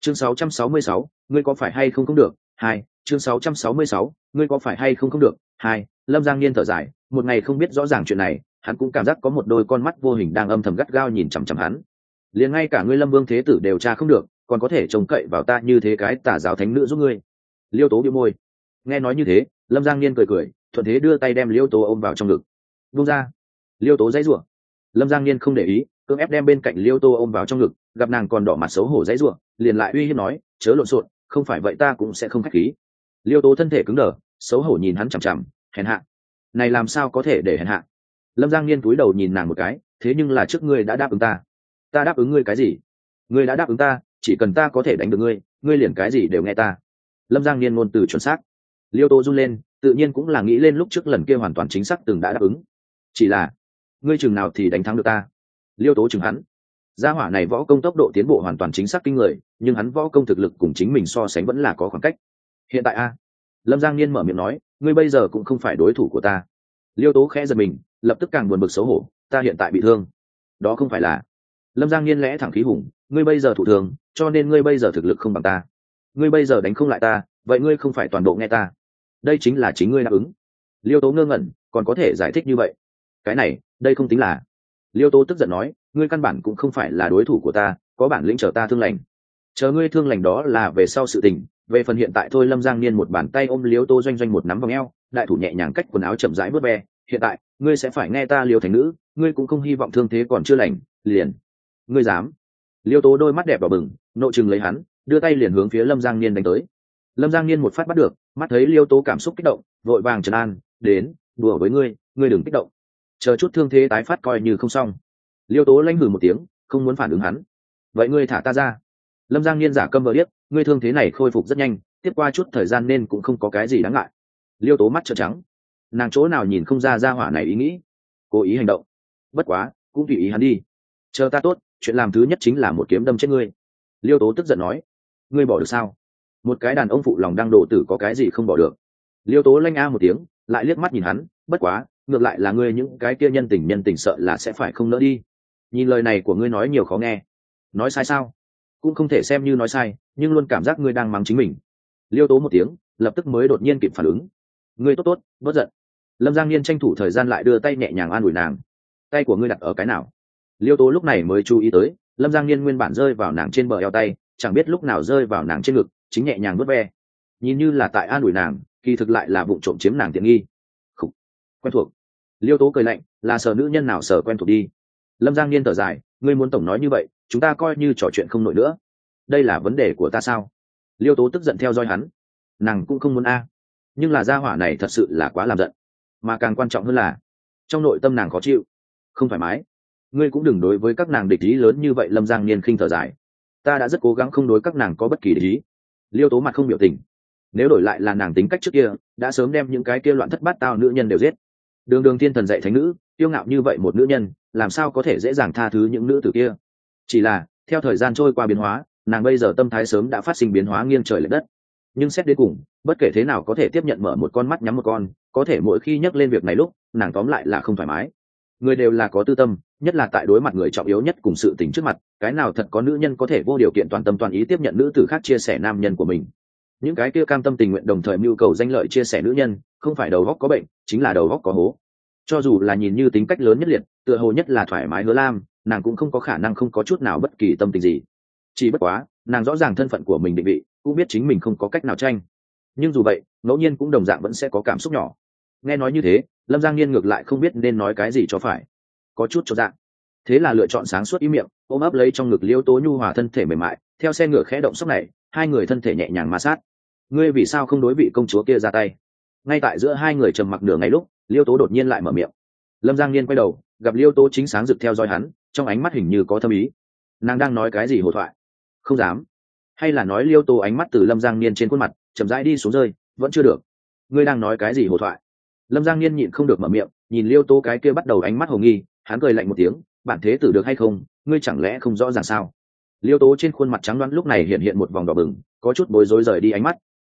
Chương 666, ngươi có phải hay không không được? Hai. Chương 666, ngươi có phải hay không không được? Hai. Lâm Giang Niên thở dài, một ngày không biết rõ ràng chuyện này, hắn cũng cảm giác có một đôi con mắt vô hình đang âm thầm gắt gao nhìn chằm chằm hắn. Liền ngay cả ngươi Lâm Vương thế tử đều tra không được, còn có thể trông cậy vào ta như thế cái tà giáo thánh nữ giúp ngươi. Liêu Tố bĩu môi. Nghe nói như thế, Lâm Giang Niên cười cười, thuận thế đưa tay đem Liêu Tố ôm vào trong ngực. Buông ra. Liêu Tố giãy giụa. Lâm Giang Niên không để ý, cưỡng ép đem bên cạnh Liêu Tô ôm vào trong ngực, gặp nàng còn đỏ mặt xấu hổ giãy giụa, liền lại uy hiếp nói, chớ lộn xộn, không phải vậy ta cũng sẽ không khách khí. Liêu Tố thân thể cứng đờ, xấu hổ nhìn hắn chằm chằm, hèn hạ. Này làm sao có thể để hèn hạ? Lâm Giang Niên cúi đầu nhìn nàng một cái, thế nhưng là trước ngươi đã đáp ứng ta. Ta đáp ứng ngươi cái gì? Ngươi đã đáp ứng ta, chỉ cần ta có thể đánh được ngươi, ngươi liền cái gì đều nghe ta. Lâm Giang Niên ngôn từ chuẩn xác. Liêu Tố run lên, tự nhiên cũng là nghĩ lên lúc trước lần kia hoàn toàn chính xác từng đã đáp ứng. Chỉ là, ngươi chừng nào thì đánh thắng được ta? Liêu Tố chừng hắn. Gia hỏa này võ công tốc độ tiến bộ hoàn toàn chính xác kinh người, nhưng hắn võ công thực lực cùng chính mình so sánh vẫn là có khoảng cách. Hiện tại a, Lâm Giang Niên mở miệng nói, ngươi bây giờ cũng không phải đối thủ của ta. Liêu Tố khẽ giật mình, lập tức càng buồn bực xấu hổ, ta hiện tại bị thương. Đó không phải là. Lâm Giang Niên lẽ thẳng khí hùng, ngươi bây giờ thụ thương, cho nên ngươi bây giờ thực lực không bằng ta. Ngươi bây giờ đánh không lại ta, vậy ngươi không phải toàn bộ nghe ta. Đây chính là chính ngươi đáp ứng. Liêu Tố ngơ ngẩn, còn có thể giải thích như vậy. Cái này, đây không tính là. Liêu Tố tức giận nói, ngươi căn bản cũng không phải là đối thủ của ta, có bản lĩnh chờ ta thương lành. Chờ ngươi thương lành đó là về sau sự tình, về phần hiện tại thôi. Lâm Giang Niên một bàn tay ôm Liêu Tố doanh doanh một nắm vào eo, đại thủ nhẹ nhàng cách quần áo chậm rãi bước ve. Hiện tại, ngươi sẽ phải nghe ta Liêu thành nữ, ngươi cũng không hy vọng thương thế còn chưa lành, liền. Ngươi dám? Liêu Tố đôi mắt đẹp đỏ bừng, nộ chừng lấy hắn, đưa tay liền hướng phía Lâm Giang Niên đánh tới. Lâm Giang Niên một phát bắt được, mắt thấy Liêu Tố cảm xúc kích động, vội vàng trấn an, đến, đùa với ngươi, ngươi đừng kích động, chờ chút thương thế tái phát coi như không xong. Liêu Tố lanh hừ một tiếng, không muốn phản ứng hắn. Vậy ngươi thả ta ra. Lâm Giang Niên giả câm vờ điếc, ngươi thương thế này khôi phục rất nhanh, tiếp qua chút thời gian nên cũng không có cái gì đáng ngại. Liêu Tố mắt trợn trắng, nàng chỗ nào nhìn không ra hỏa này ý nghĩ, cố ý hành động. Bất quá, cũng tùy ý hắn đi. Chờ ta tốt, chuyện làm thứ nhất chính là một kiếm đâm chết ngươi. Liêu Tố tức giận nói, ngươi bỏ được sao? Một cái đàn ông phụ lòng đang độ tử có cái gì không bỏ được. Liêu Tố lanh a một tiếng, lại liếc mắt nhìn hắn, bất quá, ngược lại là ngươi những cái kia nhân tình sợ là sẽ phải không nỡ đi. Nhìn lời này của ngươi nói nhiều khó nghe. Nói sai sao? Cũng không thể xem như nói sai, nhưng luôn cảm giác ngươi đang mắng chính mình. Liêu Tố một tiếng, lập tức mới đột nhiên kịp phản ứng. Ngươi tốt, bớt giận. Lâm Giang Niên tranh thủ thời gian lại đưa tay nhẹ nhàng an ủi nàng. Tay của ngươi đặt ở cái nào? Liêu Tố lúc này mới chú ý tới, Lâm Giang Niên nguyên bản rơi vào nàng trên bờ eo tay, chẳng biết lúc nào rơi vào nàng trên ngực, chính nhẹ nhàng vuốt ve. Nhìn như là tại an ủi nàng, kỳ thực lại là vụng trộm chiếm nàng tiện nghi. Khủ. Quen thuộc. Liêu Tố cười lạnh, là sở nữ nhân nào sở quen thuộc đi. Lâm Giang Niên thở dài, ngươi muốn tổng nói như vậy, chúng ta coi như trò chuyện không nổi nữa. Đây là vấn đề của ta sao? Liêu Tố tức giận theo dõi hắn. Nàng cũng không muốn a, nhưng là gia hỏa này thật sự là quá làm giận, mà càng quan trọng hơn là trong nội tâm nàng khó chịu, không thoải mái. Ngươi cũng đừng đối với các nàng địch ý lớn như vậy. Lâm Giang Niên khinh thở dài, ta đã rất cố gắng không đối các nàng có bất kỳ địch ý. Liêu Tố mặt không biểu tình, nếu đổi lại là nàng tính cách trước kia, đã sớm đem những cái kia loạn thất bát tao nữ nhân đều giết. Đường đường thiên thần dạy thánh nữ, tiêu ngạo như vậy một nữ nhân, làm sao có thể dễ dàng tha thứ những nữ tử kia. Chỉ là theo thời gian trôi qua biến hóa, nàng bây giờ tâm thái sớm đã phát sinh biến hóa nghiêng trời lệch đất. Nhưng xét đến cùng, bất kể thế nào có thể tiếp nhận mở một con mắt nhắm một con, có thể mỗi khi nhắc lên việc này lúc, nàng tóm lại là không thoải mái. Người đều là có tư tâm, nhất là tại đối mặt người trọng yếu nhất cùng sự tình trước mặt, cái nào thật có nữ nhân có thể vô điều kiện toàn tâm toàn ý tiếp nhận nữ tử khác chia sẻ nam nhân của mình. Những cái kia cam tâm tình nguyện đồng thời mưu cầu danh lợi chia sẻ nữ nhân, không phải đầu óc có bệnh, chính là đầu óc có hố. Cho dù là nhìn như tính cách lớn nhất liệt, tựa hồ nhất là thoải mái Hứa Lam, nàng cũng không có khả năng không có chút nào bất kỳ tâm tình gì. Chỉ bất quá, nàng rõ ràng thân phận của mình định vị, cũng biết chính mình không có cách nào tranh. Nhưng dù vậy, ngẫu nhiên cũng đồng dạng vẫn sẽ có cảm xúc nhỏ. Nghe nói như thế, Lâm Giang Niên ngược lại không biết nên nói cái gì cho phải, có chút chột dạ. Thế là lựa chọn sáng suốt ý miệng, ôm ấp lấy trong ngực Liêu Tố nhu hòa thân thể mềm mại, theo xe ngựa khẽ động sốc này, hai người thân thể nhẹ nhàng ma sát. Ngươi vì sao không đối vị công chúa kia ra tay? Ngay tại giữa hai người trầm mặc nửa ngày lúc, Liêu Tố đột nhiên lại mở miệng. Lâm Giang Niên quay đầu, gặp Liêu Tố chính sáng rực theo dõi hắn, trong ánh mắt hình như có thâm ý. Nàng đang nói cái gì hồ thoại? Không dám. Hay là nói Liêu Tố ánh mắt từ Lâm Giang Niên trên khuôn mặt chậm rãi đi xuống rơi, vẫn chưa được. Ngươi đang nói cái gì hồ thoại? Lâm Giang Niên nhịn không được mở miệng, nhìn Liêu Tố cái kia bắt đầu ánh mắt hồ nghi, hắn cười lạnh một tiếng, bản thế tử được hay không, ngươi chẳng lẽ không rõ ràng sao? Liêu Tố trên khuôn mặt trắng đoán lúc này hiện một vòng đỏ bừng, có chút bối rối rời đi ánh mắt.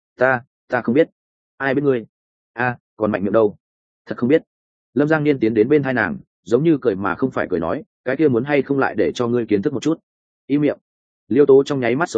Ta không biết. Ai biết ngươi? Còn mạnh miệng đâu? Thật không biết. Lâm Giang Niên tiến đến bên hai nàng, giống như cười mà không phải cười nói, cái kia muốn hay không lại để cho ngươi kiến thức một chút. Im miệng. Liêu Tố trong nháy mắt xấu hổ,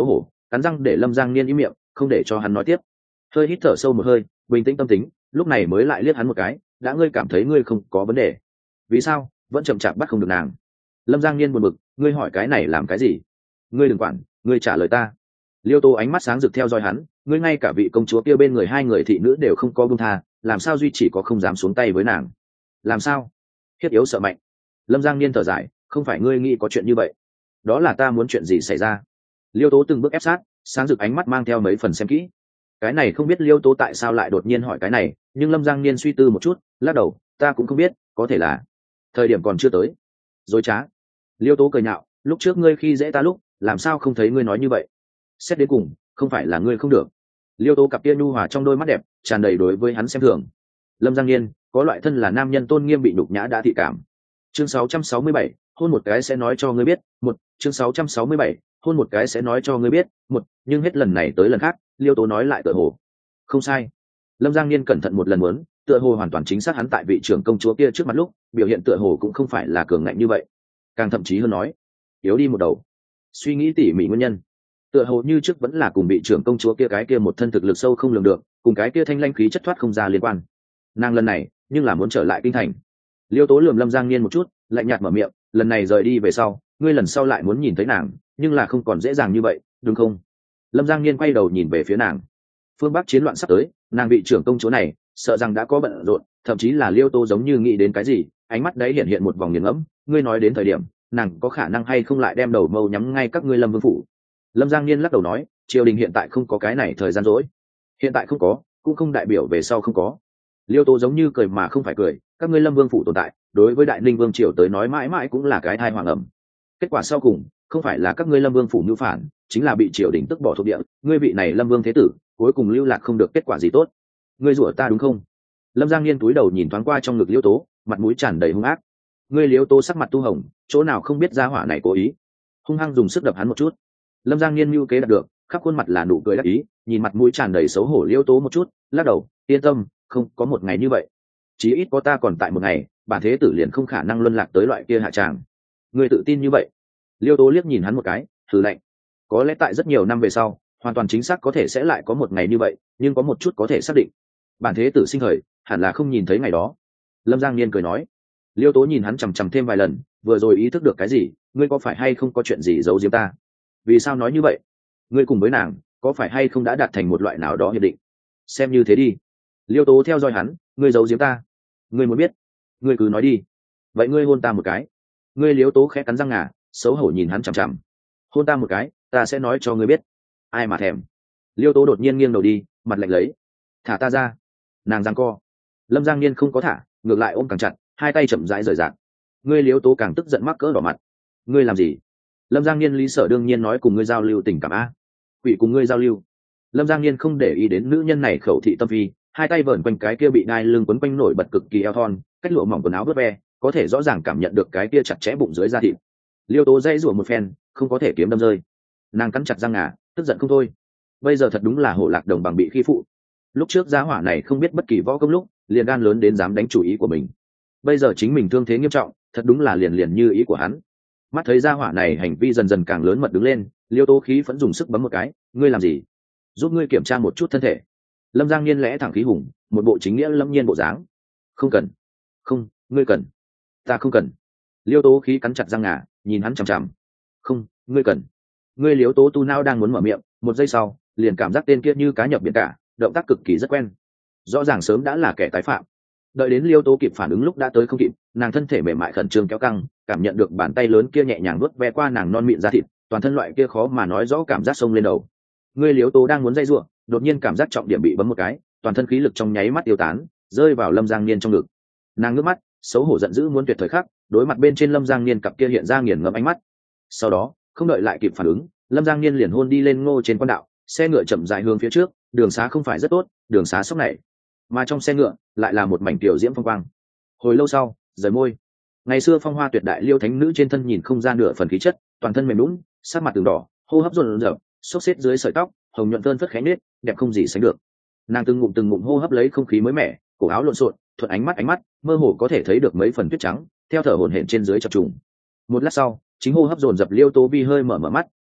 cắn răng để Lâm Giang Niên im miệng, không để cho hắn nói tiếp. Hơi hít thở sâu một hơi, bình tĩnh tâm tính, lúc này mới lại liếc hắn một cái. Đã ngươi cảm thấy ngươi không có vấn đề, vì sao vẫn chậm chạp bắt không được nàng? Lâm Giang Niên buồn bực, ngươi hỏi cái này làm cái gì? Ngươi đừng quản, ngươi trả lời ta. Liêu Tố ánh mắt sáng rực theo dõi hắn, ngươi ngay cả vị công chúa kia bên người hai người thị nữ đều không có buông tha, làm sao duy chỉ có không dám xuống tay với nàng? Làm sao? Thiết yếu sợ mạnh. Lâm Giang Niên thở dài, không phải ngươi nghĩ có chuyện như vậy, đó là ta muốn chuyện gì xảy ra. Liêu Tố từng bước ép sát, sáng rực ánh mắt mang theo mấy phần xem kỹ. Cái này không biết Liêu Tố tại sao lại đột nhiên hỏi cái này, nhưng Lâm Giang Niên suy tư một chút, lắc đầu, ta cũng không biết, có thể là thời điểm còn chưa tới. Dối trá. Liêu Tố cười nhạo, lúc trước ngươi khi dễ ta lúc, làm sao không thấy ngươi nói như vậy? Xét đến cùng, không phải là ngươi không được. Liêu Tố cặp kia nhu hòa trong đôi mắt đẹp tràn đầy đối với hắn xem thường. Lâm Giang Niên có loại thân là nam nhân tôn nghiêm bị nhục nhã đã thị cảm. Chương 667, hôn một cái sẽ nói cho ngươi biết. Chương 667, hôn một cái sẽ nói cho ngươi biết. Nhưng hết lần này tới lần khác, Liêu Tố nói lại tựa hồ không sai. Lâm Giang Niên cẩn thận một lần muốn, tựa hồ hoàn toàn chính xác hắn tại vị trưởng công chúa kia trước mặt lúc, biểu hiện tựa hồ cũng không phải là cường ngạnh như vậy, càng thậm chí hơn nói, yếu đi một đầu. Suy nghĩ tỉ mỉ nguyên nhân, tựa hồ như trước vẫn là cùng vị trưởng công chúa kia cái kia một thân thực lực sâu không lường được, cùng cái kia thanh lanh khí chất thoát không ra liên quan. Nàng lần này, nhưng là muốn trở lại kinh thành. Liêu Tố lườm Lâm Giang Niên một chút, lạnh nhạt mở miệng, lần này rời đi về sau, ngươi lần sau lại muốn nhìn thấy nàng, nhưng là không còn dễ dàng như vậy, đúng không? Lâm Giang Niên quay đầu nhìn về phía nàng. Phương Bắc chiến loạn sắp tới, nàng vị trưởng công chúa này, sợ rằng đã có bận rộn, thậm chí là Liêu Tố giống như nghĩ đến cái gì, ánh mắt đấy hiện hiện một vòng nghiền ngẫm, ngươi nói đến thời điểm, nàng có khả năng hay không lại đem đầu mâu nhắm ngay các ngươi Lâm Vương phủ? Lâm Giang Niên lắc đầu nói, triều đình hiện tại không có cái này thời gian rỗi. Hiện tại không có, cũng không đại biểu về sau không có. Liêu Tố giống như cười mà không phải cười, các ngươi Lâm Vương phủ tồn tại, đối với Đại Ninh Vương triều tới nói mãi mãi cũng là cái thai hoàng ẩm. Kết quả sau cùng, không phải là các ngươi Lâm Vương phủ mưu phản, chính là bị triều đình tức bỏ thuộc địa, ngươi vị này Lâm Vương thế tử, cuối cùng lưu lạc không được kết quả gì tốt. Ngươi rủa ta đúng không? Lâm Giang Niên cúi đầu nhìn thoáng qua trong ngực Liêu Tố, mặt mũi tràn đầy hung ác. Ngươi Liêu Tố sắc mặt tu hồng, chỗ nào không biết gia hỏa này cố ý, hung hăng dùng sức đập hắn một chút. Lâm Giang Niên mưu kế đạt được, khắp khuôn mặt là nụ cười đắc ý, nhìn mặt mũi tràn đầy xấu hổ Liêu Tố một chút, lắc đầu, yên tâm, không có một ngày như vậy, chí ít có ta còn tại một ngày, bản thế tử liền không khả năng luân lạc tới loại kia hạ tràng. Ngươi tự tin như vậy? Liêu Tố liếc nhìn hắn một cái, thử lạnh. Có lẽ tại rất nhiều năm về sau, hoàn toàn chính xác có thể sẽ lại có một ngày như vậy, nhưng có một chút có thể xác định, bản thế tử sinh thời hẳn là không nhìn thấy ngày đó. Lâm Giang Niên cười nói. Liêu Tố nhìn hắn chằm chằm thêm vài lần, vừa rồi ý thức được cái gì, ngươi có phải hay không có chuyện gì giấu giếm ta? Vì sao nói như vậy? Ngươi cùng với nàng có phải hay không đã đạt thành một loại nào đó hiệp định? Xem như thế đi. Liêu Tố theo dõi hắn, ngươi giấu giếm ta? Ngươi muốn biết, ngươi cứ nói đi. Vậy ngươi hôn ta một cái. Ngươi Liêu Tố khẽ cắn răng ngà, xấu hổ nhìn hắn chằm chằm. Hôn ta một cái, ta sẽ nói cho ngươi biết. Ai mà thèm. Liêu Tố đột nhiên nghiêng đầu đi, mặt lạnh lấy. Thả ta ra. Nàng giằng co. Lâm Giang Niên không có thả, ngược lại ôm càng chặt, hai tay chậm rãi rời rạc. Ngươi Liêu Tố càng tức giận mắc cỡ đỏ mặt. Ngươi làm gì? Lâm Giang Niên lý sở đương nhiên nói cùng ngươi giao lưu tình cảm a. Quỷ cùng ngươi giao lưu. Lâm Giang Niên không để ý đến nữ nhân này khẩu thị tâm phi, hai tay vờn quanh cái kia bị đai lưng quấn quanh nổi bật cực kỳ eo thon, cách lụa mỏng quần áo vớt ve, có thể rõ ràng cảm nhận được cái kia chặt chẽ bụng dưới da thịt. Liêu Tố dây rủa một phen, không có thể kiếm đâm rơi. Nàng cắn chặt răng ngà, tức giận không thôi. Bây giờ thật đúng là hổ lạc đồng bằng bị khi phụ. Lúc trước giá hỏa này không biết bất kỳ võ công lúc, liền gan lớn đến dám đánh chủ ý của mình. Bây giờ chính mình thương thế nghiêm trọng, thật đúng là liền liền như ý của hắn. Mắt thấy gia hỏa này hành vi dần dần càng lớn mật đứng lên, Liêu Tố khí vẫn dùng sức bấm một cái, ngươi làm gì? Giúp ngươi kiểm tra một chút thân thể. Lâm Giang Niên lẽ thẳng khí hùng, một bộ chính nghĩa lâm nhiên bộ dáng. Không cần. Không, ngươi cần. Ta không cần. Liêu Tố khí cắn chặt răng ngà, nhìn hắn chằm chằm. Không, ngươi cần. Ngươi Liêu Tố tu não đang muốn mở miệng, một giây sau, liền cảm giác tên kia như cá nhập biển cả, động tác cực kỳ rất quen. Rõ ràng sớm đã là kẻ tái phạm. Đợi đến Liêu Tố kịp phản ứng lúc đã tới không kịp, nàng thân thể mềm mại khẩn trương kéo căng, cảm nhận được bàn tay lớn kia nhẹ nhàng vuốt ve qua nàng non mịn da thịt, toàn thân loại kia khó mà nói rõ cảm giác sông lên đầu. Ngươi Liêu Tố đang muốn dây rủa, đột nhiên cảm giác trọng điểm bị bấm một cái, toàn thân khí lực trong nháy mắt tiêu tán, rơi vào Lâm Giang Niên trong ngực. Nàng ngước mắt, xấu hổ giận dữ muốn tuyệt thời khắc, đối mặt bên trên Lâm Giang Niên cặp kia hiện ra nghiền ngẫm ánh mắt. Sau đó, không đợi lại kịp phản ứng, Lâm Giang Niên liền hôn đi lên ngô trên quan đạo, xe ngựa chậm rãi hướng phía trước, đường xá không phải rất tốt, đường xá sóc này, mà trong xe ngựa lại là một mảnh tiểu diễm phong quang. Hồi lâu sau, rời môi. Ngày xưa phong hoa tuyệt đại Liêu thánh nữ trên thân nhìn không ra nửa phần khí chất, toàn thân mềm nhũn, sắc mặt từng đỏ, hô hấp run rẩy, xốc xếp dưới sợi tóc, hồng nhuận phơn phất khẽ nết, đẹp không gì sánh được. Nàng từng ngụm hô hấp lấy không khí mới mẻ, cổ áo lộn xộn, thuận ánh mắt mơ hồ có thể thấy được mấy phần tuyết trắng theo thở hổn hển trên dưới chập trùng. Một lát sau, chính hô hấp dồn dập Liêu Tố Vi hơi mở mắt,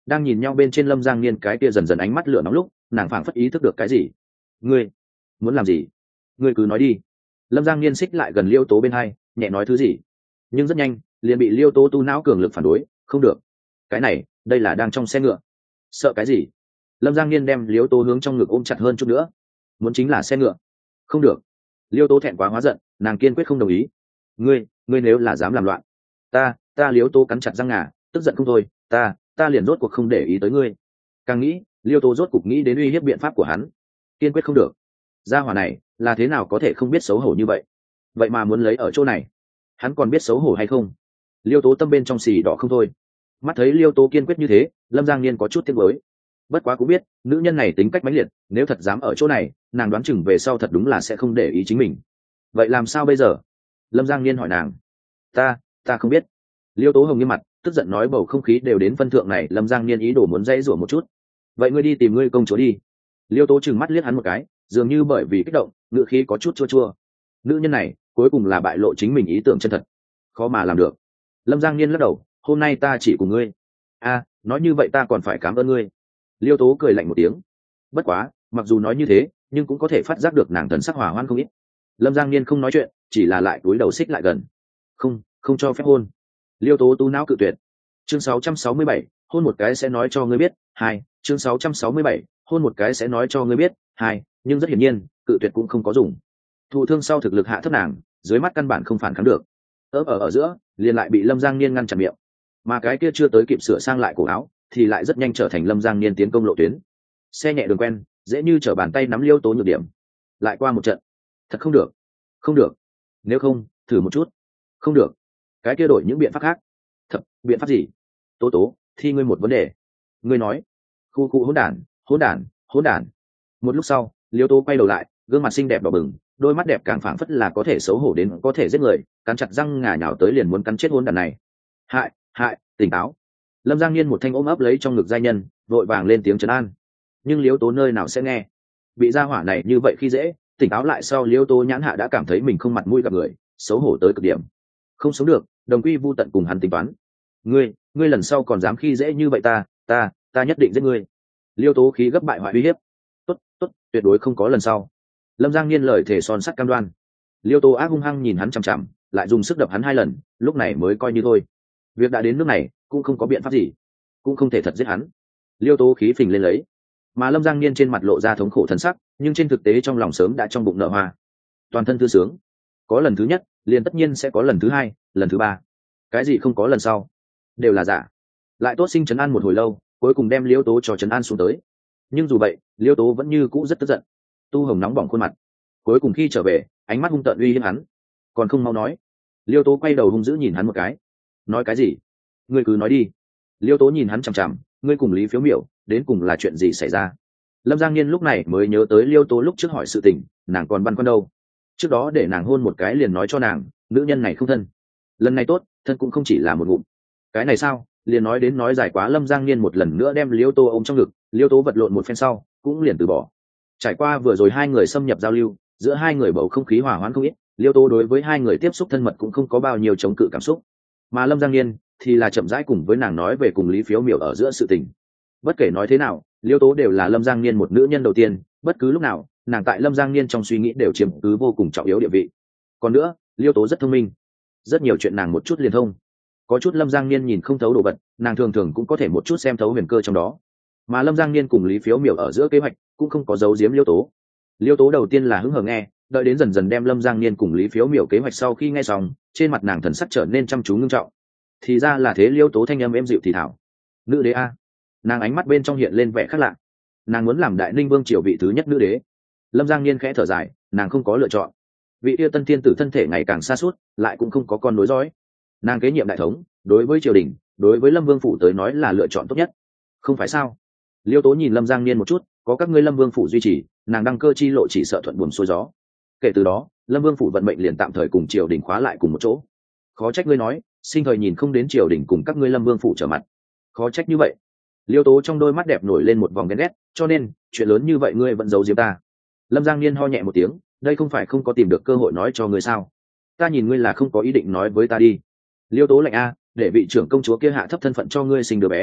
đang nhìn nhau bên trên Lâm Giang Niên cái kia dần dần ánh mắt lửa nóng lúc, nàng phảng phất ý thức được cái gì. Ngươi muốn làm gì? Ngươi cứ nói đi. Lâm Giang Niên xích lại gần Liêu Tố bên hai, nhẹ nói thứ gì, nhưng rất nhanh liền bị Liêu Tố tu não cường lực phản đối. Không được, cái này đây là đang trong xe ngựa. Sợ cái gì? Lâm Giang Niên đem Liêu Tố hướng trong ngực ôm chặt hơn chút nữa. Muốn chính là xe ngựa. Không được. Liêu Tố thẹn quá hóa giận, nàng kiên quyết không đồng ý. Ngươi nếu là dám làm loạn, ta Liêu Tố cắn chặt răng ngà, tức giận không thôi. Ta liền rốt cuộc không để ý tới ngươi. Càng nghĩ, Liêu Tố rốt cuộc nghĩ đến uy hiếp biện pháp của hắn. Kiên quyết không được. Gia hỏa này là thế nào có thể không biết xấu hổ như vậy? Vậy mà muốn lấy ở chỗ này, hắn còn biết xấu hổ hay không? Liêu Tố tâm bên trong xì đỏ không thôi. Mắt thấy Liêu Tố kiên quyết như thế, Lâm Giang Niên có chút tiếc nuối. Bất quá cũng biết nữ nhân này tính cách mãnh liệt, nếu thật dám ở chỗ này, nàng đoán chừng về sau thật đúng là sẽ không để ý chính mình. Vậy làm sao bây giờ? Lâm Giang Niên hỏi nàng. Ta không biết. Liêu Tố hồng nghiêm mặt, tức giận nói, bầu không khí đều đến phân thượng này. Lâm Giang Niên ý đồ muốn dãy rủa một chút. Vậy ngươi đi tìm ngươi công chúa đi. Liêu Tố trừng mắt liếc hắn một cái, dường như bởi vì kích động, ngữ khí có chút chua chua. Nữ nhân này cuối cùng là bại lộ chính mình ý tưởng chân thật, khó mà làm được. Lâm Giang Niên lắc đầu, hôm nay ta chỉ cùng ngươi. Nói như vậy ta còn phải cảm ơn ngươi. Liêu Tố cười lạnh một tiếng. Bất quá mặc dù nói như thế, nhưng cũng có thể phát giác được nàng thần sắc hòa hoan không ít. Lâm Giang Niên không nói chuyện, chỉ là lại cúi đầu xích lại gần. Không cho phép hôn. Liêu Tố tu não cự tuyệt. Chương 667, hôn một cái sẽ nói cho ngươi biết. 2. Chương 667, hôn một cái sẽ nói cho ngươi biết. 2. Nhưng rất hiển nhiên, cự tuyệt cũng không có dùng. Thụ thương sau thực lực hạ thấp nàng, dưới mắt căn bản không phản kháng được. Ở giữa liền lại bị Lâm Giang Niên ngăn chặn miệng, mà cái kia chưa tới kịp sửa sang lại cổ áo thì lại rất nhanh trở thành Lâm Giang Niên tiến công lộ tuyến. Xe nhẹ đường quen, dễ như trở bàn tay nắm Liêu Tố nhược điểm. Lại qua một trận. Thật không được. Nếu không thử một chút. Không được. Cái kia đổi những biện pháp khác. Biện pháp gì? Tố thi ngươi một vấn đề. Ngươi nói. Khu hỗn đản. Một lúc sau, Liêu Tố quay đầu lại, gương mặt xinh đẹp đỏ bừng, đôi mắt đẹp càng phảng phất là có thể xấu hổ đến có thể giết người, cắn chặt răng ngà nhào tới liền muốn cắn chết hỗn đản này. Hại, tỉnh táo. Lâm Giang Niên một thanh ôm ấp lấy trong ngực giai nhân, vội vàng lên tiếng trấn an. Nhưng Liêu Tố nơi nào sẽ nghe. Bị gia hỏa này như vậy khi dễ, tỉnh táo lại sau Liêu Tố nhãn hạ đã cảm thấy mình không mặt mũi gặp người, xấu hổ tới cực điểm. Không sống được, đồng quy vu tận cùng hắn tính toán. Ngươi lần sau còn dám khi dễ như vậy ta nhất định giết ngươi. Liêu Tố khí gấp bại hoại uy hiếp. Tốt, tuyệt đối không có lần sau. Lâm Giang Niên lời thể son sắt cam đoan. Liêu Tố ác hung hăng nhìn hắn chằm chằm, lại dùng sức đập hắn 2 lần, lúc này mới coi như thôi. Việc đã đến nước này, cũng không có biện pháp gì, cũng không thể thật giết hắn. Liêu Tố khí phình lên lấy, mà Lâm Giang Niên trên mặt lộ ra thống khổ thần sắc, nhưng trên thực tế trong lòng sớm đã trong bụng nở hoa, toàn thân thư sướng. Có lần thứ nhất, liền tất nhiên sẽ có lần thứ 2, lần thứ 3. Cái gì không có lần sau, đều là giả. Lại tốt sinh trấn an một hồi lâu, cuối cùng đem Liêu Tố cho trấn an xuống tới. Nhưng dù vậy, Liêu Tố vẫn như cũ rất tức giận, tu hồng nóng bỏng khuôn mặt. Cuối cùng khi trở về, ánh mắt hung tợn uy hiếp hắn. Còn không mau nói. Liêu Tố quay đầu hung dữ nhìn hắn một cái. Nói cái gì? Ngươi cứ nói đi. Liêu Tố nhìn hắn chằm chằm, ngươi cùng Lý Phiếu Miểu đến cùng là chuyện gì xảy ra? Lâm Giang Niên lúc này mới nhớ tới Liêu Tố lúc trước hỏi sự tình, nàng còn băn khoăn đâu. Trước đó để nàng hôn một cái liền nói cho nàng, nữ nhân này không thân. Lần này tốt, thân cũng không chỉ là một ngụm. Cái này sao? Liền nói đến nói dài quá. Lâm Giang Niên một lần nữa đem Liêu Tố ôm trong ngực, Liêu Tố vật lộn một phen sau, cũng liền từ bỏ. Trải qua vừa rồi 2 người xâm nhập giao lưu, giữa 2 người bầu không khí hòa hoãn không ít, Liêu Tố đối với 2 người tiếp xúc thân mật cũng không có bao nhiêu chống cự cảm xúc. Mà Lâm Giang Niên thì là chậm rãi cùng với nàng nói về cùng Lý Phiếu Miểu ở giữa sự tình. Bất kể nói thế nào, Liêu Tố đều là Lâm Giang Niên một nữ nhân đầu tiên, bất cứ lúc nào, nàng tại Lâm Giang Niên trong suy nghĩ đều chiếm cứ vô cùng trọng yếu địa vị. Còn nữa, Liêu Tố rất thông minh, rất nhiều chuyện nàng một chút liền thông. Có chút Lâm Giang Niên nhìn không thấu đồ vật, nàng thường thường cũng có thể một chút xem thấu huyền cơ trong đó. Mà Lâm Giang Niên cùng Lý Phiếu Miểu ở giữa kế hoạch cũng không có giấu giếm Liêu Tố. Liêu Tố đầu tiên là hứng hờ nghe, đợi đến dần dần đem Lâm Giang Niên cùng Lý Phiếu Miểu kế hoạch sau khi nghe xong, trên mặt nàng thần sắc trở nên chăm chú ngưng trọng. Thì ra là thế. Liêu Tố thanh âm êm dịu thì thảo. Nữ đế a. Nàng ánh mắt bên trong hiện lên vẻ khác lạ. Nàng muốn làm Đại Ninh Vương triều vị thứ nhất nữ đế. Lâm Giang Niên khẽ thở dài, nàng không có lựa chọn. Vị yêu tân thiên tử thân thể ngày càng xa suốt, lại cũng không có con nối dõi. Nàng kế nhiệm đại thống, đối với triều đình, đối với Lâm Vương phủ tới nói là lựa chọn tốt nhất. Không phải sao? Liêu Tố nhìn Lâm Giang Niên một chút, có các ngươi Lâm Vương phủ duy trì, nàng đăng cơ chi lộ chỉ sợ thuận buồm xuôi gió. Kể từ đó, Lâm Vương phủ vận mệnh liền tạm thời cùng triều đình khóa lại cùng một chỗ. Khó trách ngươi nói, sinh thời nhìn không đến triều đình cùng các ngươi Lâm Vương phủ trở mặt. Khó trách như vậy. Liêu Tố trong đôi mắt đẹp nổi lên một vòng ghen ghét, cho nên chuyện lớn như vậy ngươi vẫn giấu giếm ta. Lâm Giang Niên ho nhẹ một tiếng, đây không phải không có tìm được cơ hội nói cho ngươi sao? Ta nhìn ngươi là không có ý định nói với ta đi. Liêu Tố lạnh a, để vị trưởng công chúa kia hạ thấp thân phận cho ngươi sinh đứa bé.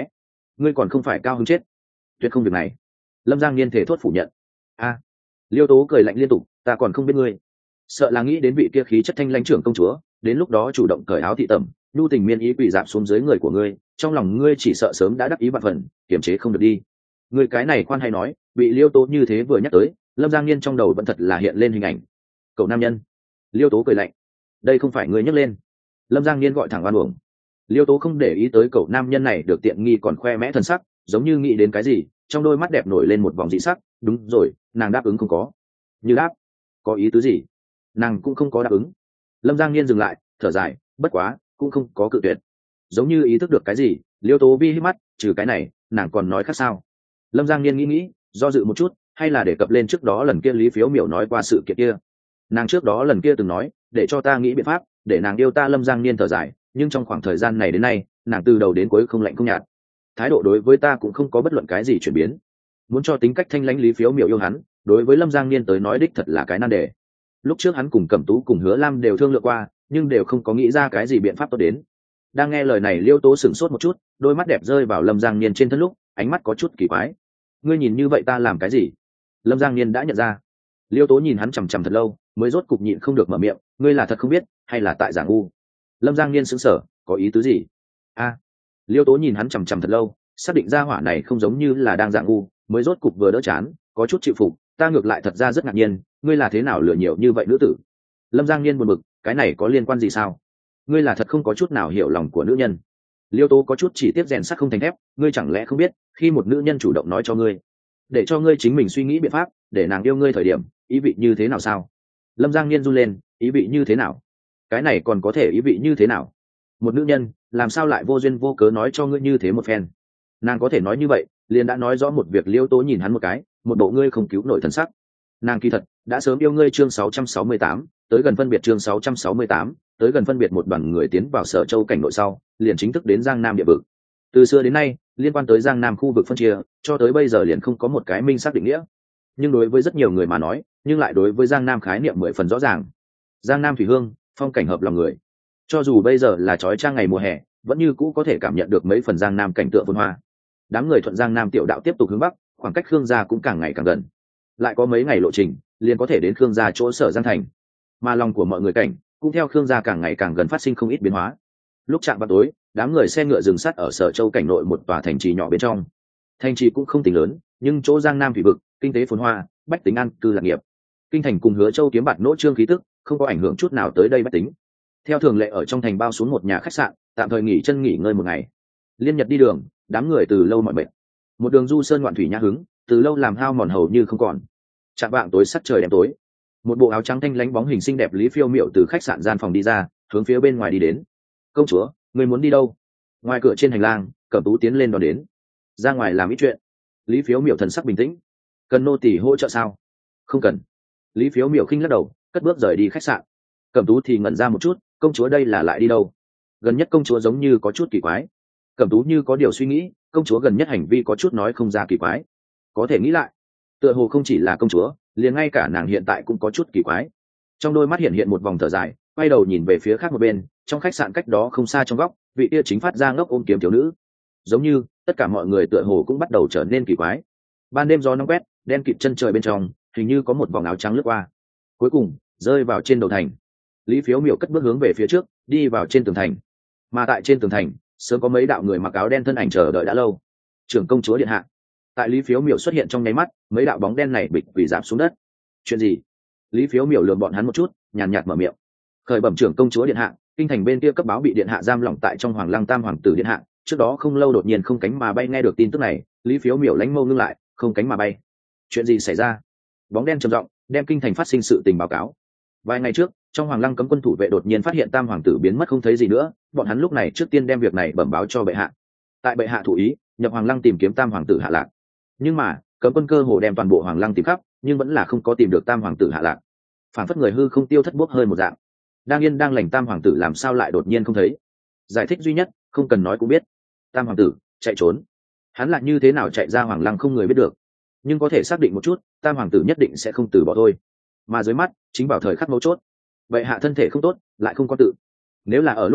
ngươi còn không phải cao hứng chết. Tuyệt không việc này. Lâm Giang Niên thể thốt phủ nhận. A. Liêu Tố cười lạnh liên tục, ta còn không biết ngươi. Sợ là nghĩ đến vị kia khí chất thanh lãnh trưởng công chúa, đến lúc đó chủ động cởi áo thị tẩm, nhu tình miên ý quỳ dạp xuống dưới người của ngươi, trong lòng ngươi chỉ sợ sớm đã đắc ý vạn phần, kiềm chế không được đi. Ngươi cái này khoan hay nói, bị Liêu Tố như thế vừa nhắc tới, Lâm Giang Niên trong đầu vẫn thật là hiện lên hình ảnh. Cậu nam nhân. Liêu Tố cười lạnh. Đây không phải ngươi nhắc lên. Lâm Giang Niên gọi thẳng oan uổng. Liêu Tố không để ý tới cậu nam nhân này được tiện nghi còn khoe mẽ thần sắc, giống như nghĩ đến cái gì, trong đôi mắt đẹp nổi lên một vòng dị sắc. Đúng rồi, nàng đáp ứng không có. Như đáp, có ý tứ gì? Nàng cũng không có đáp ứng. Lâm Giang Niên dừng lại, thở dài, bất quá cũng không có cự tuyệt. Giống như ý thức được cái gì, Liêu Tố vi hít mắt, trừ cái này nàng còn nói khác sao? Lâm Giang Niên nghĩ, do dự một chút, hay là đề cập lên trước đó lần kia Lý Phiếu Miểu nói qua sự kiện kia. Nàng trước đó lần kia từng nói, để cho ta nghĩ biện pháp để nàng yêu ta. Lâm Giang Niên thở dài, nhưng trong khoảng thời gian này đến nay, nàng từ đầu đến cuối không lạnh không nhạt, thái độ đối với ta cũng không có bất luận cái gì chuyển biến. Muốn cho tính cách thanh lãnh Lý Phiếu Miểu yêu hắn, đối với Lâm Giang Niên tới nói đích thật là cái nan đề. Lúc trước hắn cùng Cẩm Tú cùng Hứa Lam đều thương lượng qua, nhưng đều không có nghĩ ra cái gì biện pháp tốt đến. Đang nghe lời này, Liêu Tố sửng sốt một chút, đôi mắt đẹp rơi vào Lâm Giang Niên trên thân lúc, ánh mắt có chút kỳ quái. Ngươi nhìn như vậy ta làm cái gì? Lâm Giang Niên đã nhận ra. Liêu Tố nhìn hắn chằm chằm thật lâu, mới rốt cục nhịn không được mở miệng, ngươi là thật không biết hay là tại giả ngu? Lâm Giang Niên sững sờ, có ý tứ gì? A. Liêu Tố nhìn hắn chằm chằm thật lâu, xác định ra hỏa này không giống như là đang giả ngu, mới rốt cục vừa đỡ chán, có chút chịu phục, ta ngược lại thật ra rất ngạc nhiên, ngươi là thế nào lừa nhiều như vậy nữ tử? Lâm Giang Niên buồn bực, cái này có liên quan gì sao? Ngươi là thật không có chút nào hiểu lòng của nữ nhân. Liêu Tố có chút chỉ tiếp rèn sắt không thành thép, ngươi chẳng lẽ không biết, khi một nữ nhân chủ động nói cho ngươi, để cho ngươi chính mình suy nghĩ biện pháp để nàng yêu ngươi thời điểm, ý vị như thế nào sao? Lâm Giang Niên run lên, ý vị như thế nào? Cái này còn có thể ý vị như thế nào? Một nữ nhân làm sao lại vô duyên vô cớ nói cho ngươi như thế một phen? Nàng có thể nói như vậy liền đã nói rõ một việc. Liêu Tố nhìn hắn một cái, một bộ ngươi không cứu nổi thần sắc. Nàng kỳ thật đã sớm yêu ngươi. Chương 668, tới gần phân biệt. Chương 668, tới gần phân biệt. Một đoàn người tiến vào Sở Châu cảnh nội sau, liền chính thức đến Giang Nam địa vực. Từ xưa đến nay, liên quan tới Giang Nam khu vực phân chia, cho tới bây giờ liền không có một cái minh xác định nghĩa. Nhưng đối với rất nhiều người mà nói, nhưng lại đối với Giang Nam khái niệm 10 phần rõ ràng. Giang Nam thủy hương, phong cảnh hợp lòng người. Cho dù bây giờ là chói chang ngày mùa hè, vẫn như cũ có thể cảm nhận được mấy phần Giang Nam cảnh tượng phồn hoa. Đám người thuận Giang Nam tiểu đạo tiếp tục hướng bắc, khoảng cách Khương gia cũng càng ngày càng gần. Lại có mấy ngày lộ trình, liền có thể đến Khương gia chỗ Sở Giang thành. Mà lòng của mọi người cảnh cũng theo Khương gia càng ngày càng gần phát sinh không ít biến hóa. Lúc chạm vào tối, đám người xe ngựa dừng sắt ở Sở Châu cảnh nội một tòa thành trì nhỏ bên trong. Thành trì cũng không tính lớn, nhưng chỗ Giang Nam thủy vực, kinh tế phồn hoa, bách tính an cư lạc nghiệp. Kinh thành cùng Hứa Châu kiếm bạt nỗ trương khí tức, không có ảnh hưởng chút nào tới đây bách tính. Theo thường lệ ở trong thành bao xuống một nhà khách sạn, tạm thời nghỉ chân nghỉ ngơi một ngày. Liên nhật đi đường, đám người từ lâu mỏi mệt. Một đường du sơn ngoạn thủy nhã hứng, từ lâu làm hao mòn hầu như không còn. Chạng vạng tối sắc trời đêm tối, một bộ áo trắng thanh lãnh bóng hình xinh đẹp Lý Phiêu Miểu từ khách sạn gian phòng đi ra, hướng phía bên ngoài đi đến. Công chúa, người muốn đi đâu? Ngoài cửa trên hành lang, Cẩm Tú tiến lên đón đến. Ra ngoài làm ít chuyện. Lý Phiếu Miểu thần sắc bình tĩnh. Cần nô tỳ hỗ trợ sao? Không cần. Lý Phiếu Miểu khinh lắc đầu, cất bước rời đi khách sạn. Cẩm Tú thì ngẩn ra một chút, công chúa đây là lại đi đâu? Gần nhất công chúa giống như có chút kỳ quái. Cẩm Tú như có điều suy nghĩ, công chúa gần nhất hành vi có chút nói không ra kỳ quái. Có thể nghĩ lại, tựa hồ không chỉ là công chúa, liền ngay cả nàng hiện tại cũng có chút kỳ quái. Trong đôi mắt hiện hiện một vòng thở dài, quay đầu nhìn về phía khác một bên, trong khách sạn cách đó không xa trong góc, vị kia chính phát ra ngốc ôm kiếm thiếu nữ. Giống như tất cả mọi người tựa hồ cũng bắt đầu trở nên kỳ quái. Ban đêm gió nóng quét, đen kịt chân trời bên trong, hình như có một vòng áo trắng lướt qua, cuối cùng rơi vào trên đầu thành. Lý Phiếu Miểu cất bước hướng về phía trước, đi vào trên tường thành. Mà tại trên tường thành, sớm có mấy đạo người mặc áo đen thân ảnh chờ đợi đã lâu. Trưởng công chúa điện hạ. Tại Lý Phiếu Miểu xuất hiện trong nháy mắt, mấy đạo bóng đen này bịch quỳ rạp xuống đất. Chuyện gì? Lý Phiếu Miểu lườm bọn hắn một chút, nhàn nhạt mở miệng. Khởi bẩm trưởng công chúa điện hạ, kinh thành bên kia cấp báo bị điện hạ giam lỏng tại trong Hoàng Lăng Tam hoàng tử điện hạ. Trước đó không lâu đột nhiên không cánh mà bay. Nghe được tin tức này, Lý Phiếu Miểu lánh mâu ngưng lại, không cánh mà bay. Chuyện gì xảy ra? Bóng đen trầm giọng đem kinh thành phát sinh sự tình báo cáo. Vài ngày trước, trong Hoàng Lăng cấm quân thủ vệ đột nhiên phát hiện Tam hoàng tử biến mất không thấy gì nữa, bọn hắn lúc này trước tiên đem việc này bẩm báo cho bệ hạ. Tại bệ hạ thủ ý, nhập Hoàng Lăng tìm kiếm Tam hoàng tử hạ lạc. Nhưng mà, cấm quân cơ hồ đem toàn bộ Hoàng Lăng tìm khắp, nhưng vẫn là không có tìm được Tam hoàng tử hạ lạc. Phản phất người hư không tiêu thất bốc hơi một dạng. Đang yên đang lành Tam hoàng tử làm sao lại đột nhiên không thấy? Giải thích duy nhất, không cần nói cũng biết. Tam hoàng tử chạy trốn. Hắn lại như thế nào chạy ra Hoàng Lăng không người biết được. Nhưng có thể xác định một chút, Tam hoàng tử nhất định sẽ không từ bỏ thôi. Mà dưới mắt chính vào thời khắc mấu chốt, bệ hạ thân thể không tốt, lại không có tự. Nếu là ở lúc này,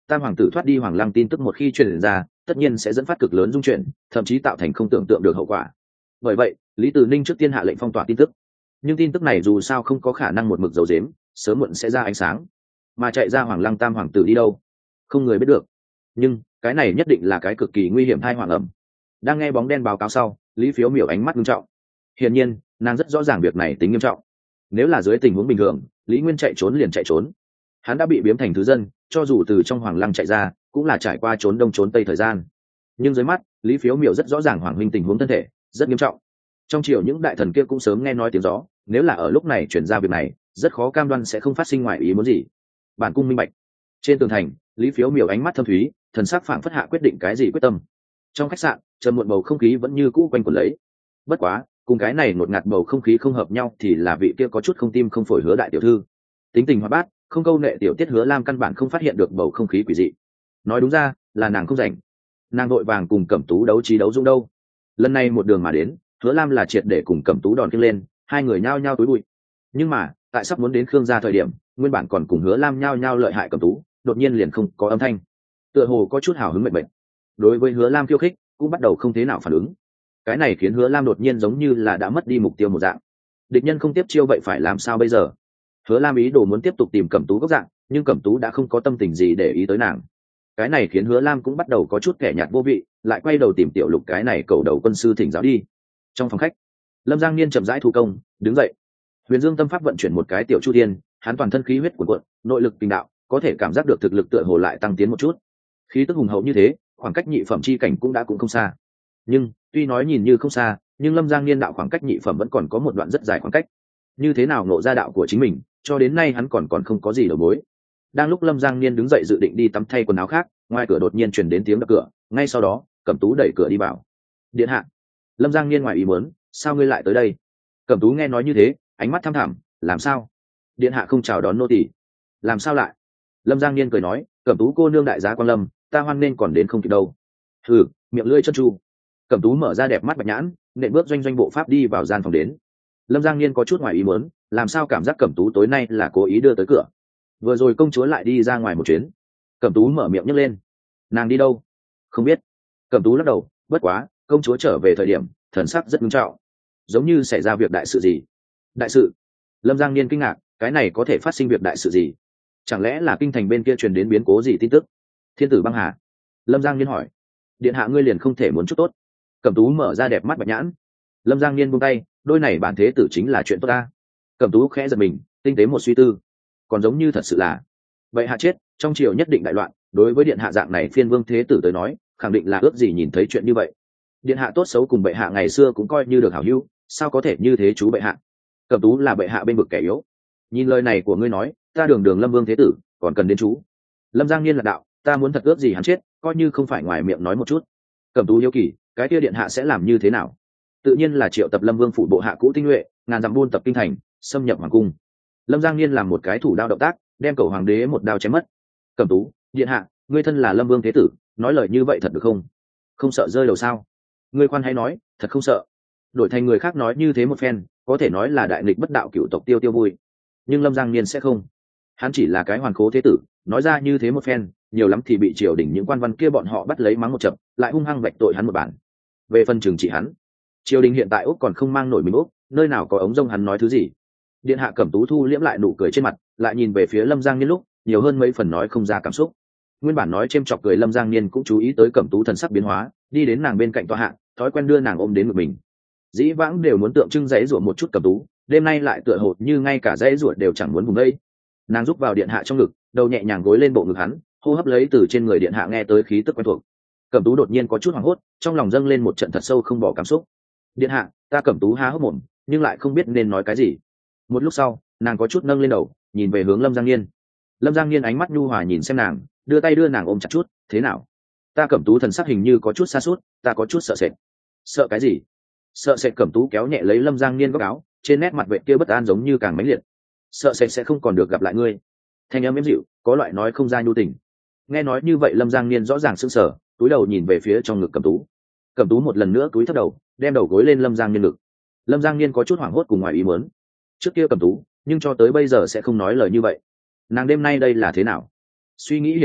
tam hoàng tử thoát đi Hoàng Lăng tin tức một khi truyền ra, tất nhiên sẽ dẫn phát cực lớn dung chuyển, thậm chí tạo thành không tưởng tượng được hậu quả. Bởi vậy, Lý Từ Ninh trước tiên hạ lệnh phong tỏa tin tức. Nhưng tin tức này dù sao không có khả năng một mực giấu giếm, sớm muộn sẽ ra ánh sáng. Mà chạy ra Hoàng Lăng tam hoàng tử đi đâu, không người biết được. Nhưng cái này nhất định là cái cực kỳ nguy hiểm tai hoàng ẩm. Đang nghe bóng đen báo cáo sau, Lý Phiếu Miểu ánh mắt nghiêm trọng. Hiển nhiên, nàng rất rõ ràng việc này tính nghiêm trọng. Nếu là dưới tình huống bình thường, Lý Nguyên chạy trốn liền chạy trốn. Hắn đã bị biếm thành thứ dân, cho dù từ trong Hoàng Lăng chạy ra, cũng là trải qua trốn đông trốn tây thời gian. Nhưng dưới mắt, Lý Phiếu Miểu rất rõ ràng Hoàng huynh tình huống thân thể rất nghiêm trọng. Trong triều những đại thần kia cũng sớm nghe nói tiếng gió, nếu là ở lúc này chuyển ra việc này, rất khó cam đoan sẽ không phát sinh ngoại ý muốn gì. Bản cung minh bạch. Trên tường thành, Lý Phiếu Miểu ánh mắt thâm thúy, thần sắc phảng phất hạ quyết định cái gì quyết tâm. Trong khách sạn, trầm muộn bầu không khí vẫn như cũ quanh quẩn lấy. Bất quá, cùng cái này ngột ngạt bầu không khí không hợp nhau thì là vị kia có chút không tim không phổi Hứa đại tiểu thư. Tính tình hoạt bát, không câu nệ tiểu tiết Hứa Lam căn bản không phát hiện được bầu không khí quỷ dị. Nói đúng ra, là nàng không rảnh. Nàng vội vàng cùng Cẩm Tú đấu trí đấu dũng đâu. Lần này một đường mà đến, Hứa Lam là triệt để cùng Cẩm Tú đòn kia lên, hai người nhao nhao túi bụi. Nhưng mà, tại sắp muốn đến Khương gia thời điểm, nguyên bản còn cùng Hứa Lam nhao nhao lợi hại Cẩm Tú, đột nhiên liền không có âm thanh. Tựa hồ có chút hào hứng mệt mệt. Đối với Hứa Lam khiêu khích, cũng bắt đầu không thế nào phản ứng. Cái này khiến Hứa Lam đột nhiên giống như là đã mất đi mục tiêu một dạng. Địch nhân không tiếp chiêu vậy phải làm sao bây giờ? Hứa Lam ý đồ muốn tiếp tục tìm Cẩm Tú góc dạng, nhưng Cẩm Tú đã không có tâm tình gì để ý tới nàng. Cái này khiến Hứa Lam cũng bắt đầu có chút kẻ nhạt vô vị, lại quay đầu tìm Tiểu Lục cái này cầu đầu quân sư thỉnh giáo đi. Trong phòng khách, Lâm Giang Niên chậm rãi thu công, đứng dậy. Huyền Dương tâm pháp vận chuyển một cái tiểu chu thiên, hắn toàn thân khí huyết cuồn cuộn, nội lực kinh đạo, có thể cảm giác được thực lực tựa hồ lại tăng tiến một chút. Khí tức hùng hậu như thế, khoảng cách nhị phẩm chi cảnh cũng không xa. Nhưng tuy nói nhìn như không xa, nhưng Lâm Giang Niên đạo khoảng cách nhị phẩm vẫn còn có một đoạn rất dài khoảng cách. Như thế nào ngộ ra đạo của chính mình, cho đến nay hắn còn không có gì đầu mối. Đang lúc Lâm Giang Niên đứng dậy dự định đi tắm thay quần áo khác, ngoài cửa đột nhiên truyền đến tiếng đập cửa, ngay sau đó, Cẩm Tú đẩy cửa đi vào. Điện hạ. Lâm Giang Niên ngoài ý muốn, sao ngươi lại tới đây? Cẩm Tú nghe nói như thế, ánh mắt thăm thẳm, làm sao? Điện hạ không chào đón nô tỳ. Làm sao lại? Lâm Giang Niên cười nói, Cẩm Tú cô nương đại giá quan lâm, ta hoan nên còn đến không kịp đâu. Hừ, miệng lưỡi chân tru. Cẩm Tú mở ra đẹp mắt bạch nhãn, nện bước doanh doanh bộ pháp đi vào gian phòng đến. Lâm Giang Niên có chút ngoài ý muốn, làm sao cảm giác Cẩm Tú tối nay là cố ý đưa tới cửa? Vừa rồi công chúa lại đi ra ngoài một chuyến. Cẩm Tú mở miệng nhấc lên. Nàng đi đâu? Không biết. Cẩm Tú lắc đầu, bất quá, công chúa trở về thời điểm, thần sắc rất nghiêm trọng, giống như xảy ra việc đại sự gì. Đại sự? Lâm Giang Niên kinh ngạc, cái này có thể phát sinh việc đại sự gì? Chẳng lẽ là kinh thành bên kia truyền đến biến cố gì tin tức? Thiên tử băng hà. Lâm Giang Niên hỏi. Điện hạ ngươi liền không thể muốn chút tốt? Cẩm Tú mở ra đẹp mắt bạch nhãn. Lâm Giang Niên buông tay, đôi này bản thế tử chính là chuyện tốt ta. Cẩm Tú khẽ giật mình, tinh tế một suy tư, còn giống như thật sự là vậy hạ chết trong triều nhất định đại loạn, đối với điện hạ dạng này phiên vương thế tử tới nói khẳng định là ước gì nhìn thấy chuyện như vậy. Điện hạ tốt xấu cùng bệ hạ ngày xưa cũng coi như được hảo hữu, sao có thể như thế chú bệ hạ? Cẩm Tú là bệ hạ bên bực kẻ yếu. Nhìn lời này của ngươi nói, ta đường đường Lâm vương thế tử còn cần đến chú? Lâm Giang Niên là đạo, ta muốn thật ước gì hắn chết, coi như không phải ngoài miệng nói một chút. Cẩm Tú hiếu kỳ, cái kia điện hạ sẽ làm như thế nào? Tự nhiên là triệu tập Lâm vương phủ bộ hạ cũ tinh nhuệ, ngàn dặm buôn tập kinh thành, xâm nhập hoàng cung. Lâm Giang Niên làm một cái thủ đao động tác, đem cầu hoàng đế một đao chém mất. Cẩm Tú, điện hạ, ngươi thân là Lâm vương thế tử, nói lời như vậy thật được không? Không sợ rơi đầu sao? Ngươi khoan hay nói, thật không sợ. Đổi thành người khác nói như thế một phen, có thể nói là đại nghịch bất đạo cửu tộc tiêu tiêu vui. Nhưng Lâm Giang Niên sẽ không. Hắn chỉ là cái hoàn khố thế tử, nói ra như thế một phen, nhiều lắm thì bị triều đình những quan văn kia bọn họ bắt lấy mắng một chập, lại hung hăng vạch tội hắn một bản. Về phần trừng trị hắn, triều đình hiện tại Úc còn không mang nổi mình Úc, nơi nào có ống rông hắn nói thứ gì. Điện hạ Cẩm Tú thu liễm lại nụ cười trên mặt, lại nhìn về phía Lâm Giang Niên lúc nhiều hơn mấy phần nói không ra cảm xúc. Nguyên bản nói chêm chọc cười Lâm Giang Niên cũng chú ý tới Cẩm Tú thần sắc biến hóa, đi đến nàng bên cạnh tọa hạ, thói quen đưa nàng ôm đến ngực mình. Dĩ vãng đều muốn tượng trưng giấy rủa một chút Cẩm Tú, đêm nay lại tựa hồ như ngay cả giấy rủa đều chẳng muốn vùng đây. Nàng rúc vào điện hạ trong ngực, đầu nhẹ nhàng gối lên bộ ngực hắn, hô hấp lấy từ trên người điện hạ nghe tới khí tức quen thuộc. Cẩm Tú đột nhiên có chút hoảng hốt, trong lòng dâng lên một trận thật sâu không bỏ cảm xúc. Điện hạ, ta Cẩm Tú há hốc mồm, nhưng lại không biết nên nói cái gì. Một lúc sau, nàng có chút nâng lên đầu, nhìn về hướng Lâm Giang Niên. Lâm Giang Niên ánh mắt nhu hòa nhìn xem nàng, đưa tay đưa nàng ôm chặt chút. Thế nào? Ta Cẩm Tú thần sắc hình như có chút xa suốt, ta có chút sợ sệt. Sợ cái gì? Sợ sệt. Cẩm Tú kéo nhẹ lấy Lâm Giang Niên góc áo, trên nét mặt vệ kia bất an giống như càng mãnh liệt. Sợ sệt sẽ không còn được gặp lại ngươi. Thanh âm êm dịu, có loại nói không ra nhu tình. Nghe nói như vậy Lâm Giang Niên rõ ràng sững sờ, túi đầu nhìn về phía trong ngực Cẩm Tú. Cẩm Tú một lần nữa cúi thấp đầu, đem đầu gối lên Lâm Giang Niên ngực. Lâm Giang Niên có chút hoảng hốt cùng ngoài ý muốn. Trước kia Cẩm Tú, nhưng cho tới bây giờ sẽ không nói lời như vậy. Nàng đêm nay đây là thế nào? Suy nghĩ hiển hiện lúc,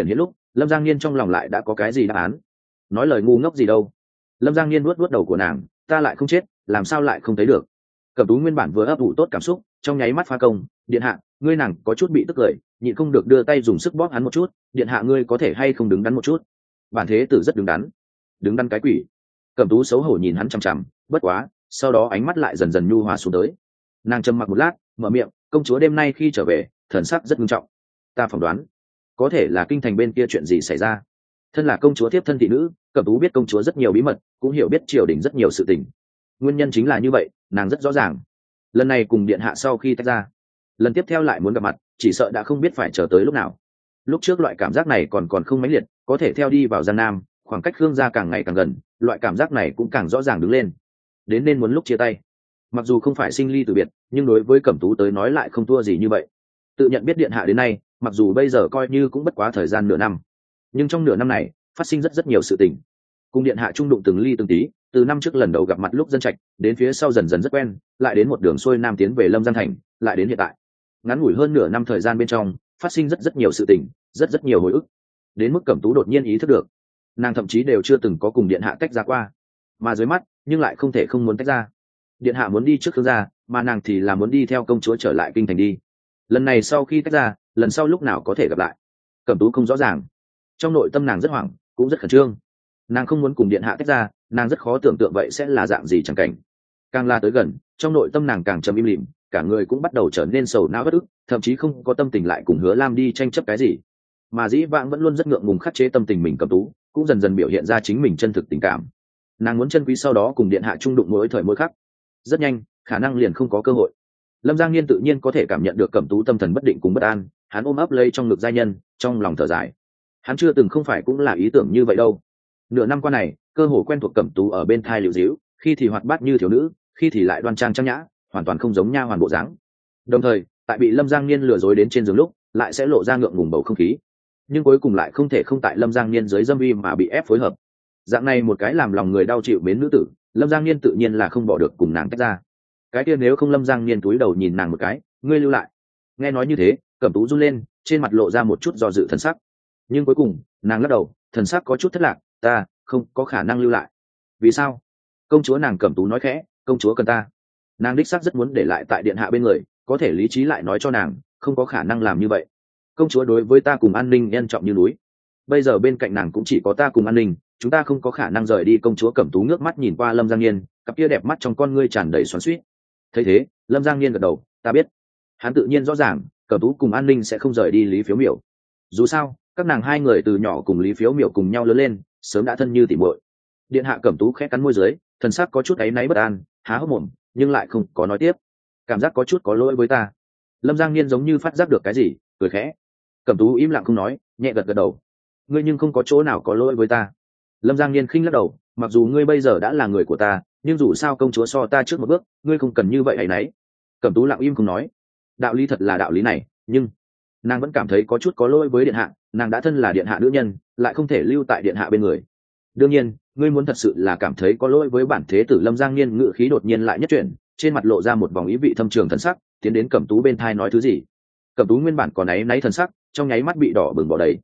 Lâm Giang Niên trong lòng lại đã có cái gì đáp án. Nói lời ngu ngốc gì đâu. Lâm Giang Niên nuốt đầu của nàng, ta lại không chết, làm sao lại không thấy được. Cẩm Tú nguyên bản vừa ấp ủ tốt cảm xúc, trong nháy mắt pha công, điện hạ, ngươi nàng có chút bị tức cười, nhịn không được đưa tay dùng sức bóp hắn một chút, điện hạ ngươi có thể hay không đứng đắn một chút. Bản thế tử rất đứng đắn. Đứng đắn cái quỷ. Cẩm Tú xấu hổ nhìn hắn chằm chằm, bất quá, sau đó ánh mắt lại dần dần nhu hòa xuống tới. Nàng trầm mặc một lát, mở miệng, công chúa đêm nay khi trở về, thần sắc rất nghiêm trọng. Ta phỏng đoán, có thể là kinh thành bên kia chuyện gì xảy ra. Thân là công chúa tiếp thân thị nữ, Cẩm Tú biết công chúa rất nhiều bí mật, cũng hiểu biết triều đình rất nhiều sự tình. Nguyên nhân chính là như vậy, nàng rất rõ ràng. Lần này cùng điện hạ sau khi tách ra, lần tiếp theo lại muốn gặp mặt, chỉ sợ đã không biết phải chờ tới lúc nào. Lúc trước loại cảm giác này còn không mãnh liệt, có thể theo đi vào Giang Nam, khoảng cách Khương gia càng ngày càng gần, loại cảm giác này cũng càng rõ ràng đứng lên. Đến nên muốn lúc chia tay. Mặc dù không phải sinh ly từ biệt, nhưng đối với Cẩm Tú tới nói lại không thua gì như vậy. Tự nhận biết điện hạ đến nay, mặc dù bây giờ coi như cũng bất quá thời gian nửa năm, nhưng trong nửa năm này phát sinh rất nhiều sự tình. Cùng điện hạ trung đụng từng ly từng tí, từ năm trước lần đầu gặp mặt lúc dân trạch, đến phía sau dần dần rất quen, lại đến một đường xuôi nam tiến về Lâm Giang thành, lại đến hiện tại. Ngắn ngủi hơn nửa năm thời gian bên trong, phát sinh rất nhiều sự tình, rất nhiều hồi ức. Đến mức Cẩm Tú đột nhiên ý thức được, nàng thậm chí đều chưa từng có cùng điện hạ tách ra qua, mà dưới mắt, nhưng lại không thể không muốn tách ra. Điện hạ muốn đi trước Khương gia, mà nàng thì là muốn đi theo công chúa trở lại kinh thành đi. Lần này sau khi tách ra, lần sau lúc nào có thể gặp lại, Cẩm Tú không rõ ràng. Trong nội tâm nàng rất hoảng, cũng rất khẩn trương. Nàng không muốn cùng điện hạ tách ra, nàng rất khó tưởng tượng vậy sẽ là dạng gì chẳng cảnh. Càng la tới gần, trong nội tâm nàng càng trầm im lìm, cả người cũng bắt đầu trở nên sầu não bất ức, thậm chí không có tâm tình lại cùng Hứa Lam đi tranh chấp cái gì. Mà dĩ vãng vẫn luôn rất ngượng ngùng khắc chế tâm tình mình, Cẩm Tú cũng dần dần biểu hiện ra chính mình chân thực tình cảm. Nàng muốn chân quý sau đó cùng điện hạ chung đụng mỗi thời mỗi khắc. Rất nhanh, khả năng liền không có cơ hội. Lâm Giang Niên tự nhiên có thể cảm nhận được Cẩm Tú tâm thần bất định cùng bất an, hắn ôm ấp lấy trong ngực giai nhân, trong lòng thở dài. Hắn chưa từng không phải cũng là ý tưởng như vậy đâu. Nửa năm qua này, cơ hồ quen thuộc Cẩm Tú ở bên thai liễu díu, khi thì hoạt bát như thiếu nữ, khi thì lại đoan trang trang nhã, hoàn toàn không giống nha hoàn bộ dáng. Đồng thời, tại bị Lâm Giang Niên lừa dối đến trên giường lúc, lại sẽ lộ ra ngượng ngùng bầu không khí. Nhưng cuối cùng lại không thể không tại Lâm Giang Niên dưới dâm uy mà bị ép phối hợp. Dạng này một cái làm lòng người đau chịu mến nữ tử, Lâm Giang Niên tự nhiên là không bỏ được cùng nàng tách ra. Cái kia nếu không, Lâm Giang Niên cúi đầu nhìn nàng một cái, ngươi lưu lại. Nghe nói như thế, Cẩm Tú run lên, trên mặt lộ ra một chút do dự thần sắc. Nhưng cuối cùng, nàng lắc đầu, thần sắc có chút thất lạc, ta không có khả năng lưu lại. Vì sao? Công chúa, nàng Cẩm Tú nói khẽ, công chúa cần ta. Nàng đích xác rất muốn để lại tại điện hạ bên người, có thể lý trí lại nói cho nàng, không có khả năng làm như vậy. Công chúa đối với ta cùng An Ninh nhân trọng như núi. Bây giờ bên cạnh nàng cũng chỉ có ta cùng An Ninh, chúng ta không có khả năng rời đi. Công chúa Cẩm Tú ngước mắt nhìn qua Lâm Giang Niên, cặp kia đẹp mắt trong con ngươi tràn đầy xoắn xuýt. Thấy thế, Lâm Giang Niên gật đầu, ta biết. Hắn tự nhiên rõ ràng, Cẩm Tú cùng An Ninh sẽ không rời đi Lý Phiếu Miểu. Dù sao, các nàng hai người từ nhỏ cùng Lý Phiếu Miểu cùng nhau lớn lên, sớm đã thân như tỉ muội. Điện hạ Cẩm Tú khẽ cắn môi dưới, thần sắc có chút áy náy bất an, há hốc mồm, nhưng lại không có nói tiếp. Cảm giác có chút có lỗi với ta. Lâm Giang Niên giống như phát giác được cái gì, cười khẽ. Cẩm Tú im lặng không nói, nhẹ gật gật đầu. Ngươi nhưng không có chỗ nào có lỗi với ta. Lâm Giang Niên khinh lắc đầu, mặc dù ngươi bây giờ đã là người của ta, nhưng dù sao công chúa so ta trước một bước, ngươi không cần như vậy áy náy. Cẩm Tú lặng im không nói. Đạo lý thật là đạo lý này, nhưng nàng vẫn cảm thấy có chút có lỗi với điện hạ. Nàng đã thân là điện hạ nữ nhân, lại không thể lưu tại điện hạ bên người. Đương nhiên, ngươi muốn thật sự là cảm thấy có lỗi với bản thế tử. Lâm Giang Niên ngự khí đột nhiên lại nhất chuyển, trên mặt lộ ra một vòng ý vị thâm trường thần sắc, tiến đến Cẩm Tú bên thai nói thứ gì. Cẩm Tú nguyên bản còn áy náy thần sắc, trong nháy mắt bị đỏ bừng bỏ đầy.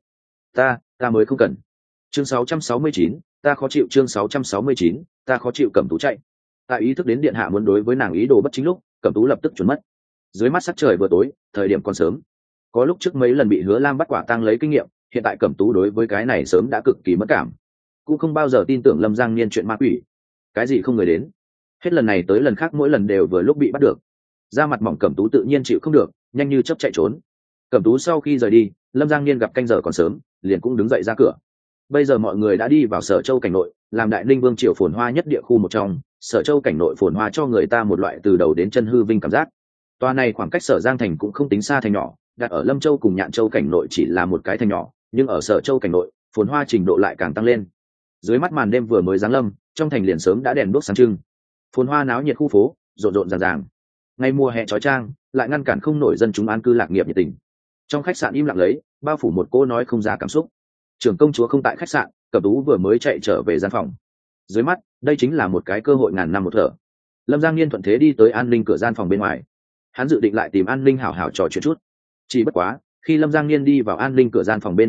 Ta mới không cần. Chương 669, ta khó chịu. Chương 669, ta khó chịu. Cẩm Tú chạy. Tại ý thức đến điện hạ muốn đối với nàng ý đồ bất chính lúc, Cẩm Tú lập tức chuẩn mất. Dưới mắt sắc trời vừa tối, thời điểm còn sớm. Có lúc trước mấy lần bị Hứa Lam bắt quả tang lấy kinh nghiệm, hiện tại Cẩm Tú đối với cái này sớm đã cực kỳ mất cảm, cũng không bao giờ tin tưởng Lâm Giang Niên chuyện ma quỷ. Cái gì không người đến, hết lần này tới lần khác mỗi lần đều vừa lúc bị bắt được. Da mặt mỏng Cẩm Tú tự nhiên chịu không được, nhanh như chớp chạy trốn. Cẩm Tú sau khi rời đi, Lâm Giang Niên gặp canh giờ còn sớm, liền cũng đứng dậy ra cửa. Bây giờ mọi người đã đi vào Sở Châu cảnh nội, làm Đại Ninh vương triều phồn hoa nhất địa khu một trong. Sở Châu cảnh nội phồn hoa cho người ta một loại từ đầu đến chân hư vinh cảm giác. Tòa này khoảng cách Sở Giang thành cũng không tính xa thành nhỏ, đặt ở Lâm Châu cùng Nhạn Châu cảnh nội chỉ là một cái thành nhỏ, nhưng ở Sở Châu cảnh nội, phồn hoa trình độ lại càng tăng lên. Dưới mắt màn đêm vừa mới giáng lâm, trong thành liền sớm đã đèn đuốc sáng trưng. Phồn hoa náo nhiệt khu phố, rộn rộn ràng ràng. Ngày mùa hè chói chang, lại ngăn cản không nổi dân chúng an cư lạc nghiệp nhiệt tình. Trong khách sạn im lặng lấy, bao phủ một cô nói không ra cảm xúc. Trưởng công chúa không tại khách sạn, Cẩm Tú vừa mới chạy trở về gian phòng. Dưới mắt, đây chính là một cái cơ hội ngàn năm một thở. Lâm Giang Niên thuận thế đi tới An Ninh cửa gian phòng bên ngoài. Hắn dự định lại tìm An Ninh hảo hảo trò chuyện chút. Chỉ bất quá, khi Lâm Giang Niên đi vào An Ninh cửa gian phòng bên ngoài lúc,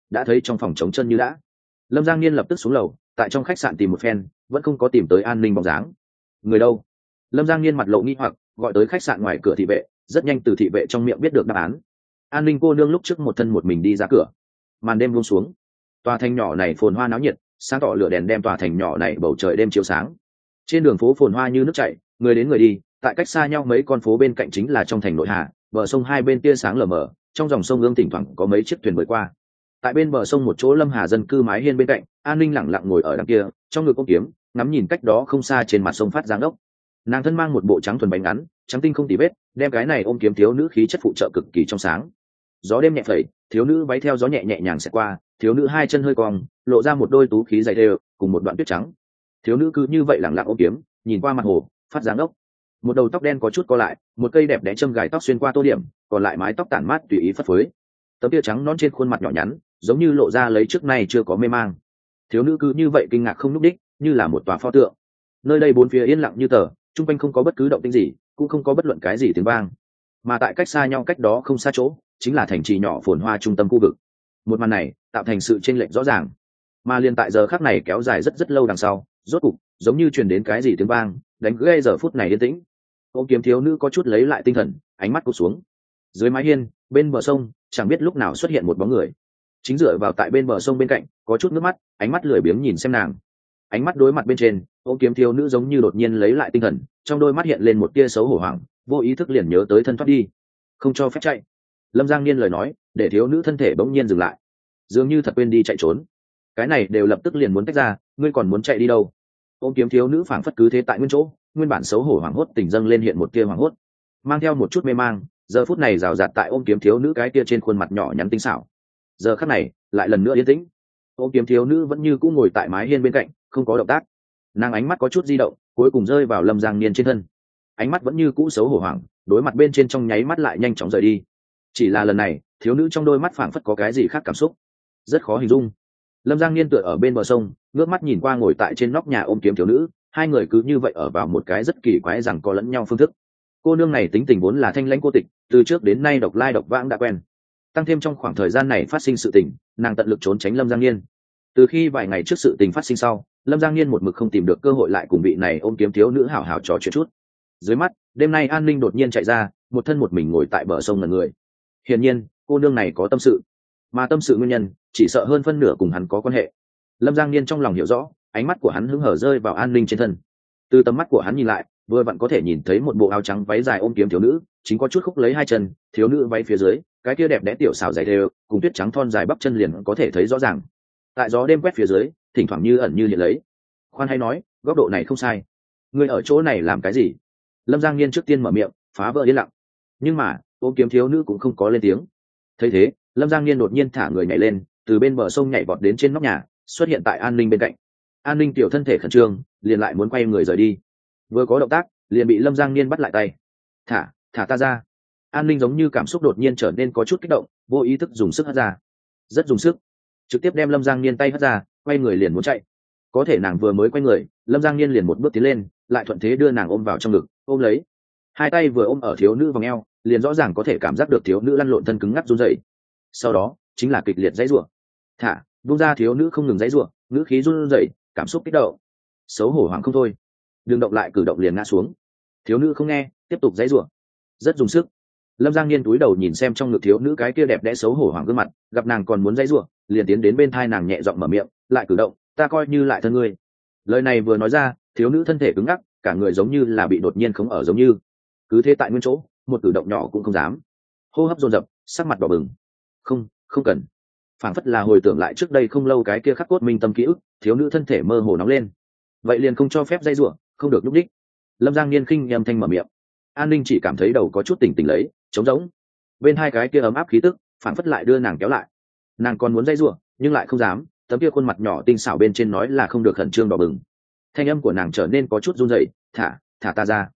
đã thấy trong phòng trống chân như đã. Lâm Giang Niên lập tức xuống lầu, tại trong khách sạn tìm một phen vẫn không có tìm tới An Ninh bóng dáng. Người đâu? Lâm Giang Niên mặt lộ nghi hoặc, gọi tới khách sạn ngoài cửa thị vệ, rất nhanh từ thị vệ trong miệng biết được đáp án. An Ninh cô nương lúc trước một thân một mình đi ra cửa. Màn đêm buông xuống, tòa thành nhỏ này phồn hoa náo nhiệt, sáng tỏ lửa đèn đem tòa thành nhỏ này bầu trời đêm chiếu sáng. Trên đường phố phồn hoa như nước chảy, người đến người đi, tại cách xa nhau mấy con phố bên cạnh chính là trong thành nội hà, bờ sông hai bên tia sáng lờ mờ, trong dòng sông ương thỉnh thoảng có mấy chiếc thuyền bơi qua. Tại bên bờ sông một chỗ Lâm Hà dân cư mái hiên bên cạnh, An Ninh lẳng lặng ngồi ở đằng kia, trong ngực ôm kiếm, ngắm nhìn cách đó không xa trên mặt sông phát giáng ốc. Nàng thân mang một bộ trắng thuần bánh ngắn, trắng tinh không tì vết, đem cái này ôm kiếm thiếu nữ khí chất phụ trợ cực kỳ trong sáng. Gió đêm nhẹ phẩy, thiếu nữ váy theo gió nhẹ nhẹ nhàng xẹt qua, thiếu nữ hai chân hơi cong, lộ ra một đôi tú khí dày đều, cùng một đoạn tuyết trắng. Thiếu nữ cứ như vậy lẳng lặng ôm kiếm, nhìn qua mặt hồ, phát giáng ốc. Một đầu tóc đen có chút co lại, một cây đẹp đẽ châm gài tóc xuyên qua tô điểm, còn lại mái tóc tản mát tùy ý phất phới. Tấm tia trắng non trên khuôn mặt nhỏ nhắn, giống như lộ ra lấy trước nay chưa có mê mang. Thiếu nữ cứ như vậy kinh ngạc không nhúc đích, như là một tòa pho tượng. Nơi đây bốn phía yên lặng như tờ, chung quanh không có bất cứ động tĩnh gì, cũng không có bất luận cái gì tiếng vang. Mà tại cách xa nhau cách đó không xa chỗ, chính là thành trì nhỏ phồn hoa trung tâm khu vực. Một màn này tạo thành sự chênh lệch rõ ràng. Mà liền tại giờ khắc này kéo dài rất rất lâu đằng sau, rốt cục giống như truyền đến cái gì tiếng vang, đánh gây giờ phút này yên tĩnh. Ôm kiếm thiếu nữ có chút lấy lại tinh thần, ánh mắt cụp xuống. Dưới mái hiên, bên bờ sông, chẳng biết lúc nào xuất hiện một bóng người. Chính dựa vào tại bên bờ sông bên cạnh, có chút nước mắt, ánh mắt lười biếng nhìn xem nàng. Ánh mắt đối mặt bên trên, ôm kiếm thiếu nữ giống như đột nhiên lấy lại tinh thần, trong đôi mắt hiện lên một tia xấu hổ hoảng, vô ý thức liền nhớ tới thân thoát đi, không cho phép chạy. Lâm Giang Niên lời nói để thiếu nữ thân thể bỗng nhiên dừng lại, dường như thật quên đi chạy trốn. Cái này đều lập tức liền muốn tách ra, ngươi còn muốn chạy đi đâu? Ôm kiếm thiếu nữ phảng phất cứ thế tại nguyên chỗ, nguyên bản xấu hổ hoảng hốt tình dâng lên hiện một tia hoảng hốt, mang theo một chút mê mang, giờ phút này rào rạt tại ôm kiếm thiếu nữ cái tia trên khuôn mặt nhỏ nhắn tinh xảo. Giờ khắc này lại lần nữa yên tĩnh, ôm kiếm thiếu nữ vẫn như cũ ngồi tại mái hiên bên cạnh, không có động tác. Nàng ánh mắt có chút di động, cuối cùng rơi vào Lâm Giang Niên trên thân. Ánh mắt vẫn như cũ xấu hổ hoảng, đối mặt bên trên trong nháy mắt lại nhanh chóng rời đi. Chỉ là lần này thiếu nữ trong đôi mắt phảng phất có cái gì khác cảm xúc, rất khó hình dung. Lâm Giang Niên tựa ở bên bờ sông, ngước mắt nhìn qua ngồi tại trên nóc nhà ôm kiếm thiếu nữ, hai người cứ như vậy ở vào một cái rất kỳ quái rằng có lẫn nhau phương thức. Cô nương này tính tình vốn là thanh lãnh cô tịch, từ trước đến nay độc lai độc vãng đã quen, tăng thêm trong khoảng thời gian này phát sinh sự tình, nàng tận lực trốn tránh Lâm Giang Niên. Từ khi vài ngày trước sự tình phát sinh sau, Lâm Giang Niên một mực không tìm được cơ hội lại cùng vị này ôm kiếm thiếu nữ hảo hảo trò chuyện chút. Dưới mắt đêm nay An Ninh đột nhiên chạy ra, một thân một mình ngồi tại bờ sông ngẩn người. Hiển nhiên cô nương này có tâm sự, mà tâm sự nguyên nhân chỉ sợ hơn phân nửa cùng hắn có quan hệ. Lâm Giang Niên trong lòng hiểu rõ, ánh mắt của hắn hứng hở rơi vào An Ninh trên thân. Từ tầm mắt của hắn nhìn lại, vừa vặn có thể nhìn thấy một bộ áo trắng váy dài ôm kiếm thiếu nữ, chính có chút khúc lấy hai chân, thiếu nữ váy phía dưới, cái kia đẹp đẽ tiểu xảo dày đều, cùng tuyết trắng thon dài bắp chân liền có thể thấy rõ ràng. Tại gió đêm quét phía dưới, thỉnh thoảng như ẩn như hiện lấy. Khoan hay nói, góc độ này không sai. Ngươi ở chỗ này làm cái gì? Lâm Giang Niên trước tiên mở miệng, phá vỡ yên lặng. Nhưng mà ôm kiếm thiếu nữ cũng không có lên tiếng. Thấy thế, Lâm Giang Niên đột nhiên thả người nhảy lên, từ bên bờ sông nhảy vọt đến trên nóc nhà, xuất hiện tại An Ninh bên cạnh. An Ninh tiểu thân thể khẩn trương, liền lại muốn quay người rời đi. Vừa có động tác, liền bị Lâm Giang Niên bắt lại tay. Thả ta ra. An Ninh giống như cảm xúc đột nhiên trở nên có chút kích động, vô ý thức dùng sức hất ra. Rất dùng sức, trực tiếp đem Lâm Giang Niên tay hất ra, quay người liền muốn chạy. Có thể nàng vừa mới quay người, Lâm Giang Niên liền một bước tiến lên, lại thuận thế đưa nàng ôm vào trong ngực, ôm lấy. Hai tay vừa ôm ở thiếu nữ vòng eo, liền rõ ràng có thể cảm giác được thiếu nữ lăn lộn thân cứng ngắc run rẩy. Sau đó chính là kịch liệt giãy giụa. Buông ra, thiếu nữ không ngừng giãy giụa, ngữ khí run rẩy, cảm xúc kích động. Xấu hổ hoảng không thôi, đừng động lại cử động liền ngã xuống. Thiếu nữ không nghe, tiếp tục giãy giụa, rất dùng sức. Lâm Giang Niên cúi đầu nhìn xem trong ngực thiếu nữ cái kia đẹp đẽ xấu hổ hoảng gương mặt, gặp nàng còn muốn giãy giụa, liền tiến đến bên thai nàng nhẹ giọng mở miệng, lại cử động, ta coi như lại thân ngươi. Lời này vừa nói ra, thiếu nữ thân thể cứng ngắc, cả người giống như là bị đột nhiên khống ở giống như, cứ thế tại nguyên chỗ, một cử động nhỏ cũng không dám. Hô hấp dồn dập, sắc mặt đỏ bừng. Không cần. Phảng phất là hồi tưởng lại trước đây không lâu cái kia khắc cốt minh tâm ký ức, thiếu nữ thân thể mơ hồ nóng lên. Vậy liền không cho phép dây rủa, không được lúc đích. Lâm Giang Niên khinh âm thanh mở miệng. An Ninh chỉ cảm thấy đầu có chút tỉnh tỉnh lấy, trống rỗng. Bên hai cái kia ấm áp khí tức, phảng phất lại đưa nàng kéo lại. Nàng còn muốn dây rủa, nhưng lại không dám, tấm kia khuôn mặt nhỏ tinh xảo bên trên nói là không được khẩn trương đỏ bừng. Thanh âm của nàng trở nên có chút run rẩy, thả ta ra.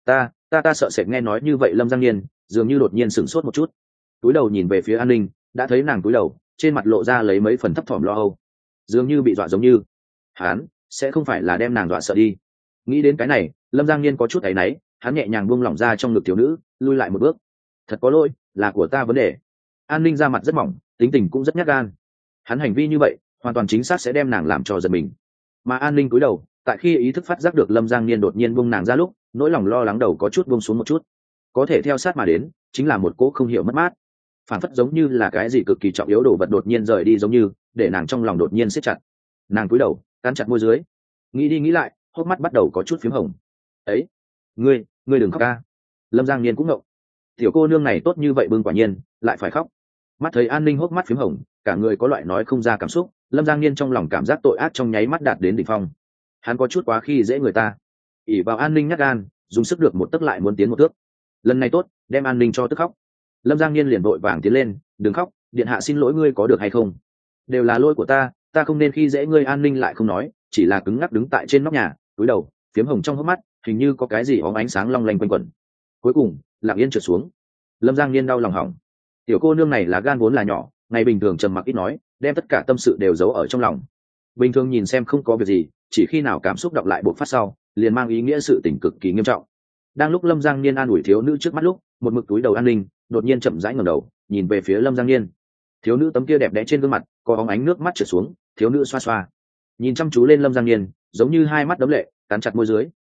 Ta sợ sệt. Nghe nói như vậy Lâm Giang Niên dường như đột nhiên sửng sốt một chút, túi đầu nhìn về phía An Ninh, đã thấy nàng túi đầu, trên mặt lộ ra lấy mấy phần thấp thỏm lo âu, dường như bị dọa giống như. Hắn sẽ không phải là đem nàng dọa sợ đi. Nghĩ đến cái này, Lâm Giang Niên có chút áy náy, hắn nhẹ nhàng buông lỏng ra trong ngực thiếu nữ, lui lại một bước. Thật có lỗi, là của ta vấn đề. An Ninh ra mặt rất mỏng, tính tình cũng rất nhát gan. Hắn hành vi như vậy hoàn toàn chính xác sẽ đem nàng làm cho giật mình. Mà An Ninh cúi đầu, tại khi ý thức phát giác được Lâm Giang Niên đột nhiên buông nàng ra lúc, nỗi lòng lo lắng đầu có chút buông xuống một chút. Có thể theo sát mà đến chính là một cỗ không hiểu mất mát, phản phất giống như là cái gì cực kỳ trọng yếu đồ vật đột nhiên rời đi, giống như để nàng trong lòng đột nhiên siết chặt. Nàng cúi đầu cắn chặt môi dưới, nghĩ đi nghĩ lại, hốc mắt bắt đầu có chút phím hồng. Ấy, ngươi đừng khóc ca. Lâm Giang Niên cũng ngộng, tiểu cô nương này tốt như vậy bưng quả nhiên lại phải khóc. Mắt thấy An Ninh hốc mắt phím hồng, cả người có loại nói không ra cảm xúc, Lâm Giang Niên trong lòng cảm giác tội ác trong nháy mắt đạt đến đỉnh phong. Hắn có chút quá khi dễ người ta, ỉ vào An Ninh nhắc gan, dùng sức được một tấc lại muốn tiến một thước. Lần này tốt, đem An Ninh cho tức khóc. Lâm Giang Niên liền vội vàng tiến lên, đừng khóc, điện hạ xin lỗi, ngươi có được hay không? Đều là lỗi của ta không nên khi dễ ngươi. An Ninh lại không nói, chỉ là cứng ngắc đứng tại trên nóc nhà, cúi đầu, phiếm hồng trong hốc mắt hình như có cái gì óng ánh sáng long lanh quanh quẩn. Cuối cùng lặng yên trượt xuống. Lâm Giang Niên đau lòng hỏng, tiểu cô nương này là gan vốn là nhỏ, ngày bình thường trầm mặc ít nói, đem tất cả tâm sự đều giấu ở trong lòng. Bình thường nhìn xem không có việc gì, chỉ khi nào cảm xúc đọc lại bộc phát sau, liền mang ý nghĩa sự tình cực kỳ nghiêm trọng. Đang lúc Lâm Giang Niên an ủi thiếu nữ trước mắt lúc, một mực túi đầu An Ninh đột nhiên chậm rãi ngẩng đầu, nhìn về phía Lâm Giang Niên. Thiếu nữ tấm kia đẹp đẽ trên gương mặt có óng ánh nước mắt trượt xuống, thiếu nữ xoa xoa, nhìn chăm chú lên Lâm Giang Niên, giống như hai mắt đấm lệ, cắn chặt môi dưới.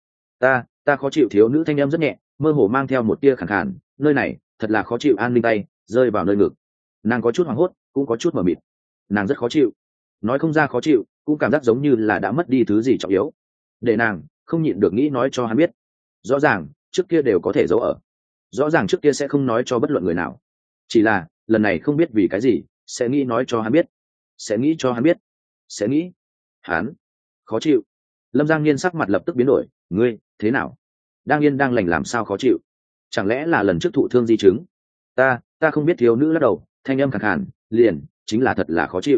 Ta khó chịu. Thiếu nữ thanh âm rất nhẹ, mơ hồ mang theo một tia khàn khàn, nơi này thật là khó chịu. An Ninh tay rơi vào nơi ngực, nàng có chút hoảng hốt, cũng có chút mờ mịt. Nàng rất khó chịu, nói không ra khó chịu, cũng cảm giác giống như là đã mất đi thứ gì trọng yếu, để nàng không nhịn được nghĩ nói cho hắn biết. Rõ ràng trước kia đều có thể giấu ở, rõ ràng trước kia sẽ không nói cho bất luận người nào, chỉ là lần này không biết vì cái gì sẽ nghĩ nói cho hắn biết, sẽ nghĩ cho hắn biết, sẽ nghĩ hắn khó chịu. Lâm Giang Niên sắc mặt lập tức biến đổi, ngươi thế nào? Đang yên đang lành làm sao khó chịu? Chẳng lẽ là lần trước thụ thương di chứng? Ta không biết. Thiếu nữ lắc đầu, thanh âm khàn khàn, liền chính là thật là khó chịu,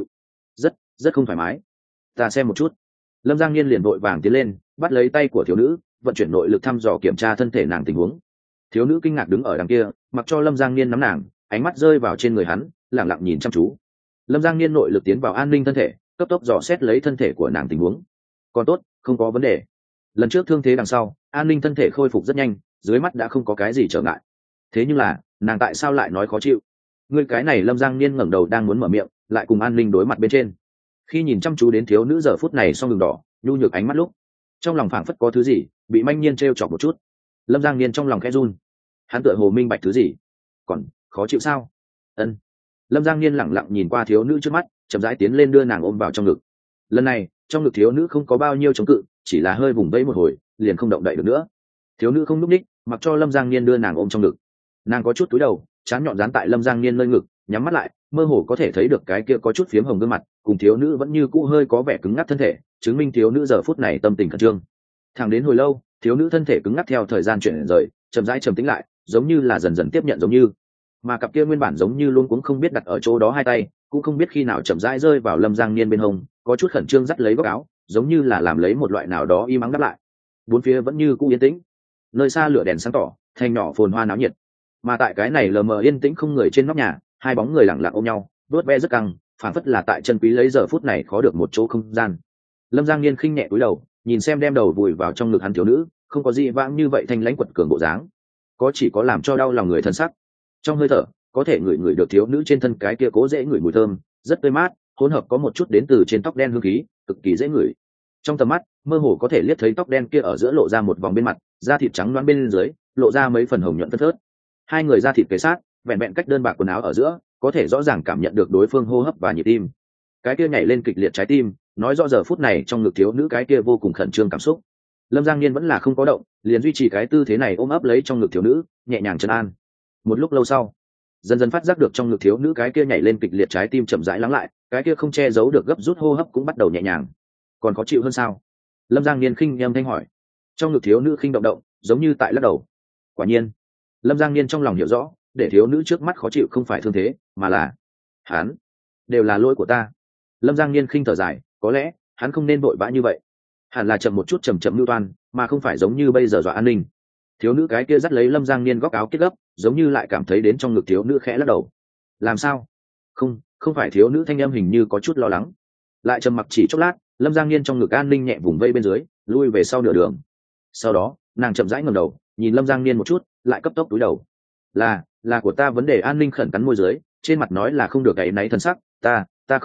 rất không thoải mái. Ta xem một chút. Lâm Giang Niên liền vội vàng tiến lên, bắt lấy tay của thiếu nữ, vận chuyển nội lực thăm dò kiểm tra thân thể nàng tình huống. Thiếu nữ kinh ngạc đứng ở đằng kia, mặc cho Lâm Giang Niên nắm nàng, ánh mắt rơi vào trên người hắn, lặng lặng nhìn chăm chú. Lâm Giang Niên nội lực tiến vào An Ninh thân thể, cấp tốc dò xét lấy thân thể của nàng tình huống. Còn tốt, không có vấn đề. Lần trước thương thế đằng sau, An Ninh thân thể khôi phục rất nhanh, dưới mắt đã không có cái gì trở ngại. Thế nhưng là nàng tại sao lại nói khó chịu? Ngươi cái này. Lâm Giang Niên ngẩng đầu đang muốn mở miệng, lại cùng An Ninh đối mặt bên trên. Khi nhìn chăm chú đến thiếu nữ giờ phút này xong đường đỏ nhu nhược ánh mắt lúc, trong lòng phảng phất có thứ gì bị manh nhiên t chọc một chút. Lâm Giang Niên trong lòng khẽ run, hắn tựa hồ minh bạch thứ gì. Còn khó chịu sao? Ân. Lâm Giang Niên lẳng lặng nhìn qua thiếu nữ trước mắt, chậm rãi tiến lên đưa nàng ôm vào trong ngực. Lần này trong ngực thiếu nữ không có bao nhiêu chống cự, chỉ là hơi vùng vẫy một hồi liền không động đậy được nữa. Thiếu nữ không núp ních, mặc cho Lâm Giang Niên đưa nàng ôm trong ngực. Nàng có chút cúi đầu, trán nhọn dán tại Lâm Giang Niên nơi ngực, nhắm mắt lại, mơ hồ có thể thấy được cái kia có chút phiếm hồng gương mặt, cùng thiếu nữ vẫn như cũ hơi có vẻ cứng ngắc thân thể, chứng minh thiếu nữ giờ phút này tâm tình khẩn trương. Thẳng đến hồi lâu, thiếu nữ thân thể cứng ngắc theo thời gian chuyển rời, chậm rãi trầm tĩnh lại, giống như là dần dần tiếp nhận, giống như mà cặp kia nguyên bản giống như luôn cũng không biết đặt ở chỗ đó hai tay, cũng không biết khi nào chậm rãi rơi vào Lâm Giang Niên bên hông, có chút khẩn trương dắt lấy góc áo, giống như là làm lấy một loại nào đó im ắng đáp lại. Bốn phía vẫn như cũ yên tĩnh, nơi xa lửa đèn sáng tỏ, thành nhỏ phồn hoa náo nhiệt. Mà tại cái này lờ mờ yên tĩnh không người trên nóc nhà, hai bóng người lặng lặng ôm nhau, đốt ve rất căng, phảng phất là tại chân quý lấy giờ phút này khó được một chỗ không gian. Lâm Giang Niên khinh nhẹ cúi đầu, nhìn xem đem đầu vùi vào trong ngực hắn thiếu nữ, không có gì vãng như vậy thanh lãnh quật cường bộ dáng, có chỉ có làm cho đau lòng người thân sắc. Trong hơi thở có thể ngửi được thiếu nữ trên thân cái kia cố dễ ngửi mùi thơm, rất tươi mát, hỗn hợp có một chút đến từ trên tóc đen hương khí, cực kỳ dễ ngửi. Trong tầm mắt mơ hồ có thể liếc thấy tóc đen kia ở giữa lộ ra một vòng bên mặt, da thịt trắng loáng bên dưới lộ ra mấy phần hồng nhuận phớt phớt. Hai người da thịt kề sát, vẹn vẹn cách đơn bạc quần áo ở giữa, có thể rõ ràng cảm nhận được đối phương hô hấp và nhịp tim. Cái kia nhảy lên kịch liệt trái tim, nói rõ giờ phút này trong ngực thiếu nữ cái kia vô cùng khẩn trương cảm xúc. Lâm Giang Niên vẫn là không có động, liền duy trì cái tư thế này ôm ấp lấy trong ngực thiếu nữ, nhẹ nhàng trấn an. Một lúc lâu sau, dần dần phát giác được trong ngực thiếu nữ cái kia nhảy lên kịch liệt trái tim chậm rãi lắng lại, cái kia không che giấu được gấp rút hô hấp cũng bắt đầu nhẹ nhàng. Còn khó chịu hơn sao? Lâm Giang Niên khinh âm thanh hỏi. Trong ngực thiếu nữ khinh động động, giống như tại lắc đầu. Quả nhiên, Lâm Giang Niên trong lòng hiểu rõ, để thiếu nữ trước mắt khó chịu không phải thương thế, mà là hắn, đều là lỗi của ta. Lâm Giang Niên khinh thở dài, có lẽ hắn không nên vội vã như vậy, hẳn là chậm một chút, chậm lưu toan, mà không phải giống như bây giờ dọa an ninh. Thiếu nữ cái kia dắt lấy Lâm Giang Niên góc áo kết gấp, giống như lại cảm thấy đến trong ngực thiếu nữ khẽ lắc đầu. Làm sao? Không phải. Thiếu nữ thanh âm hình như có chút lo lắng. Lại trầm mặc chỉ chốc lát, Lâm Giang Niên trong ngực an ninh nhẹ vùng vây bên dưới, lui về sau nửa đường. Sau đó nàng chậm rãi ngẩng đầu, nhìn Lâm Giang Niên một chút, lại cấp tốc cúi đầu. Là của ta vấn đề. An ninh khẩn cắn môi dưới, trên mặt nói là không được, cái náy thân sắc. Ta không nên,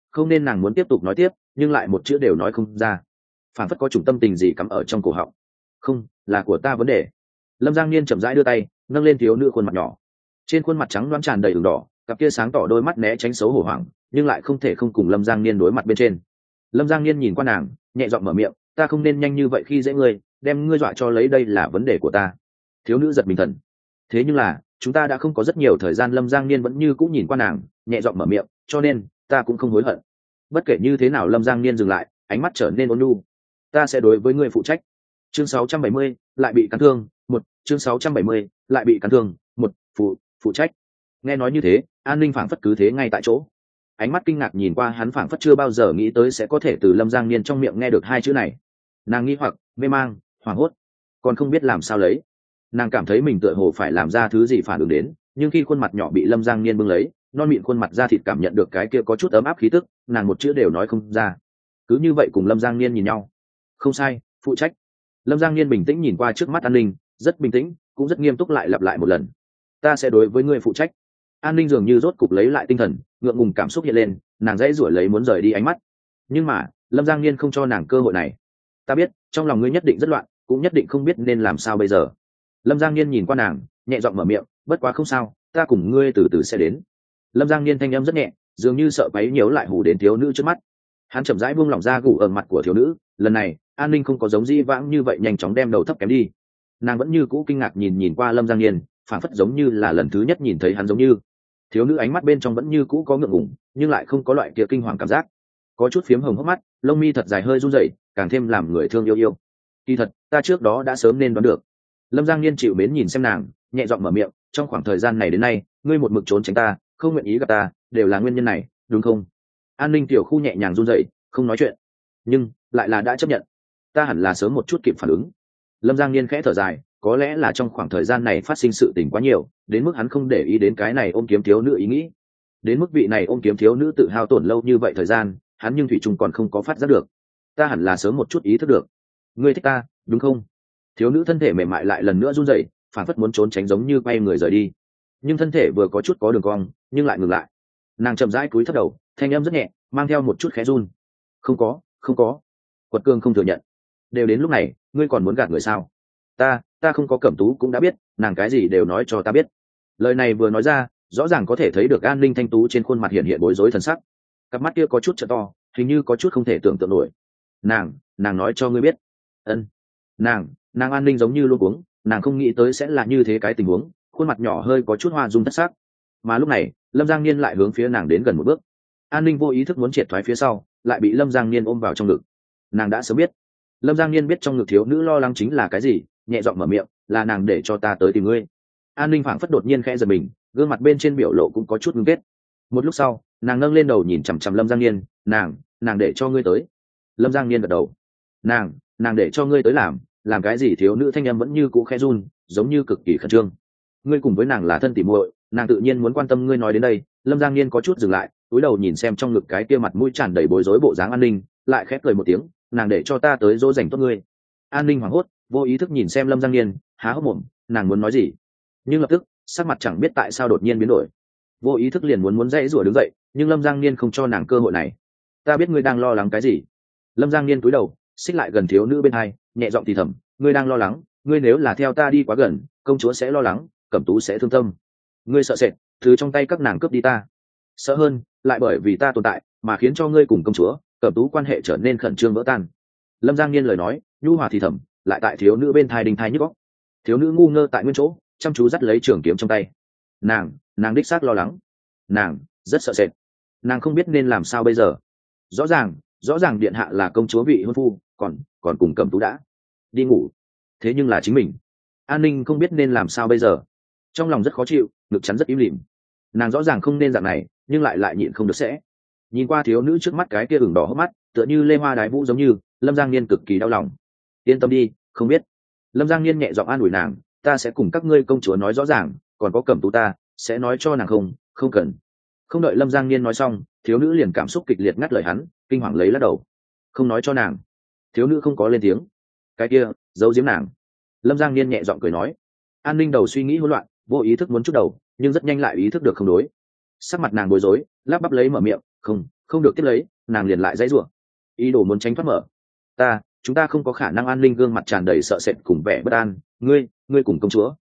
không nên nàng muốn tiếp tục nói tiếp nhưng lại một chữ đều nói không ra, phản phất có chủng tâm tình gì cắm ở trong cổ họng. Không là của ta vấn đề. Lâm Giang Niên chậm rãi đưa tay nâng lên thiếu nữ khuôn mặt nhỏ, trên khuôn mặt trắng đoán tràn đầy ửng đỏ, cặp kia sáng tỏ đôi mắt né tránh xấu hổ hoảng nhưng lại không thể không cùng Lâm Giang Niên đối mặt bên trên. Lâm Giang Niên nhìn qua nàng nhẹ giọng mở miệng, ta không nên nhanh như vậy khi dễ ngươi, đem ngươi dọa cho lấy đây là vấn đề của ta. Thiếu nữ giật mình thần, thế nhưng là chúng ta đã không có rất nhiều thời gian. Lâm Giang Niên vẫn như cũng nhìn qua nàng nhẹ giọng mở miệng, cho nên ta cũng không hối hận. Bất kể như thế nào Lâm Giang Niên dừng lại, ánh mắt trở nên ôn nhu. Ta sẽ đối với ngươi phụ trách. Chương 670, lại bị cắn thương, một chương 670, lại bị cắn thương, một phụ trách. Nghe nói như thế, An Linh phảng phất cứ thế ngay tại chỗ, ánh mắt kinh ngạc nhìn qua hắn, phảng phất chưa bao giờ nghĩ tới sẽ có thể từ Lâm Giang Niên trong miệng nghe được hai chữ này. Nàng nghi hoặc, mê mang, hoảng hốt, còn không biết làm sao lấy. Nàng cảm thấy mình tựa hồ phải làm ra thứ gì phản ứng đến, nhưng khi khuôn mặt nhỏ bị Lâm Giang Niên bưng lấy, non mịn khuôn mặt da thịt cảm nhận được cái kia có chút ấm áp khí tức, nàng một chữ đều nói không ra. Cứ như vậy cùng Lâm Giang Niên nhìn nhau. Không sai, phụ trách. Lâm Giang Niên bình tĩnh nhìn qua trước mắt An Ninh, rất bình tĩnh, cũng rất nghiêm túc lại lặp lại một lần. Ta sẽ đối với ngươi phụ trách. An Ninh dường như rốt cục lấy lại tinh thần, ngượng ngùng cảm xúc hiện lên, nàng dãy rủi lấy muốn rời đi ánh mắt. Nhưng mà, Lâm Giang Niên không cho nàng cơ hội này. Ta biết, trong lòng ngươi nhất định rất loạn, cũng nhất định không biết nên làm sao bây giờ. Lâm Giang Niên nhìn qua nàng, nhẹ giọng mở miệng, bất quá không sao, ta cùng ngươi từ từ sẽ đến. Lâm Giang Niên thanh âm rất nhẹ, dường như sợ quấy nhiễu lại hù đến thiếu nữ trước mắt. Hắn chậm rãi buông lỏng ra gù ở mặt của thiếu nữ, lần này An Ninh không có giống di vãng như vậy nhanh chóng đem đầu thấp kém đi. Nàng vẫn như cũ kinh ngạc nhìn qua Lâm Giang Niên, phản phất giống như là lần thứ nhất nhìn thấy hắn giống như. Thiếu nữ ánh mắt bên trong vẫn như cũ có ngượng ngùng, nhưng lại không có loại kia kinh hoàng cảm giác. Có chút phiếm hồng hốc mắt, lông mi thật dài hơi run rẩy, càng thêm làm người thương yêu. Kỳ thật, ta trước đó đã sớm nên đoán được. Lâm Giang Niên chịu mến nhìn xem nàng, nhẹ giọng mở miệng, trong khoảng thời gian này đến nay, ngươi một mực trốn tránh ta, không nguyện ý gặp ta, đều là nguyên nhân này, đúng không? An Ninh tiểu khu nhẹ nhàng run rẩy, không nói chuyện, nhưng lại là đã chấp nhận. Ta hẳn là sớm một chút kịp phản ứng. Lâm Giang Niên khẽ thở dài, có lẽ là trong khoảng thời gian này phát sinh sự tình quá nhiều, đến mức hắn không để ý đến cái này ôm kiếm thiếu nữ ý nghĩ. Đến mức vị này ôm kiếm thiếu nữ tự hao tổn lâu như vậy thời gian, hắn nhưng thủy chung còn không có phát giác được. Ta hẳn là sớm một chút ý thức được. Ngươi thích ta, đúng không? Thiếu nữ thân thể mềm mại lại lần nữa run rẩy, phản phất muốn trốn tránh giống như quay người rời đi. Nhưng thân thể vừa có chút có đường cong, nhưng lại ngừng lại. Nàng chậm rãi cúi thấp đầu, thanh âm rất nhẹ, mang theo một chút khẽ run. Không có. Quật Cương không thừa nhận. Đều đến lúc này, ngươi còn muốn gạt người sao? Ta không có. Cẩm Tú cũng đã biết, nàng cái gì đều nói cho ta biết. Lời này vừa nói ra, rõ ràng có thể thấy được An Ninh thanh tú trên khuôn mặt hiện hiện bối rối thần sắc. Cặp mắt kia có chút trợ to, hình như có chút không thể tưởng tượng nổi. Nàng nói cho ngươi biết. Ân. Nàng An Ninh giống như luôn uống, nàng không nghĩ tới sẽ là như thế cái tình huống, khuôn mặt nhỏ hơi có chút hoa dung thất sắc. Mà lúc này, Lâm Giang Niên lại hướng phía nàng đến gần một bước. An Ninh vô ý thức muốn triệt thoái phía sau, lại bị Lâm Giang Niên ôm vào trong ngực. Nàng đã sớm biết. Lâm Giang Niên biết trong ngực thiếu nữ lo lắng chính là cái gì, nhẹ giọng mở miệng, là nàng để cho ta tới tìm ngươi. An Ninh phảng phất đột nhiên khẽ giật mình, gương mặt bên trên biểu lộ cũng có chút ngưng kết. Một lúc sau, nàng nâng lên đầu nhìn chằm chằm Lâm Giang Niên, nàng để cho ngươi tới. Lâm Giang Niên gật đầu. Nàng để cho ngươi tới làm cái gì? Thiếu nữ thanh âm vẫn như cũ khẽ run, giống như cực kỳ khẩn trương. Ngươi cùng với nàng là thân tỉ muội, nàng tự nhiên muốn quan tâm ngươi. Nói đến đây, Lâm Giang Niên có chút dừng lại, cúi đầu nhìn xem trong ngực cái kia mặt mũi tràn đầy bối rối bộ dáng An Ninh, lại khép cười một tiếng, nàng để cho ta tới dỗ dành tốt ngươi. An Ninh hoảng hốt, vô ý thức nhìn xem Lâm Giang Niên, há hốc mồm, nàng muốn nói gì, nhưng lập tức sắc mặt chẳng biết tại sao đột nhiên biến đổi, vô ý thức liền muốn dãy rủa đứng dậy, nhưng Lâm Giang Niên không cho nàng cơ hội này. Ta biết ngươi đang lo lắng cái gì. Lâm Giang Niên cúi đầu, xích lại gần thiếu nữ bên hai, nhẹ giọng thì thầm, ngươi đang lo lắng, ngươi nếu là theo ta đi quá gần, công chúa sẽ lo lắng, Cẩm Tú sẽ thương tâm. Ngươi sợ sệt, thứ trong tay các nàng cướp đi ta. Sợ hơn, lại bởi vì ta tồn tại mà khiến cho ngươi cùng công chúa, Cẩm Tú quan hệ trở nên khẩn trương vỡ tan. Lâm Giang Niên lời nói, nhu hòa thì thầm, lại tại thiếu nữ bên thai đinh thai nhức óc. Thiếu nữ ngu ngơ tại nguyên chỗ, chăm chú dắt lấy trường kiếm trong tay. Nàng đích xác lo lắng, nàng rất sợ sệt, nàng không biết nên làm sao bây giờ. Rõ ràng điện hạ là công chúa vị hôn phu, còn cùng Cẩm Tú đã đi ngủ, thế nhưng là chính mình. An Ninh không biết nên làm sao bây giờ, trong lòng rất khó chịu, ngực chắn rất im lìm. Nàng rõ ràng không nên dạng này, nhưng lại nhịn không được sẽ. Nhìn qua thiếu nữ trước mắt cái kia ửng đỏ hốc mắt, tựa như lê hoa đái vũ giống như, Lâm Giang Niên cực kỳ đau lòng. Yên tâm đi, không biết. Lâm Giang Niên nhẹ giọng an ủi nàng, ta sẽ cùng các ngươi công chúa nói rõ ràng, còn có Cẩm Tú ta sẽ nói cho nàng. Không cần. Không đợi Lâm Giang Niên nói xong, thiếu nữ liền cảm xúc kịch liệt ngắt lời hắn, kinh hoàng lấy lắc đầu. Không nói cho nàng. Thiếu nữ không có lên tiếng. Cái kia giấu giếm nàng. Lâm Giang Niên nhẹ giọng cười nói. An Ninh đầu suy nghĩ hỗn loạn, vô ý thức muốn chút đầu, nhưng rất nhanh lại ý thức được không đối. Sắc mặt nàng bối rối, lắp bắp lấy mở miệng, Không được tiếp lấy, nàng liền lại dãy rủa, ý đồ muốn tránh thoát mở. Chúng ta không có khả năng. An Linh gương mặt tràn đầy sợ sệt cùng vẻ bất an. Ngươi cùng công chúa.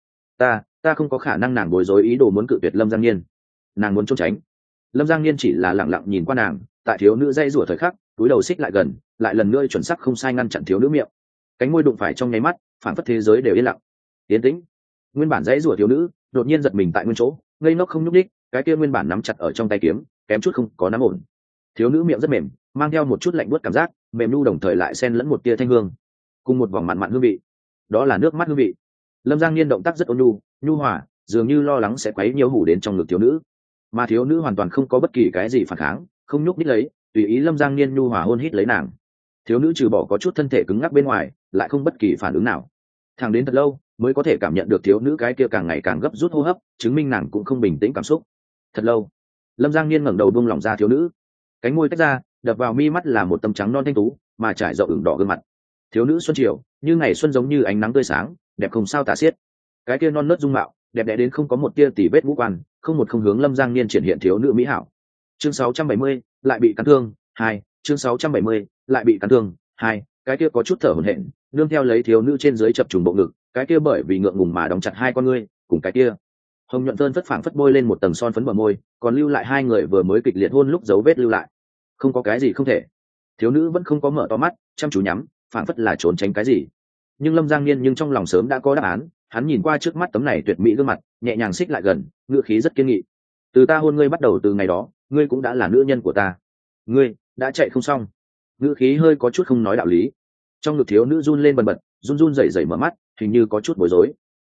Ta không có khả năng. Nàng bối rối ý đồ muốn cự tuyệt Lâm Giang Niên. Nàng muốn trốn tránh. Lâm Giang Niên chỉ là lẳng lặng nhìn qua nàng, tại thiếu nữ dây rủa thời khắc, túi đầu xích lại gần, lại lần nữa chuẩn xác không sai ngăn chặn thiếu nữ miệng. Cánh môi đụng phải trong nháy mắt, phản phất thế giới đều yên lặng, yên tĩnh. Nguyên bản dãy rủa thiếu nữ đột nhiên giật mình tại nguyên chỗ, ngây ngốc không nhúc nhích, cái kia nguyên bản nắm chặt ở trong tay kiếm, kém chút không có nắm ổn. Thiếu nữ miệng rất mềm, mang theo một chút lạnh buốt cảm giác, mềm nu đồng thời lại xen lẫn một tia thanh hương, cùng một vòng mặn mặn hương vị. Đó là nước mắt hương vị. Lâm Giang Niên động tác rất ôn nhu hòa, dường như lo lắng sẽ quấy nhiễu hủ đến trong ngực thiếu nữ, mà thiếu nữ hoàn toàn không có bất kỳ cái gì phản kháng, không nhúc nhích lấy, tùy ý Lâm Giang Niên nhu hòa hôn hít lấy nàng. Thiếu nữ trừ bỏ có chút thân thể cứng ngắc bên ngoài, lại không bất kỳ phản ứng nào. Thẳng đến thật lâu mới có thể cảm nhận được thiếu nữ cái kia càng ngày càng gấp rút hô hấp, chứng minh nàng cũng không bình tĩnh cảm xúc. Thật lâu, Lâm Giang Niên ngẩng đầu buông lỏng ra thiếu nữ, cánh môi tách ra, đập vào mi mắt là một tấm trắng non thanh tú mà trải rộng ửng đỏ gương mặt. Thiếu nữ xuân chiều, như ngày xuân giống như ánh nắng tươi sáng, đẹp không sao tả xiết. Cái kia non nớt dung mạo, đẹp đẽ đến không có một tia tỉ vết ngũ quan, không hướng Lâm Giang Niên triển hiện thiếu nữ mỹ hảo. Chương 670, lại bị cắn thương, 2, chương 670, lại bị cắn thương, 2, cái kia có chút thở hổn hển, nương theo lấy thiếu nữ trên dưới chập trùng bộ ngực, cái kia bởi vì ngượng ngùng mà đóng chặt hai con ngươi, cùng cái kia hồng nhuận thơn phất phảng phất bôi lên một tầng son phấn bờ môi, còn lưu lại hai người vừa mới kịch liệt hôn lúc dấu vết lưu lại. Không có cái gì không thể. Thiếu nữ vẫn không có mở to mắt, chăm chú nhắm, phảng phất là trốn tránh cái gì. Nhưng Lâm Giang Niên trong lòng sớm đã có đáp án, hắn nhìn qua trước mắt tấm này tuyệt mỹ gương mặt, nhẹ nhàng xích lại gần, ngữ khí rất kiên nghị. Từ ta hôn ngươi bắt đầu, từ ngày đó, ngươi cũng đã là nữ nhân của ta. Ngươi đã chạy không xong. Ngữ khí hơi có chút không nói đạo lý. Trong ngực thiếu nữ run lên bần bật, run rẩy rẩy mở mắt, hình như có chút bối rối.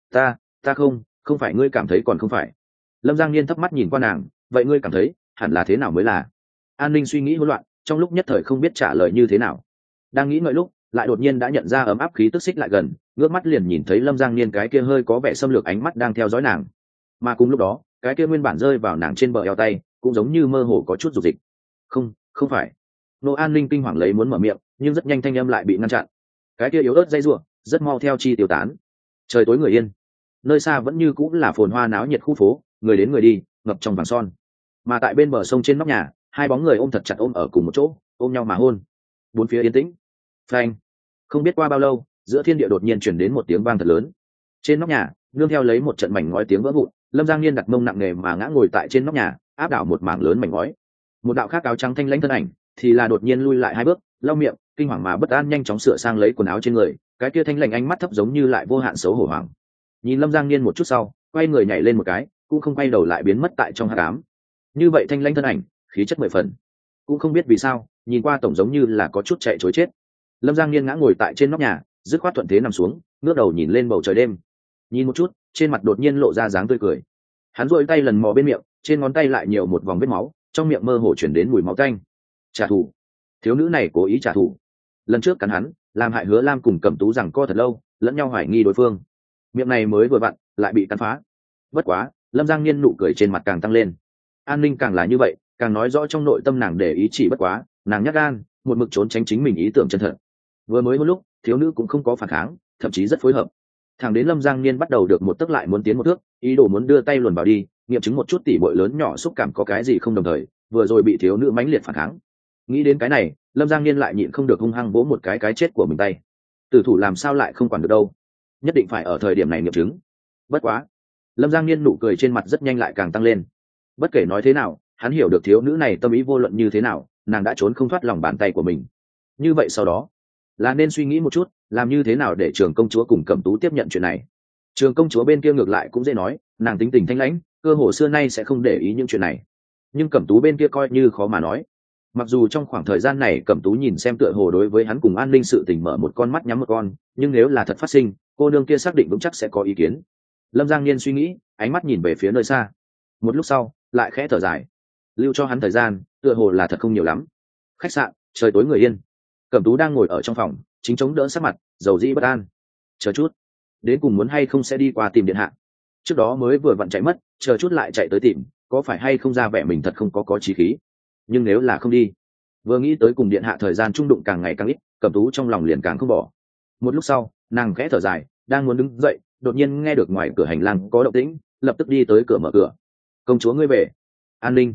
Ta không phải. Ngươi cảm thấy còn không phải. Lâm Giang Niên thấp mắt nhìn qua nàng, vậy ngươi cảm thấy hẳn là thế nào mới là? An Ninh suy nghĩ hỗn loạn, trong lúc nhất thời không biết trả lời như thế nào. Đang nghĩ ngợi lúc, lại đột nhiên đã nhận ra ấm áp khí tức xích lại gần, ngước mắt liền nhìn thấy Lâm Giang Niên cái kia hơi có vẻ xâm lược ánh mắt đang theo dõi nàng. Mà cùng lúc đó, cái kia nguyên bản rơi vào nàng trên bờ eo tay, cũng giống như mơ hồ có chút dục dịch. Không phải. Nô An Ninh kinh hoàng lấy muốn mở miệng, nhưng rất nhanh thanh âm lại bị ngăn chặn. Cái kia yếu ớt dây rủa, rất mau theo chi tiêu tán. Trời tối người yên, nơi xa vẫn như cũng là phồn hoa náo nhiệt khu phố, người đến người đi, ngập trong vàng son. Mà tại bên bờ sông trên nóc nhà, hai bóng người ôm thật chặt ôm ở cùng một chỗ, ôm nhau mà hôn. Bốn phía yên tĩnh. Phanh. Không biết qua bao lâu, giữa thiên địa đột nhiên chuyển đến một tiếng vang thật lớn. Trên nóc nhà, nương theo lấy một trận mảnh ngói tiếng vỡ vụn, Lâm Giang Niên đặt mông nặng nề mà ngã ngồi tại trên nóc nhà, áp đảo một mảng lớn mảnh ngói. Một đạo khác áo trắng thanh lãnh thân ảnh, thì là đột nhiên lui lại hai bước, lau miệng, kinh hoàng mà bất an nhanh chóng sửa sang lấy quần áo trên người, cái kia thanh lãnh ánh mắt thấp giống như lại vô hạn xấu hổ hoảng. Nhìn Lâm Giang Niên một chút sau, quay người nhảy lên một cái, cũng không quay đầu lại biến mất tại trong hắc ám. Như vậy thanh lãnh thân ảnh, khí chất mười phần. Cũng không biết vì sao, nhìn qua tổng giống như là có chút chạy trối chết. Lâm Giang Niên ngã ngồi tại trên nóc nhà, dứt khoát thuận thế nằm xuống, ngước đầu nhìn lên bầu trời đêm. Nhìn một chút, trên mặt đột nhiên lộ ra dáng tươi cười. Hắn duỗi tay lần mò bên miệng, trên ngón tay lại nhiều một vòng vết máu, trong miệng mơ hồ chuyển đến mùi máu tanh. Trả thù. Thiếu nữ này cố ý trả thù. Lần trước cắn hắn, làm hại Hứa Lam cùng Cẩm Tú rằng co thật lâu, lẫn nhau hoài nghi đối phương. Miệng này mới vừa vặn, lại bị cắn phá. Bất quá, Lâm Giang Niên nụ cười trên mặt càng tăng lên. An Ninh càng là như vậy, càng nói rõ trong nội tâm nàng để ý chỉ bất quá, nàng nhát gan, một mực trốn tránh chính mình ý tưởng chân thật. Vừa mới một lúc, thiếu nữ cũng không có phản kháng, thậm chí rất phối hợp. Thẳng đến Lâm Giang Niên bắt đầu được một tấc lại muốn tiến một thước, ý đồ muốn đưa tay luồn vào đi, nghiệm chứng một chút tỉ bội lớn nhỏ xúc cảm có cái gì không đồng thời, vừa rồi bị thiếu nữ mãnh liệt phản kháng. Nghĩ đến cái này, Lâm Giang Niên lại nhịn không được hung hăng vỗ một cái chết của mình tay. Tử thủ làm sao lại không quản được đâu, nhất định phải ở thời điểm này nghiệm chứng. Bất quá, Lâm Giang Niên nụ cười trên mặt rất nhanh lại càng tăng lên. Bất kể nói thế nào, hắn hiểu được thiếu nữ này tâm ý vô luận như thế nào, nàng đã trốn không thoát lòng bàn tay của mình. Như vậy sau đó, là nên suy nghĩ một chút, làm như thế nào để Trường công chúa cùng Cẩm Tú tiếp nhận chuyện này. Trường công chúa bên kia ngược lại cũng dễ nói, nàng tính tình thanh lãnh, cơ hồ xưa nay sẽ không để ý những chuyện này. Nhưng Cẩm Tú bên kia coi như khó mà nói. Mặc dù trong khoảng thời gian này Cẩm Tú nhìn xem tựa hồ đối với hắn cùng An Ninh sự tình mở một con mắt nhắm một con, nhưng nếu là thật phát sinh, cô nương kia xác định vững chắc sẽ có ý kiến. Lâm Giang Niên suy nghĩ, ánh mắt nhìn về phía nơi xa. Một lúc sau, lại khẽ thở dài. Lưu cho hắn thời gian, tựa hồ là thật không nhiều lắm. Khách sạn, trời tối người yên. Cẩm Tú đang ngồi ở trong phòng, chính chống đỡ sát mặt, dầu dĩ bất an. Chờ chút, đến cùng muốn hay không sẽ đi qua tìm điện hạ. Trước đó mới vừa vặn chạy mất, chờ chút lại chạy tới tìm, có phải hay không ra vẻ mình thật không có chí khí. Nhưng nếu là không đi, vừa nghĩ tới cùng điện hạ thời gian trung đụng càng ngày càng ít, Cẩm Tú trong lòng liền càng không bỏ. Một lúc sau, nàng khẽ thở dài, đang muốn đứng dậy, đột nhiên nghe được ngoài cửa hành lang có động tĩnh, lập tức đi tới cửa mở cửa. Công chúa ngươi về. An Ninh.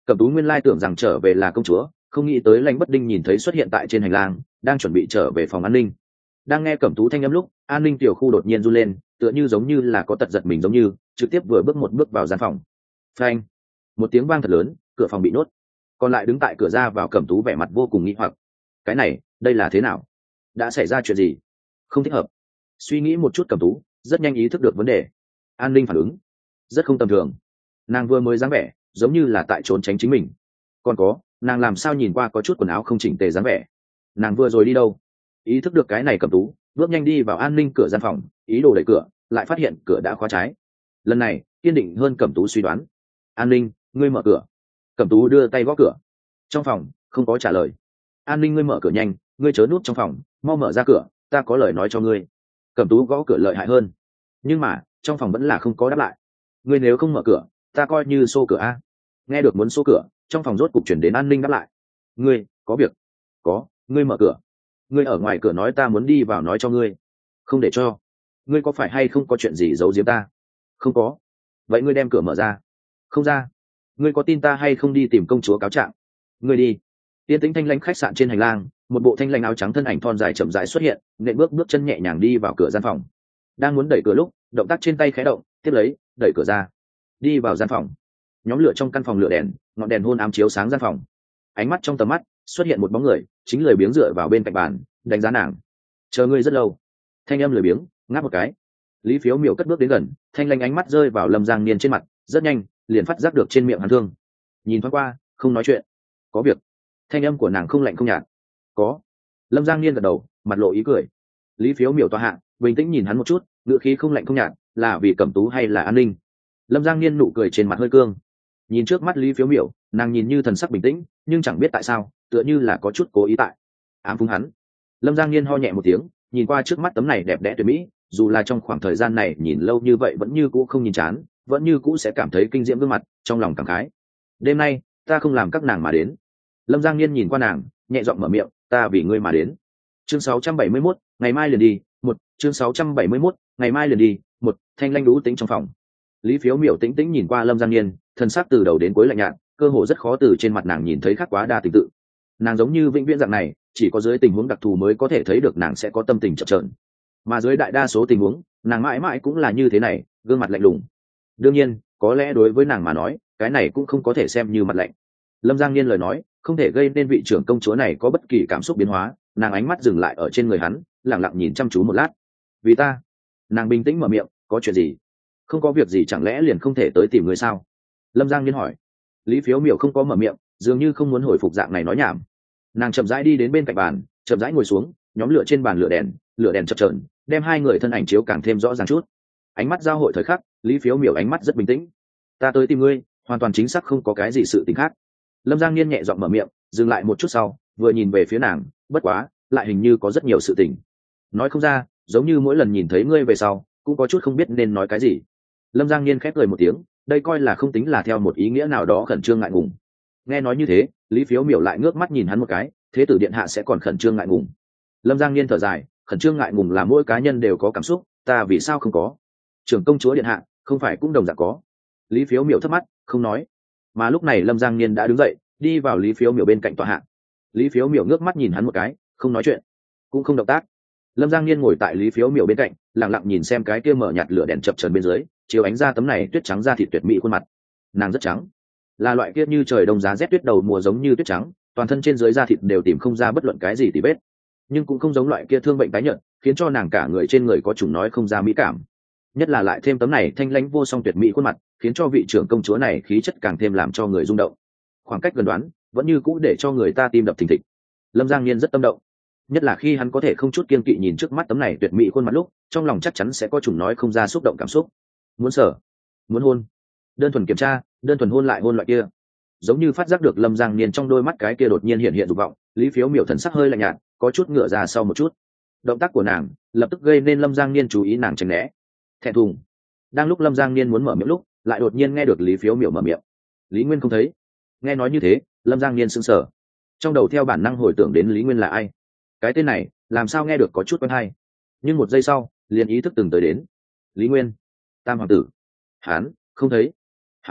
Cẩm Tú nguyên lai tưởng rằng trở về là công chúa, không nghĩ tới Lãnh Bất Đinh nhìn thấy xuất hiện tại trên hành lang, đang chuẩn bị trở về phòng an ninh. Đang nghe Cẩm Tú thanh âm lúc, an ninh tiểu khu đột nhiên run lên, tựa như giống như là có tật giật mình giống như, trực tiếp vừa bước một bước vào gian phòng. Phanh! Một tiếng vang thật lớn, cửa phòng bị nốt. Còn lại đứng tại cửa ra vào Cẩm Tú vẻ mặt vô cùng nghi hoặc. Cái này, đây là thế nào? Đã xảy ra chuyện gì? Không thích hợp. Suy nghĩ một chút Cẩm Tú, rất nhanh ý thức được vấn đề. An ninh phản ứng rất không tầm thường. Nàng vừa mới dáng vẻ, giống như là tại trốn tránh chính mình. Còn có, nàng làm sao nhìn qua có chút quần áo không chỉnh tề dáng vẻ. Nàng vừa rồi đi đâu? Ý thức được cái này Cẩm Tú bước nhanh đi vào an ninh cửa gian phòng, ý đồ đẩy cửa, lại phát hiện cửa đã khóa trái. Lần này kiên định hơn Cẩm Tú suy đoán. An ninh, ngươi mở cửa. Cẩm Tú đưa tay gõ cửa. Trong phòng không có trả lời. An ninh, ngươi mở cửa nhanh, ngươi chớ núp trong phòng, mau mở ra cửa, ta có lời nói cho ngươi. Cẩm Tú gõ cửa lợi hại hơn, nhưng mà trong phòng vẫn là không có đáp lại. Ngươi nếu không mở cửa, ta coi như xô cửa a. Nghe được muốn xô cửa, trong phòng rốt cục chuyển đến an ninh đáp lại. Ngươi có việc? Có, ngươi mở cửa. Ngươi ở ngoài cửa nói ta muốn đi vào nói cho ngươi. Không để cho. Ngươi có phải hay không có chuyện gì giấu giếm ta? Không có. Vậy ngươi đem cửa mở ra. Không ra. Ngươi có tin ta hay không đi tìm công chúa cáo trạng? Ngươi đi. Tiên tĩnh thanh lãnh khách sạn trên hành lang, một bộ thanh lãnh áo trắng thân ảnh thon dài chậm rãi xuất hiện, nện bước bước chân nhẹ nhàng đi vào cửa gian phòng. Đang muốn đẩy cửa lúc, động tác trên tay khẽ động, tiếp lấy đẩy cửa ra, đi vào gian phòng. Nhóm lửa trong căn phòng lửa đèn, ngọn đèn hôn ám chiếu sáng gian phòng. Ánh mắt trong tầm mắt xuất hiện một bóng người, chính lười biếng dựa vào bên cạnh bàn, đánh giá nàng. Chờ ngươi rất lâu. Thanh âm lười biếng ngáp một cái. Lý Phiếu Miểu cất bước đến gần, thanh lãnh ánh mắt rơi vào Lâm Giang Niên trên mặt, rất nhanh liền phát giác được trên miệng hắn thương. Nhìn thoáng qua, không nói chuyện. Có việc. Thanh âm của nàng không lạnh không nhạt. Có. Lâm Giang Niên gật đầu, mặt lộ ý cười. Lý Phiếu Miểu tòa hạ, bình tĩnh nhìn hắn một chút, ngữ khí không lạnh không nhạt, là vì Cẩm Tú hay là an ninh? Lâm Giang Niên nụ cười trên mặt hơi cương. Nhìn trước mắt Lý Phiếu Miểu, nàng nhìn như thần sắc bình tĩnh, nhưng chẳng biết tại sao, tựa như là có chút cố ý tại ám phúng hắn. Lâm Giang Niên ho nhẹ một tiếng, nhìn qua trước mắt tấm này đẹp đẽ tuyệt mỹ, dù là trong khoảng thời gian này nhìn lâu như vậy vẫn như cũ không nhìn chán, vẫn như cũ sẽ cảm thấy kinh diễm gương mặt, trong lòng cảm khái. Đêm nay, ta không làm các nàng mà đến. Lâm Giang Niên nhìn qua nàng, nhẹ giọng mở miệng, ta vì ngươi mà đến. Chương 671, ngày mai liền đi. Chương 671, ngày mai liền đi. Thanh lãnh đú tính trong phòng. Lý Phiếu Miểu tĩnh tĩnh nhìn qua Lâm Giang Niên, thân xác từ đầu đến cuối lạnh nhạt, cơ hồ rất khó từ trên mặt nàng nhìn thấy khác quá đa tình tự. Nàng giống như vĩnh viễn dạng này, chỉ có dưới tình huống đặc thù mới có thể thấy được nàng sẽ có tâm tình chập chờn. Mà dưới đại đa số tình huống, nàng mãi mãi cũng là như thế này, gương mặt lạnh lùng. Đương nhiên, có lẽ đối với nàng mà nói, cái này cũng không có thể xem như mặt lạnh. Lâm Giang Niên lời nói, không thể gây nên vị trưởng công chúa này có bất kỳ cảm xúc biến hóa, nàng ánh mắt dừng lại ở trên người hắn, lặng lặng nhìn chăm chú một lát. Vì ta. Nàng bình tĩnh mở miệng, có chuyện gì? Không có việc gì, chẳng lẽ liền không thể tới tìm người sao? Lâm Giang Niên hỏi. Lý Phiếu Miểu không có mở miệng, dường như không muốn hồi phục dạng này nói nhảm. Nàng chậm rãi đi đến bên cạnh bàn, chậm rãi ngồi xuống, nhóm lửa trên bàn lửa đèn chập chờn, đem hai người thân ảnh chiếu càng thêm rõ ràng chút. Ánh mắt giao hội thời khắc, Lý Phiếu Miểu ánh mắt rất bình tĩnh. Ta tới tìm ngươi, hoàn toàn chính xác không có cái gì sự tình khác. Lâm Giang Niên nhẹ giọng mở miệng, dừng lại một chút sau, vừa nhìn về phía nàng, bất quá, lại hình như có rất nhiều sự tình nói không ra, giống như mỗi lần nhìn thấy ngươi về sau, cũng có chút không biết nên nói cái gì. Lâm Giang Niên khép cười một tiếng, đây coi là không tính là theo một ý nghĩa nào đó khẩn trương ngại ngùng. Nghe nói như thế, Lý Phiếu Miểu lại ngước mắt nhìn hắn một cái, thế tử điện hạ sẽ còn khẩn trương ngại ngùng? Lâm Giang Niên thở dài, khẩn trương ngại ngùng là mỗi cá nhân đều có cảm xúc, ta vì sao không có? Trưởng công chúa điện hạ không phải cũng đồng dạng có? Lý Phiếu Miểu thấp mắt, không nói. Mà lúc này Lâm Giang Niên đã đứng dậy, đi vào Lý Phiếu Miểu bên cạnh tọa hạ. Lý Phiếu Miểu ngước mắt nhìn hắn một cái, không nói chuyện, cũng không động tác. Lâm Giang Niên ngồi tại Lý Phiếu Miểu bên cạnh, lặng lặng nhìn xem cái kia mở nhạt lửa đèn chập chờn bên dưới, chiếu ánh ra tấm này tuyết trắng da thịt tuyệt mỹ khuôn mặt. Nàng rất trắng, là loại kia như trời đông giá rét tuyết đầu mùa giống như tuyết trắng, toàn thân trên dưới da thịt đều tìm không ra bất luận cái gì tì vết, nhưng cũng không giống loại kia thương bệnh tái nhợt, khiến cho nàng cả người trên người có chủng nói không ra mỹ cảm. Nhất là lại thêm tấm này thanh lãnh vô song tuyệt mỹ khuôn mặt, khiến cho vị trưởng công chúa này khí chất càng thêm làm cho người rung động. Khoảng cách gần đoán, vẫn như cũ để cho người ta tim đập thình thịch. Lâm Giang Niên rất tâm động, nhất là khi hắn có thể không chút kiên kỵ nhìn trước mắt tấm này tuyệt mỹ khuôn mặt lúc, trong lòng chắc chắn sẽ có chủng nói không ra xúc động cảm xúc. Muốn sở, muốn hôn, đơn thuần kiểm tra, đơn thuần hôn lại hôn loại kia. Giống như phát giác được Lâm Giang Niên trong đôi mắt cái kia đột nhiên hiện hiện dục vọng, Lý Phiếu Miểu thần sắc hơi lạnh nhạt, có chút ngửa ra sau một chút. Động tác của nàng lập tức gây nên Lâm Giang Niên chú ý, nàng tránh né, thẹn thùng. Đang lúc Lâm Giang Niên muốn mở miệng lúc, lại đột nhiên nghe được Lý Phiếu Miểu mở miệng. Lý Nguyên không thấy. Nghe nói như thế, Lâm Giang Niên sững sờ, trong đầu theo bản năng hồi tưởng đến Lý Nguyên là ai. Cái tên này làm sao nghe được có chút quen hay, nhưng một giây sau liền ý thức từng tới đến. Lý Nguyên, tam hoàng tử, hán không thấy, hán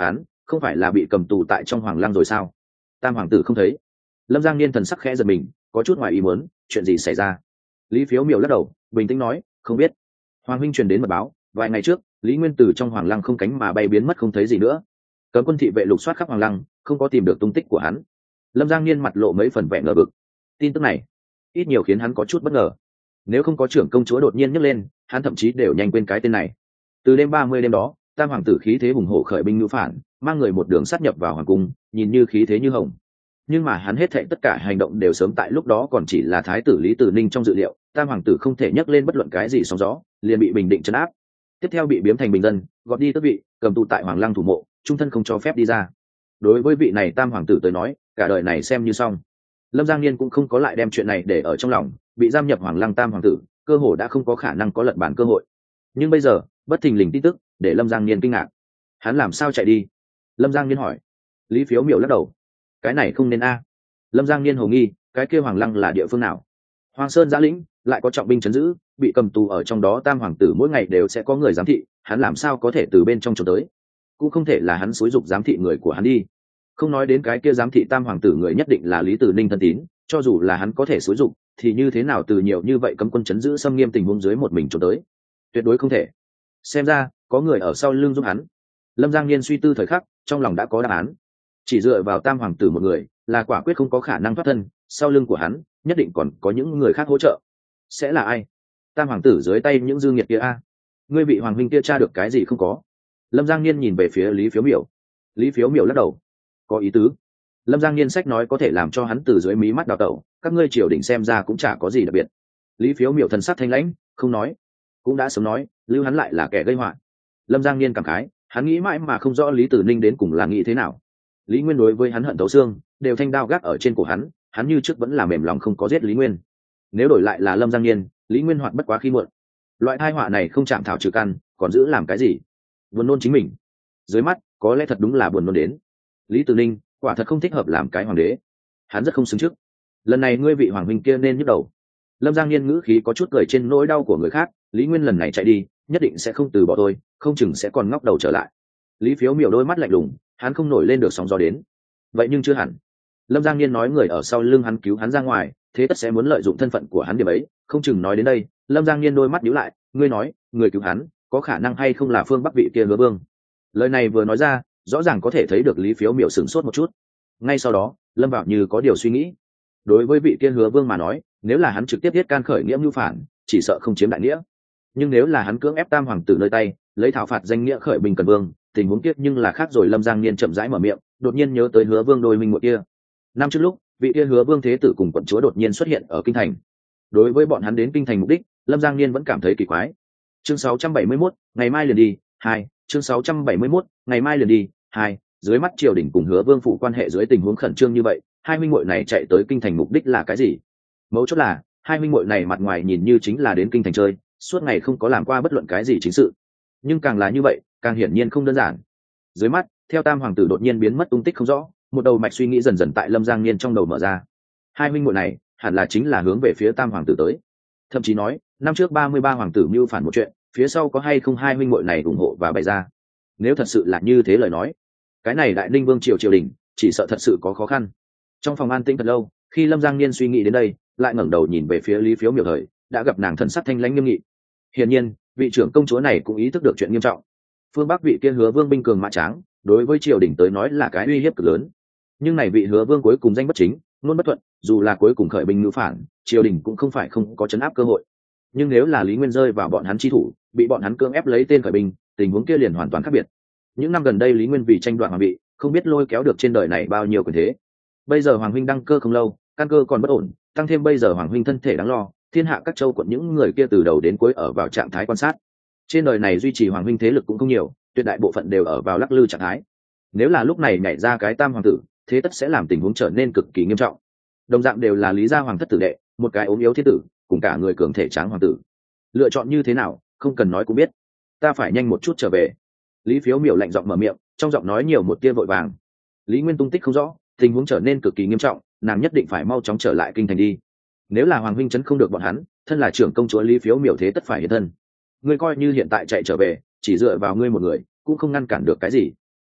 không phải là bị cầm tù tại trong hoàng lăng rồi sao? Tam hoàng tử không thấy. Lâm Giang Niên thần sắc khẽ giật mình, có chút ngoài ý muốn, chuyện gì xảy ra? Lý Phiếu Miểu lắc đầu, bình tĩnh nói, không biết. Hoàng huynh truyền đến mật báo, vài ngày trước, Lý Nguyên từ trong hoàng lăng không cánh mà bay biến mất không thấy gì nữa. Cấm quân thị vệ lục soát khắp hoàng lăng, không có tìm được tung tích của hắn. Lâm Giang Niên mặt lộ mấy phần vẻ ngờ vực. Tin tức này, ít nhiều khiến hắn có chút bất ngờ. Nếu không có trưởng công chúa đột nhiên nhấc lên, hắn thậm chí đều nhanh quên cái tên này. Từ đêm 30 đêm đó, Tam hoàng tử khí thế hùng hổ khởi binh ngữ phản, mang người một đường sát nhập vào hoàng cung, nhìn như khí thế như hồng. Nhưng mà hắn hết thảy tất cả hành động đều sớm tại lúc đó còn chỉ là thái tử Lý Từ Ninh trong dự liệu, Tam hoàng tử không thể nhấc lên bất luận cái gì sóng gió, liền bị bình định trấn áp. Tiếp theo bị biếm thành bình dân, gọt đi tước vị, cầm tù tại hoàng lăng thủ mộ, trung thân không cho phép đi ra. Đối với vị này Tam hoàng tử tới nói, cả đời này xem như xong. Lâm Giang Niên cũng không có lại đem chuyện này để ở trong lòng, bị giam nhập hoàng lăng Tam hoàng tử, cơ hồ đã không có khả năng có lật bản cơ hội. Nhưng bây giờ, bất thình lình tin tức, để Lâm Giang Niên kinh ngạc. Hắn làm sao chạy đi? Lâm Giang Niên hỏi. Lý Phiếu Miểu lắc đầu. Cái này không nên a. Lâm Giang Niên hồ nghi, cái kia hoàng lăng là địa phương nào? Hoàng Sơn giã lĩnh, lại có trọng binh trấn giữ, bị cầm tù ở trong đó Tam hoàng tử mỗi ngày đều sẽ có người giám thị, hắn làm sao có thể từ bên trong trốn tới? Cũng không thể là hắn xúi dục giám thị người của hắn đi. Không nói đến cái kia giám thị Tam hoàng tử người nhất định là Lý Từ Ninh thân tín, cho dù là hắn có thể xúi dục, thì như thế nào từ nhiều như vậy cấm quân trấn giữ xâm nghiêm tình huống dưới một mình trốn tới? Tuyệt đối không thể. Xem ra có người ở sau lưng giúp hắn. Lâm Giang Niên suy tư thời khắc, trong lòng đã có đáp án. Chỉ dựa vào Tam hoàng tử một người là quả quyết không có khả năng thoát thân, sau lưng của hắn nhất định còn có những người khác hỗ trợ. Sẽ là ai? Tam hoàng tử dưới tay những dư nghiệt kia a? Ngươi bị hoàng huynh kia tra được cái gì không có? Lâm Giang Niên nhìn về phía Lý Phiếu Miểu. Lý Phiếu Miểu lắc đầu. Có ý tứ. Lâm Giang Niên sách nói có thể làm cho hắn từ dưới mí mắt đào tẩu, các ngươi triều đình xem ra cũng chả có gì đặc biệt. Lý Phiếu Miểu thần sắc thanh lãnh, không nói. Cũng đã sớm nói, lưu hắn lại là kẻ gây họa. Lâm Giang Niên cảm khái, hắn nghĩ mãi mà không rõ Lý Tử Ninh đến cùng là nghĩ thế nào. Lý Nguyên đối với hắn hận thấu xương, đều thanh đao gác ở trên cổ hắn như trước vẫn là mềm lòng không có giết Lý Nguyên. Nếu đổi lại là Lâm Giang Niên, Lý Nguyên hoạt bất quá khi muộn. Loại tai họa này không chạm thảo trừ căn, còn giữ làm cái gì? Buồn nôn chính mình. Dưới mắt, có lẽ thật đúng là buồn nôn đến. Lý Tử Ninh, quả thật không thích hợp làm cái hoàng đế. Hắn rất không xứng trước. Lần này ngươi vị hoàng huynh kia nên nhức đầu. Lâm Giang Niên ngữ khí có chút cười trên nỗi đau của người khác, Lý Nguyên lần này chạy đi, nhất định sẽ không từ bỏ tôi, không chừng sẽ còn ngóc đầu trở lại. Lý Phiếu Miểu đôi mắt lạnh lùng, hắn không nổi lên được sóng gió đến. Vậy nhưng chưa hẳn. Lâm Giang Niên nói người ở sau lưng hắn cứu hắn ra ngoài, thế tất sẽ muốn lợi dụng thân phận của hắn điểm ấy, không chừng nói đến đây, Lâm Giang Niên đôi mắt nhíu lại, ngươi nói, người cứu hắn, có khả năng hay không là phương Bắc vị kia Hứa Vương? Lời này vừa nói ra, rõ ràng có thể thấy được Lý Phiếu Miểu sửng sốt một chút. Ngay sau đó, Lâm Bảo như có điều suy nghĩ. Đối với vị kia Hứa Vương mà nói, nếu là hắn trực tiếp giết can khởi nghĩa mưu phản, chỉ sợ không chiếm đại nghĩa. Nhưng nếu là hắn cưỡng ép Tam hoàng tử nơi tay, lấy thảo phạt danh nghĩa khởi binh cần vương, tình huống kiếp nhưng là khác rồi. Lâm Giang Niên chậm rãi mở miệng, đột nhiên nhớ tới Hứa Vương đôi minh muội kia. Năm trước lúc, vị kia Hứa Vương thế tử cùng quận chúa đột nhiên xuất hiện ở kinh thành. Đối với bọn hắn đến kinh thành mục đích, Lâm Giang Niên vẫn cảm thấy kỳ quái. Chương 671, ngày mai liền đi. 2, chương 671, ngày mai liền đi. 2, dưới mắt triều đình cùng Hứa Vương phủ quan hệ dưới tình huống khẩn trương như vậy, hai minh muội này chạy tới kinh thành mục đích là cái gì? Mấu chốt là, hai minh muội này mặt ngoài nhìn như chính là đến kinh thành chơi, suốt ngày không có làm qua bất luận cái gì chính sự. Nhưng càng là như vậy, càng hiển nhiên không đơn giản. Dưới mắt, theo Tam hoàng tử đột nhiên biến mất tung tích không rõ, một đầu mạch suy nghĩ dần dần tại Lâm Giang Niên trong đầu mở ra. Hai minh muội này, hẳn là chính là hướng về phía Tam hoàng tử tới. Thậm chí nói, năm trước 33 hoàng tử mưu phản một chuyện, phía sau có hay không hai minh muội này ủng hộ và bày ra. Nếu thật sự là như thế lời nói, cái này Đại Ninh vương triều triều đình, chỉ sợ thật sự có khó khăn. Trong phòng an tĩnh thật lâu, khi Lâm Giang Niên suy nghĩ đến đây, lại ngẩng đầu nhìn về phía Lý Phiếu Miểu thời, đã gặp nàng thần sắc thanh lãnh nghiêm nghị. Hiển nhiên, vị trưởng công chúa này cũng ý thức được chuyện nghiêm trọng. Phương Bắc vị kia Hứa Vương binh cường mã tráng, đối với triều đình tới nói là cái uy hiếp cực lớn. Nhưng này vị Hứa Vương cuối cùng danh bất chính, luôn bất thuận, dù là cuối cùng khởi binh ngữ phản, triều đình cũng không phải không có chấn áp cơ hội. Nhưng nếu là Lý Nguyên rơi vào bọn hắn chi thủ, bị bọn hắn cưỡng ép lấy tên khởi binh, tình huống kia liền hoàn toàn khác biệt. Những năm gần đây Lý Nguyên vì tranh đoạt hoàng vị, không biết lôi kéo được trên đời này bao nhiêu quyền thế. Bây giờ hoàng huynh đăng cơ không lâu, căn cơ còn bất ổn, tăng thêm bây giờ hoàng huynh thân thể đáng lo, thiên hạ các châu quận những người kia từ đầu đến cuối ở vào trạng thái quan sát. Trên đời này duy trì hoàng huynh thế lực cũng không nhiều, tuyệt đại bộ phận đều ở vào lắc lư trạng thái. Nếu là lúc này nhảy ra cái Tam hoàng tử, thế tất sẽ làm tình huống trở nên cực kỳ nghiêm trọng. Đồng dạng đều là Lý gia hoàng thất tử đệ, một cái ốm yếu thiên tử, cùng cả người cường thể tráng hoàng tử. Lựa chọn như thế nào, không cần nói cũng biết. Ta phải nhanh một chút trở về. Lý Phiếu Miểu lạnh giọng mở miệng, trong giọng nói nhiều một tia vội vàng. Lý Nguyên tung tích không rõ, tình huống trở nên cực kỳ nghiêm trọng, nàng nhất định phải mau chóng trở lại kinh thành đi. Nếu là hoàng huynh chấn không được bọn hắn, thân là trưởng công chúa Lý Phiếu Miểu thế tất phải hiện thân. Ngươi coi như hiện tại chạy trở về, chỉ dựa vào ngươi một người, cũng không ngăn cản được cái gì.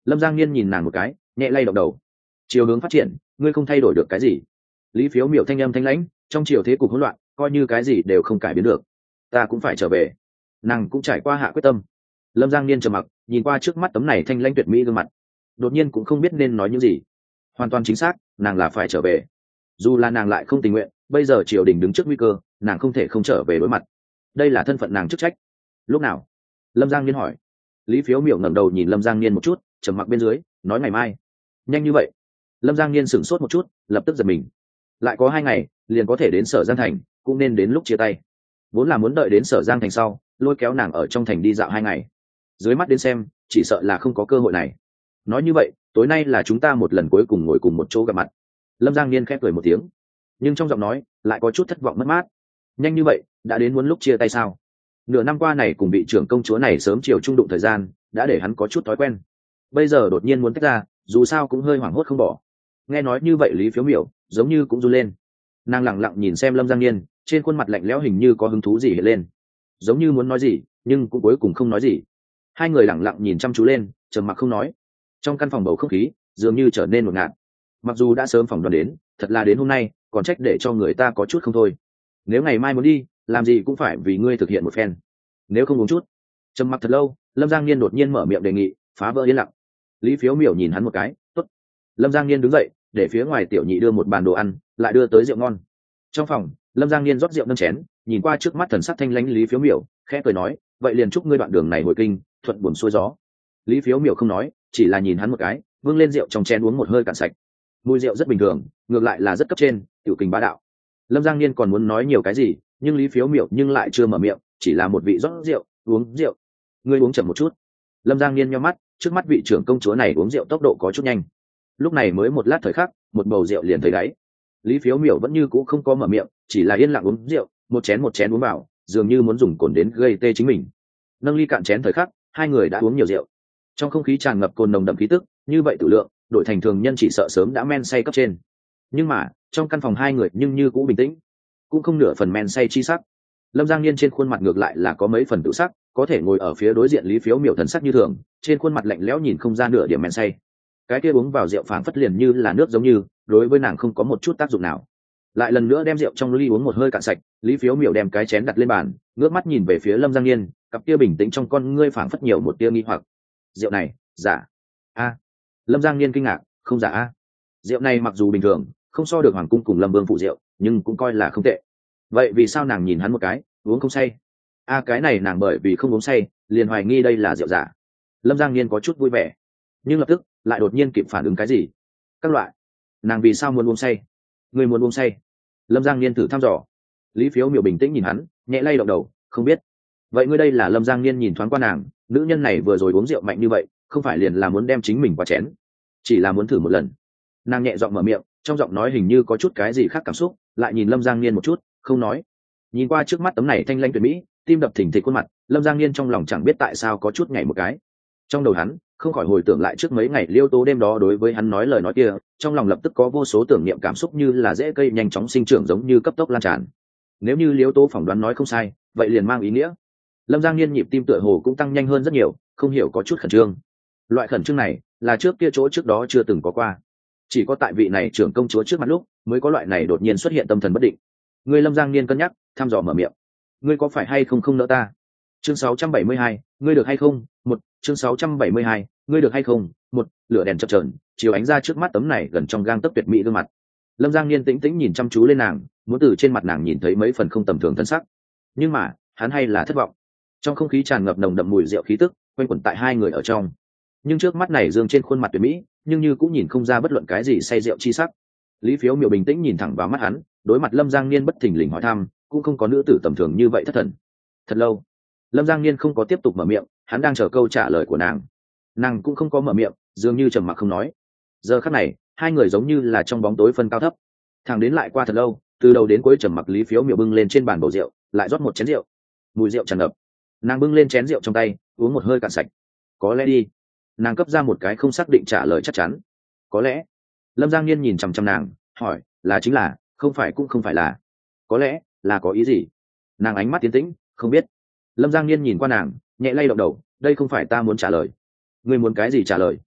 Lâm Giang Niên nhìn nàng một cái, nhẹ lay động đầu. Chiều hướng phát triển, ngươi không thay đổi được cái gì. Lý Phiếu Miểu thanh âm thanh lãnh, trong chiều thế cục hỗn loạn, coi như cái gì đều không cải biến được, ta cũng phải trở về. Nàng cũng trải qua hạ quyết tâm. Lâm Giang Niên trầm mặc, nhìn qua trước mắt tấm này thanh lãnh tuyệt mỹ gương mặt, đột nhiên cũng không biết nên nói những gì. Hoàn toàn chính xác, nàng là phải trở về. Dù là nàng lại không tình nguyện, bây giờ triều đình đứng trước nguy cơ, nàng không thể không trở về đối mặt. Đây là thân phận nàng chức trách. Lúc nào? Lâm Giang Niên hỏi. Lý Phiếu Miểu ngẩng đầu nhìn Lâm Giang Niên một chút, trầm mặc bên dưới, nói ngày mai. Nhanh như vậy? Lâm Giang Niên sửng sốt một chút, lập tức giật mình. Lại có 2 ngày, liền có thể đến Sở Giang Thành, cũng nên đến lúc chia tay. Vốn là muốn đợi đến Sở Giang Thành sau, lôi kéo nàng ở trong thành đi dạo 2 ngày. Dưới mắt đến xem, chỉ sợ là không có cơ hội này. Nói như vậy, tối nay là chúng ta một lần cuối cùng ngồi cùng một chỗ gặp mặt. Lâm Giang Niên khép cười một tiếng, nhưng trong giọng nói lại có chút thất vọng mất mát. Nhanh như vậy, đã đến muốn lúc chia tay sao? Nửa năm qua này cùng vị trưởng công chúa này sớm chiều trung đụng thời gian, đã để hắn có chút thói quen. Bây giờ đột nhiên muốn tách ra, dù sao cũng hơi hoảng hốt không bỏ. Nghe nói như vậy Lý Phiếu Miểu giống như cũng run lên. Nàng lẳng lặng nhìn xem Lâm Giang Niên, trên khuôn mặt lạnh lẽo hình như có hứng thú gì hiện lên, giống như muốn nói gì nhưng cũng cuối cùng không nói gì. Hai người lẳng lặng nhìn chăm chú lên, trầm mặc không nói. Trong căn phòng bầu không khí dường như trở nên ngột ngạt. Mặc dù đã sớm phỏng đoán đến, thật là đến hôm nay còn trách để cho người ta có chút không thôi. Nếu ngày mai muốn đi, làm gì cũng phải vì ngươi thực hiện một phen. Nếu không uống chút. Trầm mặc thật lâu, Lâm Giang Niên đột nhiên mở miệng đề nghị, phá vỡ yên lặng. Lý Phiếu Miểu nhìn hắn một cái, tốt. Lâm Giang Niên đứng dậy, để phía ngoài tiểu nhị đưa một bàn đồ ăn, lại đưa tới rượu ngon. Trong phòng, Lâm Giang Niên rót rượu nâng chén, nhìn qua trước mắt thần sắc thanh lãnh Lý Phiếu Miểu, khẽ cười nói, vậy liền chúc ngươi đoạn đường này hồi kinh thuận buồm xuôi gió. Lý Phiếu Miểu không nói, chỉ là nhìn hắn một cái, vươn lên rượu trong chén uống một hơi cạn sạch. Mùi rượu rất bình thường, ngược lại là rất cấp trên, tiểu kình bá đạo. Lâm Giang Niên còn muốn nói nhiều cái gì, nhưng Lý Phiếu Miểu nhưng lại chưa mở miệng, chỉ là một vị rót rượu, uống rượu. Ngươi uống chậm một chút. Lâm Giang Niên nhíu mắt, trước mắt vị trưởng công chúa này uống rượu tốc độ có chút nhanh. Lúc này mới một lát thời khắc, một bầu rượu liền thấy đáy. Lý Phiếu Miểu vẫn như cũ không có mở miệng, chỉ là yên lặng uống rượu, một chén uống vào, dường như muốn dùng cồn đến gây tê chính mình. Nâng ly cạn chén thời khắc, hai người đã uống nhiều rượu. Trong không khí tràn ngập cồn nồng đậm khí tức, như vậy tự lượng, đổi thành thường nhân chỉ sợ sớm đã men say cấp trên. Nhưng mà, trong căn phòng hai người nhưng như cũ bình tĩnh, cũng không nửa phần men say chi sắc. Lâm Giang Niên trên khuôn mặt ngược lại là có mấy phần tự sắc, có thể ngồi ở phía đối diện Lý Phiếu Miểu thần sắc như thường, trên khuôn mặt lạnh lẽo nhìn không ra nửa điểm men say. Cái kia uống vào rượu phảng phất liền như là nước giống như, đối với nàng không có một chút tác dụng nào. Lại lần nữa đem rượu trong ly uống một hơi cạn sạch, Lý Phiếu Miểu đem cái chén đặt lên bàn, ngước mắt nhìn về phía Lâm Giang Niên, cặp kia bình tĩnh trong con ngươi phảng phất nhiều một tia nghi hoặc. Rượu này, giả? A. Lâm Giang Niên kinh ngạc, không giả a. Rượu này mặc dù bình thường, không so được hoàng cung cùng Lâm Vương phụ rượu, nhưng cũng coi là không tệ. Vậy vì sao nàng nhìn hắn một cái, uống không say? A cái này nàng bởi vì không uống say, liền hoài nghi đây là rượu giả. Lâm Giang Niên có chút vui vẻ, nhưng lập tức lại đột nhiên kịp phản ứng cái gì. Các loại, nàng vì sao muốn uống say? Người muốn uống say? Lâm Giang Niên thử thăm dò. Lý Phiếu Miểu bình tĩnh nhìn hắn, nhẹ lay động đầu, không biết. Vậy ngươi đây là Lâm Giang Niên nhìn thoáng qua nàng, nữ nhân này vừa rồi uống rượu mạnh như vậy, không phải liền là muốn đem chính mình qua chén, chỉ là muốn thử một lần. Nàng nhẹ giọng mở miệng, trong giọng nói hình như có chút cái gì khác cảm xúc, lại nhìn Lâm Giang Niên một chút, không nói. Nhìn qua trước mắt tấm này thanh lãnh tuyệt mỹ, tim đập thình thịch khuôn mặt, Lâm Giang Niên trong lòng chẳng biết tại sao có chút nhảy một cái. Trong đầu hắn không khỏi hồi tưởng lại trước mấy ngày Liêu Tố đêm đó đối với hắn nói lời nói kia, trong lòng lập tức có vô số tưởng niệm cảm xúc như là rễ cây nhanh chóng sinh trưởng giống như cấp tốc lan tràn. Nếu như Liêu Tố phỏng đoán nói không sai, vậy liền mang ý nghĩa Lâm Giang Niên nhịp tim tựa hồ cũng tăng nhanh hơn rất nhiều, không hiểu có chút khẩn trương. Loại khẩn trương này là trước kia chỗ trước đó chưa từng có qua, chỉ có tại vị này trưởng công chúa trước mặt lúc mới có loại này đột nhiên xuất hiện tâm thần bất định. Người Lâm Giang Niên cân nhắc, thăm dò mở miệng, ngươi có phải hay không không nỡ ta? Chương 672, ngươi được hay không? Một chương 672, ngươi được hay không? Một lửa đèn chập chờn, chiếu ánh ra trước mắt tấm này gần trong gang tấc tuyệt mỹ gương mặt. Lâm Giang Niên tĩnh tĩnh nhìn chăm chú lên nàng, muốn từ trên mặt nàng nhìn thấy mấy phần không tầm thường thân sắc, nhưng mà hắn hay là thất vọng. Trong không khí tràn ngập nồng đậm mùi rượu khí tức, quanh quẩn tại hai người ở trong. Nhưng trước mắt này dương trên khuôn mặt tuyệt mỹ, nhưng như cũng nhìn không ra bất luận cái gì say rượu chi sắc. Lý Phiếu Miểu bình tĩnh nhìn thẳng vào mắt hắn, đối mặt Lâm Giang Niên bất thình lình hỏi thăm, cũng không có nữ tử tầm thường như vậy thất thần. Thật lâu, Lâm Giang Niên không có tiếp tục mở miệng, hắn đang chờ câu trả lời của nàng. Nàng cũng không có mở miệng, dường như trầm mặc không nói. Giờ khắc này, hai người giống như là trong bóng tối phân cao thấp. Thẳng đến lại qua thật lâu, từ đầu đến cuối trầm mặc Lý Phiếu Miểu bưng lên trên bàn bầu rượu, lại rót một chén rượu. Mùi rượu tràn ngập. Nàng bưng lên chén rượu trong tay, uống một hơi cạn sạch. Có lẽ đi. Nàng cấp ra một cái không xác định trả lời chắc chắn. Có lẽ. Lâm Giang Niên nhìn chằm chằm nàng, hỏi, là chính là, không phải cũng không phải là. Có lẽ là có ý gì? Nàng ánh mắt tiến tĩnh, không biết. Lâm Giang Niên nhìn qua nàng, nhẹ lay động đầu, đây không phải ta muốn trả lời. Ngươi muốn cái gì trả lời?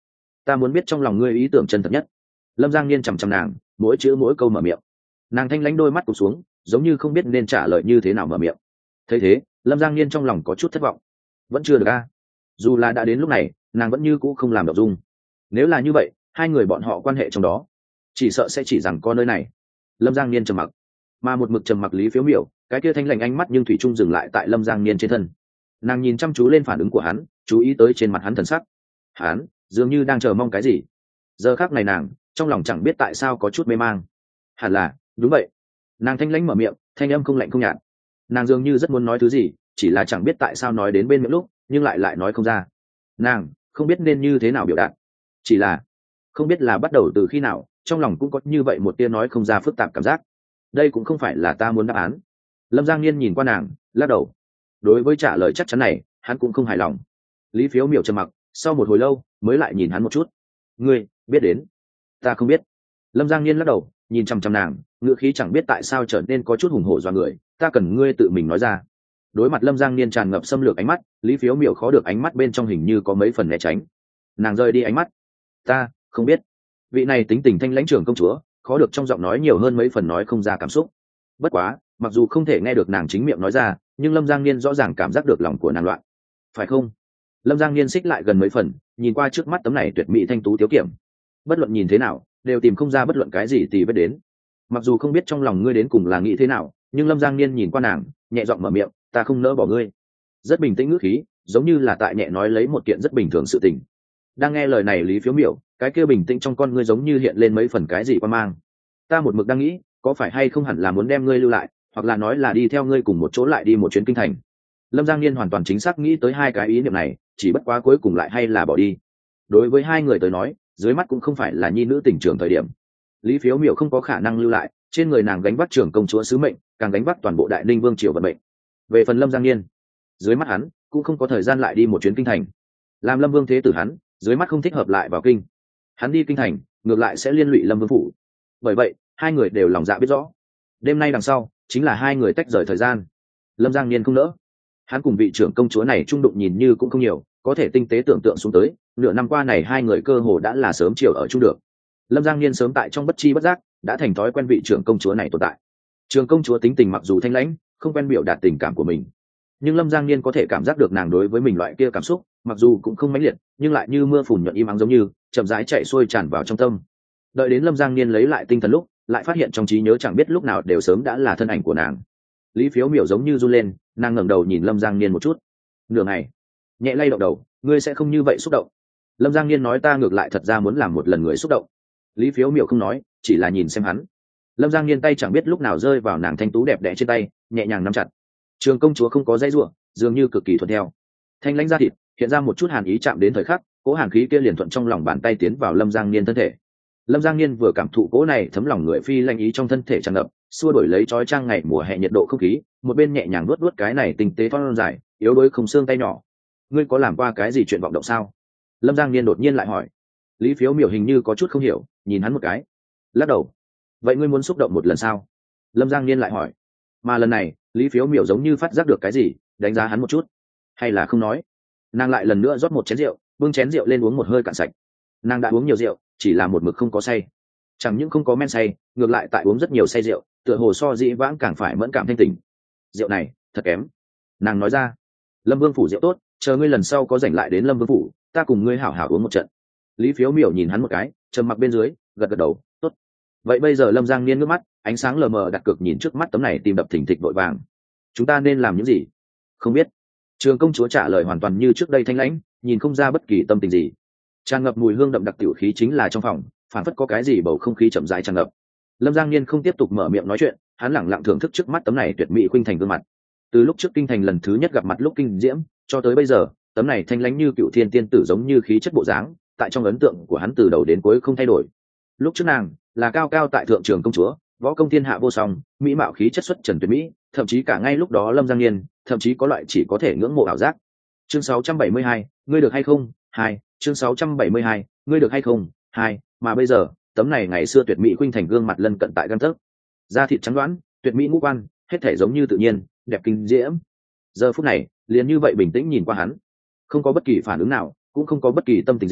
ta muốn biết trong lòng ngươi ý tưởng chân thật nhất. Lâm Giang Niên chằm chằm nàng, mỗi chữ mỗi câu mở miệng. Nàng thanh lãnh đôi mắt cụp xuống, giống như không biết nên trả lời như thế nào mở miệng. Thấy thế, Lâm Giang Niên trong lòng có chút thất vọng. Vẫn chưa được a. Dù là đã đến lúc này, nàng vẫn như cũ không làm động dung. Nếu là như vậy, hai người bọn họ quan hệ trong đó, chỉ sợ sẽ chỉ rằng có nơi này. Lâm Giang Niên trầm mặc, mà một mực trầm mặc Lý Phiếu Miểu, cái kia thanh lành ánh mắt nhưng thủy chung dừng lại tại Lâm Giang Niên trên thân. Nàng nhìn chăm chú lên phản ứng của hắn, chú ý tới trên mặt hắn thần sắc. Hắn dường như đang chờ mong cái gì. Giờ khắc này nàng trong lòng chẳng biết tại sao có chút mê mang. Hẳn là đúng vậy. Nàng thanh lãnh mở miệng, thanh âm không lạnh không nhạt. Nàng dường như rất muốn nói thứ gì, chỉ là chẳng biết tại sao nói đến bên miệng lúc nhưng lại nói không ra. Nàng không biết nên như thế nào biểu đạt, chỉ là không biết là bắt đầu từ khi nào, trong lòng cũng có như vậy một tia nói không ra phức tạp cảm giác. Đây cũng không phải là ta muốn đáp án. Lâm Giang Niên nhìn qua nàng, lắc đầu. Đối với trả lời chắc chắn này, hắn cũng không hài lòng. Lý Phiếu Miểu trầm mặc, sau một hồi lâu mới lại nhìn hắn một chút. Ngươi biết đến? Ta không biết. Lâm Giang Niên lắc đầu, nhìn chăm chăm nàng, ngữ khí chẳng biết tại sao trở nên có chút hùng hổ dọa người. Ta cần ngươi tự mình nói ra. Đối mặt Lâm Giang Niên tràn ngập xâm lược ánh mắt, Lý Phiếu Miểu khó được ánh mắt bên trong hình như có mấy phần né tránh. Nàng rời đi ánh mắt. Ta không biết. Vị này tính tình thanh lãnh trưởng công chúa, khó được trong giọng nói nhiều hơn mấy phần nói không ra cảm xúc. Bất quá, mặc dù không thể nghe được nàng chính miệng nói ra, nhưng Lâm Giang Niên rõ ràng cảm giác được lòng của nàng loạn. Phải không? Lâm Giang Niên xích lại gần mấy phần, nhìn qua trước mắt tấm này tuyệt mỹ thanh tú tiếu kiểm. Bất luận nhìn thế nào, đều tìm không ra bất luận cái gì tì vết đến. Mặc dù không biết trong lòng ngươi đến cùng là nghĩ thế nào, nhưng Lâm Giang Niên nhìn qua nàng, nhẹ giọng mở miệng, ta không nỡ bỏ ngươi. Rất bình tĩnh ngữ khí, giống như là tại nhẹ nói lấy một kiện rất bình thường sự tình. Đang nghe lời này Lý Phiếu Miểu, cái kia bình tĩnh trong con ngươi giống như hiện lên mấy phần cái gì qua mang. Ta một mực đang nghĩ, có phải hay không hẳn là muốn đem ngươi lưu lại, hoặc là nói là đi theo ngươi cùng một chỗ lại đi một chuyến kinh thành. Lâm Giang Niên hoàn toàn chính xác nghĩ tới hai cái ý niệm này, chỉ bất quá cuối cùng lại hay là bỏ đi. Đối với hai người tới nói, dưới mắt cũng không phải là nhi nữ tình trường thời điểm. Lý Phiếu Miểu không có khả năng lưu lại, trên người nàng gánh vác trưởng công chúa sứ mệnh, càng gánh vác toàn bộ đại ninh vương triều vận mệnh. Về phần Lâm Giang Niên, dưới mắt hắn cũng không có thời gian lại đi một chuyến kinh thành. Làm Lâm Vương thế tử hắn, dưới mắt không thích hợp lại vào kinh. Hắn đi kinh thành, ngược lại sẽ liên lụy Lâm Vương phủ. Bởi vậy, hai người đều lòng dạ biết rõ. Đêm nay đằng sau, chính là hai người tách rời thời gian. Lâm Giang Niên không nỡ. Hắn cùng vị trưởng công chúa này trung đụng nhìn như cũng không nhiều, có thể tinh tế tưởng tượng xuống tới, nửa năm qua này hai người cơ hồ đã là sớm chiều ở chung được. Lâm Giang Niên sớm tại trong bất chi bất giác đã thành thói quen vị trưởng công chúa này tồn tại. Trưởng công chúa tính tình mặc dù thanh lãnh, không quen biểu đạt tình cảm của mình, nhưng Lâm Giang Niên có thể cảm giác được nàng đối với mình loại kia cảm xúc, mặc dù cũng không mãnh liệt, nhưng lại như mưa phùn nhuận im ắng giống như chậm rãi chạy xuôi tràn vào trong tâm. Đợi đến Lâm Giang Niên lấy lại tinh thần lúc, lại phát hiện trong trí nhớ chẳng biết lúc nào đều sớm đã là thân ảnh của nàng. Lý Phiếu Miểu giống như run lên, nàng ngẩng đầu nhìn Lâm Giang Niên một chút, nửa ngày nhẹ lay động đầu, ngươi sẽ không như vậy xúc động. Lâm Giang Niên nói, ta ngược lại thật ra muốn làm một lần người xúc động. Lý Phiếu Miểu không nói, chỉ là nhìn xem hắn. Lâm Giang Niên tay chẳng biết lúc nào rơi vào nàng thanh tú đẹp đẽ trên tay, nhẹ nhàng nắm chặt. Trường công chúa không có dãy ruộng, dường như cực kỳ thuận theo. Thanh lãnh da thịt hiện ra một chút hàn ý, chạm đến thời khắc, cỗ hàn khí kia liền thuận trong lòng bàn tay tiến vào Lâm Giang Niên thân thể. Lâm Giang Niên vừa cảm thụ cỗ này thấm lòng người phi lanh ý trong thân thể tràn ngập, xua đổi lấy trói trang ngày mùa hè nhiệt độ không khí, một bên nhẹ nhàng nuốt cái này tinh tế thon dài, yếu đuối không xương tay nhỏ. Ngươi có làm qua cái gì chuyện vọng động sao? Lâm Giang Niên đột nhiên lại hỏi. Lý Phiếu Miểu hình như có chút không hiểu, nhìn hắn một cái, lắc đầu. Vậy ngươi muốn xúc động một lần sao? Lâm Giang Niên lại hỏi. Mà lần này Lý Phiếu Miểu giống như phát giác được cái gì, đánh giá hắn một chút, hay là không nói. Nàng lại lần nữa rót một chén rượu, bưng chén rượu lên uống một hơi cạn sạch. Nàng đã uống nhiều rượu, chỉ là một mực không có say. Chẳng những không có men say, ngược lại tại uống rất nhiều say rượu, tựa hồ so dĩ vãng càng phải mẫn cảm thanh tỉnh. Rượu này thật kém. Nàng nói ra. Lâm Vương phủ rượu tốt, chờ ngươi lần sau có rảnh lại đến Lâm Vương phủ, ta cùng ngươi hảo hảo uống một trận. Lý Phiếu Miểu nhìn hắn một cái, trầm mặc bên dưới, gật gật đầu, tốt. Vậy bây giờ Lâm Giang Niên ngước mắt, ánh sáng lờ mờ đặt cược nhìn trước mắt tấm này tim đập thình thịch vội vàng. Chúng ta nên làm những gì? Không biết. Trường công chúa trả lời hoàn toàn như trước đây thanh lãnh, nhìn không ra bất kỳ tâm tình gì. Tràn ngập mùi hương đậm đặc tiểu khí chính là trong phòng, phản phất có cái gì bầu không khí chậm rãi tràn ngập. Lâm Giang Niên không tiếp tục mở miệng nói chuyện, hắn lẳng lặng thưởng thức trước mắt tấm này tuyệt mỹ khuynh thành gương mặt. Từ lúc trước kinh thành lần thứ nhất gặp mặt lúc kinh diễm, cho tới bây giờ, tấm này thanh lãnh như cựu thiên tiên tử giống như khí chất bộ dáng, tại trong ấn tượng của hắn từ đầu đến cuối không thay đổi. Lúc trước nàng là cao cao tại thượng trường công chúa, võ công thiên hạ vô song, mỹ mạo khí chất xuất trần tuyệt mỹ, thậm chí cả ngay lúc đó Lâm Giang Niên thậm chí có loại chỉ có thể ngưỡng mộ ảo giác. Chương 672, ngươi được hay không? 2, chương 672, ngươi được hay không? 2, mà bây giờ, tấm này ngày xưa tuyệt mỹ khuynh thành gương mặt lân cận tại gan tấc, da thịt trắng đoán, tuyệt mỹ ngũ quan, hết thể giống như tự nhiên, đẹp kinh diễm. Giờ phút này, liền như vậy bình tĩnh nhìn qua hắn, không có bất kỳ phản ứng nào, cũng không có bất kỳ tâm tình gì,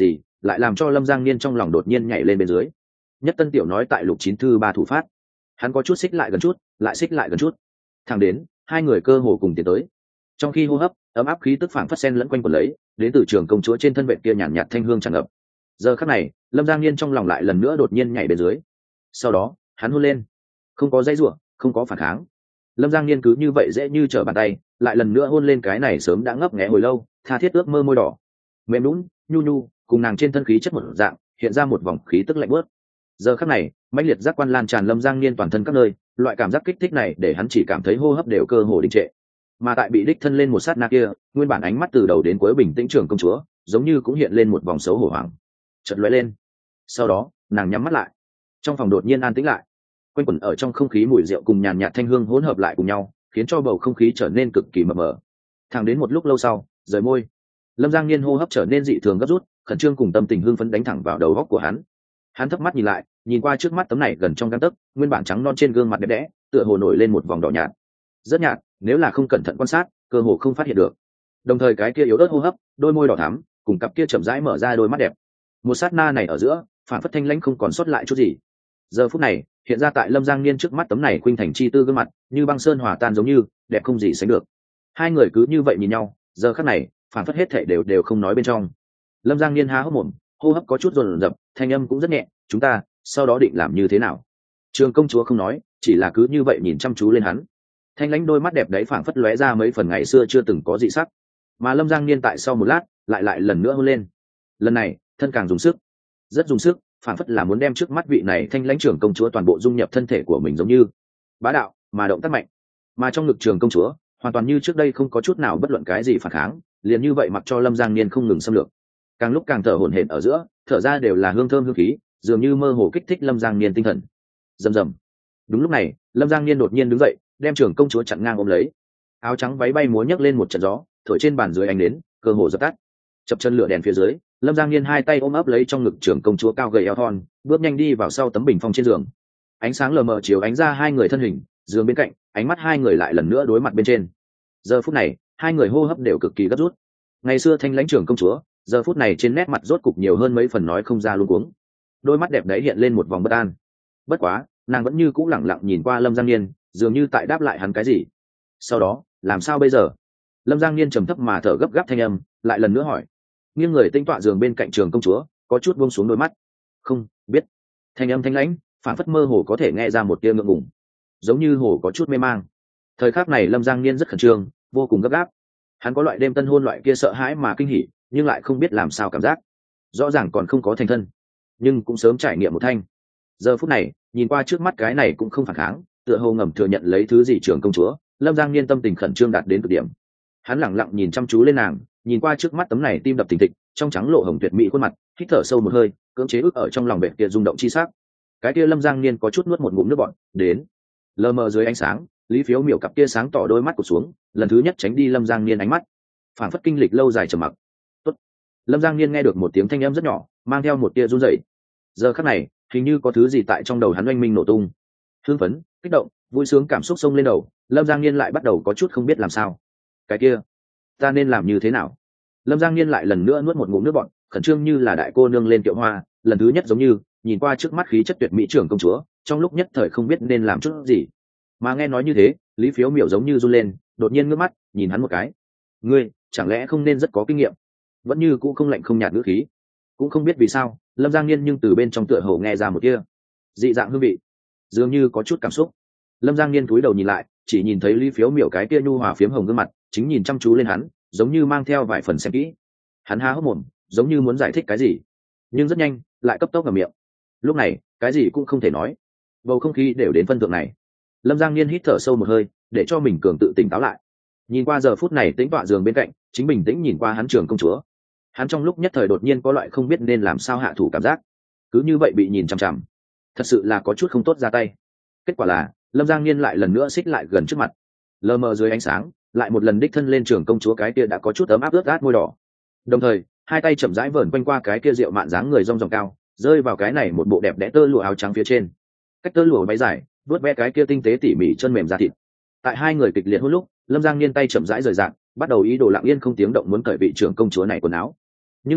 lại làm cho Lâm Giang Niên trong lòng đột nhiên nhảy lên bên dưới. Nhất Tân Tiểu nói tại lục chín thư ba thủ phát, hắn có chút xích lại gần chút, lại xích lại gần chút, thẳng đến hai người cơ hồ cùng tiến tới. Trong khi hô hấp, ấm áp khí tức phảng phất sen lẫn quanh quần lấy, đến từ trường công chúa trên thân vệ kia nhàn nhạt thanh hương tràn ngập. Giờ khắc này, Lâm Giang Niên trong lòng lại lần nữa đột nhiên nhảy bên dưới. Sau đó, hắn hôn lên, không có dây rủa, không có phản kháng. Lâm Giang Niên cứ như vậy dễ như trở bàn tay, lại lần nữa hôn lên cái này sớm đã ngấp nghé hồi lâu, tha thiết ước mơ môi đỏ, mềm nhũn, nhu nhu, cùng nàng trên thân khí chất một dạng, hiện ra một vòng khí tức lạnh bớt. Giờ khắc này, mãnh liệt giác quan lan tràn Lâm Giang Niên toàn thân các nơi, loại cảm giác kích thích này để hắn chỉ cảm thấy hô hấp đều cơ hồ đình trệ. Mà tại bị đích thân lên một sát na kia, nguyên bản ánh mắt từ đầu đến cuối bình tĩnh trưởng công chúa, giống như cũng hiện lên một vòng xấu hổ hoảng, chợt lóe lên. Sau đó, nàng nhắm mắt lại. Trong phòng đột nhiên an tĩnh lại, quanh quẩn ở trong không khí mùi rượu cùng nhàn nhạt thanh hương hỗn hợp lại cùng nhau, khiến cho bầu không khí trở nên cực kỳ mập mờ. Thẳng đến một lúc lâu sau, rời môi, Lâm Giang Niên hô hấp trở nên dị thường gấp rút, khẩn trương cùng tâm tình hưng phấn đánh thẳng vào đầu óc của hắn. Hắn thấp mắt nhìn lại, nhìn qua trước mắt tấm này gần trong gang tấc, nguyên bản trắng non trên gương mặt đẹp đẽ, tựa hồ nổi lên một vòng đỏ nhạt, rất nhạt, nếu là không cẩn thận quan sát, cơ hồ không phát hiện được. Đồng thời cái kia yếu ớt hô hấp, đôi môi đỏ thắm, cùng cặp kia chậm rãi mở ra đôi mắt đẹp. Một sát na này ở giữa, phản phất thanh lãnh không còn sót lại chút gì. Giờ phút này, hiện ra tại Lâm Giang Niên trước mắt tấm này khuynh thành chi tư gương mặt, như băng sơn hòa tan giống như, đẹp không gì sánh được. Hai người cứ như vậy nhìn nhau, giờ khắc này, phản phất hết thảy đều không nói bên trong. Lâm Giang Niên há hốc mồm, hô hấp có chút dồn dập, thanh âm cũng rất nhẹ, chúng ta sau đó định làm như thế nào? Trường công chúa không nói, chỉ là cứ như vậy nhìn chăm chú lên hắn. Thanh lãnh đôi mắt đẹp đấy phảng phất lóe ra mấy phần ngày xưa chưa từng có dị sắc. Mà Lâm Giang Niên tại sau một lát, lại lần nữa hôn lên. Lần này, thân càng dùng sức, rất dùng sức, phảng phất là muốn đem trước mắt vị này thanh lãnh trưởng công chúa toàn bộ dung nhập thân thể của mình giống như bá đạo mà động tác mạnh. Mà trong ngực trường công chúa, hoàn toàn như trước đây không có chút nào bất luận cái gì phản kháng, liền như vậy mặc cho Lâm Giang Niên không ngừng xâm lược. Càng lúc càng thở hổn hển ở giữa, thở ra đều là hương thơm hương khí, dường như mơ hồ kích thích Lâm Giang Niên tinh thần. Rầm rầm. Đúng lúc này, Lâm Giang Niên đột nhiên đứng dậy, đem trưởng công chúa chặn ngang ôm lấy. Áo trắng váy bay múa nhấc lên một trận gió, thổi trên bàn dưới ánh đến, cơ hồ dập tắt. Chập chân lửa đèn phía dưới, Lâm Giang Niên hai tay ôm ấp lấy trong ngực trưởng công chúa cao gầy eo thon, bước nhanh đi vào sau tấm bình phong trên giường. Ánh sáng lờ mờ chiếu ánh ra hai người thân hình, giường bên cạnh, ánh mắt hai người lại lần nữa đối mặt bên trên. Giờ phút này, hai người hô hấp đều cực kỳ gấp rút. Ngày xưa thanh lãnh trưởng công chúa, giờ phút này trên nét mặt rốt cục nhiều hơn mấy phần nói không ra luống cuống. Đôi mắt đẹp đấy hiện lên một vòng bất an. Bất quá, nàng vẫn như cũ lẳng lặng nhìn qua Lâm Giang Niên, dường như tại đáp lại hắn cái gì. Sau đó, làm sao bây giờ? Lâm Giang Niên trầm thấp mà thở gấp gáp thanh âm, lại lần nữa hỏi. Nghiêng người tinh tọa giường bên cạnh trường công chúa, có chút buông xuống đôi mắt. Không biết. Thanh âm thanh lãnh, phản phất mơ hồ có thể nghe ra một tia ngượng ngùng, giống như hồ có chút mê mang. Thời khắc này Lâm Giang Niên rất khẩn trương, vô cùng gấp gáp. Hắn có loại đêm tân hôn loại kia sợ hãi mà kinh hỉ, nhưng lại không biết làm sao cảm giác. Rõ ràng còn không có thành thân, nhưng cũng sớm trải nghiệm một thanh. Giờ phút này, nhìn qua trước mắt cái này cũng không phản kháng, tựa hồ ngầm thừa nhận lấy thứ gì trưởng công chúa, Lâm Giang Niên tâm tình khẩn trương đạt đến cực điểm. Hắn lẳng lặng nhìn chăm chú lên nàng, nhìn qua trước mắt tấm này tim đập thình thịch, trong trắng lộ hồng tuyệt mỹ khuôn mặt, hít thở sâu một hơi, cưỡng chế ức ở trong lòng bệ kia rung động chi sắc. Cái kia Lâm Giang Niên có chút nuốt một ngụm nước bọt, đến. Lờ mờ dưới ánh sáng, Lý Phiếu Miểu cặp kia sáng tỏ đôi mắt cụt xuống, lần thứ nhất tránh đi Lâm Giang Niên ánh mắt, phản phất kinh lịch lâu dài trầm mặc. Tốt. Lâm Giang Niên nghe được một tiếng thanh âm rất nhỏ, mang theo một tia run rẩy. Giờ khắc này, hình như có thứ gì tại trong đầu hắn oanh minh nổ tung. Hưng phấn, kích động, vui sướng cảm xúc xông lên đầu, Lâm Giang Niên lại bắt đầu có chút không biết làm sao. Cái kia, ta nên làm như thế nào? Lâm Giang Niên lại lần nữa nuốt một ngụm nước bọt, khẩn trương như là đại cô nương lên kiệu hoa, lần thứ nhất giống như nhìn qua trước mắt khí chất tuyệt mỹ trưởng công chúa, trong lúc nhất thời không biết nên làm chút gì. Mà nghe nói như thế, Lý Phiếu Miểu giống như run lên, đột nhiên ngước mắt nhìn hắn một cái. Ngươi chẳng lẽ không nên rất có kinh nghiệm? Vẫn như cũng không lạnh không nhạt ngữ khí. Cũng không biết vì sao, Lâm Giang Niên nhưng từ bên trong tựa hồ nghe ra một kia dị dạng hương vị, dường như có chút cảm xúc. Lâm Giang Niên cúi đầu nhìn lại, chỉ nhìn thấy Lý Phiếu Miểu cái kia nhu hòa phiếm hồng gương mặt, chính nhìn chăm chú lên hắn, giống như mang theo vài phần xem kỹ. Hắn há hốc mồm, giống như muốn giải thích cái gì, nhưng rất nhanh lại cấp tốc ngậm miệng. Lúc này, cái gì cũng không thể nói. Bầu không khí đều đến phân thượng này. Lâm Giang Niên hít thở sâu một hơi, để cho mình cường tự tỉnh táo lại. Nhìn qua giờ phút này tĩnh tọa giường bên cạnh, chính bình tĩnh nhìn qua hắn trưởng công chúa. Hắn trong lúc nhất thời đột nhiên có loại không biết nên làm sao hạ thủ cảm giác. Cứ như vậy bị nhìn chằm chằm, thật sự là có chút không tốt ra tay. Kết quả là, Lâm Giang Niên lại lần nữa xích lại gần trước mặt. Lờ mờ dưới ánh sáng, lại một lần đích thân lên trưởng công chúa cái kia đã có chút ấm áp ướt át môi đỏ. Đồng thời, hai tay chậm rãi vờn quanh qua cái kia rượu mạn dáng người rong ròng cao, rơi vào cái này một bộ đẹp đẽ tơ lụa áo trắng phía trên. Cách tơ lụa váy dài, vuốt ve cái kia tinh tế tỉ mỉ chân mềm da thịt. Tại hai người kịch liệt hôn lúc, Lâm Giang Niên tay chậm rãi rời rạc, bắt đầu ý đồ lặng yên không tiếng động muốn cởi vị trưởng công chúa này quần áo. Nhưng mà,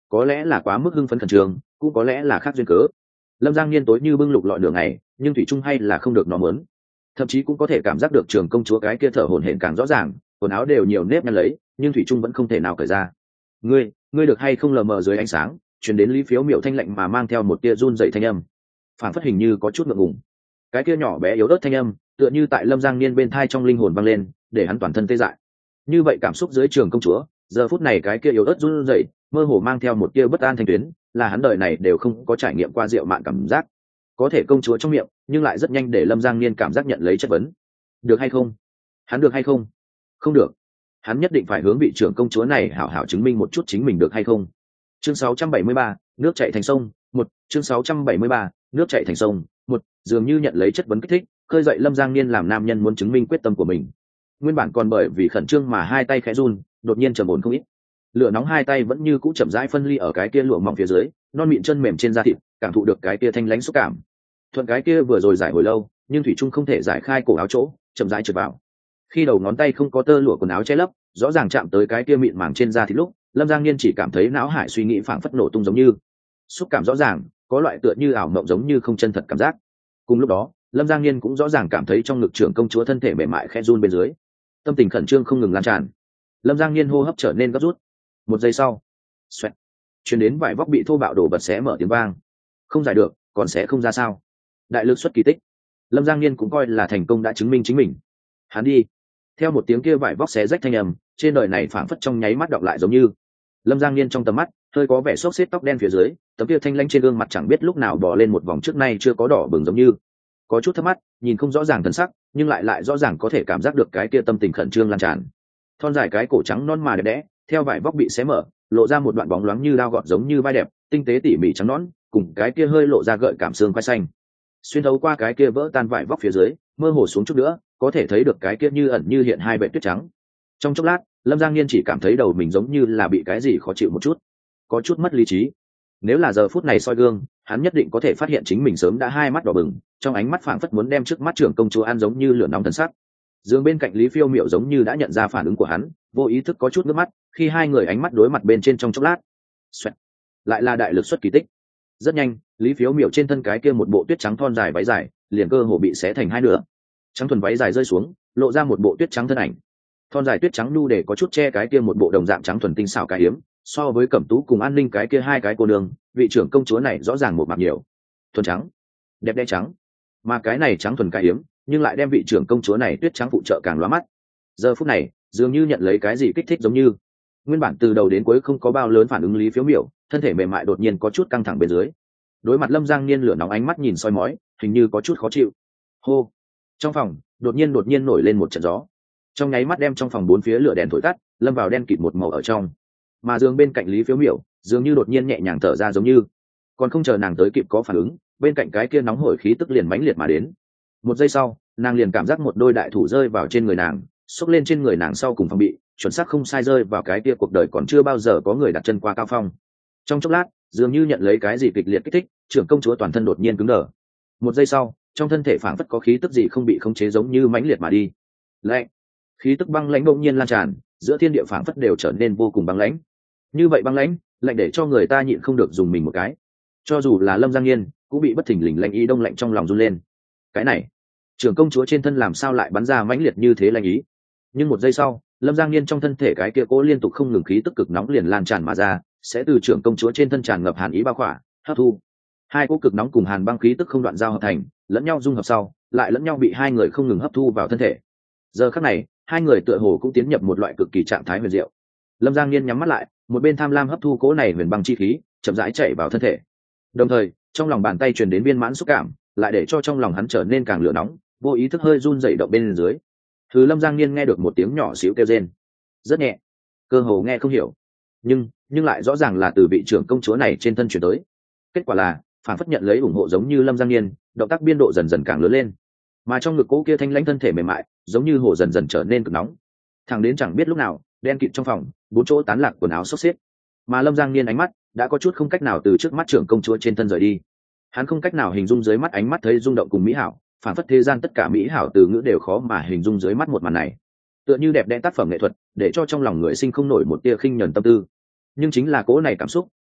có lẽ là quá mức hưng phấn khẩn trương, cũng có lẽ là khác duyên cớ. Lâm Giang Niên tối như bưng lục lọi nửa ngày, nhưng thủy chung hay là không được nó muốn. Thậm chí cũng có thể cảm giác được trường công chúa cái kia thở hổn hển càng rõ ràng, quần áo đều nhiều nếp nhăn lấy, nhưng thủy chung vẫn không thể nào cởi ra. Ngươi được hay không? Lờ mờ dưới ánh sáng truyền đến Lý Phiếu Miểu thanh lạnh mà mang theo một tia run dậy thanh âm, phản phất hình như có chút ngượng ngùng. Cái kia nhỏ bé yếu ớt thanh âm tựa như tại Lâm Giang Niên bên thai trong linh hồn vang lên, để hắn toàn thân tê dại. Như vậy cảm xúc dưới trường công chúa, giờ phút này cái kia yếu ớt run rẩy, mơ hồ mang theo một tia bất an thanh tuyến, là hắn đời này đều không có trải nghiệm qua rượu mạn cảm giác. Có thể công chúa trong miệng, nhưng lại rất nhanh để Lâm Giang Niên cảm giác nhận lấy chất vấn. Được hay không? Hắn được hay không? Không được. Hắn nhất định phải hướng vị trưởng công chúa này hảo hảo chứng minh một chút chính mình được hay không. Chương 673, nước chảy thành sông, một. Chương 673, nước chảy thành sông, một. Dường như nhận lấy chất vấn kích thích, khơi dậy Lâm Giang Niên làm nam nhân muốn chứng minh quyết tâm của mình. Nguyên bản còn bởi vì khẩn trương mà hai tay khẽ run, đột nhiên trầm ổn không ít. Lửa nóng hai tay vẫn như cũ chậm rãi phân ly ở cái kia lụa mỏng phía dưới, non mịn chân mềm trên da thịt, cảm thụ được cái kia thanh lãnh xúc cảm. Thuận cái kia vừa rồi giải hồi lâu, nhưng thủy trung không thể giải khai cổ áo chỗ, chậm rãi trượt vào. Khi đầu ngón tay không có tơ lụa quần áo che lấp, rõ ràng chạm tới cái kia mịn màng trên da thịt lúc, Lâm Giang Niên chỉ cảm thấy não hải suy nghĩ phảng phất nổ tung giống như. Xúc cảm rõ ràng, có loại tựa như ảo mộng giống như không chân thật cảm giác. Cùng lúc đó, Lâm Giang Niên cũng rõ ràng cảm thấy trong ngực trưởng công chúa thân thể mềm mại khẽ run bên dưới. Tâm tình khẩn trương không ngừng lan tràn. Lâm Giang Niên hô hấp trở nên gấp rút. Một giây sau, xoẹt, truyền đến vải vóc bị thô bạo đổ bật xé mở tiếng vang. Không giải được, còn sẽ không ra sao? Đại lực xuất kỳ tích. Lâm Giang Niên cũng coi là thành công đã chứng minh chính mình. Hắn đi. Theo một tiếng kia vải vóc xé rách thanh âm, trên đời này phảng phất trong nháy mắt đọc lại giống như. Lâm Giang Niên trong tầm mắt, hơi có vẻ xốc xếp tóc đen phía dưới, tấm kia thanh lãnh trên gương mặt chẳng biết lúc nào bò lên một vòng trước nay chưa có đỏ bừng giống như. Có chút thấp mắt, nhìn không rõ ràng thần sắc, nhưng lại rõ ràng có thể cảm giác được cái kia tâm tình khẩn trương lan tràn. Thon dài cái cổ trắng non mà đẹp đẽ, theo vải vóc bị xé mở, lộ ra một đoạn bóng loáng như dao gọt giống như vai đẹp, tinh tế tỉ mỉ trắng nõn, cùng cái kia hơi lộ ra gợi cảm xương quai xanh. Xuyên thấu qua cái kia vỡ tan vải vóc phía dưới, mơ hồ xuống chút nữa, có thể thấy được cái kia như ẩn như hiện hai bệ tuyết trắng. Trong chốc lát, Lâm Giang Niên chỉ cảm thấy đầu mình giống như là bị cái gì khó chịu một chút, có chút mất lý trí. Nếu là giờ phút này soi gương, hắn nhất định có thể phát hiện chính mình sớm đã hai mắt đỏ bừng, trong ánh mắt phảng phất muốn đem trước mắt trưởng công chúa ăn giống như lửa nóng thần sắc. Dương bên cạnh Lý Phiêu Miểu giống như đã nhận ra phản ứng của hắn, vô ý thức có chút nước mắt, khi hai người ánh mắt đối mặt bên trên trong chốc lát. Xoẹt. Lại là đại lực xuất kỳ tích. Rất nhanh, Lý Phiếu Miểu trên thân cái kia một bộ tuyết trắng thon dài váy dài, liền cơ hồ bị xé thành hai nửa. Trắng thuần váy dài rơi xuống, lộ ra một bộ tuyết trắng thân ảnh. Thon dài tuyết trắng nu để có chút che cái kia một bộ đồng dạng trắng thuần tinh xảo cái hiếm, so với Cẩm Tú cùng An Ninh cái kia hai cái cô nương, vị trưởng công chúa này rõ ràng một mặt nhiều. Thuần trắng, đẹp đẽ trắng. Mà cái này trắng thuần cái hiếm, nhưng lại đem vị trưởng công chúa này tuyết trắng phụ trợ càng lóa mắt. Giờ phút này, dường như nhận lấy cái gì kích thích giống như. Nguyên bản từ đầu đến cuối không có bao lớn phản ứng Lý Phiếu Miểu, thân thể mềm mại đột nhiên có chút căng thẳng bên dưới. Đối mặt Lâm Giang Niên lửa nóng ánh mắt nhìn soi mói, hình như có chút khó chịu. Hô. Trong phòng, đột nhiên nổi lên một trận gió. Trong nháy mắt đem trong phòng bốn phía lửa đèn thổi tắt, lâm vào đen kịt một màu ở trong. Mà giường bên cạnh Lý Phiếu Miểu, dường như đột nhiên nhẹ nhàng thở ra giống như. Còn không chờ nàng tới kịp có phản ứng, bên cạnh cái kia nóng hổi khí tức liền mãnh liệt mà đến. Một giây sau, nàng liền cảm giác một đôi đại thủ rơi vào trên người nàng, xốc lên trên người nàng sau cùng phòng bị, chuẩn xác không sai rơi vào cái kia cuộc đời còn chưa bao giờ có người đặt chân qua cao phong. Trong chốc lát, dường như nhận lấy cái gì kịch liệt kích thích, trưởng công chúa toàn thân đột nhiên cứng đờ. Một giây sau, trong thân thể phảng phất có khí tức gì không bị khống chế giống như mãnh liệt mà đi. Lạnh, khí tức băng lãnh bỗng nhiên lan tràn, giữa thiên địa phảng phất đều trở nên vô cùng băng lãnh. Như vậy băng lãnh, lạnh để cho người ta nhịn không được dùng mình một cái. Cho dù là Lâm Giang Nghiên, cũng bị bất thình lình lạnh ý đông lạnh trong lòng run lên. Cái này, trưởng công chúa trên thân làm sao lại bắn ra mãnh liệt như thế lạnh ý? Nhưng một giây sau, Lâm Giang Nghiên trong thân thể cái kia cố liên tục không ngừng khí tức cực nóng liền lan tràn mà ra, sẽ từ trưởng công chúa trên thân tràn ngập hàn ý bao khỏa, hấp thu. Hai cỗ cực nóng cùng hàn băng khí tức không đoạn giao hợp thành, lẫn nhau dung hợp sau, lại lẫn nhau bị hai người không ngừng hấp thu vào thân thể. Giờ khắc này, hai người tựa hồ cũng tiến nhập một loại cực kỳ trạng thái huyền diệu. Lâm Giang Nghiên nhắm mắt lại, một bên tham lam hấp thu cỗ này huyền băng chi khí, chậm rãi chạy vào thân thể. Đồng thời, trong lòng bàn tay truyền đến viên mãn xúc cảm, lại để cho trong lòng hắn trở nên càng lửa nóng, vô ý thức hơi run rẩy động bên dưới. Thứ Lâm Giang Nghiên nghe được một tiếng nhỏ xíu kêu rên, rất nhẹ, cơ hồ nghe không hiểu, nhưng lại rõ ràng là từ vị trưởng công chúa này trên thân chuyển tới. Kết quả là, phản phất nhận lấy ủng hộ giống như Lâm Giang Nghiên, động tác biên độ dần dần càng lớn lên, mà trong ngực cô kia thanh lãnh thân thể mềm mại, giống như hồ dần dần trở nên cực nóng. Thẳng đến chẳng biết lúc nào, đen kịt trong phòng, bốn chỗ tán lạc quần áo xốc xếp, mà Lâm Giang Nghiên ánh mắt đã có chút không cách nào từ trước mắt trưởng công chúa trên thân rời đi. Hắn không cách nào hình dung dưới mắt ánh mắt thấy rung động cùng mỹ hảo, phản phất thế gian tất cả mỹ hảo từ ngữ đều khó mà hình dung dưới mắt một màn này. Tựa như đẹp đẽ tác phẩm nghệ thuật, để cho trong lòng người sinh không nổi một tia khinh nhẫn tâm tư. Nhưng chính là cố này cảm xúc,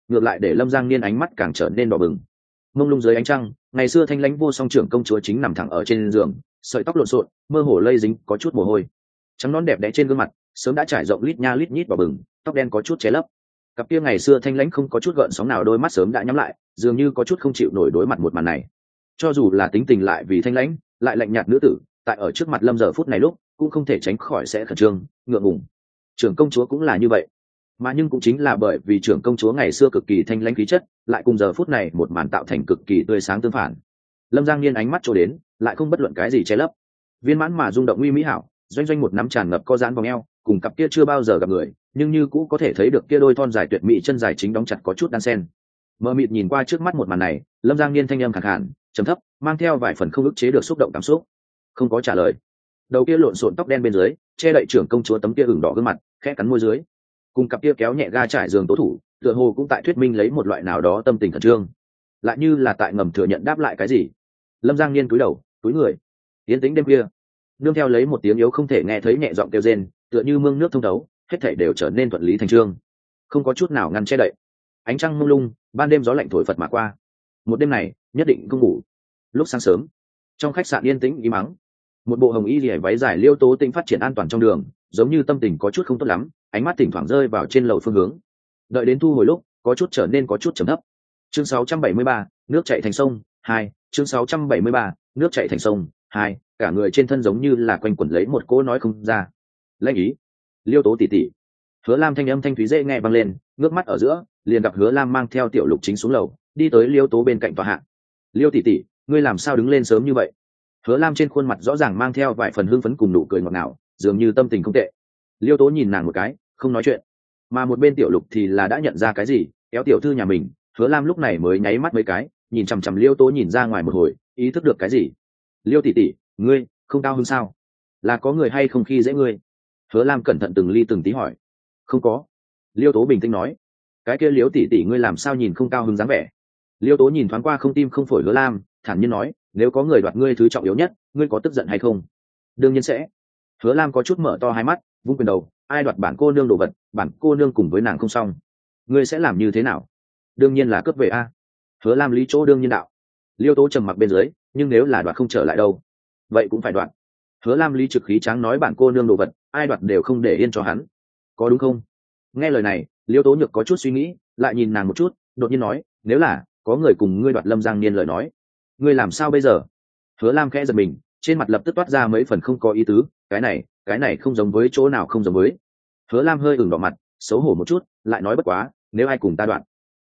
ngược lại để Lâm Giang Niên ánh mắt càng trở nên đỏ bừng. Mông lung dưới ánh trăng, ngày xưa thanh lãnh vô song trưởng công chúa chính nằm thẳng ở trên giường, sợi tóc lộn xộn, mơ hồ lây dính có chút mồ hôi, trắng nón đẹp đẽ trên gương mặt sớm đã trải rộng lít nha lít nhít đỏ bừng, tóc đen có chút che lấp. Cặp kia ngày xưa thanh lãnh không có chút gợn sóng nào đôi mắt sớm đã nhắm lại, dường như có chút không chịu nổi đối mặt một màn này. Cho dù là tính tình lại vì thanh lãnh lại lạnh nhạt nữ tử, tại ở trước mặt Lâm giờ phút này lúc cũng không thể tránh khỏi sẽ khẩn trương ngượng ngùng. Trưởng công chúa cũng là như vậy, mà nhưng cũng chính là bởi vì trưởng công chúa ngày xưa cực kỳ thanh lãnh khí chất, lại cùng giờ phút này một màn tạo thành cực kỳ tươi sáng tương phản. Lâm Giang Niên ánh mắt trôi đến, lại không bất luận cái gì che lấp, viên mãn mà rung động uy mỹ hảo, doanh doanh một nắm tràn ngập co giãn vòng eo, cùng cặp kia chưa bao giờ gặp người nhưng như cũ có thể thấy được kia đôi thon dài tuyệt mỹ chân dài chính đóng chặt có chút đan sen. Mờ mịt nhìn qua trước mắt một màn này, Lâm Giang Niên thanh âm khàn khàn trầm thấp, mang theo vài phần không ức chế được xúc động cảm xúc. Không có trả lời. Đầu kia lộn xộn tóc đen bên dưới che đậy trưởng công chúa tấm kia ửng đỏ gương mặt, khẽ cắn môi dưới, cùng cặp kia kéo nhẹ ga trải giường tố thủ, tựa hồ cũng tại thuyết minh lấy một loại nào đó tâm tình khẩn trương, lại như là tại ngầm thừa nhận đáp lại cái gì. Lâm Giang Niên cúi đầu cúi người, yên tĩnh đêm kia nương theo lấy một tiếng yếu không thể nghe thấy nhẹ giọng kêu rên, tựa như mương nước thông thấu, hết thảy đều trở nên thuận lý thành trương, không có chút nào ngăn che đậy. Ánh trăng mông lung, ban đêm gió lạnh thổi phật mà qua. Một đêm này nhất định không ngủ. Lúc sáng sớm, trong khách sạn yên tĩnh im mắng, một bộ hồng y lìa váy dài Liêu Tố Tĩnh phát triển an toàn trong đường, giống như tâm tình có chút không tốt lắm, ánh mắt thỉnh thoảng rơi vào trên lầu phương hướng. Đợi đến thu hồi lúc, có chút trở nên có chút trầm thấp. Chương 673, nước chảy thành sông 2, chương 673, nước chảy thành sông 2, cả người trên thân giống như là quanh quẩn lấy một cỗ nói không ra. Lãnh ý, Liêu Tố tỷ tỷ. Hứa Lam thanh âm thanh thúy dễ nghe vang lên, ngước mắt ở giữa, liền gặp Hứa Lam mang theo Tiểu Lục Chính xuống lầu, đi tới Liêu Tố bên cạnh tòa hạ. Liêu tỷ tỷ, ngươi làm sao đứng lên sớm như vậy? Hứa Lam trên khuôn mặt rõ ràng mang theo vài phần hưng phấn cùng nụ cười ngọt ngào, dường như tâm tình không tệ. Liêu Tố nhìn nàng một cái, không nói chuyện, mà một bên Tiểu Lục thì là đã nhận ra cái gì, kéo tiểu thư nhà mình. Hứa Lam lúc này mới nháy mắt mấy cái, nhìn chằm chằm Liêu Tố nhìn ra ngoài một hồi, ý thức được cái gì. Liêu tỷ tỷ, ngươi không cao hứng sao? Là có người hay không khi dễ ngươi? Hứa Lam cẩn thận từng ly từng tí hỏi. Không có. Liêu Tố bình tĩnh nói. Cái kia Liêu tỷ tỷ ngươi làm sao nhìn không cao hứng dáng vẻ? Liêu Tố nhìn thoáng qua không tim không phổi Hứa Lam, thản nhiên nói, nếu có người đoạt ngươi thứ trọng yếu nhất, ngươi có tức giận hay không? Đương nhiên sẽ. Hứa Lam có chút mở to hai mắt, vung quyền đầu, ai đoạt bản cô nương đồ vật, bản cô nương cùng với nàng không xong, ngươi sẽ làm như thế nào? Đương nhiên là cướp về a. Hứa Lam lý chỗ đương nhiên đạo. Liêu Tố trầm mặc bên dưới, nhưng nếu là đoạt không trở lại đâu, vậy cũng phải đoạt. Hứa Lam lý trực khí tráng nói bản cô nương đồ vật, ai đoạt đều không để yên cho hắn, có đúng không? Nghe lời này, Liêu Tố Nhược có chút suy nghĩ, lại nhìn nàng một chút, đột nhiên nói, nếu là có người cùng ngươi đoạt Lâm Giang Niên lời nói, ngươi làm sao bây giờ? Hứa Lam khẽ giật mình, trên mặt lập tức toát ra mấy phần không có ý tứ, cái này không giống với chỗ nào không giống với. Hứa Lam hơi ửng đỏ mặt, xấu hổ một chút, lại nói bất quá, nếu ai cùng ta đoạn,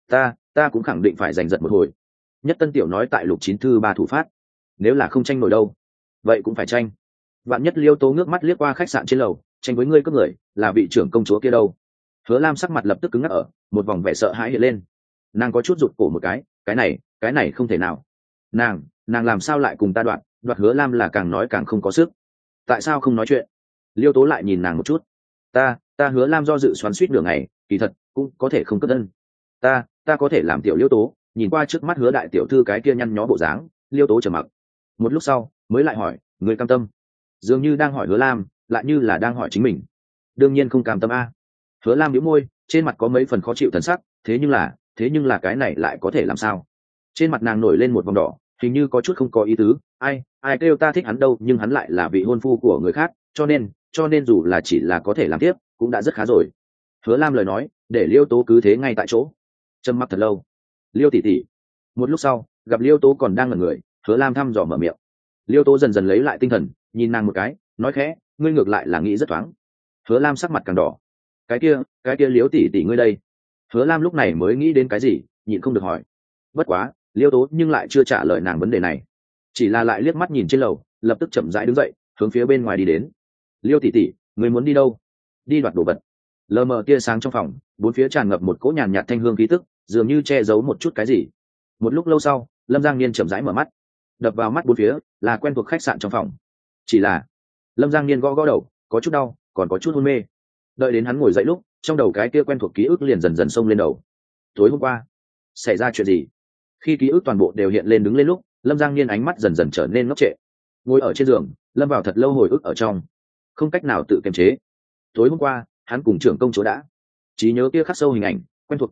ta cũng khẳng định phải giành giật một hồi. Nhất Tân Tiểu nói tại Lục Chín Thư ba thủ phát, nếu là không tranh nổi đâu, vậy cũng phải tranh. Vạn nhất Liêu Tố ngước mắt liếc qua khách sạn trên lầu, tranh với ngươi cướp người, là vị trưởng công chúa kia đâu? Hứa Lam sắc mặt lập tức cứng ngắc ở, một vòng vẻ sợ hãi hiện lên. Nàng có chút rụt cổ một cái này không thể nào. Nàng làm sao lại cùng ta đoạt Hứa Lam là càng nói càng không có sức. Tại sao không nói chuyện? Liêu Tố lại nhìn nàng một chút. Ta Hứa Lam do dự xoắn suýt nửa ngày, kỳ thật cũng có thể không cất ân. Ta có thể làm tiểu Liêu Tố, nhìn qua trước mắt Hứa đại tiểu thư cái kia nhăn nhó bộ dáng, Liêu Tố trầm mặc. Một lúc sau, mới lại hỏi, người cam tâm? Dường như đang hỏi Hứa Lam, lại như là đang hỏi chính mình. Đương nhiên không cam tâm a. Hứa Lam nhíu môi, trên mặt có mấy phần khó chịu thần sắc, thế nhưng là cái này lại có thể làm sao? Trên mặt nàng nổi lên một vòng đỏ, hình như có chút không có ý tứ, ai kêu ta thích hắn đâu, nhưng hắn lại là vị hôn phu của người khác, cho nên dù là chỉ là có thể làm tiếp, cũng đã rất khá rồi. Hứa Lam lời nói, để Liêu Tố cứ thế ngay tại chỗ, trầm mặc thật lâu. Liêu tỷ tỷ. Một lúc sau, gặp Liêu Tố còn đang ngẩn người, Hứa Lam thăm dò mở miệng. Liêu Tố dần dần lấy lại tinh thần, nhìn nàng một cái, nói khẽ, ngươi ngược lại là nghĩ rất thoáng. Hứa Lam sắc mặt càng đỏ. Cái kia Liêu tỷ tỷ ngươi đây? Hứa Lam lúc này mới nghĩ đến cái gì, nhịn không được hỏi. Bất quá, Liêu Tố nhưng lại chưa trả lời nàng vấn đề này, chỉ là lại liếc mắt nhìn trên lầu, lập tức chậm rãi đứng dậy, hướng phía bên ngoài đi đến. Liêu tỷ tỷ, ngươi muốn đi đâu? Đi đoạt đồ vật. Lờ mờ tia sáng trong phòng, bốn phía tràn ngập một cỗ nhàn nhạt thanh hương khí tức, dường như che giấu một chút cái gì. Một lúc lâu sau, Lâm Giang Niên chậm rãi mở mắt, đập vào mắt bốn phía là quen thuộc khách sạn trong phòng. Chỉ là Lâm Giang Niên gõ gõ đầu, có chút đau, còn có chút hôn mê. Đợi đến hắn ngồi dậy lúc, trong đầu cái kia quen thuộc ký ức liền dần dần xông lên đầu. Tối hôm qua xảy ra chuyện gì? Khi ký ức toàn bộ đều hiện lên đứng lên lúc, Lâm Giang Niên ánh mắt dần dần trở nên ngốc trệ, ngồi ở trên giường, lâm vào thật lâu hồi ức ở trong, không cách nào tự kiềm chế. Tối hôm qua hắn cùng trưởng công chúa đã, trí nhớ kia khắc sâu hình ảnh, quen thuộc ký ức,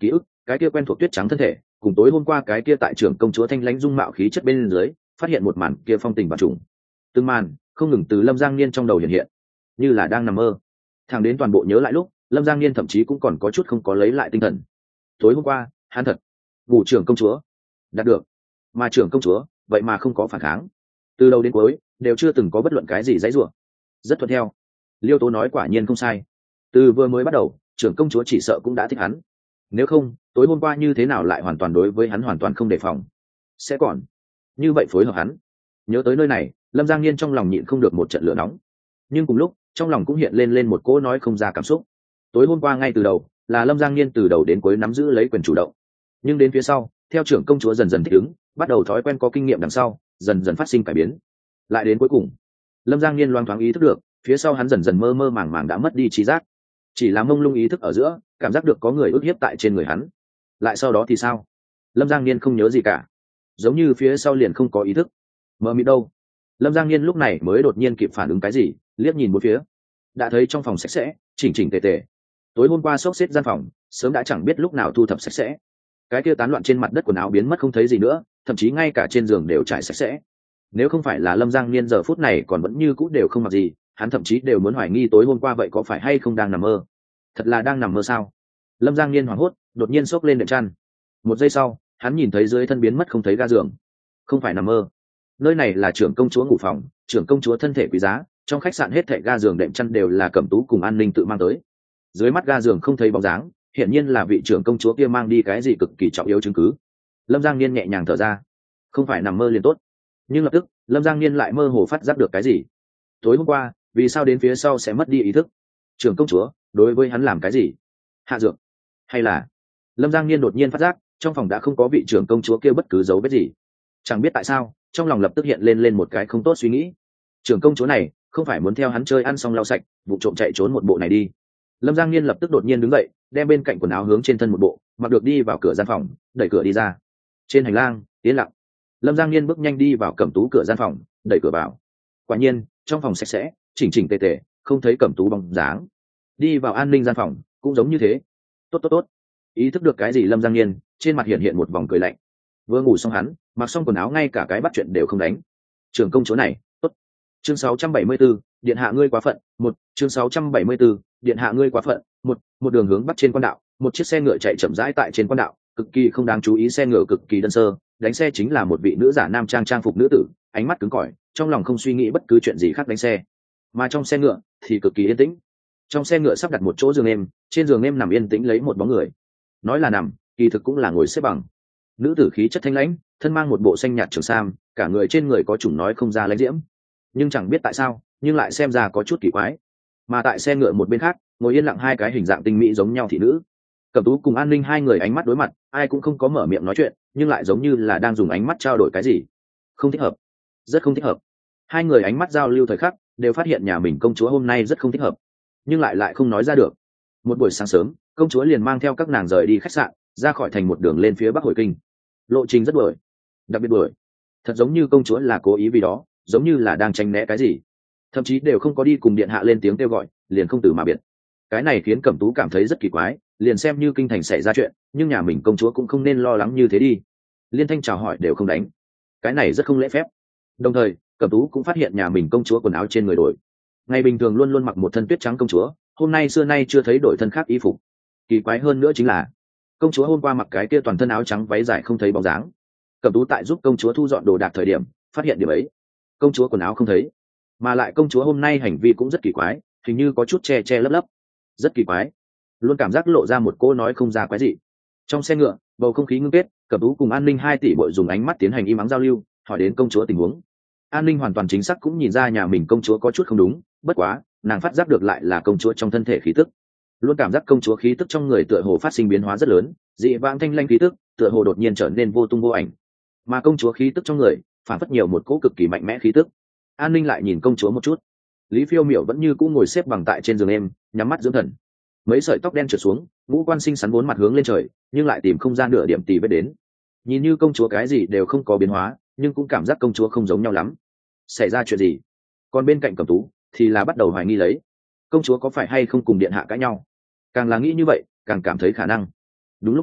cái kia quen thuộc tuyết trắng thân thể cùng tối hôm qua cái kia tại trưởng công chúa thanh lãnh dung mạo khí chất bên dưới phát hiện một màn kia phong tình và trùng, từng màn không ngừng từ Lâm Giang Niên trong đầu hiện hiện, như là đang nằm mơ. Thẳng đến toàn bộ nhớ lại lúc, Lâm Giang Niên thậm chí cũng còn có chút không có lấy lại tinh thần. Tối hôm qua hắn thật ngủ trưởng công chúa đạt được, mà trưởng công chúa vậy mà không có phản kháng, từ đầu đến cuối đều chưa từng có bất luận cái gì dãy rủa, rất thuận theo. Liêu Tố nói quả nhiên không sai, từ vừa mới bắt đầu trưởng công chúa chỉ sợ cũng đã thích hắn, nếu không tối hôm qua như thế nào lại hoàn toàn đối với hắn hoàn toàn không đề phòng, sẽ còn như vậy phối hợp hắn. Nhớ tới nơi này, Lâm Giang Niên trong lòng nhịn không được một trận lửa nóng, nhưng cùng lúc trong lòng cũng hiện lên một cỗ nói không ra cảm xúc. Tối hôm qua ngay từ đầu là Lâm Giang Niên từ đầu đến cuối nắm giữ lấy quyền chủ động, nhưng đến phía sau theo trưởng công chúa dần dần thích ứng, bắt đầu thói quen có kinh nghiệm đằng sau dần dần phát sinh cải biến, lại đến cuối cùng Lâm Giang Niên loang thoáng ý thức được phía sau hắn dần dần mơ mơ màng màng đã mất đi trí giác, chỉ là mông lung ý thức ở giữa cảm giác được có người ức hiếp tại trên người hắn. Lại sau đó thì sao? Lâm Giang Niên không nhớ gì cả, giống như phía sau liền không có ý thức. Mơ mịt đâu? Lâm Giang Niên lúc này mới đột nhiên kịp phản ứng cái gì, liếc nhìn một phía, đã thấy trong phòng sạch sẽ chỉnh chỉnh tề tề. Tối hôm qua xốc xếp gian phòng sớm đã chẳng biết lúc nào thu thập sạch sẽ, cái kia tán loạn trên mặt đất quần áo biến mất không thấy gì nữa, thậm chí ngay cả trên giường đều trải sạch sẽ. Nếu không phải là Lâm Giang Niên giờ phút này còn vẫn như cũ đều không mặc gì, hắn thậm chí đều muốn hoài nghi tối hôm qua vậy có phải hay không đang nằm mơ. Thật là đang nằm mơ sao? Lâm Giang Niên hoảng hốt đột nhiên xốc lên đệm chăn, một giây sau hắn nhìn thấy dưới thân biến mất không thấy ga giường. Không phải nằm mơ, nơi này là trưởng công chúa ngủ phòng, trưởng công chúa thân thể quý giá, trong khách sạn hết thảy ga giường đệm chăn đều là Cẩm Tú cùng An Ninh tự mang tới. Dưới mắt ga giường không thấy bóng dáng, hiển nhiên là vị trưởng công chúa kia mang đi cái gì cực kỳ trọng yếu chứng cứ. Lâm Giang Niên nhẹ nhàng thở ra, không phải nằm mơ liền tốt. Nhưng lập tức Lâm Giang Niên lại mơ hồ phát giác được cái gì. Tối hôm qua vì sao đến phía sau sẽ mất đi ý thức? Trưởng công chúa đối với hắn làm cái gì? Hạ dược hay là... Lâm Giang Niên đột nhiên phát giác trong phòng đã không có vị trưởng công chúa kia bất cứ dấu vết gì. Chẳng biết tại sao trong lòng lập tức hiện lên một cái không tốt suy nghĩ. Trưởng công chúa này không phải muốn theo hắn chơi ăn xong lau sạch vụ trộm chạy trốn một bộ này đi. Lâm Giang Niên lập tức đột nhiên đứng dậy, đem bên cạnh quần áo hướng trên thân một bộ, mặc được đi vào cửa gian phòng, đẩy cửa đi ra. Trên hành lang yên lặng, Lâm Giang Niên bước nhanh đi vào Cẩm Tú cửa gian phòng, đẩy cửa vào. Quả nhiên trong phòng sạch sẽ chỉnh chỉnh tề tề, không thấy Cẩm Tú bóng dáng. Đi vào An Ninh gian phòng cũng giống như thế. Tốt. Ý thức được cái gì Lâm Giang Niên trên mặt hiện một vòng cười lạnh. Vừa ngủ xong hắn mặc xong quần áo ngay cả cái bắt chuyện đều không đánh. Trưởng công chúa này tốt. Chương 674, điện hạ ngươi quá phận. Chương 674, điện hạ ngươi quá phận. Một đường hướng bắc trên quan đạo, một chiếc xe ngựa chạy chậm rãi tại trên quan đạo, cực kỳ không đáng chú ý, xe ngựa cực kỳ đơn sơ, đánh xe chính là một vị nữ giả nam trang phục nữ tử, ánh mắt cứng cỏi, trong lòng không suy nghĩ bất cứ chuyện gì khác đánh xe. Mà trong xe ngựa thì cực kỳ yên tĩnh. Trong xe ngựa sắp đặt một chỗ giường êm, trên giường êm nằm yên tĩnh lấy một bóng người. Nói là nằm, kỳ thực cũng là ngồi xếp bằng. Nữ tử khí chất thanh lãnh, thân mang một bộ xanh nhạt trường sam, cả người trên người có chủng nói không ra lãnh diễm, nhưng chẳng biết tại sao nhưng lại xem ra có chút kỳ quái. Mà tại xe ngựa một bên khác ngồi yên lặng hai cái hình dạng tinh mỹ giống nhau thị nữ. Cẩm Tú cùng An Ninh hai người ánh mắt đối mặt, ai cũng không có mở miệng nói chuyện, nhưng lại giống như là đang dùng ánh mắt trao đổi cái gì. Không thích hợp, rất không thích hợp. Hai người ánh mắt giao lưu thời khắc đều phát hiện nhà mình công chúa hôm nay rất không thích hợp, nhưng lại không nói ra được. Một buổi sáng sớm công chúa liền mang theo các nàng rời đi khách sạn, ra khỏi thành một đường lên phía bắc hồi kinh. Lộ trình rất đuổi, đặc biệt đuổi, thật giống như công chúa là cố ý vì đó, giống như là đang tránh né cái gì, thậm chí đều không có đi cùng điện hạ lên tiếng kêu gọi, liền không từ mà biệt. Cái này khiến Cẩm Tú cảm thấy rất kỳ quái, liền xem như kinh thành xảy ra chuyện nhưng nhà mình công chúa cũng không nên lo lắng như thế đi, liên thanh chào hỏi đều không đánh, cái này rất không lễ phép. Đồng thời Cẩm Tú cũng phát hiện nhà mình công chúa quần áo trên người đổi, ngày bình thường luôn luôn mặc một thân tuyết trắng công chúa, hôm nay xưa nay chưa thấy đổi thân khác y phục. Kỳ quái hơn nữa chính là công chúa hôm qua mặc cái kia toàn thân áo trắng váy dài không thấy bóng dáng. Cẩm Tú tại giúp công chúa thu dọn đồ đạc thời điểm phát hiện điểm ấy, công chúa quần áo không thấy, mà lại công chúa hôm nay hành vi cũng rất kỳ quái, hình như có chút che lấp, rất kỳ quái, luôn cảm giác lộ ra một cô nói không ra quái gì. Trong xe ngựa bầu không khí ngưng kết, Cẩm Tú cùng An Ninh hai tỷ bội dùng ánh mắt tiến hành im ắng giao lưu, hỏi đến công chúa tình huống. An Ninh hoàn toàn chính xác cũng nhìn ra nhà mình công chúa có chút không đúng, bất quá nàng phát giác được lại là công chúa trong thân thể khí tức, luôn cảm giác công chúa khí tức trong người tựa hồ phát sinh biến hóa rất lớn, dị vãng thanh lanh khí tức tựa hồ đột nhiên trở nên vô tung vô ảnh, mà công chúa khí tức trong người phản phất nhiều một cỗ cực kỳ mạnh mẽ khí tức. An Ninh lại nhìn công chúa một chút, Lý Phiêu Miểu vẫn như cũ ngồi xếp bằng tại trên giường em, nhắm mắt dưỡng thần, mấy sợi tóc đen trượt xuống, ngũ quan xinh xắn bốn mặt hướng lên trời, nhưng lại tìm không gian nửa điểm tì vết đến. Nhìn như công chúa cái gì đều không có biến hóa, nhưng cũng cảm giác công chúa không giống nhau lắm. Xảy ra chuyện gì? Còn bên cạnh Cẩm Tú thì là bắt đầu hoài nghi lấy, công chúa có phải hay không cùng điện hạ cãi nhau. Càng là nghĩ như vậy càng cảm thấy khả năng. Đúng lúc này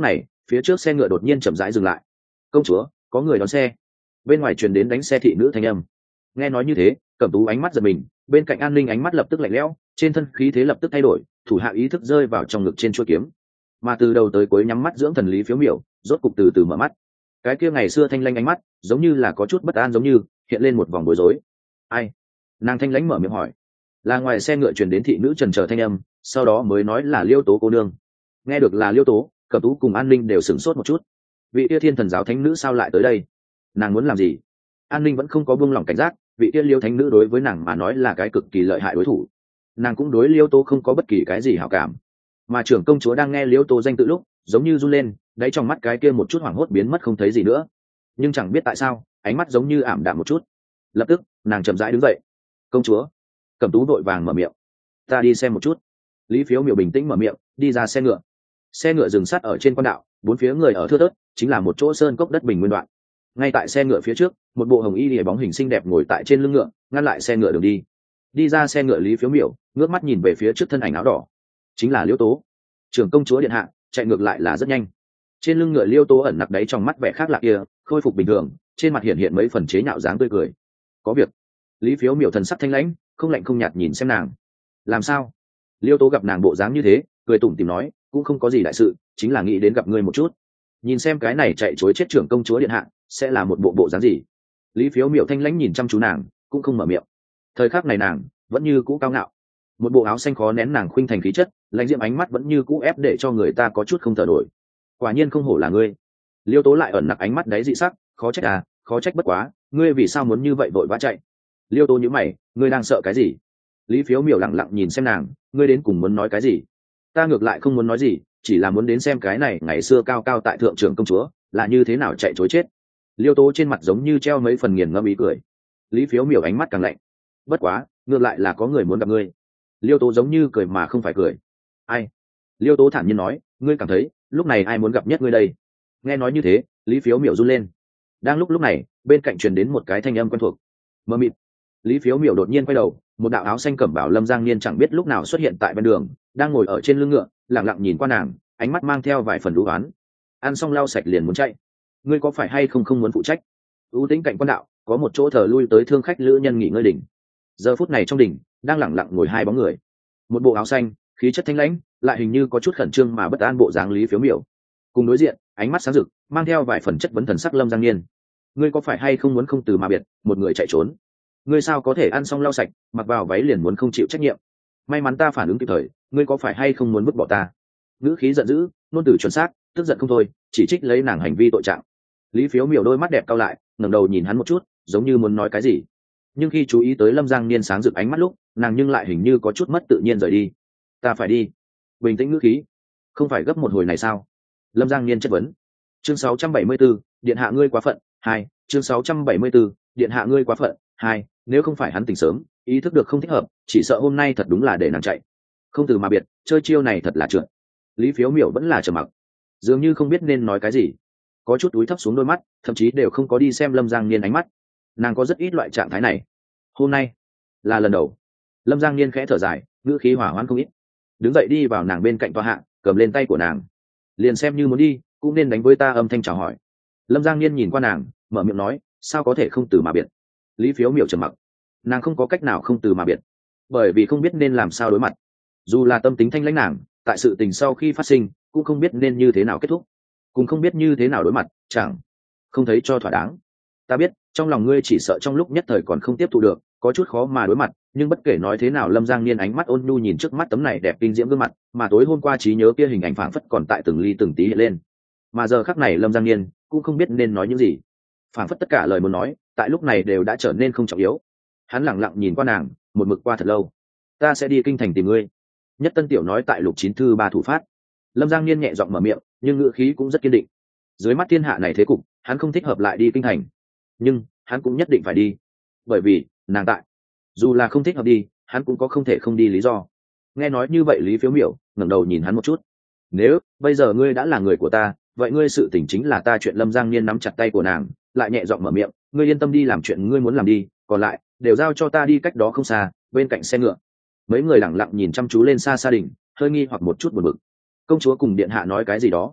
Phía trước xe ngựa đột nhiên chậm rãi dừng lại. Công chúa, có người đón xe. Bên ngoài truyền đến đánh xe thị nữ thanh âm. Nghe nói như thế, Cẩm Tú ánh mắt giật mình, bên cạnh An Ninh ánh mắt lập tức lạnh lẽo, trên thân khí thế lập tức thay đổi, thủ hạ ý thức rơi vào trong ngực trên chuôi kiếm. Mà từ đầu tới cuối nhắm mắt dưỡng thần Lý Phiếu Miểu, rốt cục từ từ mở mắt. Cái kia ngày xưa thanh lãnh ánh mắt, giống như là có chút bất an, giống như hiện lên một vòng bối rối. Ai? Nàng thanh lãnh mở miệng hỏi. Là ngoài xe ngựa truyền đến thị nữ trần trở thanh âm, sau đó mới nói là Liêu Tố cô nương. Nghe được là Liêu Tố, Cẩm Tú cùng An Ninh đều sửng sốt một chút. Vị tia Thiên Thần giáo thánh nữ sao lại tới đây? Nàng muốn làm gì? An Ninh vẫn không có buông lỏng cảnh giác, vị tia Liêu thánh nữ đối với nàng mà nói là cái cực kỳ lợi hại đối thủ. Nàng cũng đối Liêu Tố không có bất kỳ cái gì hảo cảm. Mà trưởng công chúa đang nghe Liêu Tố danh tự lúc, giống như run lên, đáy trong mắt cái kia một chút hoảng hốt biến mất không thấy gì nữa. Nhưng chẳng biết tại sao, ánh mắt giống như ảm đạm một chút. Lập tức, nàng chậm rãi đứng dậy. Công chúa. Cẩm Tú vội vàng mở miệng. Ta đi xem một chút. Lý Phiếu Miểu bình tĩnh mở miệng, đi ra xe ngựa. Xe ngựa dừng sát ở trên quan đạo, bốn phía người ở thưa thớt, chính là một chỗ sơn cốc đất bình nguyên đoạn. Ngay tại xe ngựa phía trước, một bộ hồng y lìa bóng hình xinh đẹp ngồi tại trên lưng ngựa, ngăn lại xe ngựa đường đi. Đi ra xe ngựa Lý Phiếu Miểu, ngước mắt nhìn về phía trước thân ảnh áo đỏ, chính là Liêu Tố. Trưởng công chúa điện hạ, chạy ngược lại là rất nhanh. Trên lưng ngựa Liêu Tố ẩn nặc đáy trong mắt vẻ khác lạ kia, khôi phục bình thường, trên mặt hiện mấy phần chế nhạo dáng tươi cười. Có việc. Lý Phiếu Miểu thần sắc thanh lãnh, không lạnh không nhạt nhìn xem nàng. Làm sao? Liêu Tố gặp nàng bộ dáng như thế, cười tủm tỉm nói, cũng không có gì đại sự, chính là nghĩ đến gặp ngươi một chút, nhìn xem cái này chạy chối chết trưởng công chúa điện hạ sẽ là một bộ dáng gì. Lý Phiếu Miểu thanh lãnh nhìn chăm chú nàng, cũng không mở miệng. Thời khắc này nàng vẫn như cũ cao ngạo, một bộ áo xanh khó nén nàng khuynh thành khí chất, lãnh diễm ánh mắt vẫn như cũ ép để cho người ta có chút không thở nổi. Quả nhiên không hổ là ngươi. Liêu Tố lại ẩn nặc ánh mắt đáy dị sắc, khó trách à, khó trách bất quá, ngươi vì sao muốn như vậy vội vã chạy? Liêu Tố nhíu mày, ngươi đang sợ cái gì? Lý Phiếu Miểu lặng lặng nhìn xem nàng, ngươi đến cùng muốn nói cái gì? Ta ngược lại không muốn nói gì, chỉ là muốn đến xem cái này ngày xưa cao cao tại thượng trưởng công chúa là như thế nào chạy chối chết. Liêu Tố trên mặt giống như treo mấy phần nghiền ngẫm ý cười. Lý Phiếu Miểu ánh mắt càng lạnh. Bất quá, ngược lại là có người muốn gặp ngươi. Liêu Tố giống như cười mà không phải cười. Ai? Liêu Tố thản nhiên nói, ngươi cảm thấy lúc này ai muốn gặp nhất ngươi đây? Nghe nói như thế, Lý Phiếu Miểu run lên. Đang lúc này, bên cạnh truyền đến một cái thanh âm quen thuộc. Mơ mịt. Lý Phiếu Miểu đột nhiên quay đầu, một đạo áo xanh cẩm bào Lâm Giang Niên chẳng biết lúc nào xuất hiện tại bên đường, đang ngồi ở trên lưng ngựa, lặng lặng nhìn qua nàng, ánh mắt mang theo vài phần đú oán. Ăn xong lau sạch liền muốn chạy, ngươi có phải hay không muốn phụ trách? ưu tĩnh cạnh quan đạo có một chỗ thờ lui tới thương khách lữ nhân nghỉ ngơi đỉnh. Giờ phút này trong đỉnh đang lặng lặng ngồi hai bóng người, một bộ áo xanh khí chất thanh lãnh, lại hình như có chút khẩn trương mà bất an bộ dáng Lý Phiếu Miểu. Cùng đối diện ánh mắt sáng rực, mang theo vài phần chất vấn thần sắc Lâm Giang Niên. Ngươi có phải hay không muốn không từ mà biệt, một người chạy trốn? Ngươi sao có thể ăn xong lau sạch, mặc vào váy liền muốn không chịu trách nhiệm? May mắn ta phản ứng kịp thời, ngươi có phải hay không muốn vứt bỏ ta? Ngữ khí giận dữ, ngôn từ chuẩn xác, tức giận không thôi, chỉ trích lấy nàng hành vi tội trạng. Lý Phiếu Miểu đôi mắt đẹp cau lại, ngẩng đầu nhìn hắn một chút, giống như muốn nói cái gì. Nhưng khi chú ý tới Lâm Giang Niên sáng rực ánh mắt lúc, nàng nhưng lại hình như có chút mất tự nhiên rời đi. Ta phải đi. Bình tĩnh ngữ khí. Không phải gấp một hồi này sao? Lâm Giang Niên chất vấn. Chương 674, điện hạ ngươi quá phận. 2. Chương 674, điện hạ ngươi quá phận. 2. Nếu không phải hắn tỉnh sớm, ý thức được không thích hợp, chỉ sợ hôm nay thật đúng là để nàng chạy. Không từ mà biệt, chơi chiêu này thật là trượt. Lý Phiếu Miểu vẫn là trầm mặc, dường như không biết nên nói cái gì, có chút cúi thấp xuống đôi mắt, thậm chí đều không có đi xem Lâm Giang Niên ánh mắt. Nàng có rất ít loại trạng thái này, hôm nay là lần đầu. Lâm Giang Niên khẽ thở dài, ngữ khí hỏa hoãn không ít, đứng dậy đi vào nàng bên cạnh tòa hạ, cầm lên tay của nàng. Liền xem như muốn đi cũng nên đánh với ta âm thanh chào hỏi. Lâm Giang Niên nhìn qua nàng, mở miệng nói, sao có thể không từ mà biệt? Lý Phiếu Miểu trầm mặc, nàng không có cách nào không từ mà biệt, bởi vì không biết nên làm sao đối mặt. Dù là tâm tính thanh lãnh nàng, tại sự tình sau khi phát sinh cũng không biết nên như thế nào kết thúc, cũng không biết như thế nào đối mặt, chẳng không thấy cho thỏa đáng. Ta biết trong lòng ngươi chỉ sợ trong lúc nhất thời còn không tiếp thu được, có chút khó mà đối mặt, nhưng bất kể nói thế nào Lâm Giang Niên ánh mắt ôn nhu nhìn trước mắt tấm này đẹp kinh diễm gương mặt, mà tối hôm qua trí nhớ kia hình ảnh phảng phất còn tại từng ly từng tí hiện lên. Mà giờ khắc này Lâm Giang Niên cũng không biết nên nói những gì, phảng phất tất cả lời muốn nói tại lúc này đều đã trở nên không trọng yếu. Hắn lẳng lặng nhìn qua nàng, một mực qua thật lâu. Ta sẽ đi kinh thành tìm ngươi. Nhất Tân Tiểu nói tại Lục Chín Thư 3 thủ phát. Lâm Giang Niên nhẹ giọng mở miệng, nhưng ngữ khí cũng rất kiên định. Dưới mắt thiên hạ này thế cục, hắn không thích hợp lại đi kinh thành, nhưng hắn cũng nhất định phải đi, bởi vì nàng tại. Dù là không thích hợp đi, hắn cũng có không thể không đi lý do. Nghe nói như vậy Lý Phiếu Miểu ngẩng đầu nhìn hắn một chút. Nếu bây giờ ngươi đã là người của ta, vậy ngươi sự tình chính là ta chuyện. Lâm Giang Niên nắm chặt tay của nàng, lại nhẹ giọng mở miệng, ngươi yên tâm đi làm chuyện ngươi muốn làm đi, còn lại đều giao cho ta đi. Cách đó không xa, bên cạnh xe ngựa, mấy người lẳng lặng nhìn chăm chú lên xa xa đỉnh, hơi nghi hoặc một chút buồn bực. Công chúa cùng điện hạ nói cái gì đó?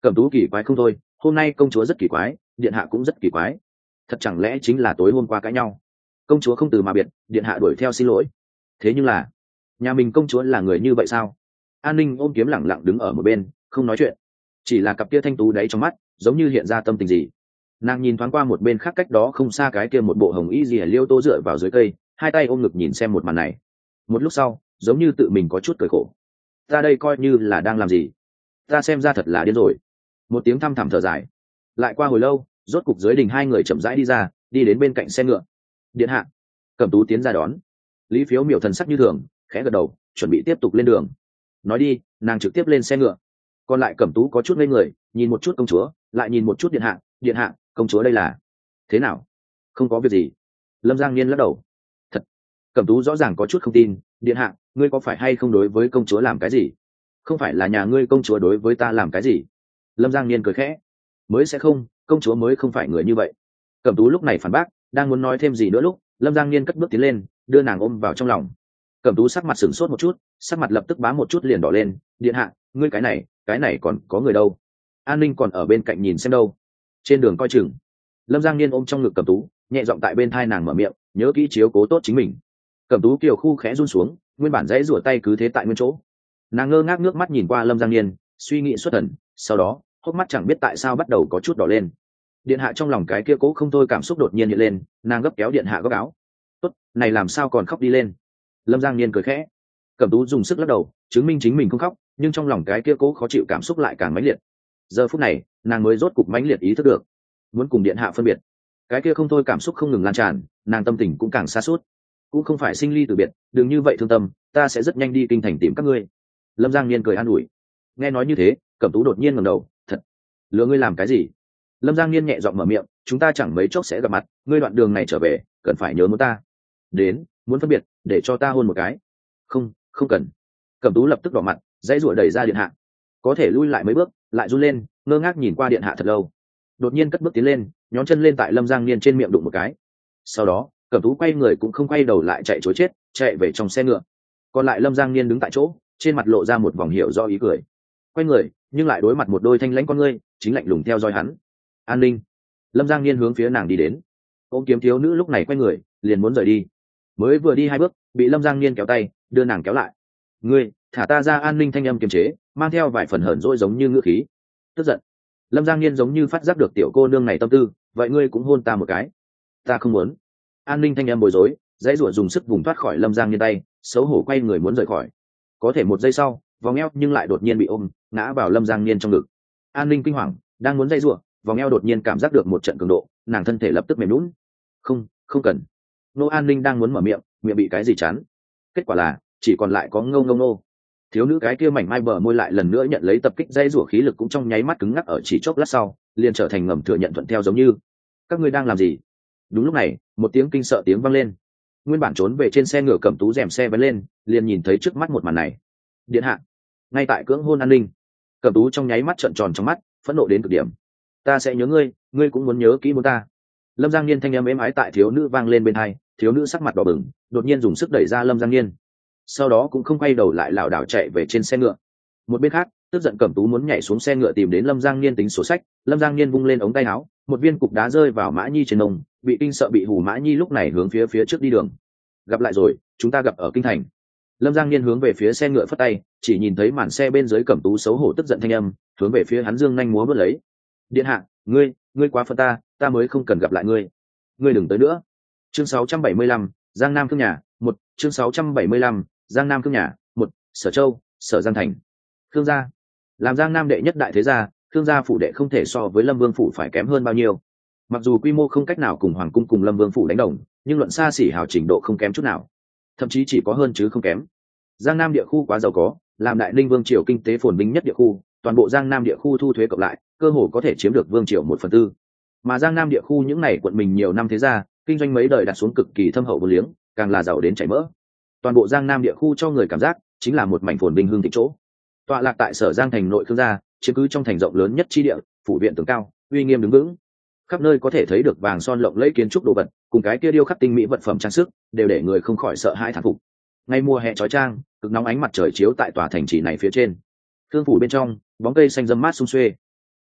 Cẩm Tú kỳ quái không thôi, hôm nay công chúa rất kỳ quái, điện hạ cũng rất kỳ quái. Thật chẳng lẽ chính là tối hôm qua cãi nhau, công chúa không từ mà biệt, điện hạ đuổi theo xin lỗi. Thế nhưng là nhà mình công chúa là người như vậy sao? An Ninh ôm kiếm lẳng lặng đứng ở một bên, không nói chuyện, chỉ là cặp kia thanh tú đáy trong mắt giống như hiện ra tâm tình gì. Nàng nhìn thoáng qua một bên khác cách đó không xa cái kia một bộ hồng y rìa liêu tô dựa vào dưới cây, hai tay ôm ngực nhìn xem một màn này. Một lúc sau giống như tự mình có chút cười khổ, ta đây coi như là đang làm gì, ta xem ra thật là điên rồi. Một tiếng thăm thẳm thở dài. Lại qua hồi lâu, rốt cục dưới đình hai người chậm rãi đi ra, đi đến bên cạnh xe ngựa. Điện hạ. Cẩm Tú tiến ra đón. Lý Phiếu miểu thần sắc như thường, khẽ gật đầu, chuẩn bị tiếp tục lên đường. Nói đi, nàng trực tiếp lên xe ngựa. Còn lại Cẩm Tú có chút ngây người, nhìn một chút công chúa, lại nhìn một chút điện hạ. Điện hạ, công chúa đây là thế nào? Không có việc gì. Lâm Giang Niên lắc đầu. Thật. Cẩm Tú rõ ràng có chút không tin. Điện hạ, ngươi có phải hay không đối với công chúa làm cái gì? Không phải là nhà ngươi công chúa đối với ta làm cái gì? Lâm Giang Niên cười khẽ. Mới sẽ không, công chúa mới không phải người như vậy. Cẩm Tú lúc này phản bác, đang muốn nói thêm gì nữa lúc Lâm Giang Niên cất bước tiến lên, đưa nàng ôm vào trong lòng. Cẩm Tú sắc mặt sửng sốt một chút, sắc mặt lập tức bám một chút liền đỏ lên. Điện hạ, ngươi cái này còn có người đâu? An Ninh còn ở bên cạnh nhìn xem đâu. Trên đường coi chừng. Lâm Giang Niên ôm trong ngực Cẩm Tú, nhẹ giọng tại bên thai nàng mở miệng, nhớ kỹ chiếu cố tốt chính mình. Cẩm Tú kiều khu khẽ run xuống, nguyên bản dãy rủa tay cứ thế tại nguyên chỗ. Nàng ngơ ngác nước mắt nhìn qua Lâm Giang Niên, suy nghĩ xuất thần, sau đó hốc mắt chẳng biết tại sao bắt đầu có chút đỏ lên. Điện hạ trong lòng cái kia cố không thôi cảm xúc đột nhiên hiện lên, nàng gấp kéo điện hạ góc áo. Tốt, này làm sao còn khóc đi lên? Lâm Giang Niên cười khẽ. Cẩm Tú dùng sức lắc đầu, chứng minh chính mình không khóc, nhưng trong lòng cái kia cố khó chịu cảm xúc lại càng mãnh liệt. Giờ phút này, nàng mới rốt cục mãnh liệt ý thức được, muốn cùng điện hạ phân biệt. Cái kia không thôi cảm xúc không ngừng lan tràn, nàng tâm tình cũng càng xa suốt. Cũng không phải sinh ly từ biệt, đừng như vậy thương tâm, ta sẽ rất nhanh đi kinh thành tìm các ngươi. Lâm Giang Niên cười an ủi. Nghe nói như thế, Cẩm Tú đột nhiên ngẩng đầu, thật, lừa ngươi làm cái gì? Lâm Giang Niên nhẹ giọng mở miệng, chúng ta chẳng mấy chốc sẽ gặp mặt, ngươi đoạn đường này trở về cần phải nhớ muốn ta. Đến, muốn phân biệt, để cho ta hôn một cái. Không, không cần. Cẩm Tú lập tức đỏ mặt, dãy rủa đẩy ra điện hạ. Có thể lui lại mấy bước, lại run lên, ngơ ngác nhìn qua điện hạ thật lâu. Đột nhiên cất bước tiến lên, nhón chân lên tại Lâm Giang Niên trên miệng đụng một cái. Sau đó, Cẩm Tú quay người cũng không quay đầu lại chạy trối chết, chạy về trong xe ngựa. Còn lại Lâm Giang Niên đứng tại chỗ, trên mặt lộ ra một vòng hiểu do ý cười. Quay người, nhưng lại đối mặt một đôi thanh lãnh con ngươi, chính lạnh lùng theo dõi hắn. An Ninh. Lâm Giang Niên hướng phía nàng đi đến. Ôm kiếm thiếu nữ lúc này quay người, liền muốn rời đi. Mới vừa đi hai bước, bị Lâm Giang Niên kéo tay, đưa nàng kéo lại. Ngươi, thả ta ra! An Ninh thanh âm kiềm chế, mang theo vài phần hờn dỗi giống như ngữ khí. Tức giận. Lâm Giang Niên giống như phát giác được tiểu cô nương này tâm tư, vậy ngươi cũng hôn ta một cái. Ta không muốn. An Ninh thanh âm bối rối, dãy rủa dùng sức vùng thoát khỏi Lâm Giang Niên tay, xấu hổ quay người muốn rời khỏi. Có thể một giây sau, vòng eo nhưng lại đột nhiên bị ôm, ngã vào Lâm Giang Niên trong ngực. An Ninh kinh hoàng, đang muốn dãy rủa, vòng eo đột nhiên cảm giác được một trận cường độ, nàng thân thể lập tức mềm lún. Không, không cần. Nô An Ninh đang muốn mở miệng, miệng bị cái gì chắn. Kết quả là chỉ còn lại có ngâu ngâu nô. Thiếu nữ cái kia mảnh mai bờ môi lại lần nữa nhận lấy tập kích, dây rủa khí lực cũng trong nháy mắt cứng ngắc ở chỉ chốc lát sau, liền trở thành ngầm thừa nhận thuận theo giống như. Các ngươi đang làm gì? Đúng lúc này, một tiếng kinh sợ tiếng vang lên. Nguyên bản trốn về trên xe ngựa Cẩm Tú rèm xe vén lên, liền nhìn thấy trước mắt một màn này. Điện hạ, ngay tại cưỡng hôn An Ninh. Cẩm Tú trong nháy mắt trợn tròn trong mắt, phẫn nộ đến cực điểm. Ta sẽ nhớ ngươi, ngươi cũng muốn nhớ kỹ muốn ta. Lâm Giang Niên thanh âm êm ái tại thiếu nữ vang lên bên tai, thiếu nữ sắc mặt đỏ bừng, đột nhiên dùng sức đẩy ra Lâm Giang Niên. Sau đó cũng không quay đầu lại lảo đảo chạy về trên xe ngựa. Một bên khác, tức giận Cẩm Tú muốn nhảy xuống xe ngựa tìm đến Lâm Giang Niên tính sổ sách. Lâm Giang Niên vung lên ống tay áo, một viên cục đá rơi vào Mã Nhi trên nông, bị kinh sợ bị hù Mã Nhi lúc này hướng phía trước đi đường. Gặp lại rồi, chúng ta gặp ở kinh thành. Lâm Giang Niên hướng về phía xe ngựa phất tay, chỉ nhìn thấy màn xe bên dưới Cẩm Tú xấu hổ tức giận thanh âm, hướng về phía hắn dương nhanh múa vớt lấy. Điện hạ, ngươi quá phận ta mới không cần gặp lại ngươi. Ngươi đừng tới nữa. Chương 675, Giang Nam Khương Nhà, một. Chương 675, Giang Nam Khương Nhà, một. Sở Châu, Sở Giang Thành. Khương gia, làm Giang Nam đệ nhất đại thế gia, Khương gia phủ đệ không thể so với Lâm Vương phủ phải kém hơn bao nhiêu. Mặc dù quy mô không cách nào cùng hoàng cung cùng Lâm Vương phủ đánh đồng, nhưng luận xa xỉ hào trình độ không kém chút nào, thậm chí chỉ có hơn chứ không kém. Giang Nam địa khu quá giàu có, làm Đại Ninh Vương triều kinh tế phồn vinh nhất địa khu, toàn bộ Giang Nam địa khu thu thuế cộng lại, cơ hồ có thể chiếm được vương triều 1/4. Mà Giang Nam địa khu những này quận mình nhiều năm thế gia, kinh doanh mấy đời đặt xuống cực kỳ thâm hậu vô liếng, càng là giàu đến chảy mỡ. Toàn bộ Giang Nam địa khu cho người cảm giác chính là một mảnh phồn vinh hương thịnh chỗ. Tọa lạc tại Sở Giang thành nội Khương gia, chiếm cứ trong thành rộng lớn nhất chi địa, phủ viện tường cao, uy nghiêm đứng vững. Khắp nơi có thể thấy được vàng son lộng lẫy kiến trúc đồ vật, cùng cái kia điêu khắc tinh mỹ vật phẩm trang sức, đều để người không khỏi sợ hãi thán phục. Ngay mùa hè chói chang, cực nóng ánh mặt trời chiếu tại tòa thành trì này phía trên. Khương phủ bên trong, bóng cây xanh râm mát sum xuê.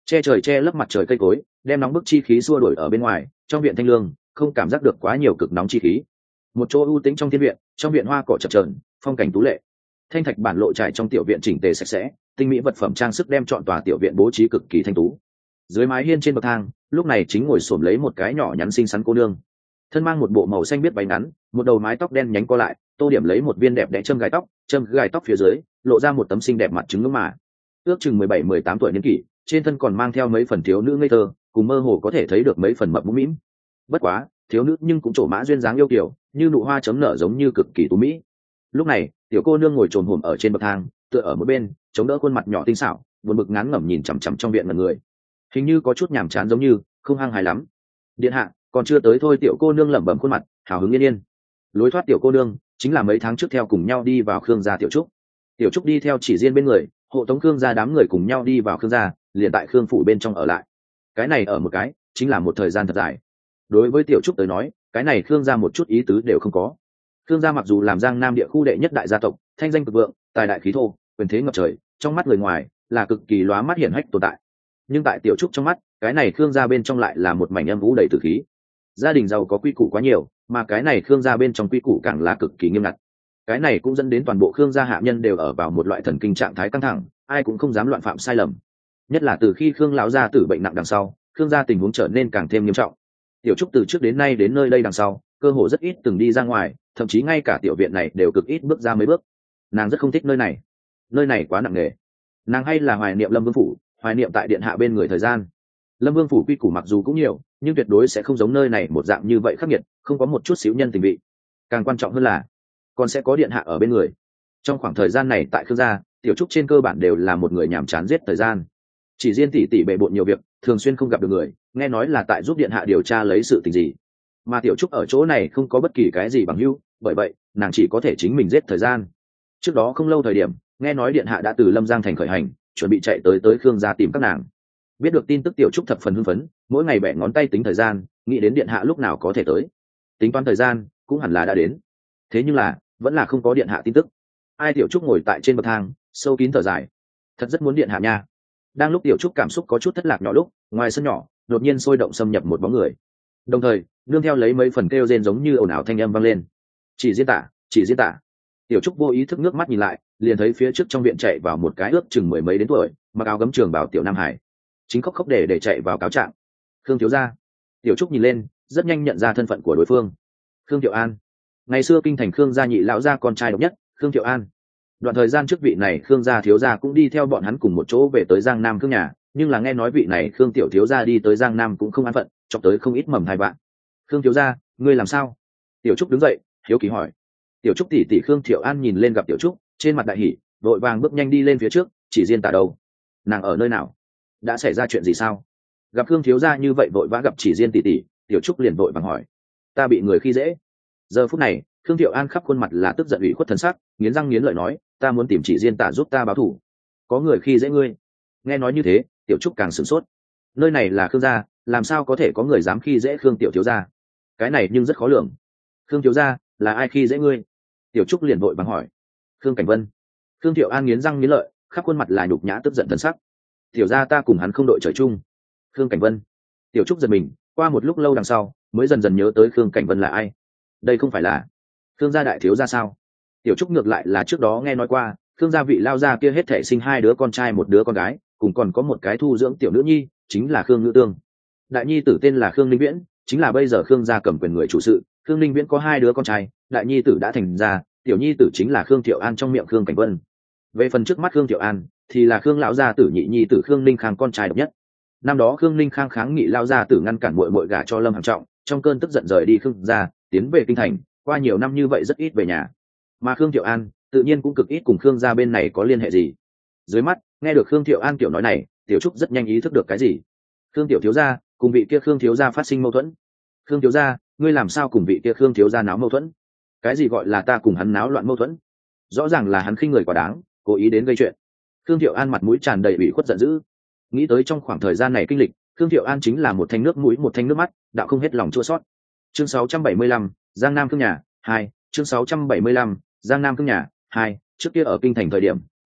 che trời che lấp mặt trời cây cối, đem nóng bức chi khí xua đuổi ở bên ngoài. Trong viện thanh lương, không cảm giác được quá nhiều cực nóng chi khí. Một chỗ ưu tĩnh trong thiên viện, trong viện hoa cỏ chập chờn, phong cảnh tú lệ. Thanh thạch bản lộ trải trong tiểu viện chỉnh tề sạch sẽ, tinh mỹ vật phẩm trang sức đem trọn tòa tiểu viện bố trí cực kỳ thanh tú. Dưới mái hiên trên bậc thang, lúc này chính ngồi xổm lấy một cái nhỏ nhắn xinh xắn cô nương, thân mang một bộ màu xanh biết váy ngắn, một đầu mái tóc đen nhánh co lại, tô điểm lấy một viên đẹp đẽ châm gài tóc phía dưới lộ ra một tấm xinh đẹp mặt trứng ngưỡng mà. Ước chừng 17-18 tuổi niên kỷ, trên thân còn mang theo mấy phần thiếu nữ ngây thơ, cùng mơ hồ có thể thấy được mấy phần mập mũm mĩm. Bất quá, thiếu nữ nhưng cũng trổ mã duyên dáng yêu kiều, như nụ hoa chấm nở giống như cực kỳ tú mỹ. Lúc này, tiểu cô nương ngồi trồm hổm ở trên bậc thang, tựa ở một bên, chống đỡ khuôn mặt nhỏ tinh xảo, buồn bực ngán ngẩm nhìn chằm chằm trong viện mọi người, hình như có chút nhàm chán giống như không hăng hài lắm. Điện hạ, còn chưa tới thôi. Tiểu cô nương lẩm bẩm khuôn mặt hào hứng yên yên. Lối thoát tiểu cô nương chính là mấy tháng trước theo cùng nhau đi vào Khương gia Tiểu Trúc. Tiểu Trúc đi theo Chỉ Diên bên người, hộ tống Khương gia đám người cùng nhau đi vào Khương gia, liền tại Khương phủ bên trong ở lại. Cái này ở một cái chính là một thời gian thật dài. Đối với Tiểu Trúc tới nói, cái này Khương gia một chút ý tứ đều không có. Khương gia mặc dù làm Giang Nam địa khu đệ nhất đại gia tộc, thanh danh cực vượng, tài đại khí thô, quyền thế ngập trời, trong mắt người ngoài là cực kỳ lóa mắt hiển hách tồn tại. Nhưng tại Tiểu Trúc trong mắt, cái này Khương gia bên trong lại là một mảnh âm u đầy tử khí. Gia đình giàu có quy củ quá nhiều, mà cái này Khương gia bên trong quy củ càng là cực kỳ nghiêm ngặt. Cái này cũng dẫn đến toàn bộ Khương gia hạ nhân đều ở vào một loại thần kinh trạng thái căng thẳng, ai cũng không dám loạn phạm sai lầm. Nhất là từ khi Khương lão gia tử bệnh nặng đằng sau, Khương gia tình huống trở nên càng thêm nghiêm trọng. Tiểu Trúc từ trước đến nay đến nơi đây đằng sau, cơ hội rất ít từng đi ra ngoài, thậm chí ngay cả tiểu viện này đều cực ít bước ra mấy bước. Nàng rất không thích nơi này quá nặng nề. Nàng hay là hoài niệm Lâm Vương phủ, hoài niệm tại điện hạ bên người thời gian. Lâm Vương phủ quy củ mặc dù cũng nhiều, nhưng tuyệt đối sẽ không giống nơi này một dạng như vậy khắc nghiệt, không có một chút xíu nhân tình vị. Càng quan trọng hơn là còn sẽ có điện hạ ở bên người. Trong khoảng thời gian này tại Khương gia, Tiểu Trúc trên cơ bản đều là một người nhàm chán giết thời gian. Chỉ Diên tỷ tỷ bề bộn nhiều việc, thường xuyên không gặp được người, nghe nói là tại giúp điện hạ điều tra lấy sự tình gì. Mà Tiểu Trúc ở chỗ này không có bất kỳ cái gì bằng hữu, bởi vậy nàng chỉ có thể chính mình giết thời gian. Trước đó không lâu thời điểm, nghe nói điện hạ đã từ Lâm Giang thành khởi hành, chuẩn bị chạy tới Khương gia tìm các nàng. Biết được tin tức Tiểu Trúc thập phần hưng phấn, mỗi ngày bẻ ngón tay tính thời gian, nghĩ đến điện hạ lúc nào có thể tới. Tính toán thời gian cũng hẳn là đã đến. Thế nhưng là vẫn là không có điện hạ tin tức. Ai? Tiểu Trúc ngồi tại trên bậc thang, sâu kín thở dài. Thật rất muốn điện hạ nha. Đang lúc Tiểu Trúc cảm xúc có chút thất lạc nhỏ lúc, ngoài sân nhỏ đột nhiên sôi động xâm nhập một bóng người. Đồng thời, nương theo lấy mấy phần kêu rên giống như ồn ào thanh âm vang lên. Chỉ Diên tả. Tiểu Trúc vô ý thức ngước mắt nhìn lại, liền thấy phía trước trong viện chạy vào một cái ước chừng mười mấy đến tuổi, mặc áo gấm trường bảo tiểu Nam Hải. Chính khóc để chạy vào cáo trạng. Khương thiếu gia. Tiểu Trúc nhìn lên, rất nhanh nhận ra thân phận của đối phương. Khương Thiệu An. Ngày xưa kinh thành Khương gia nhị lão gia con trai độc nhất, Khương Thiệu An. Đoạn thời gian trước vị này Khương gia thiếu gia cũng đi theo bọn hắn cùng một chỗ về tới Giang Nam Khương nhà, nhưng là nghe nói vị này Khương tiểu thiếu gia đi tới Giang Nam cũng không an phận, chọc tới không ít mầm thai vạn. Khương thiếu gia, ngươi làm sao? Tiểu Trúc đứng dậy, hiếu kỳ hỏi. Tiểu Trúc tỷ tỷ Khương Thiệu An nhìn lên gặp Tiểu Trúc, trên mặt đại hỉ, vội vàng bước nhanh đi lên phía trước. Chỉ Diên tả đâu? Nàng ở nơi nào? Đã xảy ra chuyện gì sao? Gặp Khương thiếu gia như vậy vội vã gặp Chỉ Diên tỷ tỷ, Tiểu Trúc liền vội vàng hỏi. Ta bị người khi dễ. Giờ phút này, Khương Thiệu An khắp khuôn mặt là tức giận ủy khuất thần sắc, nghiến răng nghiến lợi nói, ta muốn tìm Chỉ Diên tả giúp ta báo thù. Có người khi dễ ngươi? Nghe nói như thế, Tiểu Trúc càng sửng sốt. Nơi này là Khương gia, làm sao có thể có người dám khi dễ Khương tiểu thiếu gia? Cái này nhưng rất khó lường. Khương thiếu gia, là ai khi dễ ngươi? Tiểu Trúc liền vội vàng hỏi. Khương Cảnh Vân. Khương Thiệu An nghiến răng nghiến lợi, khắp khuôn mặt là nhục nhã tức giận thần sắc. Tiểu gia ta cùng hắn không đội trời chung. Khương Cảnh Vân. Tiểu Trúc giật mình, qua một lúc lâu đằng sau mới dần dần nhớ tới Khương Cảnh Vân là ai. Đây không phải là Khương gia đại thiếu gia sao? Tiểu Trúc ngược lại là trước đó nghe nói qua, Khương gia vị lao gia kia hết thể sinh 2 đứa con trai 1 đứa con gái, cùng còn có một cái thu dưỡng tiểu nữ nhi, chính là Khương Ngữ Tương. Đại nhi tử tên là Khương Linh Viễn, chính là bây giờ Khương gia cầm quyền người chủ sự. Khương Linh Viễn có 2 đứa con trai, đại nhi tử đã thành ra, tiểu nhi tử chính là Khương Thiệu An trong miệng Khương Cảnh Vân. Về phần trước mắt Khương Thiệu An thì là Khương lão gia tử nhị nhi tử Khương Ninh Khang con trai độc nhất. Năm đó Khương Ninh Khang kháng nghị lao gia tử ngăn cản muội gả cho Lâm Hàm Trọng, trong cơn tức giận rời đi Khương gia, tiến về kinh thành, qua nhiều năm như vậy rất ít về nhà. Mà Khương Thiệu An tự nhiên cũng cực ít cùng Khương gia bên này có liên hệ gì. Dưới mắt nghe được Khương Thiệu An kiểu nói này, Tiểu Trúc rất nhanh ý thức được cái gì. Khương tiểu thiếu gia cùng vị kia Khương thiếu gia phát sinh mâu thuẫn. Khương thiếu gia, ngươi làm sao cùng vị kia Khương thiếu gia náo mâu thuẫn? Cái gì gọi là ta cùng hắn náo loạn mâu thuẫn? Rõ ràng là hắn khinh người quá đáng, cố ý đến gây chuyện. Khương Thiệu An mặt mũi tràn đầy ủy khuất giận dữ. Nghĩ tới trong khoảng thời gian này kinh lịch, Khương Thiệu An chính là một thanh nước mũi một thanh nước mắt, đạo không hết lòng chua xót. Chương 675, Giang Nam Khương nhà 2, chương 675, Giang Nam Khương nhà 2. Trước kia ở kinh thành thời điểm,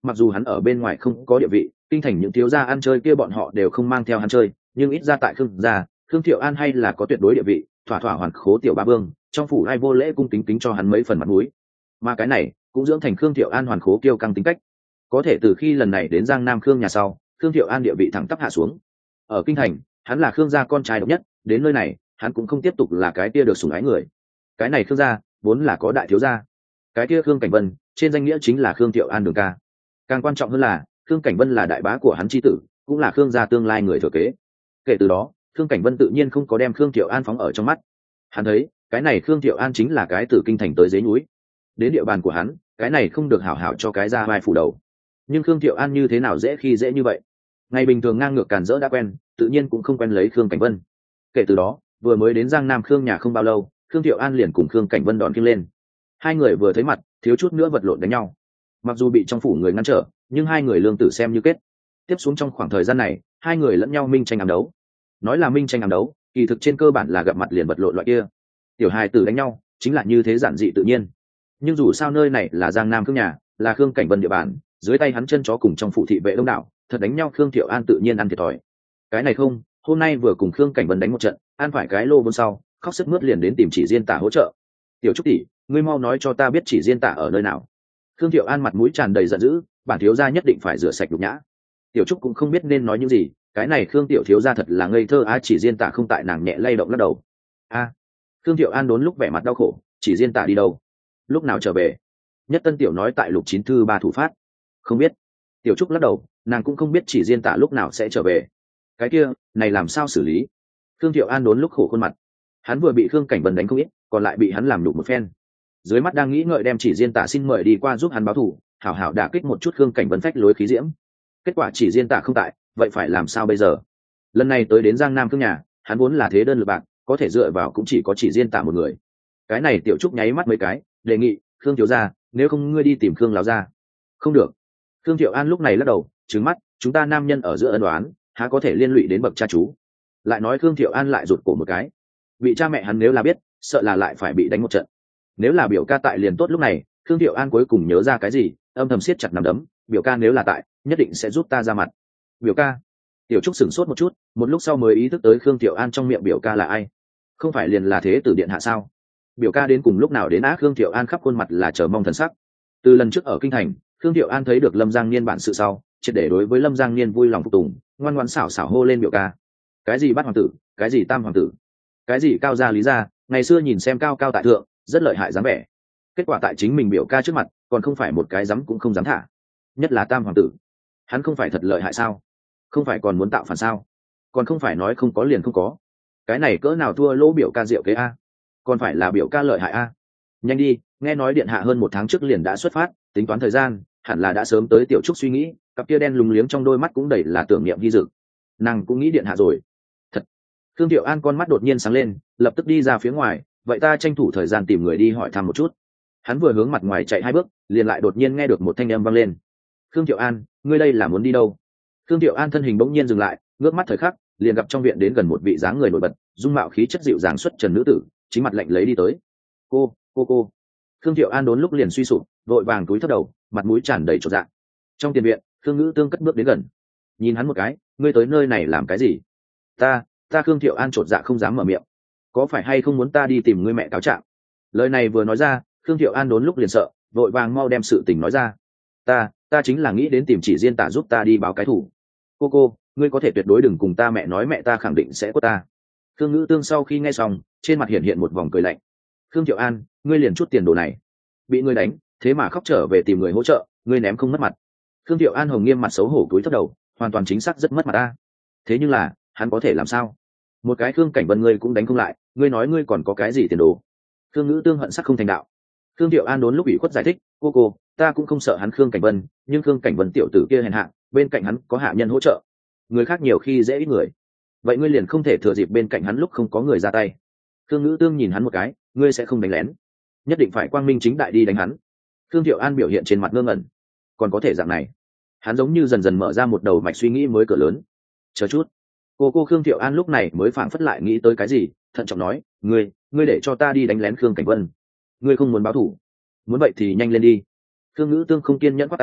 mặc dù hắn ở bên ngoài không có địa vị, kinh thành những thiếu gia ăn chơi kia bọn họ đều không mang theo hắn chơi, nhưng ít ra tại khương gia, khương thiệu an hay là có tuyệt đối địa vị, thỏa thỏa hoàn khố tiểu ba vương, trong phủ ai vô lễ cung kính kính cho hắn mấy phần mặt mũi. Mà cái này cũng dưỡng thành khương thiệu an hoàn khố kiêu căng tính cách. Có thể từ khi lần này đến giang nam khương nhà sau, khương thiệu an địa vị thẳng tắp hạ xuống. Ở kinh thành hắn là khương gia con trai độc nhất, đến nơi này hắn cũng không tiếp tục là cái kia được sủng ái người. Cái này khương gia vốn là có đại thiếu gia, cái kia khương cảnh vân trên danh nghĩa chính là khương thiệu an đường ca. Càng quan trọng hơn là khương cảnh vân là đại bá của hắn tri tử, cũng là khương gia tương lai người thừa kế. Kể từ đó khương cảnh vân tự nhiên không có đem khương thiệu an phóng ở trong mắt. Hắn thấy cái này khương thiệu an chính là cái từ kinh thành tới dưới núi, đến địa bàn của hắn cái này không được hảo hảo cho cái ra vai phủ đầu. Nhưng khương thiệu an như thế nào dễ khi dễ như vậy, ngày bình thường ngang ngược càn rỡ đã quen, tự nhiên cũng không quen lấy khương cảnh vân. Kể từ đó vừa mới đến giang nam khương nhà không bao lâu, khương thiệu an liền cùng khương cảnh vân đòn khiêng lên. Hai người vừa thấy mặt thiếu chút nữa vật lộn đánh nhau. Mặc dù bị trong phủ người ngăn trở, nhưng hai người lương tử xem như kết. Tiếp xuống trong khoảng thời gian này hai người lẫn nhau minh tranh ám đấu. Nói là minh tranh ám đấu, kỳ thực trên cơ bản là gặp mặt liền vật lộn loại kia. Tiểu hài tử đánh nhau chính là như thế, giản dị tự nhiên. Nhưng dù sao nơi này là giang nam khương nhà, là khương cảnh vân địa bàn, dưới tay hắn chân chó cùng trong phụ thị vệ đông đảo, thật đánh nhau khương thiệu an tự nhiên ăn thiệt thòi. Cái này không, hôm nay vừa cùng khương cảnh vân đánh một trận, ăn phải cái lô vốn sau, khóc sức mướt liền đến tìm chỉ diên tả hỗ trợ. Tiểu trúc tỷ, ngươi mau nói cho ta biết chỉ diên tả ở nơi nào. Khương thiệu an mặt mũi tràn đầy giận dữ, bản thiếu gia nhất định phải rửa sạch nhục nhã. Tiểu trúc cũng không biết nên nói những gì, cái này khương tiểu thiếu gia thật là ngây thơ a. Chỉ diên tả không tại, nàng nhẹ lay động lắc đầu. A. Khương thiệu an đốn lúc vẻ mặt đau khổ, chỉ diên tả đi đâu, lúc nào trở về? Nhất tân tiểu nói tại lục chín thư ba thủ phát. Không biết. Tiểu trúc lắc đầu, nàng cũng không biết chỉ diên tả lúc nào sẽ trở về. Cái kia này làm sao xử lý? Khương thiệu an đốn lúc khổ khuôn mặt. Hắn vừa bị khương cảnh vân đánh không ít, còn lại bị hắn làm nhục một phen, dưới mắt đang nghĩ ngợi đem chỉ diên tả xin mời đi qua giúp hắn báo thù, hảo hảo đả kích một chút khương cảnh vân phách lối khí diễm. Kết quả chỉ diên tả không tại, vậy phải làm sao bây giờ? Lần này tới đến giang nam khương nhà, hắn vốn là thế đơn lực bạc, có thể dựa vào cũng chỉ có chỉ diên tả một người. Cái này tiểu trúc nháy mắt mấy cái, đề nghị khương thiếu gia, nếu không ngươi đi tìm khương láo gia. Không được. Khương thiệu an lúc này lắc đầu, trừng mắt, chúng ta nam nhân ở giữa ân đoán há có thể liên lụy đến bậc cha chú. Lại nói khương thiệu an lại rụt cổ một cái, vị cha mẹ hắn nếu là biết, sợ là lại phải bị đánh một trận. Nếu là biểu ca tại liền tốt. Lúc này khương thiệu an cuối cùng nhớ ra cái gì, âm thầm siết chặt nắm đấm, biểu ca nếu là tại nhất định sẽ giúp ta ra mặt. Biểu ca? Tiểu trúc sửng sốt một chút, một lúc sau mới ý thức tới khương thiệu an trong miệng biểu ca là ai. Không phải liền là thế tử điện hạ sao? Biểu ca đến cùng lúc nào đến á? Khương thiệu an khắp khuôn mặt là chờ mong thần sắc. Từ lần trước ở kinh thành, khương thiệu an thấy được lâm giang niên bản sự sau, triệt để đối với lâm giang niên vui lòng phục tùng, ngoan ngoãn xảo xảo hô lên biểu ca. Cái gì bát hoàng tử, cái gì tam hoàng tử, cái gì cao gia lý gia, ngày xưa nhìn xem cao cao tại thượng, rất lợi hại dáng vẻ. Kết quả tại chính mình biểu ca trước mặt, còn không phải một cái dám cũng không dám thả. Nhất là tam hoàng tử, hắn không phải thật lợi hại sao? Không phải còn muốn tạo phản sao? Còn không phải nói không có liền không có. Cái này cỡ nào thua lỗ biểu ca diệu kế a? Còn phải là biểu ca lợi hại a? Nhanh đi, nghe nói điện hạ hơn 1 tháng trước liền đã xuất phát, tính toán thời gian hẳn là đã sớm tới. Tiểu trúc suy nghĩ, cặp kia đen lúng liếng trong đôi mắt cũng đầy là tưởng niệm ghi dự. Nàng cũng nghĩ điện hạ rồi. Thật. Khương thiệu an con mắt đột nhiên sáng lên, lập tức đi ra phía ngoài. Vậy ta tranh thủ thời gian tìm người đi hỏi thăm một chút. Hắn vừa hướng mặt ngoài chạy 2 bước, liền lại đột nhiên nghe được một thanh âm vang lên. Khương thiệu an, ngươi đây là muốn đi đâu? Khương thiệu an thân hình bỗng nhiên dừng lại, ngước mắt thời khắc liền gặp trong viện đến gần một vị dáng người nổi bật, dung mạo khí chất dịu dàng xuất trần nữ tử, chính mặt lạnh lấy đi tới. Cô. Khương thiệu an đốn lúc liền suy sụp, vội vàng túi thấp đầu, mặt mũi tràn đầy trột dạ. Trong tiền viện, Khương Ngữ Tương cất bước đến gần, nhìn hắn một cái, ngươi tới nơi này làm cái gì? Ta Khương thiệu an trột dạ không dám mở miệng. Có phải hay không muốn ta đi tìm ngươi mẹ cáo trạng? Lời này vừa nói ra, Khương thiệu an đốn lúc liền sợ, vội vàng mau đem sự tình nói ra. Ta chính là nghĩ đến tìm chỉ diên tả giúp ta đi báo cái thủ. Cô, ngươi có thể tuyệt đối đừng cùng ta mẹ nói, mẹ ta khẳng định sẽ quất ta. Khương Ngữ Tương sau khi nghe xong, trên mặt hiện một vòng cười lạnh. Khương thiệu an, ngươi liền chút tiền đồ này, bị ngươi đánh thế mà khóc trở về tìm người hỗ trợ, ngươi ném không mất mặt. Khương thiệu an hồng nghiêm mặt xấu hổ cúi thấp đầu, hoàn toàn chính xác rất mất mặt ta. Thế nhưng là hắn có thể làm sao? Một cái Khương cảnh vân ngươi cũng đánh không lại, ngươi nói ngươi còn có cái gì tiền đồ? Khương Ngữ Tương hận sắc không thành đạo. Khương thiệu an đốn lúc ủy khuất giải thích, cô, ta cũng không sợ hắn Khương cảnh vân, nhưng Khương cảnh vân tiểu tử kia hèn hạ, bên cạnh hắn có hạ nhân hỗ trợ, người khác nhiều khi dễ ít người, vậy ngươi liền không thể thừa dịp bên cạnh hắn lúc không có người ra tay. Khương Ngữ Tương nhìn hắn một cái, ngươi sẽ không đánh lén, nhất định phải quang minh chính đại đi đánh hắn. Khương thiệu an biểu hiện trên mặt ngơ ngẩn, còn có thể dạng này? Hắn giống như dần dần mở ra một đầu mạch suy nghĩ mới cỡ lớn. Chờ chút. Cô Khương thiệu an lúc này mới phảng phất lại nghĩ tới cái gì, thận trọng nói, ngươi để cho ta đi đánh lén Khương cảnh vân, ngươi không muốn báo thủ? Muốn vậy thì nhanh lên đi. Khương Ngữ Tương không kiên nhẫn quát tay,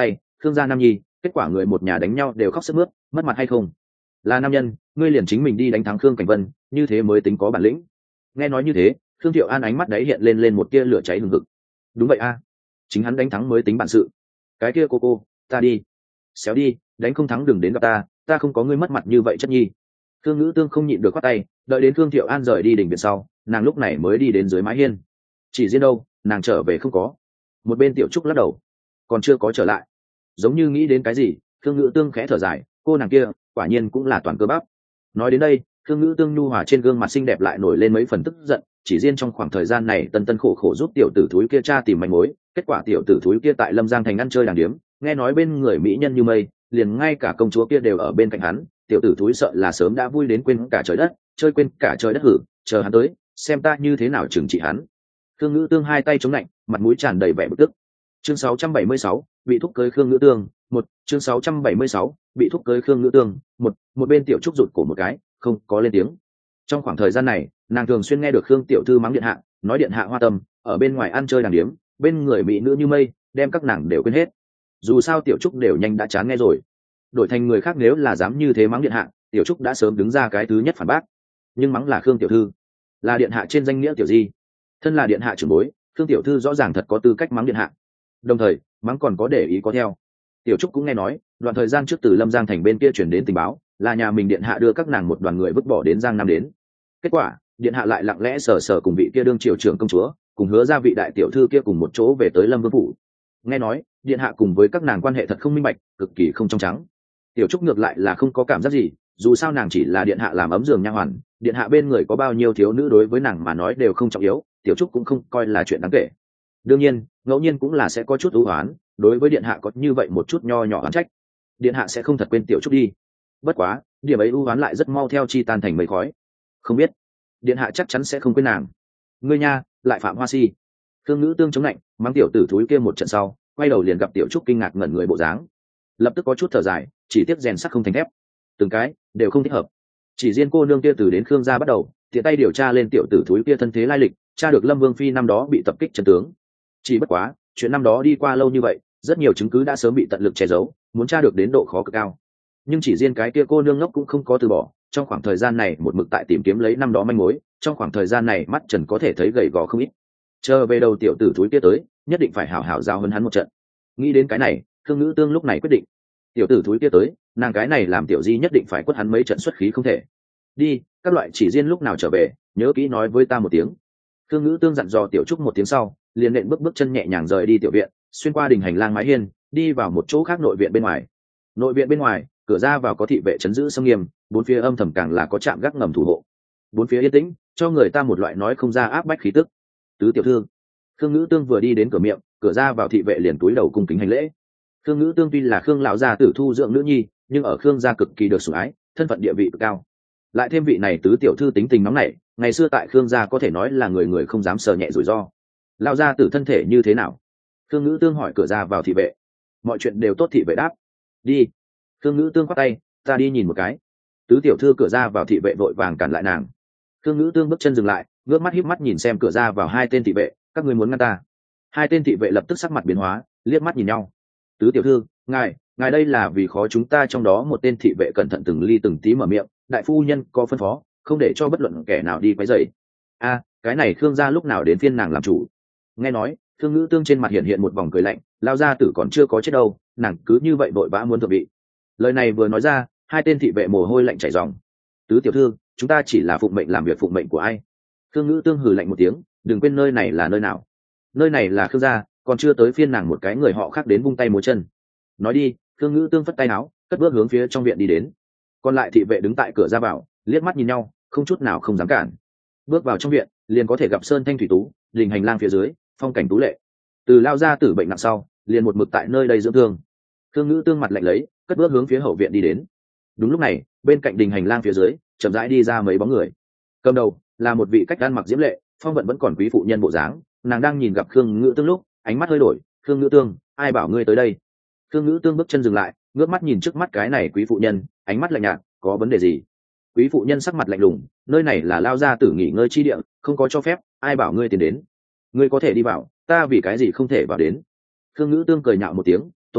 Khương gia nam nhi, kết quả người một nhà đánh nhau đều khóc sướt mướt, mất mặt hay không? Là nam nhân, ngươi liền chính mình đi đánh thắng Khương Cảnh Vân, như thế mới tính có bản lĩnh. Nghe nói như thế, Khương Thiệu An ánh mắt đấy hiện lên một tia lửa cháy hừng hực. Đúng vậy a, chính hắn đánh thắng mới tính bản sự. Cái kia cô, ta đi. Xéo đi, đánh không thắng đừng đến gặp ta không có ngươi mất mặt như vậy chất nhi. Khương Ngữ Tương không nhịn được quát tay, đợi đến Khương Thiệu An rời đi đỉnh viện sau, nàng lúc này mới đi đến dưới mái hiên. Chỉ riêng đâu, nàng trở về không có. Một bên Tiểu Trúc lắc đầu, còn chưa có trở lại. Giống như nghĩ đến cái gì, Khương Ngữ Tương khẽ thở dài, cô nàng kia, quả nhiên cũng là toàn cơ bắp. Nói đến đây, Khương Ngữ Tương nhu hòa trên gương mặt xinh đẹp lại nổi lên mấy phần tức giận, chỉ riêng trong khoảng thời gian này tân khổ khổ giúp tiểu tử thúi kia tra tìm manh mối, kết quả tiểu tử thúi kia tại Lâm Giang thành ăn chơi đàng điếm, nghe nói bên người mỹ nhân như mây, liền ngay cả công chúa kia đều ở bên cạnh hắn, tiểu tử thúi sợ là sớm đã vui đến quên cả trời đất, chơi quên cả trời đất hử, chờ hắn tới, xem ta như thế nào trừng trị hắn. Khương Ngữ Tương hai tay chống lạnh, mặt mũi tràn đầy vẻ bực tức. Chương 676, bị thúc cưới Khương Ngữ Tương, chương 676, bị thúc cưới Khương Ngữ Tương, một bên Tiểu Trúc rụt cổ một cái, không có lên tiếng. Trong khoảng thời gian này, nàng thường xuyên nghe được Khương tiểu thư mắng điện hạ, nói điện hạ hoa tâm, ở bên ngoài ăn chơi đàng điếm, bên người mỹ nữ như mây, đem các nàng đều quên hết. Dù sao Tiểu Trúc đều nhanh đã chán nghe rồi. Đổi thành người khác nếu là dám như thế mắng điện hạ, Tiểu Trúc đã sớm đứng ra cái thứ nhất phản bác. Nhưng mắng là Khương tiểu thư, là điện hạ trên danh nghĩa tiểu di, thân là điện hạ trưởng bối, Khương tiểu thư rõ ràng thật có tư cách mắng điện hạ. Đồng thời, mắng còn có để ý có theo. Tiểu Trúc cũng nghe nói, đoạn thời gian trước từ Lâm Giang thành bên kia chuyển đến tình báo, là nhà mình điện hạ đưa các nàng một đoàn người vứt bỏ đến Giang Nam đến. Kết quả, điện hạ lại lặng lẽ sờ cùng vị kia đương triều trưởng công chúa, cùng hứa ra vị đại tiểu thư kia cùng một chỗ về tới Lâm Vương phủ. Nghe nói, điện hạ cùng với các nàng quan hệ thật không minh bạch, cực kỳ không trong trắng. Tiểu Trúc ngược lại là không có cảm giác gì, dù sao nàng chỉ là điện hạ làm ấm giường nha hoàn, điện hạ bên người có bao nhiêu thiếu nữ đối với nàng mà nói đều không trọng yếu, Tiểu Trúc cũng không coi là chuyện đáng kể. Đương nhiên, ngẫu nhiên cũng là sẽ có chút ưu oán, đối với điện hạ có như vậy một chút nho nhỏ oán trách, điện hạ sẽ không thật quên Tiểu Trúc đi. Bất quá, điểm ấy ưu oán lại rất mau theo chi tan thành mây khói. Không biết, điện hạ chắc chắn sẽ không quên nàng. Ngươi nha, lại phạm hoa si. Khương Ngữ Tương chống lạnh, mắng tiểu tử thúi kia một trận sau, quay đầu liền gặp Tiểu Trúc kinh ngạc ngẩn người bộ dáng, lập tức có chút thở dài, chỉ tiếc rèn sắt không thành thép, từng cái đều không thích hợp. Chỉ riêng cô nương kia từ đến Khương gia bắt đầu, tiện tay điều tra lên tiểu tử thúi kia thân thế lai lịch, tra được Lâm Vương phi năm đó bị tập kích chân tướng. Chỉ bất quá, chuyện năm đó đi qua lâu như vậy, rất nhiều chứng cứ đã sớm bị tận lực che giấu, muốn tra được đến độ khó cực cao. Nhưng chỉ riêng cái kia cô nương ngốc cũng không có từ bỏ, trong khoảng thời gian này một mực tại tìm kiếm lấy năm đó manh mối, trong khoảng thời gian này mắt Trần có thể thấy gầy gò không ít. Chờ về đầu tiểu tử thúi kia tới, nhất định phải hảo hảo giao hơn hắn một trận. Nghĩ đến cái này, Khương Ngữ Tương lúc này quyết định, tiểu tử thúi kia tới, nàng cái này làm tiểu di nhất định phải quất hắn mấy trận xuất khí không thể. Đi, các loại chỉ riêng lúc nào trở về, nhớ kỹ nói với ta một tiếng. Khương Ngữ Tương dặn dò Tiểu Trúc một tiếng sau, liền nện bước chân nhẹ nhàng rời đi tiểu viện, xuyên qua đình hành lang mái hiên, đi vào một chỗ khác nội viện bên ngoài. Nội viện bên ngoài, cửa ra vào có thị vệ trấn giữ sông nghiêm, bốn phía âm thầm càng là có trạm gác ngầm thủ hộ. Bốn phía yên tĩnh, cho người ta một loại nói không ra áp bách khí tức. Tứ tiểu thư. Khương Ngữ Tương vừa đi đến cửa miệng, cửa ra vào thị vệ liền túi đầu cung kính hành lễ. Khương Ngữ Tương tuy là Khương lão gia tử thu dưỡng nữ nhi, nhưng ở Khương gia cực kỳ được sủng ái, thân phận địa vị cực cao. Lại thêm vị này tứ tiểu thư tính tình nóng nảy, ngày xưa tại Khương gia có thể nói là người người không dám sờ nhẹ rủi ro. Lão gia tử thân thể như thế nào? Khương Ngữ Tương hỏi cửa ra vào thị vệ. Mọi chuyện đều tốt, thị vệ đáp. Đi. Khương Ngữ Tương quát tay, ta đi nhìn một cái. Tứ tiểu thư cửa ra vào thị vệ vội vàng cản lại nàng. Khương Ngữ Tương bước chân dừng lại, ngước mắt híp mắt nhìn xem cửa ra vào hai tên thị vệ, các ngươi muốn ngăn ta? Hai tên thị vệ lập tức sắc mặt biến hóa, liếc mắt nhìn nhau. Tứ tiểu thư, ngài đây là vì khó chúng ta. Trong đó một tên thị vệ cẩn thận từng ly từng tí mở miệng, đại phu nhân có phân phó, không để cho bất luận kẻ nào đi quấy rầy. A, cái này Khương gia lúc nào đến phiên nàng làm chủ? Nghe nói, Khương Ngữ Tương trên mặt hiện một vòng cười lạnh, lao gia tử còn chưa có chết đâu, nàng cứ như vậy vội vã muốn thượng vị. Lời này vừa nói ra, hai tên thị vệ mồ hôi lạnh chảy ròng. Tứ tiểu thư, chúng ta chỉ là phụng mệnh làm việc, phụng mệnh của ai? Khương Ngữ Tương hừ lạnh một tiếng, đừng quên nơi này là nơi nào. Nơi này là Khương gia, còn chưa tới phiên nàng một cái người họ khác đến vung tay múa chân. Nói đi. Khương Ngữ Tương phất tay áo, cất bước hướng phía trong viện đi đến. Còn lại thị vệ đứng tại cửa ra vào, liếc mắt nhìn nhau, không chút nào không dám cản. Bước vào trong viện, liền có thể gặp sơn thanh thủy tú, đình hành lang phía dưới, phong cảnh tú lệ. Từ lao ra tử bệnh nặng sau, liền một mực tại nơi đây dưỡng thương. Khương Ngữ Tương mặt lạnh lấy, cất bước hướng phía hậu viện đi đến. Đúng lúc này, bên cạnh đình hành lang phía dưới, chậm rãi đi ra mấy bóng người. Cầm đầu là một vị cách ăn mặc diễm lệ, phong vận vẫn còn quý phụ nhân bộ dáng, nàng đang nhìn gặp Khương Ngữ Tương lúc, ánh mắt hơi đổi. Khương Ngữ Tương, ai bảo ngươi tới đây? Khương Ngữ Tương bước chân dừng lại, ngước mắt nhìn trước mắt cái này quý phụ nhân, ánh mắt lạnh nhạt, có vấn đề gì? Quý phụ nhân sắc mặt lạnh lùng, nơi này là lao gia tử nghỉ ngơi chi địa, không có cho phép, ai bảo ngươi tiến đến? Ngươi có thể đi vào, ta vì cái gì không thể vào đến? Khương Ngữ Tương cười nhạo một tiếng, Tôn Yến,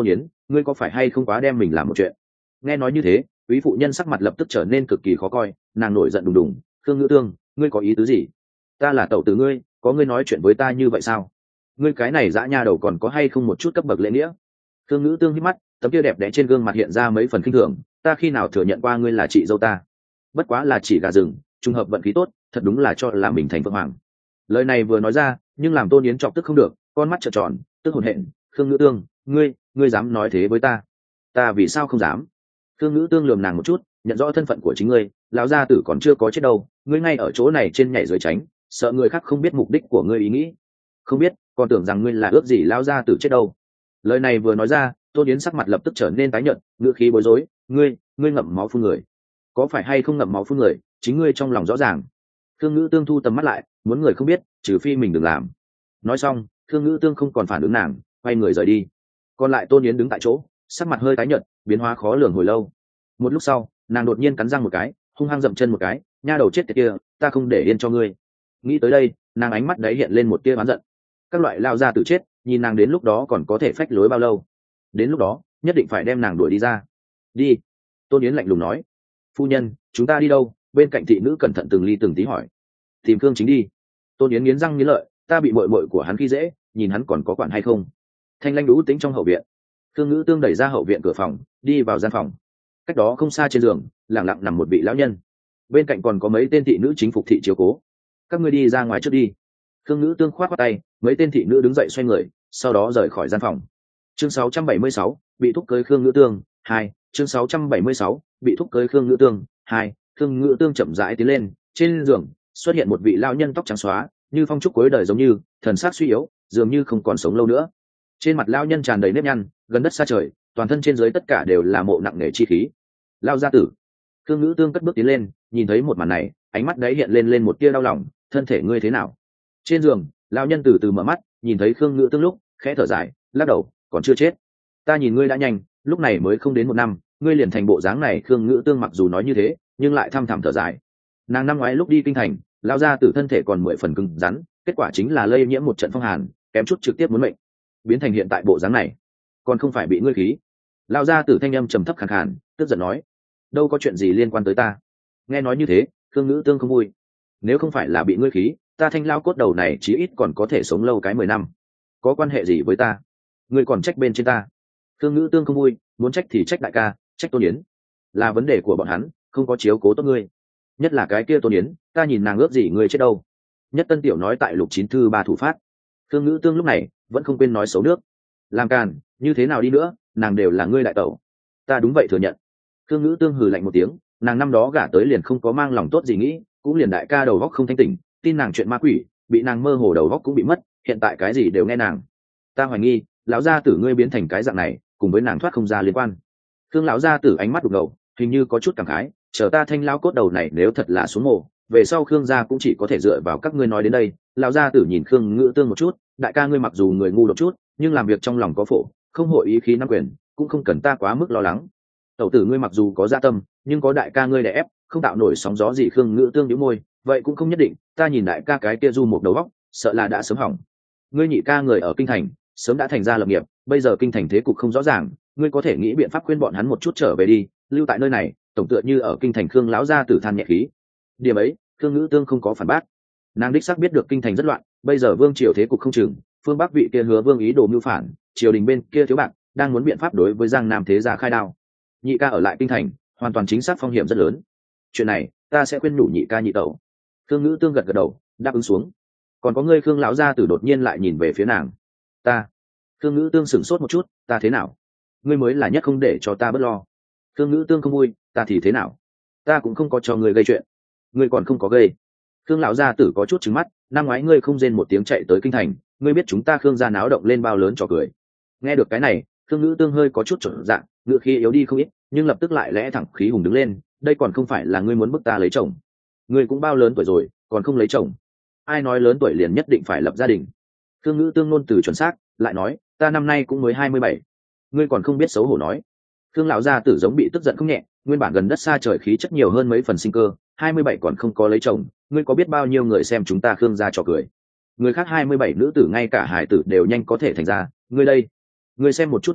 ngươi có phải hay không quá đem mình làm một chuyện? Nghe nói như thế, quý phụ nhân sắc mặt lập tức trở nên cực kỳ khó coi, nàng nổi giận đùng đùng. Khương Ngữ Tương, ngươi có ý tứ gì? Ta là tẩu tử ngươi, có ngươi nói chuyện với ta như vậy sao? Ngươi cái này dã nha đầu còn có hay không một chút cấp bậc lễ nghĩa? Khương Ngữ Tương hít mắt, tấm kia đẹp đẽ trên gương mặt hiện ra mấy phần khinh thường. Ta khi nào thừa nhận qua ngươi là chị dâu ta? Bất quá là chỉ gà rừng, trùng hợp vận khí tốt, thật đúng là cho là mình thành phượng hoàng. Lời này vừa nói ra, nhưng làm Tôn Yến chọc tức không được, con mắt trợn tròn, tức hổn hển. Khương Ngữ Tương, ngươi dám nói thế với ta? Ta vì sao không dám? Khương Ngữ Tương lườm nàng một chút, nhận rõ thân phận của chính ngươi, lão gia tử còn chưa có chết đâu, ngươi ngay ở chỗ này trên nhảy dưới tránh, sợ người khác không biết mục đích của ngươi ý nghĩ. Không biết, còn tưởng rằng ngươi là ước gì lão gia tử chết đâu. Lời này vừa nói ra, Tôn Yến sắc mặt lập tức trở nên tái nhợt, ngữ khí bối rối. Ngươi ngậm máu phun người, có phải hay không ngậm máu phun người, chính ngươi trong lòng rõ ràng. Khương Ngữ Tương thu tầm mắt lại, muốn người không biết, trừ phi mình đừng làm. Nói xong, Khương Ngữ Tương không còn phản ứng nàng, quay người rời đi. Còn lại Tôn Yến đứng tại chỗ, sắc mặt hơi tái nhợt, biến hóa khó lường hồi lâu. Một lúc sau, nàng đột nhiên cắn răng một cái, hung hăng dậm chân một cái. Nha đầu chết tiệt kia, ta không để yên cho ngươi. Nghĩ tới đây, nàng ánh mắt đấy hiện lên một tia oán giận. Các loại lao ra tự chết, nhìn nàng đến lúc đó còn có thể phách lối bao lâu? Đến lúc đó, nhất định phải đem nàng đuổi đi ra. Đi. Tôn Yến lạnh lùng nói. Phu nhân, chúng ta đi đâu? Bên cạnh thị nữ cẩn thận từng ly từng tí hỏi. Tìm Khương Chính đi. Tôn Yến nghiến răng nghiến lợi, ta bị muội muội của hắn khi dễ, nhìn hắn còn có quản hay không? Thanh Lanh đũ tính trong hậu viện. Khương Ngữ Tương đẩy ra hậu viện cửa phòng, đi vào gian phòng. Cách đó không xa trên giường, lặng lặng nằm một vị lão nhân. Bên cạnh còn có mấy tên thị nữ chính phục thị chiếu cố. Các ngươi đi ra ngoài trước đi. Khương Ngữ Tương khoát qua tay, mấy tên thị nữ đứng dậy xoay người, sau đó rời khỏi gian phòng. Chương 676, bị thúc cưới Khương Ngữ Tương 2. Chương 676, bị thúc cưới Khương Ngữ Tương 2. Khương Ngữ Tương chậm rãi tiến lên, trên giường xuất hiện một vị lão nhân tóc trắng xóa, như phong trúc cuối đời giống như, thần sắc suy yếu, dường như không còn sống lâu nữa. Trên mặt lão nhân tràn đầy nếp nhăn, gần đất xa trời, toàn thân trên dưới tất cả đều là mộ nặng nề chi khí. Lão gia tử. Khương Ngữ Tương cất bước tiến lên, nhìn thấy một màn này, ánh mắt đấy hiện lên một tia đau lòng. Thân thể ngươi thế nào? Trên giường, lão nhân từ từ mở mắt, nhìn thấy Khương Ngữ Tương lúc, khẽ thở dài, lắc đầu, còn chưa chết. Ta nhìn ngươi đã nhanh, lúc này mới không đến một năm, ngươi liền thành bộ dáng này. Khương Ngữ Tương mặc dù nói như thế, nhưng lại thăm thẳm thở dài. Nàng năm ngoái lúc đi kinh thành, lão gia tử thân thể còn 10 phần cứng rắn, kết quả chính là lây nhiễm một trận phong hàn, kém chút trực tiếp muốn mệnh, biến thành hiện tại bộ dáng này. Còn không phải bị ngươi khí? Lão gia tử thanh âm trầm thấp khàn khàn, tức giận nói, đâu có chuyện gì liên quan tới ta. Nghe nói như thế, Khương Ngữ Tương không vui. Nếu không phải là bị ngươi khí, ta Thanh lao cốt đầu này chí ít còn có thể sống lâu cái 10 năm. Có quan hệ gì với ta? Ngươi còn trách bên trên ta. Khương Ngữ Tương không vui, muốn trách thì trách đại ca, trách Tôn Yến. Là vấn đề của bọn hắn, không có chiếu cố tốt ngươi. Nhất là cái kia Tôn Yến, ta nhìn nàng ước gì ngươi chết đâu. Nhất Tân Tiểu nói tại Lục Chín Thư ba thủ phát. Khương Ngữ Tương lúc này vẫn không quên nói xấu nước. Làm càn, như thế nào đi nữa, nàng đều là ngươi đại tẩu. Ta đúng vậy thừa nhận. Khương Ngữ Tương hừ lạnh một tiếng, nàng năm đó gả tới liền không có mang lòng tốt gì nghĩ, cũng liền đại ca đầu góc không thanh tỉnh, tin nàng chuyện ma quỷ, bị nàng mơ hồ đầu góc cũng bị mất, hiện tại cái gì đều nghe nàng. Ta hoài nghi, lão gia tử ngươi biến thành cái dạng này, cùng với nàng thoát không ra liên quan. Khương lão gia tử ánh mắt đục ngầu, hình như có chút cảm khái, chờ ta Thanh lão cốt đầu này nếu thật là xuống mồ, về sau Khương gia cũng chỉ có thể dựa vào các ngươi nói đến đây. Lão gia tử nhìn Khương Ngữ Tương một chút, đại ca ngươi mặc dù người ngu độc chút, nhưng làm việc trong lòng có phổ, không hội ý khí nắm quyền, cũng không cần ta quá mức lo lắng. Tẩu tử ngươi mặc dù có dạ tâm, nhưng có đại ca ngươi đè ép, không tạo nổi sóng gió gì. Khương Ngữ Tương nhíu môi, vậy cũng không nhất định, ta nhìn đại ca cái kia du một đầu óc, sợ là đã sớm hỏng. Ngươi nhị ca người ở kinh thành, sớm đã thành ra lập nghiệp, bây giờ kinh thành thế cục không rõ ràng, ngươi có thể nghĩ biện pháp khuyên bọn hắn một chút trở về đi, lưu tại nơi này, tổng tựa như ở kinh thành. Khương lão gia tử than nhẹ khí. Điểm ấy, Khương Ngữ Tương không có phản bác. Nàng đích xác biết được kinh thành rất loạn, bây giờ vương triều thế cục không chừng, phương bắc vị kia Hứa Vương ý đồ mưu phản, triều đình bên kia thiếu bạc, đang muốn biện pháp đối với Giang Nam thế gia khai đao. Nhị ca ở lại kinh thành, hoàn toàn chính xác phong hiểm rất lớn. Chuyện này, ta sẽ khuyên nhủ nhị ca nhị tẩu. Khương Ngữ Tương gật gật đầu, đáp ứng xuống. Còn có ngươi. Khương lão gia tử đột nhiên lại nhìn về phía nàng. Ta. Khương Ngữ Tương sửng sốt một chút, ta thế nào? Ngươi mới là nhất không để cho ta bớt lo. Khương Ngữ Tương không vui, ta thì thế nào? Ta cũng không có cho ngươi gây chuyện. Ngươi còn không có gây. Khương lão gia tử có chút trừng mắt, năm ngoái ngươi không rên một tiếng chạy tới kinh thành, ngươi biết chúng ta Khương gia náo động lên bao lớn trò cười. Nghe được cái này, Khương Ngữ Tương hơi có chút trở dạng, ngựa khí yếu đi không ít, nhưng lập tức lại lẽ thẳng khí hùng đứng lên. Đây còn không phải là ngươi muốn bức ta lấy chồng? Ngươi cũng bao lớn tuổi rồi, còn không lấy chồng? Ai nói lớn tuổi liền nhất định phải lập gia đình? Khương Ngữ Tương ngôn từ chuẩn xác, lại nói, ta năm nay cũng mới 27. Ngươi còn không biết xấu hổ nói. Khương lão gia tử giống bị tức giận không nhẹ, nguyên bản gần đất xa trời khí chất nhiều hơn mấy phần sinh cơ, 27 còn không có lấy chồng, ngươi có biết bao nhiêu người xem chúng ta Khương gia trò cười. Người khác 27 nữ tử ngay cả hài tử đều nhanh có thể thành ra, ngươi đây, ngươi xem một chút người ta,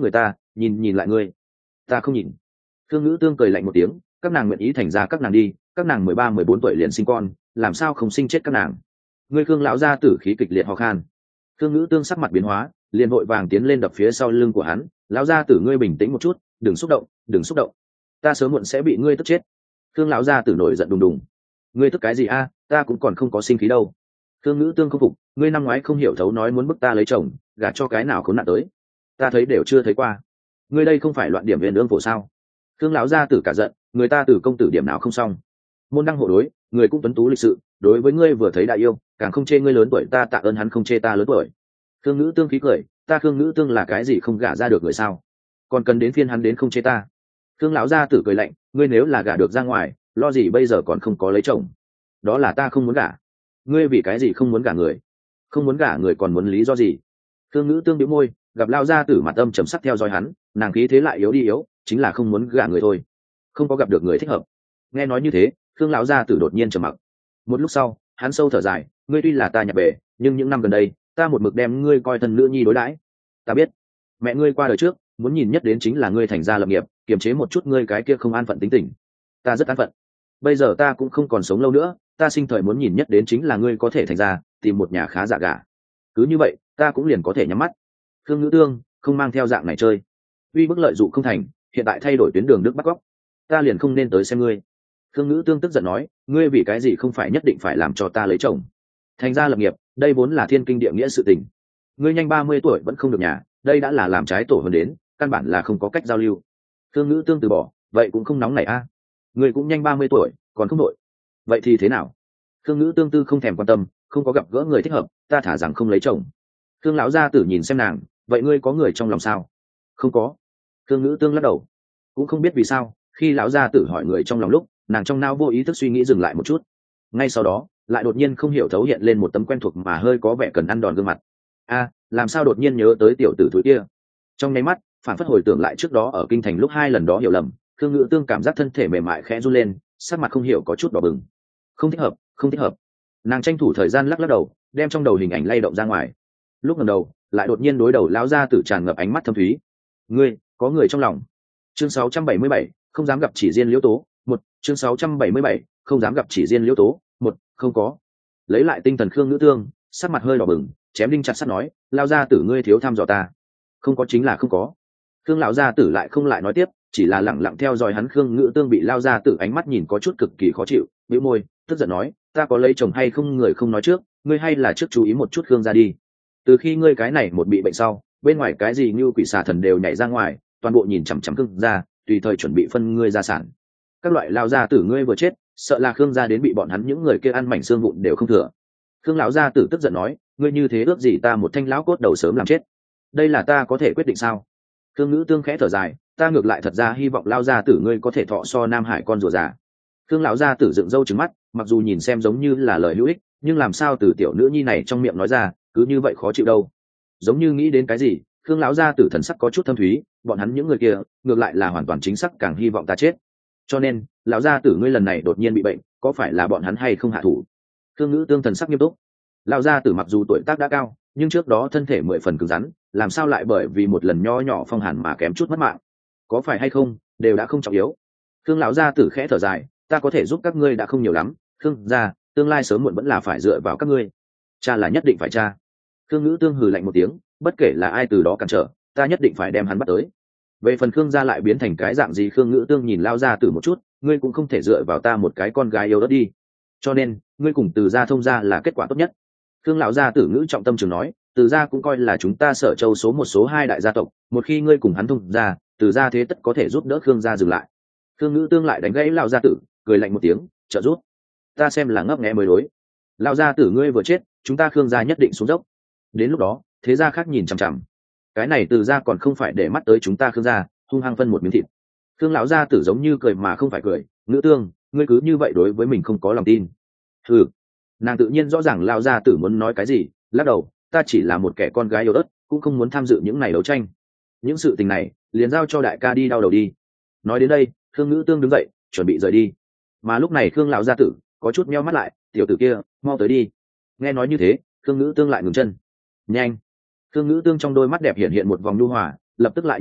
nhìn nhìn lại ngươi. Ta không nhìn. Khương Ngữ Tương cười lạnh một tiếng, các nàng nguyện ý thành ra các nàng đi, các nàng 13, 14 tuổi liền sinh con, làm sao không sinh chết các nàng. Ngươi Khương lão gia tử khí kịch liệt ho khan. Khương Ngữ Tương sắc mặt biến hóa, liền vội vàng tiến lên đập phía sau lưng của hắn. Lão gia tử ngươi bình tĩnh một chút, đừng xúc động, đừng xúc động. Ta sớm muộn sẽ bị ngươi tức chết. Khương lão gia tử nổi giận đùng đùng. Ngươi tức cái gì a? Ta cũng còn không có sinh khí đâu. Khương Ngữ Tương không phục, ngươi năm ngoái không hiểu thấu nói muốn bức ta lấy chồng, gả cho cái nào khốn nạn tới. Ta thấy đều chưa thấy qua. Ngươi đây không phải loạn điểm viên ương phổ sao? Khương lão gia tử cả giận, người ta tử công tử điểm nào không xong. Môn đăng hộ đối, người cũng tuấn tú lịch sự, đối với ngươi vừa thấy đại yêu, càng không chê ngươi lớn tuổi, ta tạ ơn hắn không chê ta lớn tuổi. Khương Ngữ Tương khí cười, ta Khương Ngữ Tương là cái gì không gả ra được người sao? Còn cần đến phiên hắn đến không chê ta. Khương lão gia tử cười lạnh, ngươi nếu là gả được ra ngoài, lo gì bây giờ còn không có lấy chồng? Đó là ta không muốn gả. Ngươi vì cái gì không muốn gả người? Không muốn gả người còn muốn lý do gì? Khương Ngữ Tương bĩu môi, gặp lão gia tử mặt âm trầm sắc theo dõi hắn, nàng khí thế lại yếu đi yếu, chính là không muốn gả người thôi, không có gặp được người thích hợp. Nghe nói như thế, Khương lão gia tử đột nhiên trầm mặc. Một lúc sau, hắn sâu thở dài, ngươi tuy là ta nhập bể, nhưng những năm gần đây, ta một mực đem ngươi coi thân nữ nhi đối đãi. Ta biết, mẹ ngươi qua đời trước, muốn nhìn nhất đến chính là ngươi thành gia lập nghiệp, kiềm chế một chút ngươi cái kia không an phận tính tình. Ta rất an phận. Bây giờ ta cũng không còn sống lâu nữa, ta sinh thời muốn nhìn nhất đến chính là ngươi có thể thành gia, tìm một nhà khá giả gả. Cứ như vậy, ta cũng liền có thể nhắm mắt. Khương Ngữ Tương không mang theo dạng này chơi. Uy bức lợi dụng không thành, hiện tại thay đổi tuyến đường nước bắt góc, ta liền không nên tới xem ngươi. Khương Ngữ Tương tức giận nói, ngươi vì cái gì không phải nhất định phải làm cho ta lấy chồng? Thành gia lập nghiệp, đây vốn là thiên kinh địa nghĩa sự tình. Ngươi nhanh 30 tuổi vẫn không được nhà, đây đã là làm trái tổ hơn đến, căn bản là không có cách giao lưu. Khương Ngữ Tương từ bỏ, vậy cũng không nóng nảy a. Ngươi cũng nhanh 30 tuổi, còn không đội. Vậy thì thế nào? Khương Ngữ Tương tư không thèm quan tâm, không có gặp gỡ người thích hợp, ta thả rằng không lấy chồng. Khương lão gia tử nhìn xem nàng, vậy ngươi có người trong lòng sao? Không có. Khương Ngữ Tương lắc đầu. Cũng không biết vì sao, khi lão gia tử hỏi người trong lòng lúc, nàng trong não vô ý thức suy nghĩ dừng lại một chút. Ngay sau đó, lại đột nhiên không hiểu thấu hiện lên một tấm quen thuộc mà hơi có vẻ cần ăn đòn gương mặt. A, làm sao đột nhiên nhớ tới tiểu tử thúi kia? Trong nháy mắt, phản phất hồi tưởng lại trước đó ở kinh thành lúc 2 lần đó hiểu lầm, Khương Ngữ Tương cảm giác thân thể mềm mại khẽ run lên, sắc mặt không hiểu có chút đỏ bừng. Không thích hợp, không thích hợp. Nàng tranh thủ thời gian lắc lắc đầu, đem trong đầu hình ảnh lay động ra ngoài. Lúc ngẩng đầu, lại đột nhiên đối đầu lão gia tử tràn ngập ánh mắt thâm thúy. Ngươi, có người trong lòng. Chương 677, không dám gặp chỉ riêng Liễu Tố, một. Chương 677, không dám gặp chỉ riêng Liễu Tố, một. Không có. Lấy lại tinh thần Khương Ngữ Tương, sắc mặt hơi đỏ bừng, chém đinh chặt sắt nói, lao gia tử ngươi thiếu thăm dò ta. Không có chính là không có. Khương lão gia tử lại không lại nói tiếp, chỉ là lặng lặng theo dõi hắn. Khương Ngữ Tương bị lao gia tử ánh mắt nhìn có chút cực kỳ khó chịu, bĩu môi, tức giận nói, ta có lấy chồng hay không người không nói trước, ngươi hay là trước chú ý một chút Khương gia đi. Từ khi ngươi cái này một bị bệnh sau, bên ngoài cái gì như quỷ xà thần đều nhảy ra ngoài, toàn bộ nhìn chằm chằm Khương gia, tùy thời chuẩn bị phân ngươi gia sản. Các loại lao gia tử ngươi vừa chết, sợ là Khương gia đến bị bọn hắn những người kia ăn mảnh xương vụn đều không thừa. Khương lão gia tử tức giận nói, ngươi như thế ước gì ta một thanh lão cốt đầu sớm làm chết. Đây là ta có thể quyết định sao? Khương Ngữ Tương khẽ thở dài, ta ngược lại thật ra hy vọng lao gia tử ngươi có thể thọ so Nam Hải con rùa già. Khương lão gia tử dựng râu trừng mắt, mặc dù nhìn xem giống như là lời hữu ích, nhưng làm sao từ tiểu nữ nhi này trong miệng nói ra, cứ như vậy khó chịu đâu. Giống như nghĩ đến cái gì, Khương lão gia tử thần sắc có chút thâm thúy, bọn hắn những người kia, ngược lại là hoàn toàn chính xác càng hy vọng ta chết. Cho nên, lão gia tử ngươi lần này đột nhiên bị bệnh, có phải là bọn hắn hay không hạ thủ? Khương Ngữ Tương thần sắc nghiêm túc. Lão gia tử mặc dù tuổi tác đã cao, nhưng trước đó thân thể 10 phần cứng rắn, làm sao lại bởi vì một lần nho nhỏ phong hàn mà kém chút mất mạng? Có phải hay không, đều đã không trọng yếu. Khương lão gia tử khẽ thở dài, ta có thể giúp các ngươi đã không nhiều lắm, Khương gia, tương lai sớm muộn vẫn là phải dựa vào các ngươi. Cha là nhất định phải cha. Khương Ngữ Tương hừ lạnh một tiếng, bất kể là ai từ đó cản trở, ta nhất định phải đem hắn bắt tới. Về phần Khương gia lại biến thành cái dạng gì, Khương Ngữ Tương nhìn lao gia tử một chút, ngươi cũng không thể dựa vào ta một cái con gái yêu đất đi. Cho nên, ngươi cùng Từ gia thông gia là kết quả tốt nhất. Khương lão gia tử ngữ trọng tâm trường nói, Từ gia cũng coi là chúng ta Sở Châu số 1 số 2 đại gia tộc, một khi ngươi cùng hắn thông gia, Từ gia thế tất có thể giúp đỡ Khương gia dừng lại. Khương Ngữ Tương lại đánh gãy lão gia tử, cười lạnh một tiếng, trợ giúp. Ta xem là ngấp nghé mới đối. Lão gia tử ngươi vừa chết, chúng ta Khương gia nhất định xuống dốc. Đến lúc đó, thế gia khác nhìn chằm chằm. Cái này Từ gia còn không phải để mắt tới chúng ta Khương gia, hung hăng phân một miếng thịt. Khương lão gia tử giống như cười mà không phải cười, Ngữ Tương, ngươi cứ như vậy đối với mình không có lòng tin. Ừ, nàng tự nhiên rõ ràng lão gia tử muốn nói cái gì, lắc đầu, ta chỉ là một kẻ con gái yếu ớt, cũng không muốn tham dự những này đấu tranh. Những sự tình này, liền giao cho đại ca đi đau đầu đi. Nói đến đây, Khương Ngữ Tương đứng dậy, chuẩn bị rời đi. Mà lúc này Khương lão gia tử có chút meo mắt lại, tiểu tử kia, mau tới đi. Nghe nói như thế, Khương Ngữ Tương lại ngừng chân. Nhanh. Khương Ngữ Tương trong đôi mắt đẹp hiện hiện một vòng nhu hòa, lập tức lại nhếch miệng,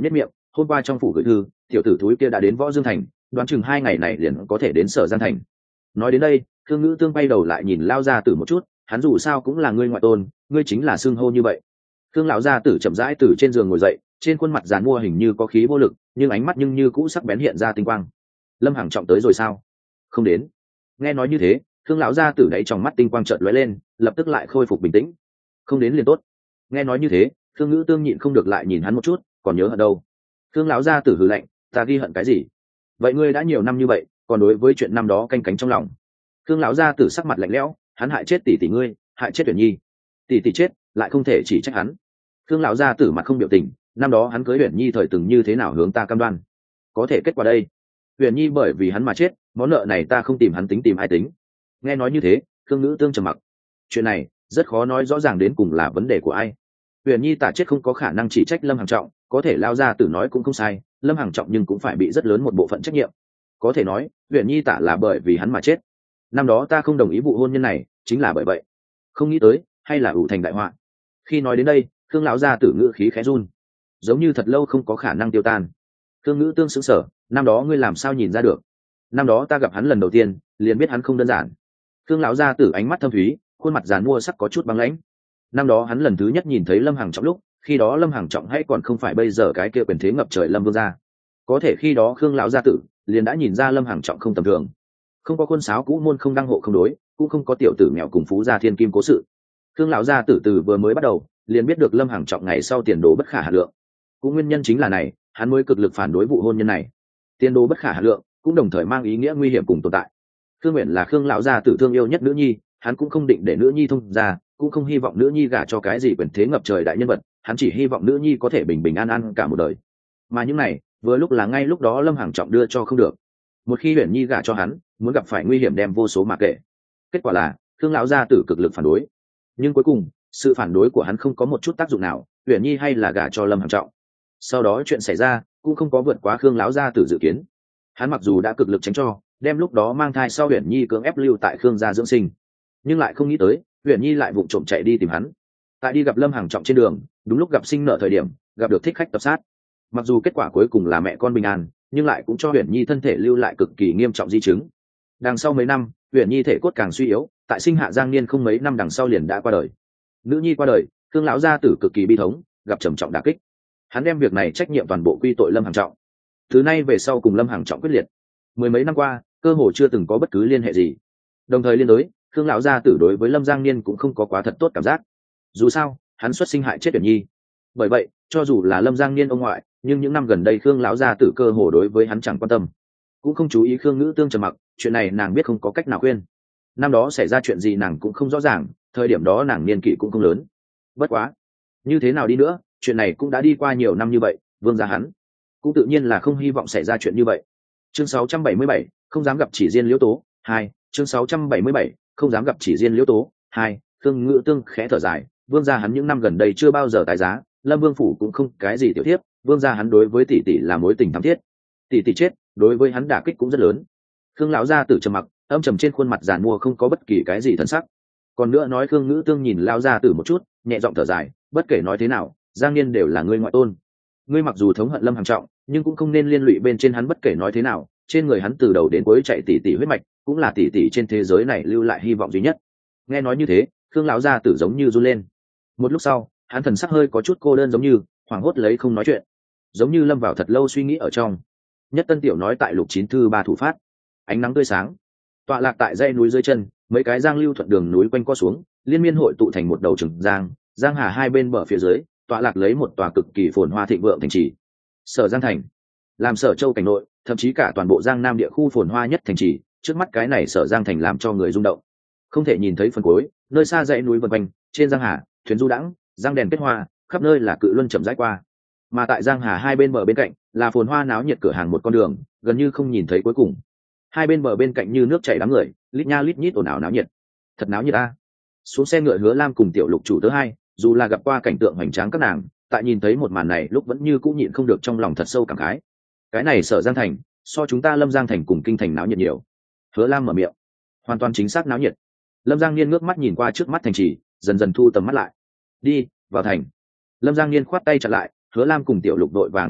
hôm qua trong phủ gửi thư, tiểu tử thúi kia đã đến Võ Dương Thành, đoán chừng 2 ngày này liền có thể đến Sở Giang Thành. Nói đến đây, Khương Ngữ Tương bay đầu lại nhìn Lao gia tử một chút, hắn dù sao cũng là ngươi ngoại tôn, ngươi chính là xưng hô như vậy. Khương lão gia tử chậm rãi từ trên giường ngồi dậy, trên khuôn mặt giàn mua hình như có khí vô lực, nhưng ánh mắt nhưng như cũ sắc bén hiện ra tinh quang. Lâm Hằng Trọng tới rồi sao? Không đến. Nghe nói như thế, Khương lão gia tử đáy trong mắt tinh quang chợt lóe lên, lập tức lại khôi phục bình tĩnh. Không đến liền tốt. Nghe nói như thế, Khương Ngữ Tương nhịn không được lại nhìn hắn một chút, còn nhớ ở đâu? Khương lão gia tử hừ lạnh, ta ghi hận cái gì? Vậy ngươi đã nhiều năm như vậy, còn đối với chuyện năm đó canh cánh trong lòng. Khương lão gia tử sắc mặt lạnh lẽo, hắn hại chết tỷ tỷ ngươi, hại chết Tuyển Nhi. Tỷ tỷ chết, lại không thể chỉ trách hắn. Khương lão gia tử mặt không biểu tình, năm đó hắn cưới Uyển Nhi thời từng như thế nào hướng ta cam đoan. Có thể kết quả đây, Uyển Nhi bởi vì hắn mà chết, món nợ này ta không tìm hắn tính tìm ai tính. Nghe nói như thế, Khương Ngữ Tương trầm mặc. Chuyện này rất khó nói rõ ràng đến cùng là vấn đề của ai. Uyển Nhi tả chết không có khả năng chỉ trách Lâm Hằng Trọng, có thể lao ra tử nói cũng không sai, Lâm Hằng Trọng nhưng cũng phải bị rất lớn một bộ phận trách nhiệm. Có thể nói, Uyển Nhi tả là bởi vì hắn mà chết. Năm đó ta không đồng ý vụ hôn nhân này, chính là bởi vậy. Không nghĩ tới, hay là ủ thành đại họa. Khi nói đến đây, Khương lão gia tử ngữ khí khẽ run, giống như thật lâu không có khả năng tiêu tan. Khương Ngữ Tương sững sờ, năm đó ngươi làm sao nhìn ra được? Năm đó ta gặp hắn lần đầu tiên, liền biết hắn không đơn giản. Khương lão gia tử ánh mắt thâm thúy, khuôn mặt giàn mua sắc có chút băng lãnh. Năm đó hắn lần thứ nhất nhìn thấy Lâm Hằng Trọng lúc, khi đó Lâm Hằng Trọng hay còn không phải bây giờ cái kia quyền thế ngập trời Lâm Vương gia. Có thể khi đó Khương lão gia tử liền đã nhìn ra Lâm Hằng Trọng không tầm thường. Không có khuôn sáo cũ môn không đăng hộ không đối, cũng không có tiểu tử mèo cùng phú gia thiên kim cố sự. Khương lão gia tử từ vừa mới bắt đầu liền biết được Lâm Hằng Trọng ngày sau tiền đồ bất khả hà lượng. Cũng nguyên nhân chính là này, hắn mới cực lực phản đối vụ hôn nhân này. Tiền đồ bất khả hà lượng, cũng đồng thời mang ý nghĩa nguy hiểm cùng tồn tại. Khương Nguyện là Khương lão gia tử thương yêu nhất nữ nhi, hắn cũng không định để nữ nhi thông ra, cũng không hy vọng nữ nhi gả cho cái gì quyền thế ngập trời đại nhân vật, hắn chỉ hy vọng nữ nhi có thể bình bình an an cả một đời. Mà những này, vừa lúc là ngay lúc đó Lâm Hằng Trọng đưa cho không được. Một khi Uyển Nhi gả cho hắn, muốn gặp phải nguy hiểm đem vô số mà kệ. Kết quả là, Khương lão gia tử cực lực phản đối. Nhưng cuối cùng, sự phản đối của hắn không có một chút tác dụng nào, Uyển Nhi hay là gả cho Lâm Hằng Trọng. Sau đó chuyện xảy ra, cũng không có vượt quá Khương lão gia tử dự kiến. Hắn mặc dù đã cực lực tránh cho, đem lúc đó mang thai sau Uyển Nhi cưỡng ép lưu tại Khương gia dưỡng sinh, nhưng lại không nghĩ tới, Uyển Nhi lại vụng trộm chạy đi tìm hắn. Tại đi gặp Lâm Hằng Trọng trên đường, đúng lúc gặp sinh nở thời điểm, gặp được thích khách tập sát. Mặc dù kết quả cuối cùng là mẹ con bình an, nhưng lại cũng cho Uyển Nhi thân thể lưu lại cực kỳ nghiêm trọng di chứng. Đằng sau mấy năm, Uyển Nhi thể cốt càng suy yếu, tại sinh hạ Giang Niên không mấy năm đằng sau liền đã qua đời. Nữ nhi qua đời, Khương lão gia tử cực kỳ bi thống, gặp trầm trọng đả kích. Hắn đem việc này trách nhiệm toàn bộ quy tội Lâm Hằng Trọng. Từ nay về sau cùng Lâm Hằng Trọng quyết liệt. Mười mấy năm qua, cơ hồ chưa từng có bất cứ liên hệ gì. Đồng thời liên đối, Khương lão gia tử đối với Lâm Giang Niên cũng không có quá thật tốt cảm giác. Dù sao, hắn xuất sinh hại chết Uyển Nhi. Bởi vậy, cho dù là Lâm Giang Niên ông ngoại, nhưng những năm gần đây Khương lão gia tử cơ hồ đối với hắn chẳng quan tâm, cũng không chú ý Khương Ngữ Tương trầm mặc, chuyện này nàng biết không có cách nào khuyên. Năm đó xảy ra chuyện gì nàng cũng không rõ ràng, thời điểm đó nàng niên kỷ cũng không lớn. Bất quá, như thế nào đi nữa, chuyện này cũng đã đi qua nhiều năm như vậy, vương gia hắn cũng tự nhiên là không hy vọng xảy ra chuyện như vậy. Chương 677, không dám gặp chỉ riêng Liễu Tố 2, chương 677, không dám gặp chỉ riêng Liễu Tố 2. Khương Ngữ Tương khẽ thở dài, vương gia hắn những năm gần đây chưa bao giờ tái giá, Lâm Vương phủ cũng không cái gì tiểu thiếp, vương gia hắn đối với tỷ tỷ là mối tình thắm thiết. Tỷ tỷ chết, đối với hắn đả kích cũng rất lớn. Khương lão gia tử trầm mặc, âm trầm trên khuôn mặt giàn mua không có bất kỳ cái gì thân sắc. Còn nữa nói Khương Ngữ Tương nhìn lão gia tử một chút, nhẹ giọng thở dài, bất kể nói thế nào, Giang Niên đều là ngươi ngoại tôn. Ngươi mặc dù thống hận Lâm Hằng Trọng, nhưng cũng không nên liên lụy bên trên hắn, bất kể nói thế nào, trên người hắn từ đầu đến cuối chạy tỷ tỷ huyết mạch, cũng là tỷ tỷ trên thế giới này lưu lại hy vọng duy nhất. Nghe nói như thế, Khương lão gia tử giống như run lên. Một lúc sau, hắn thần sắc hơi có chút cô đơn, giống như hoảng hốt lấy không nói chuyện, giống như lâm vào thật lâu suy nghĩ ở trong. Nhất Tân tiểu nói tại lục chín thư ba thủ phát. Ánh nắng tươi sáng, tọa lạc tại dãy núi dưới chân, mấy cái giang lưu thuận đường núi quanh co xuống, liên miên hội tụ thành một đầu trường giang, giang hà hai bên bờ phía dưới, tọa lạc lấy một tòa cực kỳ phồn hoa thịnh vượng thành trì. Sở Giang thành, làm Sở Châu cảnh nội, thậm chí cả toàn bộ Giang Nam địa khu phồn hoa nhất thành trì, trước mắt cái này Sở Giang thành làm cho người rung động. Không thể nhìn thấy phần cuối, nơi xa dãy núi vần quanh, trên giang hà, thuyền du đãng, giang đèn kết hoa, khắp nơi là cự luân chậm rãi qua. Mà tại giang hà hai bên bờ bên cạnh, là phồn hoa náo nhiệt cửa hàng một con đường, gần như không nhìn thấy cuối cùng. Hai bên bờ bên cạnh như nước chảy đám người, lít nha lít nhít ồn ào náo nhiệt. Thật náo nhiệt a. Xuống xe ngựa Hứa Lam cùng tiểu lục chủ tớ hai, dù là gặp qua cảnh tượng hoành tráng các nàng, tại nhìn thấy một màn này lúc vẫn như cũng nhịn không được trong lòng thật sâu cảm khái. Cái này Sở Giang thành, so chúng ta Lâm Giang thành cùng kinh thành náo nhiệt nhiều. Hứa Lam mở miệng. Hoàn toàn chính xác náo nhiệt. Lâm Giang Niên ngước mắt nhìn qua trước mắt thành trì, dần dần thu tầm mắt lại. Đi vào thành. Lâm Giang Niên khoát tay chặn lại, Hứa Lam cùng tiểu lục đội vàng đuổi theo,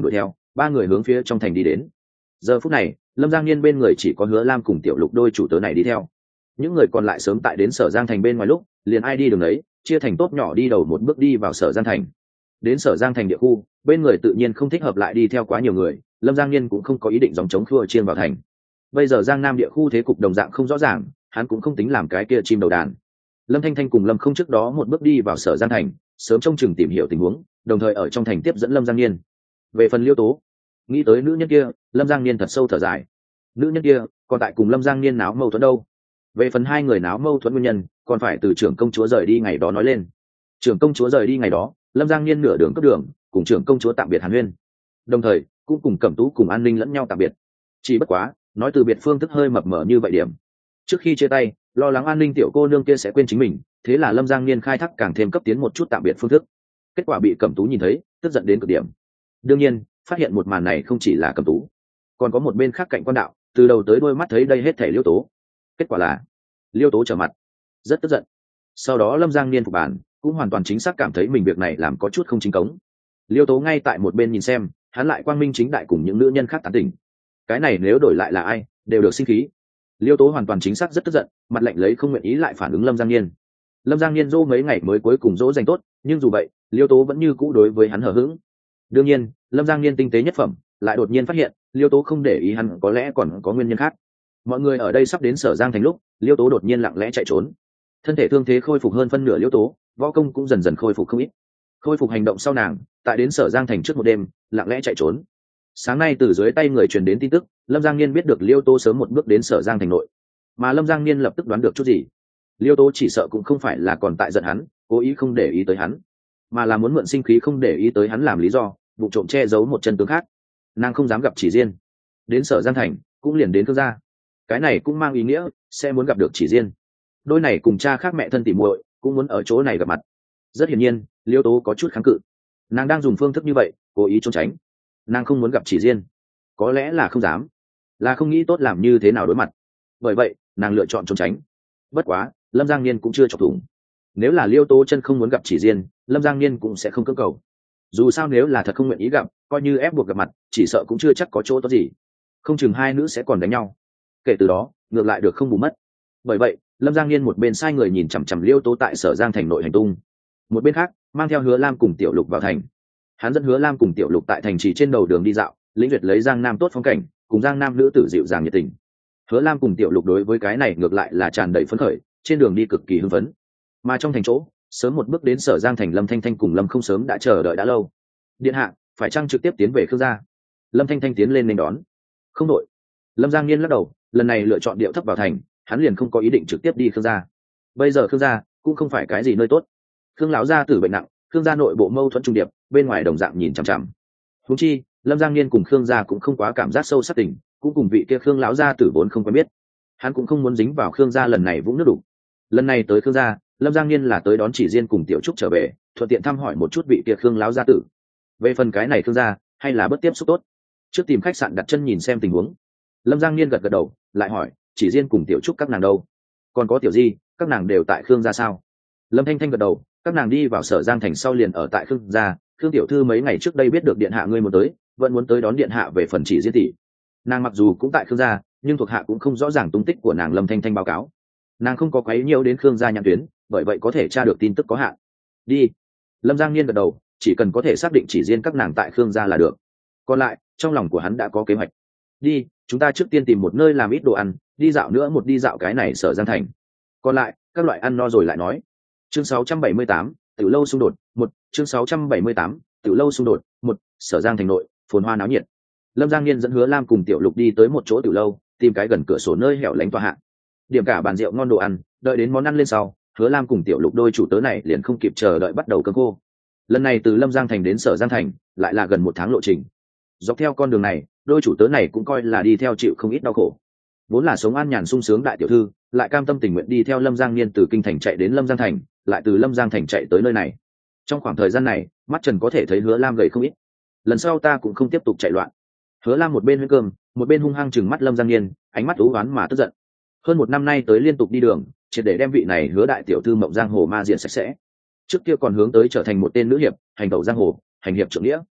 ba người hướng phía trong thành đi đến. Giờ phút này Lâm Giang Niên bên người chỉ có Hứa Lam cùng Tiểu Lục đôi chủ tớ này đi theo. Những người còn lại sớm tại đến Sở Giang thành bên ngoài lúc liền ai đi đường ấy, chia thành tốt nhỏ đi đầu một bước đi vào Sở Giang thành. Đến Sở Giang thành địa khu, bên người tự nhiên không thích hợp lại đi theo quá nhiều người, Lâm Giang Niên cũng không có ý định dòng chống khua chiên vào thành. Bây giờ Giang Nam địa khu thế cục đồng dạng không rõ ràng, hắn cũng không tính làm cái kia chim đầu đàn. Lâm Thanh Thanh cùng Lâm Không trước đó một bước đi vào Sở Giang thành, sớm trông chừng tìm hiểu tình huống, đồng thời ở trong thành tiếp dẫn Lâm Giang Niên. Về phần Liêu Tố, nghĩ tới nữ nhân kia, Lâm Giang Niên thật sâu thở dài. Nữ nhân kia còn tại cùng Lâm Giang Niên náo mâu thuẫn đâu? Về phần hai người náo mâu thuẫn nguyên nhân, còn phải từ trưởng công chúa rời đi ngày đó nói lên. Trưởng công chúa rời đi ngày đó, Lâm Giang Niên nửa đường cướp đường, cùng trưởng công chúa tạm biệt hàn huyên, đồng thời cũng cùng Cẩm Tú cùng An Ninh lẫn nhau tạm biệt. Chỉ bất quá nói từ biệt phương thức hơi mập mờ như vậy điểm. Trước khi chia tay, lo lắng An Ninh tiểu cô nương kia sẽ quên chính mình, thế là Lâm Giang Niên khai thác càng thêm cấp tiến một chút tạm biệt phương thức. Kết quả bị Cẩm Tú nhìn thấy, tức giận đến cực điểm. Đương nhiên phát hiện một màn này không chỉ là Cẩm Tú, còn có một bên khác cạnh quan đạo từ đầu tới đuôi mắt thấy đây hết thảy Liêu Tố. Kết quả là Liêu Tố trở mặt, rất tức giận. Sau đó Lâm Giang Niên phục bản cũng hoàn toàn chính xác cảm thấy mình việc này làm có chút không chính cống. Liêu Tố ngay tại một bên nhìn xem, hắn lại quang minh chính đại cùng những nữ nhân khác tán tỉnh. Cái này nếu đổi lại là ai đều được sinh khí. Liêu Tố hoàn toàn chính xác rất tức giận, mặt lạnh lấy không nguyện ý lại phản ứng Lâm Giang Niên. Lâm Giang Niên dỗ mấy ngày mới cuối cùng dỗ dành tốt, nhưng dù vậy Liêu Tố vẫn như cũ đối với hắn hờ hững. Đương nhiên Lâm Giang Niên tinh tế nhất phẩm lại đột nhiên phát hiện Liêu Tố không để ý hắn có lẽ còn có nguyên nhân khác. Mọi người ở đây sắp đến Sở Giang thành lúc, Liêu Tố đột nhiên lặng lẽ chạy trốn. Thân thể thương thế khôi phục hơn phân nửa Liêu Tố, võ công cũng dần dần khôi phục không ít. Khôi phục hành động sau nàng tại đến Sở Giang thành trước một đêm lặng lẽ chạy trốn. Sáng nay từ dưới tay người truyền đến tin tức, Lâm Giang Niên biết được Liêu Tố sớm một bước đến Sở Giang thành nội, mà Lâm Giang Niên lập tức đoán được chút gì. Liêu Tố chỉ sợ cũng không phải là còn tại giận hắn, cố ý không để ý tới hắn, mà là muốn mượn sinh khí không để ý tới hắn làm lý do, vụ trộm che giấu một chân tướng khác. Nàng không dám gặp Chỉ Diên, đến Sở Giang thành cũng liền đến Khương gia. Cái này cũng mang ý nghĩa sẽ muốn gặp được Chỉ Diên. Đôi này cùng cha khác mẹ thân tỉ muội cũng muốn ở chỗ này gặp mặt. Rất hiển nhiên Liêu Tố có chút kháng cự, nàng đang dùng phương thức như vậy cố ý trốn tránh. Nàng không muốn gặp Chỉ Diên, có lẽ là không dám, là không nghĩ tốt làm như thế nào đối mặt, bởi vậy nàng lựa chọn trốn tránh. Bất quá Lâm Giang Niên cũng chưa chọc thủng. Nếu là Liêu Tố chân không muốn gặp Chỉ Diên, Lâm Giang Niên cũng sẽ không cưỡng cầu. Dù sao nếu là thật không nguyện ý gặp, coi như ép buộc gặp mặt chỉ sợ cũng chưa chắc có chỗ tốt gì, không chừng hai nữ sẽ còn đánh nhau. Kể từ đó ngược lại được không bù mất. Bởi vậy Lâm Giang Niên một bên sai người nhìn chằm chằm Liêu Tố tại Sở Giang thành nội hành tung, một bên khác mang theo Hứa Lam cùng Tiểu Lục vào thành. Hắn dẫn Hứa Lam cùng Tiểu Lục tại thành trì trên đầu đường đi dạo, lĩnh duyệt lấy Giang Nam tốt phong cảnh, cùng Giang Nam nữ tử dịu dàng nhiệt tình. Hứa Lam cùng Tiểu Lục đối với cái này ngược lại là tràn đầy phấn khởi, trên đường đi cực kỳ hưng phấn. Mà trong thành chỗ, sớm một bước đến Sở Giang thành Lâm Thanh Thanh cùng Lâm Không sớm đã chờ đợi đã lâu. Điện hạ, phải chăng trực tiếp tiến về Khương gia? Lâm Thanh Thanh tiến lên nên đón. Không đội. Lâm Giang Niên lắc đầu, lần này lựa chọn điệu thấp vào thành, hắn liền không có ý định trực tiếp đi Khương gia. Bây giờ Khương gia cũng không phải cái gì nơi tốt. Khương lão gia tử bệnh nặng, Khương gia nội bộ mâu thuẫn trung điệp, bên ngoài đồng dạng nhìn chằm chằm. Huống chi Lâm Giang Niên cùng Khương gia cũng không quá cảm giác sâu sắc tình, cũng cùng vị kia Khương lão gia tử vốn không quen biết. Hắn cũng không muốn dính vào Khương gia lần này vũng nước đục. Lần này tới Khương gia, Lâm Giang Niên là tới đón Chỉ Diên cùng Tiểu Trúc trở về, thuận tiện thăm hỏi một chút vị kia Khương lão gia tử. Về phần cái này Khương gia, hay là bất tiếp xúc tốt. Trước tìm khách sạn đặt chân nhìn xem tình huống. Lâm Giang Niên gật gật đầu, lại hỏi, Chỉ Diên cùng Tiểu Trúc các nàng đâu? Còn có Tiểu Di, các nàng đều tại Khương gia sao? Lâm Thanh Thanh gật đầu, các nàng đi vào Sở Giang thành sau liền ở tại Khương gia. Khương tiểu thư mấy ngày trước đây biết được điện hạ ngươi muốn tới, vẫn muốn tới đón điện hạ về phần Chỉ Diên tỷ. Nàng mặc dù cũng tại Khương gia, nhưng thuộc hạ cũng không rõ ràng tung tích của nàng. Lâm Thanh Thanh báo cáo, nàng không có quấy nhiễu đến Khương gia nhãn tuyến, bởi vậy có thể tra được tin tức có hạn. Đi. Lâm Giang Niên gật đầu, chỉ cần có thể xác định Chỉ Diên các nàng tại Khương gia là được. Còn lại trong lòng của hắn đã có kế hoạch. Đi, chúng ta trước tiên tìm một nơi làm ít đồ ăn, đi dạo nữa một đi dạo cái này Sở Giang thành, còn lại các loại ăn no rồi lại nói. Chương 678, Tiểu lâu xung đột một. Chương 678, Tiểu lâu xung đột một. Sở Giang thành nội phồn hoa náo nhiệt. Lâm Giang Niên dẫn Hứa Lam cùng Tiểu Lục đi tới một chỗ tiểu lâu, tìm cái gần cửa sổ nơi hẻo lánh tòa hạ, điểm cả bàn rượu ngon đồ ăn. Đợi đến món ăn lên sau, Hứa Lam cùng Tiểu Lục đôi chủ tớ này liền không kịp chờ đợi bắt đầu cơm khô. Lần này từ Lâm Giang thành đến Sở Giang thành lại là gần 1 tháng lộ trình. Dọc theo con đường này, đôi chủ tớ này cũng coi là đi theo chịu không ít đau khổ. Vốn là sống an nhàn sung sướng đại tiểu thư, lại cam tâm tình nguyện đi theo Lâm Giang Niên từ kinh thành chạy đến Lâm Giang thành, lại từ Lâm Giang thành chạy tới nơi này. Trong khoảng thời gian này, mắt Trần có thể thấy Hứa Lam gầy không ít. Lần sau ta cũng không tiếp tục chạy loạn. Hứa Lam một bên huyết cơm, một bên hung hăng chừng mắt Lâm Giang Niên, ánh mắt u oán mà tức giận. Hơn 1 năm nay tới liên tục đi đường, triệt để đem vị này Hứa đại tiểu thư mộng giang hồ ma diện sạch sẽ. Trước kia còn hướng tới trở thành một tên nữ hiệp, hành tẩu giang hồ, hành hiệp trượng nghĩa.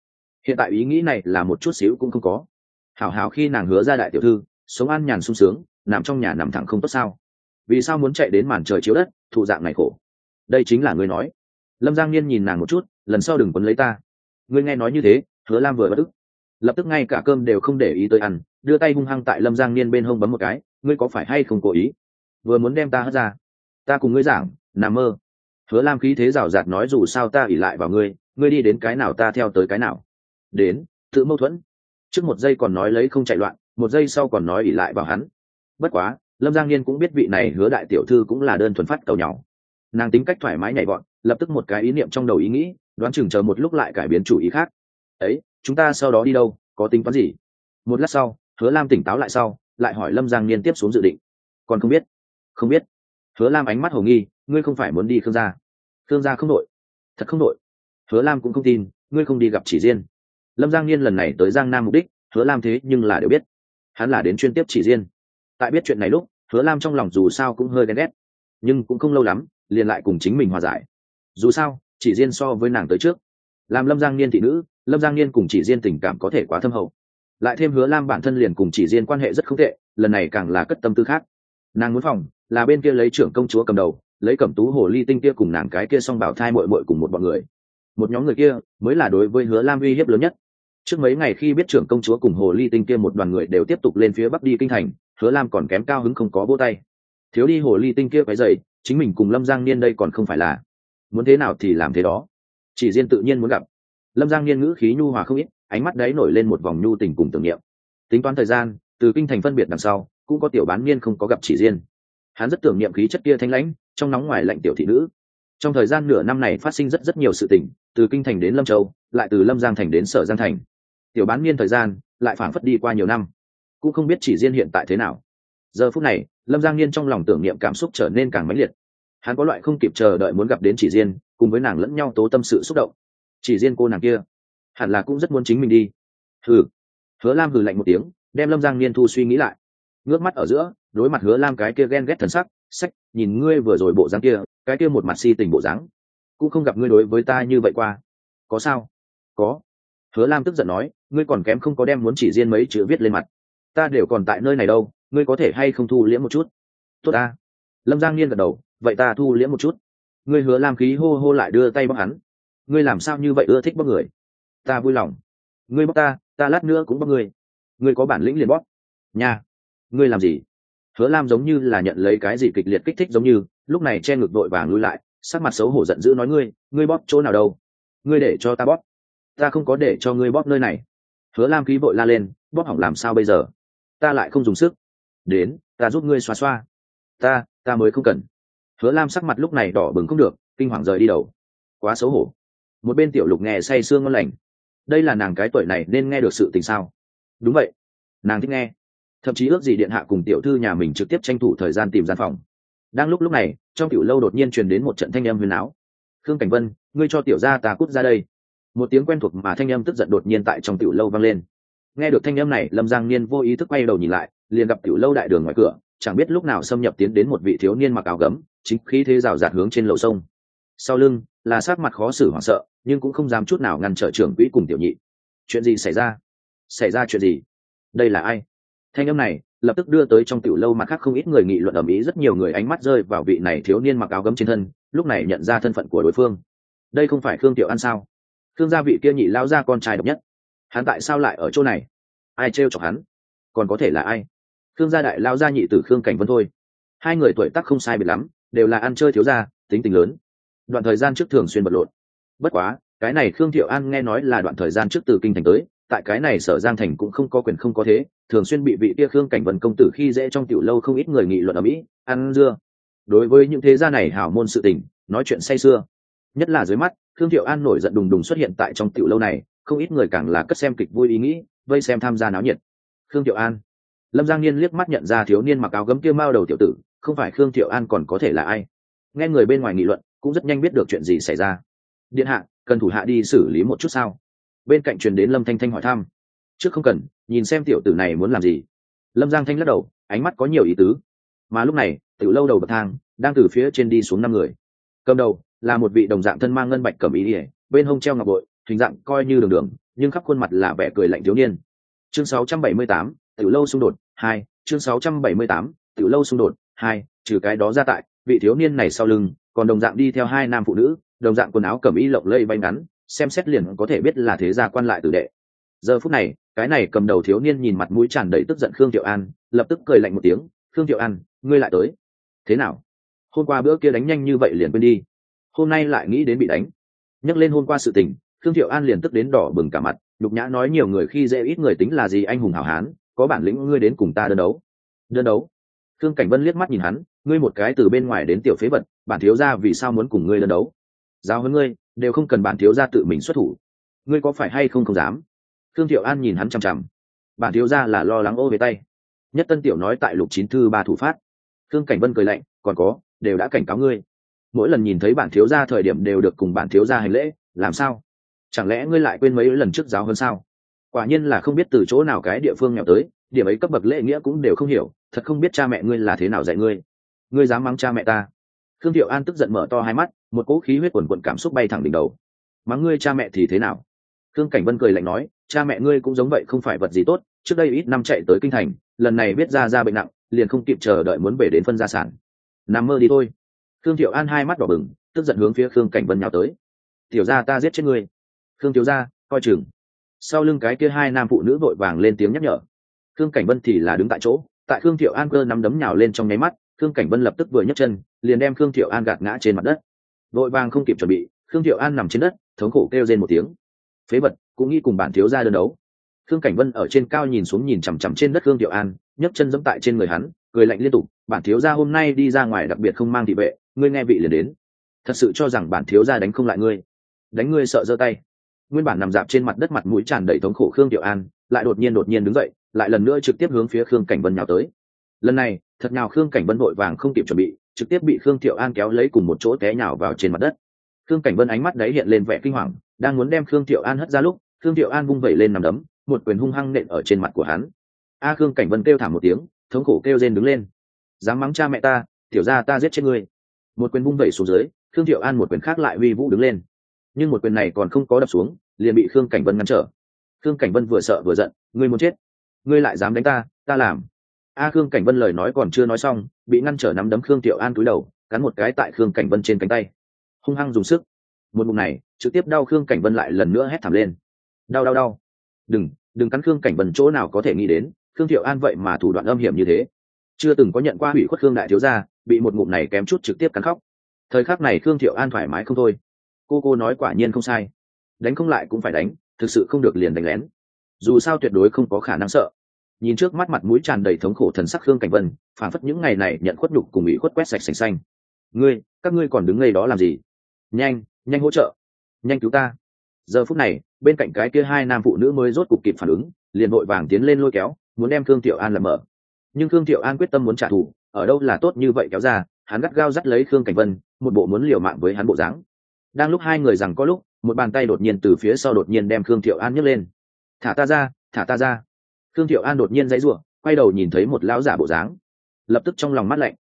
hiện tại ý nghĩ này là một chút xíu cũng không có. Hảo hảo khi nàng hứa ra đại tiểu thư sống an nhàn sung sướng, nằm trong nhà nằm thẳng không tốt sao? Vì sao muốn chạy đến màn trời chiếu đất, thụ dạng này khổ? Đây chính là ngươi nói. Lâm Giang Niên nhìn nàng một chút, lần sau đừng quấn lấy ta. Ngươi nghe nói như thế, Hứa Lam vừa bất ức, lập tức ngay cả cơm đều không để ý tới ăn, đưa tay hung hăng tại Lâm Giang Niên bên hông bấm một cái. Ngươi có phải hay không cố ý? Vừa muốn đem ta hất ra. Ta cùng ngươi giảng, nằm mơ. Hứa Lam khí thế rào rạt nói dù sao ta ỉ lại vào ngươi, ngươi đi đến cái nào ta theo tới cái nào. Đến, tự mâu thuẫn. Trước một giây còn nói lấy không chạy loạn, một giây sau còn nói ỉ lại vào hắn. Bất quá, Lâm Giang Niên cũng biết vị này Hứa đại tiểu thư cũng là đơn thuần phát cầu nhau. Nàng tính cách thoải mái nhảy vọt, lập tức một cái ý niệm trong đầu ý nghĩ, đoán chừng chờ một lúc lại cải biến chủ ý khác. Ấy, chúng ta sau đó đi đâu, có tính toán gì? Một lát sau, Hứa Lam tỉnh táo lại sau, lại hỏi Lâm Giang Niên tiếp xuống dự định. Còn không biết. Không biết. Hứa Lam ánh mắt hồ nghi, ngươi không phải muốn đi Khương gia? Khương gia không đội. Thật không đội. Hứa Lam cũng không tin, ngươi không đi gặp Chỉ Diên. Lâm Giang Niên lần này tới Giang Nam mục đích, Hứa Lam thế nhưng là đều biết. Hắn là đến chuyên tiếp Chỉ Diên. Tại biết chuyện này lúc, Hứa Lam trong lòng dù sao cũng hơi ghen ghét, nhưng cũng không lâu lắm, liền lại cùng chính mình hòa giải. Dù sao, Chỉ Diên so với nàng tới trước. Làm Lâm Giang Niên thị nữ, Lâm Giang Niên cùng Chỉ Diên tình cảm có thể quá thâm hậu. Lại thêm Hứa Lam bản thân liền cùng Chỉ Diên quan hệ rất không tệ, lần này càng là cất tâm tư khác. Nàng muốn phòng, là bên kia lấy trưởng công chúa cầm đầu, lấy Cẩm Tú hồ ly tinh kia cùng nàng cái kia song bảo thai muội muội cùng một bọn người. Một nhóm người kia mới là đối với Hứa Lam uy hiếp lớn nhất. Trước mấy ngày khi biết trưởng công chúa cùng hồ ly tinh kia một đoàn người đều tiếp tục lên phía bắc đi kinh thành, Hứa Lam còn kém cao hứng không có vỗ tay. Thiếu đi hồ ly tinh kia cái dậy, chính mình cùng Lâm Giang Niên đây còn không phải là muốn thế nào thì làm thế đó. Chỉ Diên tự nhiên muốn gặp. Lâm Giang Niên ngữ khí nhu hòa không ít, ánh mắt đấy nổi lên một vòng nhu tình cùng tưởng niệm. Tính toán thời gian, từ kinh thành phân biệt đằng sau, cũng có tiểu bán niên không có gặp Chỉ Diên. Hắn rất tưởng niệm khí chất kia thanh lãnh, trong nóng ngoài lạnh tiểu thị nữ. Trong thời gian nửa năm này phát sinh rất nhiều sự tình, từ kinh thành đến Lâm Châu, lại từ Lâm Giang thành đến Sở Giang thành. Tiểu bán niên thời gian lại phảng phất đi qua nhiều năm, cũng không biết Chỉ Diên hiện tại thế nào. Giờ phút này, Lâm Giang Niên trong lòng tưởng niệm cảm xúc trở nên càng mãnh liệt. Hắn có loại không kịp chờ đợi muốn gặp đến Chỉ Diên, cùng với nàng lẫn nhau tố tâm sự xúc động. Chỉ Diên cô nàng kia, hẳn là cũng rất muốn chính mình đi. Hừ. Hứa Lam hừ lạnh một tiếng, đem Lâm Giang Niên thu suy nghĩ lại. Ngước mắt ở giữa, đối mặt Hứa Lam cái kia ghen ghét thần sắc, sách, nhìn ngươi vừa rồi bộ dáng kia, cái kia một mặt si tình bộ dáng, cũng không gặp ngươi đối với ta như vậy qua. Có sao? Có. Hứa Lam tức giận nói, ngươi còn kém không có đem muốn Chỉ Diên mấy chữ viết lên mặt. Ta đều còn tại nơi này đâu, ngươi có thể hay không thu liễm một chút? Tốt ta. Lâm Giang Niên gật đầu, vậy ta thu liễm một chút. Ngươi Hứa Lam khí hô hô lại đưa tay bóc hắn. Ngươi làm sao như vậy ưa thích bóc người? Ta vui lòng. Ngươi bóc ta lát nữa cũng bóc ngươi. Ngươi có bản lĩnh liền bóc. Nha. Ngươi làm gì? Hứa Lam giống như là nhận lấy cái gì kịch liệt kích thích giống như, lúc này che ngực đội vàng lui lại, sắc mặt xấu hổ giận dữ nói ngươi bóp chỗ nào đâu? Ngươi để cho ta bóp. Ta không có để cho ngươi bóp nơi này. Hứa Lam khí vội la lên, bóp hỏng làm sao bây giờ? Ta lại không dùng sức. Đến, ta giúp ngươi xoa xoa. Ta mới không cần. Hứa Lam sắc mặt lúc này đỏ bừng không được, kinh hoàng rời đi đầu. Quá xấu hổ. Một bên Tiểu Lục nghe say sương ngon lành. Đây là nàng cái tuổi này nên nghe được sự tình sao? Đúng vậy, nàng thích nghe. Thậm chí ước gì điện hạ cùng tiểu thư nhà mình trực tiếp tranh thủ thời gian tìm gian phòng. Đang lúc này, trong tiểu lâu đột nhiên truyền đến một trận thanh âm huyền áo. Khương Cảnh Vân, ngươi cho tiểu gia ta cút ra đây. Một tiếng quen thuộc mà thanh âm tức giận đột nhiên tại trong tiểu lâu vang lên. Nghe được thanh âm này, Lâm Giang Niên vô ý thức quay đầu nhìn lại, liền gặp tiểu lâu đại đường ngoài cửa, chẳng biết lúc nào xâm nhập tiến đến một vị thiếu niên mặc áo gấm, chính khí thế rào rạt hướng trên lầu sông. Sau lưng là sát mặt khó xử hoảng sợ, nhưng cũng không dám chút nào ngăn trở trưởng quỹ cùng tiểu nhị. Chuyện gì xảy ra? Xảy ra chuyện gì? Đây là ai? Thanh âm này lập tức đưa tới trong tiểu lâu mặt khác không ít người nghị luận ầm ĩ, rất nhiều người ánh mắt rơi vào vị này thiếu niên mặc áo gấm trên thân, lúc này nhận ra thân phận của đối phương. Đây không phải Khương Tiểu An sao? Khương gia vị kia nhị lao ra con trai độc nhất, hắn tại sao lại ở chỗ này? Ai trêu chọc hắn? Còn có thể là ai? Khương gia đại lao gia nhị tử Khương Cảnh Vân thôi. Hai người tuổi tác không sai biệt lắm, đều là ăn chơi thiếu gia, tính tình lớn. Đoạn thời gian trước thường xuyên bật lộn. Bất quá, cái này Khương Tiểu An nghe nói là đoạn thời gian trước từ kinh thành tới, tại cái này Sở Giang thành cũng không có quyền không có thế, thường xuyên bị vị kia Khương Cảnh Vân công tử khi dễ trong tiểu lâu, không ít người nghị luận ở mỹ, ăn dưa. Đối với những thế gia này hảo môn sự tình, nói chuyện say sưa. Nhất là dưới mắt, Khương Tiểu An nổi giận đùng đùng xuất hiện tại trong tiểu lâu này, không ít người càng là cất xem kịch vui ý nghĩ, vây xem tham gia náo nhiệt. Khương Tiểu An. Lâm Giang Niên liếc mắt nhận ra thiếu niên mặc áo gấm kia mao đầu tiểu tử, không phải Khương Tiểu An còn có thể là ai? Nghe người bên ngoài nghị luận, cũng rất nhanh biết được chuyện gì xảy ra. Điện hạ, cần thủ hạ đi xử lý một chút sao? Bên cạnh truyền đến Lâm Thanh Thanh hỏi thăm. Trước không cần, nhìn xem tiểu tử này muốn làm gì. Lâm Giang Thanh lắc đầu, ánh mắt có nhiều ý tứ. Mà lúc này, tiểu lâu đầu bậc thang đang từ phía trên đi xuống 5 người. Cầm đầu là một vị đồng dạng thân mang ngân bạch cẩm ý ỉa, bên hông treo ngọc bội, hình dạng coi như đường đường, nhưng khắp khuôn mặt là vẻ cười lạnh thiếu niên. Chương 678, tiểu lâu xung đột 2, chương 678, tiểu lâu xung đột 2, trừ cái đó ra tại, vị thiếu niên này sau lưng, còn đồng dạng đi theo hai nam phụ nữ, đồng dạng quần áo cẩm y lộng lẫy bay ngắn, xem xét liền có thể biết là thế gia quan lại tử đệ. Giờ phút này, cái này cầm đầu thiếu niên nhìn mặt mũi tràn đầy tức giận Khương Tiểu An, lập tức cười lạnh một tiếng, "Khương Tiểu An, ngươi lại tới. Thế nào? Hôm qua bữa kia đánh nhanh như vậy liền quên đi, hôm nay lại nghĩ đến bị đánh." Nhắc lên hôm qua sự tình, Khương Tiểu An liền tức đến đỏ bừng cả mặt, nhục nhã nói nhiều người khi dễ ít người tính là gì, anh hùng hảo hán, có bản lĩnh ngươi đến cùng ta đơn đấu. Đơn đấu? Khương Cảnh Vân liếc mắt nhìn hắn, ngươi một cái từ bên ngoài đến tiểu phế vật, bản thiếu gia vì sao muốn cùng ngươi đơn đấu? Giao huấn ngươi, đều không cần bản thiếu gia tự mình xuất thủ. Ngươi có phải hay không không dám? Khương Tiểu An nhìn hắn chằm chằm. Bản thiếu gia là lo lắng ô về tay. Nhất Tân Tiểu nói tại Lục Chín Thư ba thủ phát. Khương Cảnh Vân cười lạnh, còn có, đều đã cảnh cáo ngươi. Mỗi lần nhìn thấy bản thiếu gia thời điểm đều được cùng bản thiếu gia hành lễ, làm sao? Chẳng lẽ ngươi lại quên mấy lần trước giáo hơn sao? Quả nhiên là không biết từ chỗ nào cái địa phương nghèo tới, điểm ấy cấp bậc lễ nghĩa cũng đều không hiểu, thật không biết cha mẹ ngươi là thế nào dạy ngươi. Ngươi dám mắng cha mẹ ta? Khương Tiểu An tức giận mở to hai mắt, một cỗ khí huyết quần quần cảm xúc bay thẳng đỉnh đầu. Mắng ngươi cha mẹ thì thế nào? Khương Cảnh Vân cười lạnh nói, cha mẹ ngươi cũng giống vậy, không phải vật gì tốt, trước đây ít năm chạy tới kinh thành, lần này biết ra bệnh nặng, liền không kịp chờ đợi muốn về đến phân gia sản. Nằm mơ đi thôi. Khương Tiểu An hai mắt đỏ bừng, tức giận hướng phía Khương Cảnh Vân nhào tới. Tiểu gia ta giết chết ngươi. Khương thiếu gia, coi chừng. Sau lưng cái kia hai nam phụ nữ vội vàng lên tiếng nhắc nhở. Khương Cảnh Vân thì là đứng tại chỗ, tại Khương Tiểu An cơ nắm đấm nhào lên trong nháy mắt, Khương Cảnh Vân lập tức vừa nhấc chân, liền đem Khương Tiểu An gạt ngã trên mặt đất. Vội vàng không kịp chuẩn bị, Khương Tiểu An nằm trên đất, thống khổ kêu rên một tiếng. Phế vật, cũng nghĩ cùng bản thiếu gia đơn đấu. Khương Cảnh Vân ở trên cao nhìn xuống nhìn chằm chằm trên đất Khương Tiểu An, nhấc chân giẫm tại trên người hắn, cười lạnh liên tục, bản thiếu gia hôm nay đi ra ngoài đặc biệt không mang thị vệ, ngươi nghe vị liền đến. Thật sự cho rằng bản thiếu gia đánh không lại ngươi? Đánh ngươi sợ giơ tay. Nguyên bản nằm dạp trên mặt đất mặt mũi tràn đầy thống khổ Khương Tiểu An, lại đột nhiên đứng dậy, lại lần nữa trực tiếp hướng phía Khương Cảnh Vân nhào tới. Lần này, thật nào Khương Cảnh Vân vội vàng không kịp chuẩn bị, trực tiếp bị Khương Tiểu An kéo lấy cùng một chỗ té nhào vào trên mặt đất. Khương Cảnh Vân ánh mắt đấy hiện lên vẻ kinh hoàng, đang muốn đem Khương Tiểu An hất ra lúc, Khương Tiểu An vung vẩy lên nằm đấm, một quyền hung hăng nện ở trên mặt của hắn. A Khương Cảnh Vân kêu thảm một tiếng, thống khổ kêu rên đứng lên. Dám mắng cha mẹ ta, tiểu gia ta giết chết ngươi. Một quyền vung vẩy xuống dưới, Khương Tiểu An một quyền khác lại uy vũ đứng lên. Nhưng một quyền này còn không có đập xuống, liền bị Khương Cảnh Vân ngăn trở. Khương Cảnh Vân vừa sợ vừa giận, ngươi muốn chết, ngươi lại dám đánh ta, ta làm. A Khương Cảnh Vân lời nói còn chưa nói xong, bị ngăn trở nắm đấm Khương Tiểu An cúi đầu, cắn một cái tại Khương Cảnh Vân trên cánh tay, hung hăng dùng sức. Một ngụm này, trực tiếp đau Khương Cảnh Vân lại lần nữa hét thảm lên. Đau. Đừng cắn. Khương Cảnh Vân chỗ nào có thể nghĩ đến, Khương Tiểu An vậy mà thủ đoạn âm hiểm như thế. Chưa từng có nhận qua hủy khuất Khương đại thiếu gia, bị một ngụm này kém chút trực tiếp cắn khóc. Thời khắc này Khương Tiểu An thoải mái không thôi. Cô nói quả nhiên không sai, đánh không lại cũng phải đánh, thực sự không được liền đánh lén, dù sao tuyệt đối không có khả năng sợ. Nhìn trước mắt mặt mũi tràn đầy thống khổ thần sắc Khương Cảnh Vân, phản phất những ngày này nhận khuất nhục cùng ủy khuất quét sạch sành xanh. Các ngươi còn đứng ngây đó làm gì? Nhanh hỗ trợ, nhanh cứu ta. Giờ phút này, bên cạnh cái kia hai nam phụ nữ mới rốt cục kịp phản ứng, liền vội vàng tiến lên lôi kéo, muốn đem Khương Tiểu An làm mở. Nhưng Khương Tiểu An quyết tâm muốn trả thù, ở đâu là tốt như vậy kéo ra, hắn gắt gao dắt lấy Khương Cảnh Vân, một bộ muốn liều mạng với hắn bộ dáng. Đang lúc hai người rằng có lúc, một bàn tay đột nhiên từ phía sau đột nhiên đem Khương Tiểu An nhấc lên. Thả ta ra. Khương Tiểu An đột nhiên giãy giụa, quay đầu nhìn thấy một lão giả bộ dáng, lập tức trong lòng mát lạnh.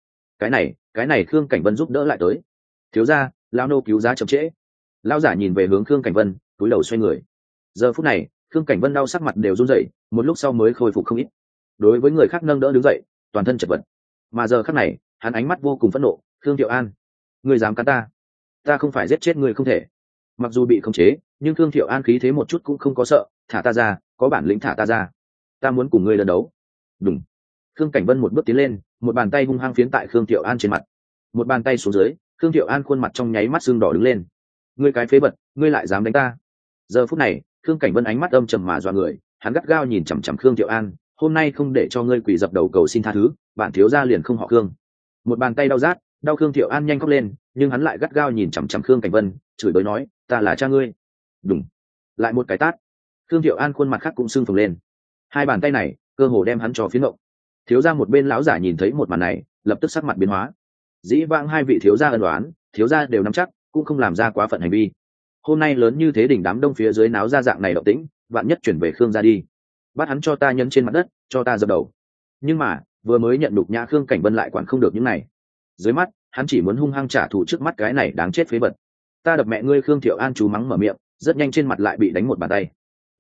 Cái này Khương Cảnh Vân giúp đỡ lại tới. Thiếu gia, lão nô cứu giá chậm trễ. Lão giả nhìn về hướng Khương Cảnh Vân, cúi đầu xoay người. Giờ phút này, Khương Cảnh Vân đau sắc mặt đều run rẩy, một lúc sau mới khôi phục không ít. Đối với người khác nâng đỡ đứng dậy, toàn thân chật vật. Mà giờ khắc này, hắn ánh mắt vô cùng phẫn nộ. Khương Tiểu An, ngươi dám cắn ta? Ta không phải giết chết ngươi không thể. Mặc dù bị khống chế, nhưng Khương Tiểu An khí thế một chút cũng không có sợ. Thả ta ra, có bản lĩnh thả ta ra. Ta muốn cùng ngươi đơn đấu. Đúng. Khương Cảnh Vân một bước tiến lên, một bàn tay hung hăng phiến tại Khương Tiểu An trên mặt. Một bàn tay xuống dưới, Khương Tiểu An khuôn mặt trong nháy mắt sưng đỏ đứng lên. Ngươi cái phế vật, ngươi lại dám đánh ta? Giờ phút này, Khương Cảnh Vân ánh mắt âm trầm mà dọa người, hắn gắt gao nhìn chằm chằm Khương Tiểu An, hôm nay không để cho ngươi quỳ dập đầu cầu xin tha thứ, bản thiếu gia liền không họ Khương. Một bàn tay đau rát, đau Khương Tiểu An nhanh khóc lên, nhưng hắn lại gắt gao nhìn chằm chằm Khương Cảnh Vân, chửi bới nói, ta là cha ngươi. Đúng. Lại một cái tát. Khương Tiểu An khuôn mặt khác cũng sưng phồng lên. Hai bàn tay này, cơ hồ đem hắn cho phiến động. Thiếu gia một bên lão giả nhìn thấy một màn này, lập tức sắc mặt biến hóa. Dĩ vãng hai vị thiếu gia ân oán, thiếu gia đều nắm chắc, cũng không làm ra quá phận hành vi. Hôm nay lớn như thế đỉnh đám đông phía dưới náo ra dạng này động tĩnh, vạn nhất chuyển về Khương gia đi, bắt hắn cho ta nhấn trên mặt đất, cho ta dập đầu. Nhưng mà, vừa mới nhận đục nhã Khương Cảnh Vân lại quản không được những này. Dưới mắt, hắn chỉ muốn hung hăng trả thù trước mắt cái này đáng chết phế vật. Ta đập mẹ ngươi. Khương Tiểu An chú mắng mở miệng, rất nhanh trên mặt lại bị đánh một bàn tay.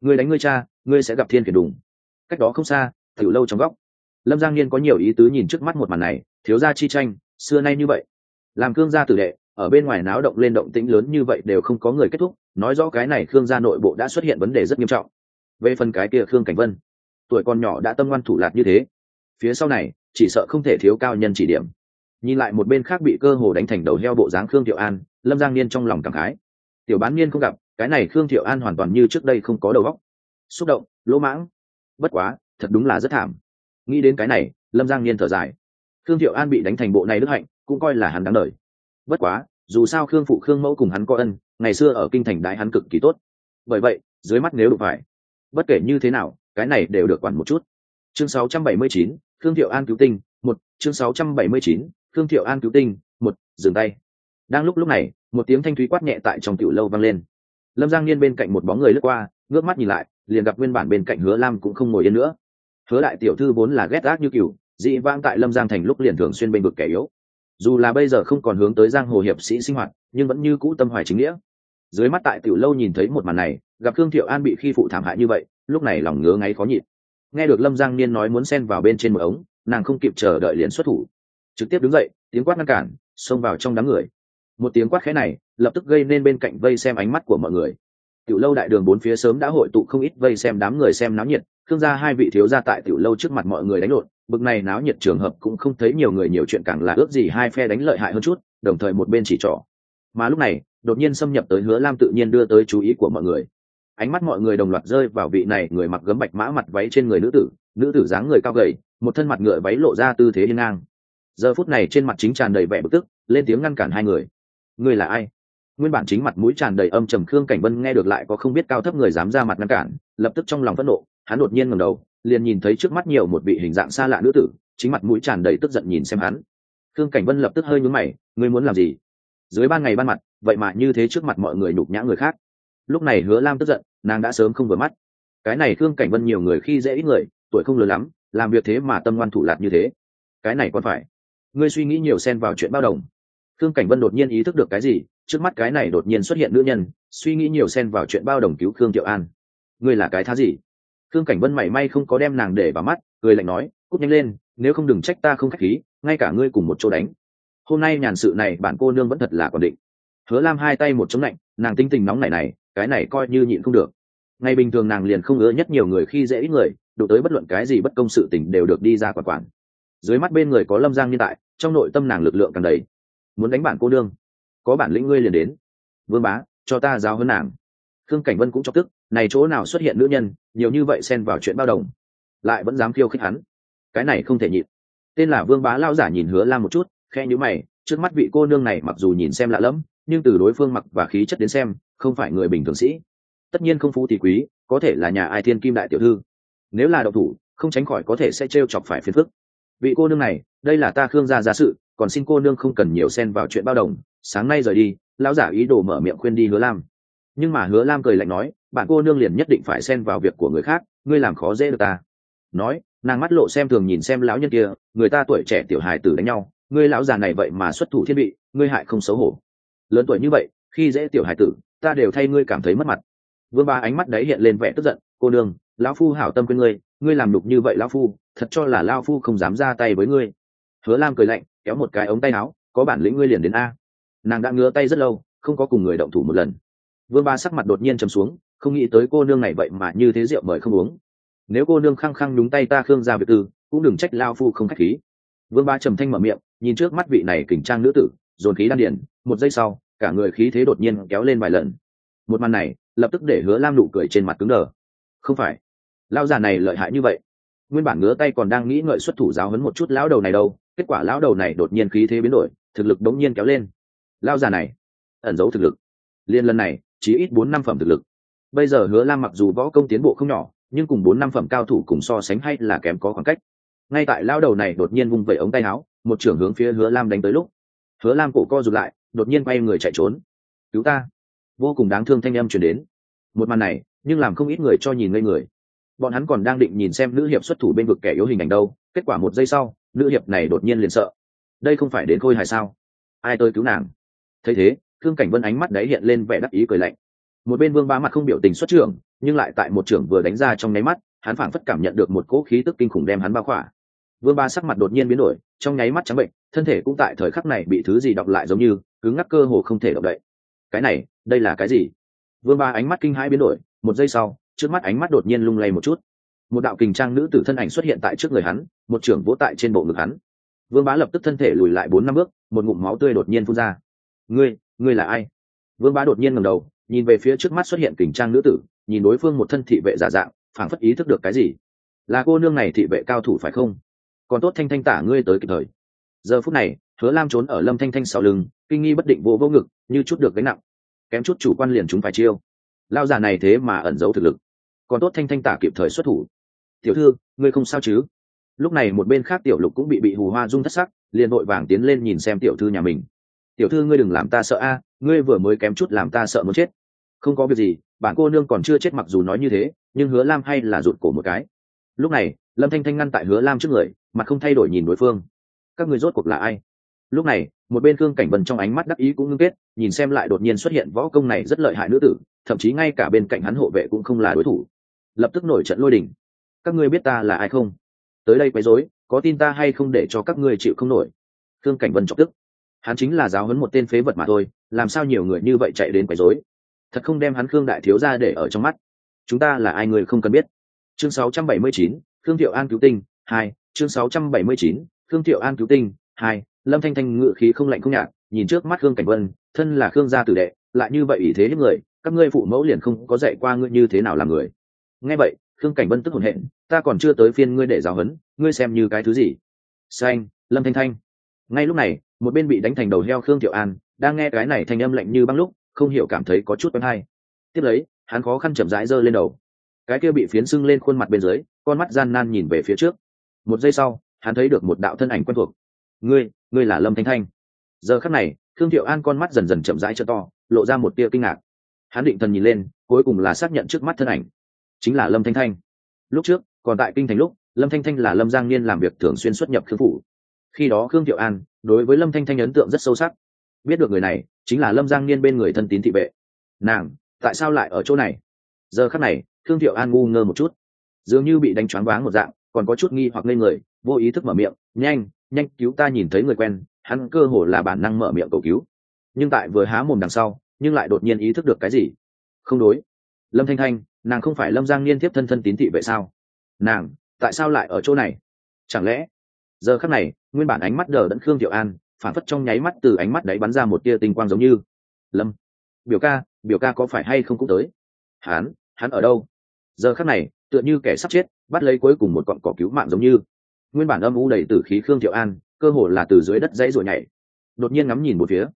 ngươi đánh ngươi cha, ngươi sẽ gặp thiên khiển đùng. Cách đó không xa, tiểu lâu trong góc, Lâm Giang Niên có nhiều ý tứ nhìn trước mắt một màn này, thiếu gia chi tranh xưa nay như vậy, làm Khương gia tử đệ ở bên ngoài náo động lên động tĩnh lớn như vậy đều không có người kết thúc, nói rõ cái này Khương gia nội bộ đã xuất hiện vấn đề rất nghiêm trọng. Về phần cái kia Khương Cảnh Vân, tuổi còn nhỏ đã tâm ngoan thủ lạt như thế, phía sau này chỉ sợ không thể thiếu cao nhân chỉ điểm. Nhìn lại một bên khác bị cơ hồ đánh thành đầu heo bộ dáng Khương Thiệu An, Lâm Giang Niên trong lòng cảm khái. Tiểu bán niên không gặp, cái này Khương Thiệu An hoàn toàn như trước đây không có đầu óc, xúc động, lỗ mãng. Bất quá, thật đúng là rất thảm. Nghĩ đến cái này, Lâm Giang Niên thở dài. Khương Thiệu An bị đánh thành bộ này đức hạnh, cũng coi là hắn đáng đời. Bất quá, dù sao Khương phụ Khương mẫu cùng hắn có ân, ngày xưa ở kinh thành đại hắn cực kỳ tốt. Bởi vậy, dưới mắt nếu đụng phải, bất kể như thế nào, cái này đều được quản một chút. Chương 679, Khương Thiệu An cứu tinh, 1, chương 679, Khương Thiệu An cứu tinh, 1, dừng tay. Đang lúc này, một tiếng thanh thúy quát nhẹ tại trong tiểu lâu vang lên. Lâm Giang Niên bên cạnh một bóng người lướt qua, ngước mắt nhìn lại, liền gặp nguyên bản bên cạnh Hứa Lam cũng không ngồi yên nữa. Hứa đại tiểu thư vốn là ghét ác như cừu, dị vãng tại Lâm Giang thành lúc liền thường xuyên bên vực kẻ yếu. Dù là bây giờ không còn hướng tới giang hồ hiệp sĩ sinh hoạt, nhưng vẫn như cũ tâm hoài chính nghĩa. Dưới mắt tại tiểu lâu nhìn thấy một màn này, gặp Khương Thiệu An bị khi phụ thảm hại như vậy, lúc này lòng ngứa ngáy khó nhịn. Nghe được Lâm Giang Niên nói muốn xen vào bên trên một ống, nàng không kịp chờ đợi liền xuất thủ, trực tiếp đứng dậy, tiếng quát ngăn cản, xông vào trong đám người. Một tiếng quát khẽ này, lập tức gây nên bên cạnh vây xem ánh mắt của mọi người. Tiểu lâu đại đường bốn phía sớm đã hội tụ không ít vây xem đám người xem náo nhiệt, Khương gia hai vị thiếu gia tại tiểu lâu trước mặt mọi người đánh lộn, bực này náo nhiệt trường hợp cũng không thấy nhiều người nhiều chuyện, càng là ước gì hai phe đánh lợi hại hơn chút, đồng thời một bên chỉ trỏ. Mà lúc này, đột nhiên xâm nhập tới Hứa Lam tự nhiên đưa tới chú ý của mọi người. Ánh mắt mọi người đồng loạt rơi vào vị này người mặc gấm bạch mã mặt váy trên người nữ tử dáng người cao gầy, một thân mặt ngựa váy lộ ra tư thế hiên ngang. Giờ phút này trên mặt chính tràn đầy vẻ bực tức, lên tiếng ngăn cản hai người. Ngươi là ai? Nguyên bản chính mặt mũi tràn đầy âm trầm Khương Cảnh Vân nghe được lại có không biết cao thấp người dám ra mặt ngăn cản, lập tức trong lòng phẫn nộ, hắn đột nhiên ngẩng đầu, liền nhìn thấy trước mắt nhiều một vị hình dạng xa lạ nữ tử, chính mặt mũi tràn đầy tức giận nhìn xem hắn. Khương Cảnh Vân lập tức hơi nhướng mày, ngươi muốn làm gì? Dưới ban ngày ban mặt, vậy mà như thế trước mặt mọi người nhục nhã người khác. Lúc này Hứa Lam tức giận, nàng đã sớm không vừa mắt. Cái này Khương Cảnh Vân nhiều người khi dễ ít người, tuổi không lớn lắm, làm việc thế mà tâm ngoan thủ lạt như thế. Cái này còn phải? Ngươi suy nghĩ nhiều xen vào chuyện bao đồng. Khương Cảnh Vân đột nhiên ý thức được cái gì, trước mắt cái này đột nhiên xuất hiện nữ nhân, suy nghĩ nhiều xen vào chuyện bao đồng cứu Khương Thiệu An. Ngươi là cái thá gì? Khương Cảnh Vân mảy may không có đem nàng để vào mắt, cười lạnh nói, cút nhanh lên, nếu không đừng trách ta không khách khí, ngay cả ngươi cùng một chỗ đánh. Hôm nay nhàn sự này bản cô nương vẫn thật là còn định. Hứa Lam hai tay một chống lạnh, nàng tính tình nóng này, cái này coi như nhịn không được. Ngày bình thường nàng liền không ưa nhất nhiều người khi dễ ít người, đụng tới bất luận cái gì bất công sự tình đều được đi ra quản. Dưới mắt bên người có Lâm Giang Niên tại, trong nội tâm nàng lực lượng càng đầy. Muốn đánh bản cô nương, có bản lĩnh ngươi liền đến. Vương bá, cho ta giáo hơn nàng. Khương Cảnh Vân cũng chọc tức, này chỗ nào xuất hiện nữ nhân nhiều như vậy xen vào chuyện bao đồng, lại vẫn dám khiêu khích hắn, cái này không thể nhịn. Tên là Vương bá lao giả nhìn Hứa Lam một chút, khe nhíu mày, trước mắt vị cô nương này mặc dù nhìn xem lạ lẫm, nhưng từ đối phương mặc và khí chất đến xem, không phải người bình thường sĩ. Tất nhiên không phú thì quý, có thể là nhà ai thiên kim đại tiểu thư. Nếu là độc thủ, không tránh khỏi có thể sẽ trêu chọc phải phiền phức. Vị cô nương này, đây là ta Khương gia gia sự, còn xin cô nương không cần nhiều xen vào chuyện bao đồng. Sáng nay rời đi, lão giả ý đồ mở miệng khuyên đi Hứa Lam, nhưng mà Hứa Lam cười lạnh nói, bạn cô nương liền nhất định phải xen vào việc của người khác, ngươi làm khó dễ được ta. Nói, nàng mắt lộ xem thường nhìn xem lão nhân kia, người ta tuổi trẻ tiểu hài tử đánh nhau, ngươi lão già này vậy mà xuất thủ thiên vị, ngươi hại không xấu hổ. Lớn tuổi như vậy, khi dễ tiểu hài tử, ta đều thay ngươi cảm thấy mất mặt. Vương Ba ánh mắt đấy hiện lên vẻ tức giận, cô nương, lão phu hảo tâm khuyên ngươi, ngươi làm đục như vậy lão phu, thật cho là lão phu không dám ra tay với ngươi. Hứa Lam cười lạnh, kéo một cái ống tay áo, có bản lĩnh ngươi liền đến a. Nàng đã ngứa tay rất lâu, không có cùng người động thủ một lần. Vương Ba sắc mặt đột nhiên trầm xuống, không nghĩ tới cô nương này vậy mà như thế rượu mời không uống. Nếu cô nương khăng khăng nhúng tay ta Khương gia việc tư, cũng đừng trách lao phu không khách khí. Vương Ba trầm thanh mở miệng, nhìn trước mắt vị này kình trang nữ tử, dồn khí đan điển, một giây sau, cả người khí thế đột nhiên kéo lên vài lần. Một màn này, lập tức để Hứa Lam nụ cười trên mặt cứng đờ. Không phải, lão già này lợi hại như vậy. Nguyên bản ngứa tay còn đang nghĩ ngợi xuất thủ giáo huấn một chút lão đầu này đâu, kết quả lão đầu này đột nhiên khí thế biến đổi, thực lực đống nhiên kéo lên. Lão già này ẩn giấu thực lực, liên lần này chỉ ít 4-5 phẩm thực lực. Bây giờ Hứa Lam mặc dù võ công tiến bộ không nhỏ, nhưng cùng 4-5 phẩm cao thủ cùng so sánh hay là kém có khoảng cách. Ngay tại lão đầu này đột nhiên vung vẩy ống tay áo, một chưởng hướng phía Hứa Lam đánh tới lúc, Hứa Lam cổ co rụt lại, đột nhiên quay người chạy trốn. Cứu ta! Vô cùng đáng thương thanh âm truyền đến. Một màn này, nhưng làm không ít người cho nhìn ngây người. Bọn hắn còn đang định nhìn xem nữ hiệp xuất thủ bên vực kẻ yếu hình ảnh đâu, kết quả một giây sau, nữ hiệp này đột nhiên liền sợ. Đây không phải đến Khôi Hài sao? Ai tới cứu nàng? Thấy thế, Thương Cảnh Vân ánh mắt đấy hiện lên vẻ đắc ý cười lạnh. Một bên Vương Bá mặt không biểu tình xuất trưởng, nhưng lại tại một trưởng vừa đánh ra trong nháy mắt, hắn phảng phất cảm nhận được một cỗ khí tức kinh khủng đem hắn bao khỏa. Vương Ba sắc mặt đột nhiên biến đổi, trong nháy mắt trắng bệnh, thân thể cũng tại thời khắc này bị thứ gì đọc lại giống như cứng ngắc, cơ hồ không thể động đậy. Cái này, đây là cái gì? Vương Ba ánh mắt kinh hãi biến đổi, một giây sau, trước mắt ánh mắt đột nhiên lung lay một chút. Một đạo kình trang nữ tử thân ảnh xuất hiện tại trước người hắn, một trưởng vỗ tại trên bộ ngực hắn. Vương Bá lập tức thân thể lùi lại 4-5 bước, một ngụm máu tươi đột nhiên phun ra. Ngươi là ai? Vương Bá đột nhiên ngẩng đầu, nhìn về phía trước mắt xuất hiện kình trang nữ tử, nhìn đối phương một thân thị vệ giả dạng, phảng phất ý thức được cái gì. Là cô nương này thị vệ cao thủ phải không? Còn tốt Thanh Thanh tả ngươi tới kịp thời. Giờ phút này, Hứa Lam trốn ở Lâm Thanh Thanh sau lưng, kinh nghi bất định vô ngực, như chút được gánh nặng. Kém chút chủ quan liền chúng phải chiêu. Lao già này thế mà ẩn giấu thực lực. Còn tốt Thanh Thanh tả kịp thời xuất thủ. Tiểu thư, ngươi không sao chứ? Lúc này một bên khác Tiểu Lục cũng bị hù hoa rung thất sắc, liền vội vàng tiến lên nhìn xem tiểu thư nhà mình. Tiểu thư ngươi đừng làm ta sợ a, ngươi vừa mới kém chút làm ta sợ muốn chết. Không có việc gì, bản cô nương còn chưa chết. Mặc dù nói như thế, nhưng Hứa Lam hay là rụt cổ một cái. Lúc này Lâm Thanh Thanh ngăn tại Hứa Lam trước người, mặt không thay đổi nhìn đối phương. Các ngươi rốt cuộc là ai? Lúc này một bên Khương Cảnh Vân trong ánh mắt đắc ý cũng ngưng kết, nhìn xem lại đột nhiên xuất hiện võ công này rất lợi hại nữ tử, thậm chí ngay cả bên cạnh hắn hộ vệ cũng không là đối thủ, lập tức nổi trận lôi đình. Các ngươi biết ta là ai không? Tới đây quấy rối, có tin ta hay không để cho các ngươi chịu không nổi? Khương Cảnh Vân chọc tức. Hắn chính là giáo huấn một tên phế vật mà thôi, làm sao nhiều người như vậy chạy đến quấy rối? Thật không đem hắn Khương đại thiếu gia để ở trong mắt. Chúng ta là ai người không cần biết. Chương 679, Khương Thiệu An cứu tinh 2, chương 679, Khương Thiệu An cứu tinh 2. Lâm Thanh Thanh ngự khí không lạnh không nhạt, nhìn trước mắt Khương Cảnh Vân, thân là Khương gia tử đệ, lại như vậy ý thế hiếp người, các ngươi phụ mẫu liền không có dạy qua ngươi như thế nào làm người. Nghe vậy, Khương Cảnh Vân tức hổn hển, ta còn chưa tới phiên ngươi để giáo huấn, ngươi xem như cái thứ gì? Xanh, Lâm Thanh Thanh. Ngay lúc này, một bên bị đánh thành đầu heo Khương Thiệu An, đang nghe cái này thanh âm lạnh như băng lúc, không hiểu cảm thấy có chút quen hay. Tiếp lấy, hắn khó khăn chậm rãi giơ lên đầu. Cái kia bị phiến sưng lên khuôn mặt bên dưới, con mắt gian nan nhìn về phía trước. Một giây sau, hắn thấy được một đạo thân ảnh quen thuộc. Ngươi là Lâm Thanh Thanh. Giờ khắc này, Khương Thiệu An con mắt dần dần chậm rãi trợ to, lộ ra một tia kinh ngạc. Hắn định thần nhìn lên, cuối cùng là xác nhận trước mắt thân ảnh chính là Lâm Thanh Thanh. Lúc trước còn tại kinh thành lúc, Lâm Thanh Thanh là Lâm Giang Niên làm việc thường xuyên xuất nhập Khương phủ. Khi đó Khương Thiệu An đối với Lâm Thanh Thanh ấn tượng rất sâu sắc, biết được người này chính là Lâm Giang Niên bên người thân tín thị vệ. Nàng tại sao lại ở chỗ này? Giờ khắc này, Khương Thiệu An ngu ngơ một chút, dường như bị đánh choáng váng một dạng, còn có chút nghi hoặc ngây người, vô ý thức mở miệng, nhanh cứu ta. Nhìn thấy người quen, hắn cơ hồ là bản năng mở miệng cầu cứu, nhưng tại vừa há mồm đằng sau, nhưng lại đột nhiên ý thức được cái gì. Không đối. Lâm Thanh Thanh, nàng không phải Lâm Giang Niên tiếp thân tín thị vệ sao? Nàng tại sao lại ở chỗ này? Chẳng lẽ giờ khắc này, nguyên bản ánh mắt đờ đẫn Khương Thiệu An phản phất trong nháy mắt từ ánh mắt đấy bắn ra một tia tinh quang, giống như Lâm biểu ca có phải hay không cũng tới? Hắn ở đâu? Giờ khắc này tựa như kẻ sắp chết bắt lấy cuối cùng một cọng cỏ cứu mạng, giống như nguyên bản âm u đầy tử khí Khương Thiệu An cơ hồ là từ dưới đất dãy rồi nhảy, đột nhiên ngắm nhìn một phía.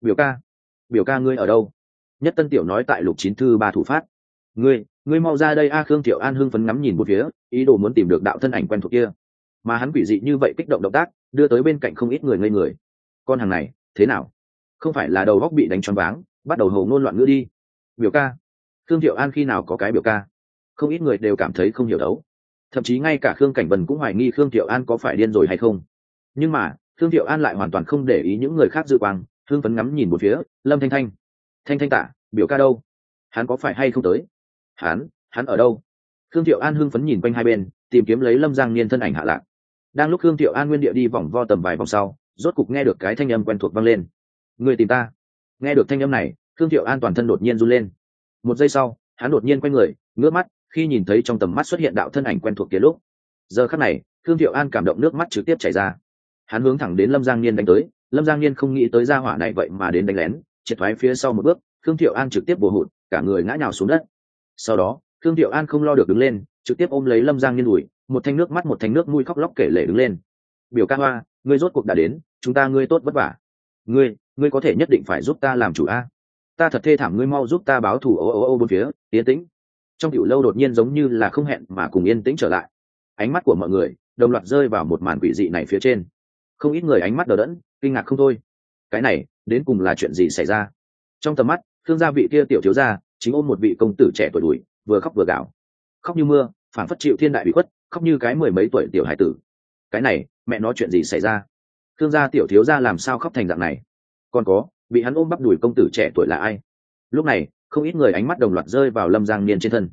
Biểu ca ngươi ở đâu? Nhất Tân Tiểu nói tại Lục Chín Thư Ba thủ phát. Ngươi mau ra đây a! Khương Thiệu An hưng phấn ngắm nhìn một phía, ý đồ muốn tìm được đạo thân ảnh quen thuộc kia, mà hắn quỷ dị như vậy kích động động tác đưa tới bên cạnh không ít người ngây người. Con hàng này thế nào? Không phải là đầu góc bị đánh choáng váng, bắt đầu hồ ngôn loạn ngữ đi? Biểu ca? Khương Thiệu An khi nào có cái biểu ca? Không ít người đều cảm thấy không hiểu đấu, thậm chí ngay cả Khương Cảnh Vân cũng hoài nghi Khương Thiệu An có phải điên rồi hay không. Nhưng mà Khương Thiệu An lại hoàn toàn không để ý những người khác dự quang, hưng phấn ngắm nhìn một phía. Lâm Thanh Thanh tả, biểu ca đâu? Hắn có phải hay không tới? Hắn ở đâu? Khương Thiệu An hưng phấn nhìn quanh hai bên, tìm kiếm lấy Lâm Giang Niên thân ảnh hạ lạc. Đang lúc Khương Thiệu An nguyên địa đi vòng vo tầm vài vòng sau, rốt cục nghe được cái thanh âm quen thuộc vang lên. Người tìm ta? Nghe được thanh âm này, Khương Thiệu An toàn thân đột nhiên run lên. Một giây sau, hắn đột nhiên quay người, ngước mắt, khi nhìn thấy trong tầm mắt xuất hiện đạo thân ảnh quen thuộc kia lúc, giờ khắc này, Khương Thiệu An cảm động nước mắt trực tiếp chảy ra. Hắn hướng thẳng đến Lâm Giang Niên đánh tới. Lâm Giang Niên không nghĩ tới gia hỏa này vậy mà đến đánh lén, triệt thoái phía sau một bước, Khương Thiệu An trực tiếp bổ hụt, cả người ngã nhào xuống đất. Sau đó, Khương Thiệu An không lo được đứng lên, trực tiếp ôm lấy Lâm Giang Niên đùi, một thanh nước mắt một thanh nước mũi khóc lóc kể lể đứng lên. Biểu ca Hoa, ngươi rốt cuộc đã đến, chúng ta ngươi tốt vất vả. Ngươi có thể nhất định phải giúp ta làm chủ a. Ta thật thê thảm, ngươi mau giúp ta báo thù. Bốn phía yên tĩnh. Trong tiểu lâu đột nhiên giống như là không hẹn mà cùng yên tĩnh trở lại. Ánh mắt của mọi người đồng loạt rơi vào một màn quỷ dị này phía trên. Không ít người ánh mắt đờ đẫn, kinh ngạc không thôi. Cái này đến cùng là chuyện gì xảy ra? Trong tầm mắt, Khương gia vị kia tiểu thiếu gia chính ôm một vị công tử trẻ tuổi đuổi, vừa khóc vừa gào, khóc như mưa, phảng phất chịu thiên đại bị khuất, khóc như cái mười mấy tuổi tiểu hải tử. Cái này mẹ nó chuyện gì xảy ra? Khương gia tiểu thiếu gia làm sao khóc thành dạng này? Còn có bị hắn ôm bắp đuổi công tử trẻ tuổi là ai? Lúc này không ít người ánh mắt đồng loạt rơi vào Lâm Giang Niên trên thân.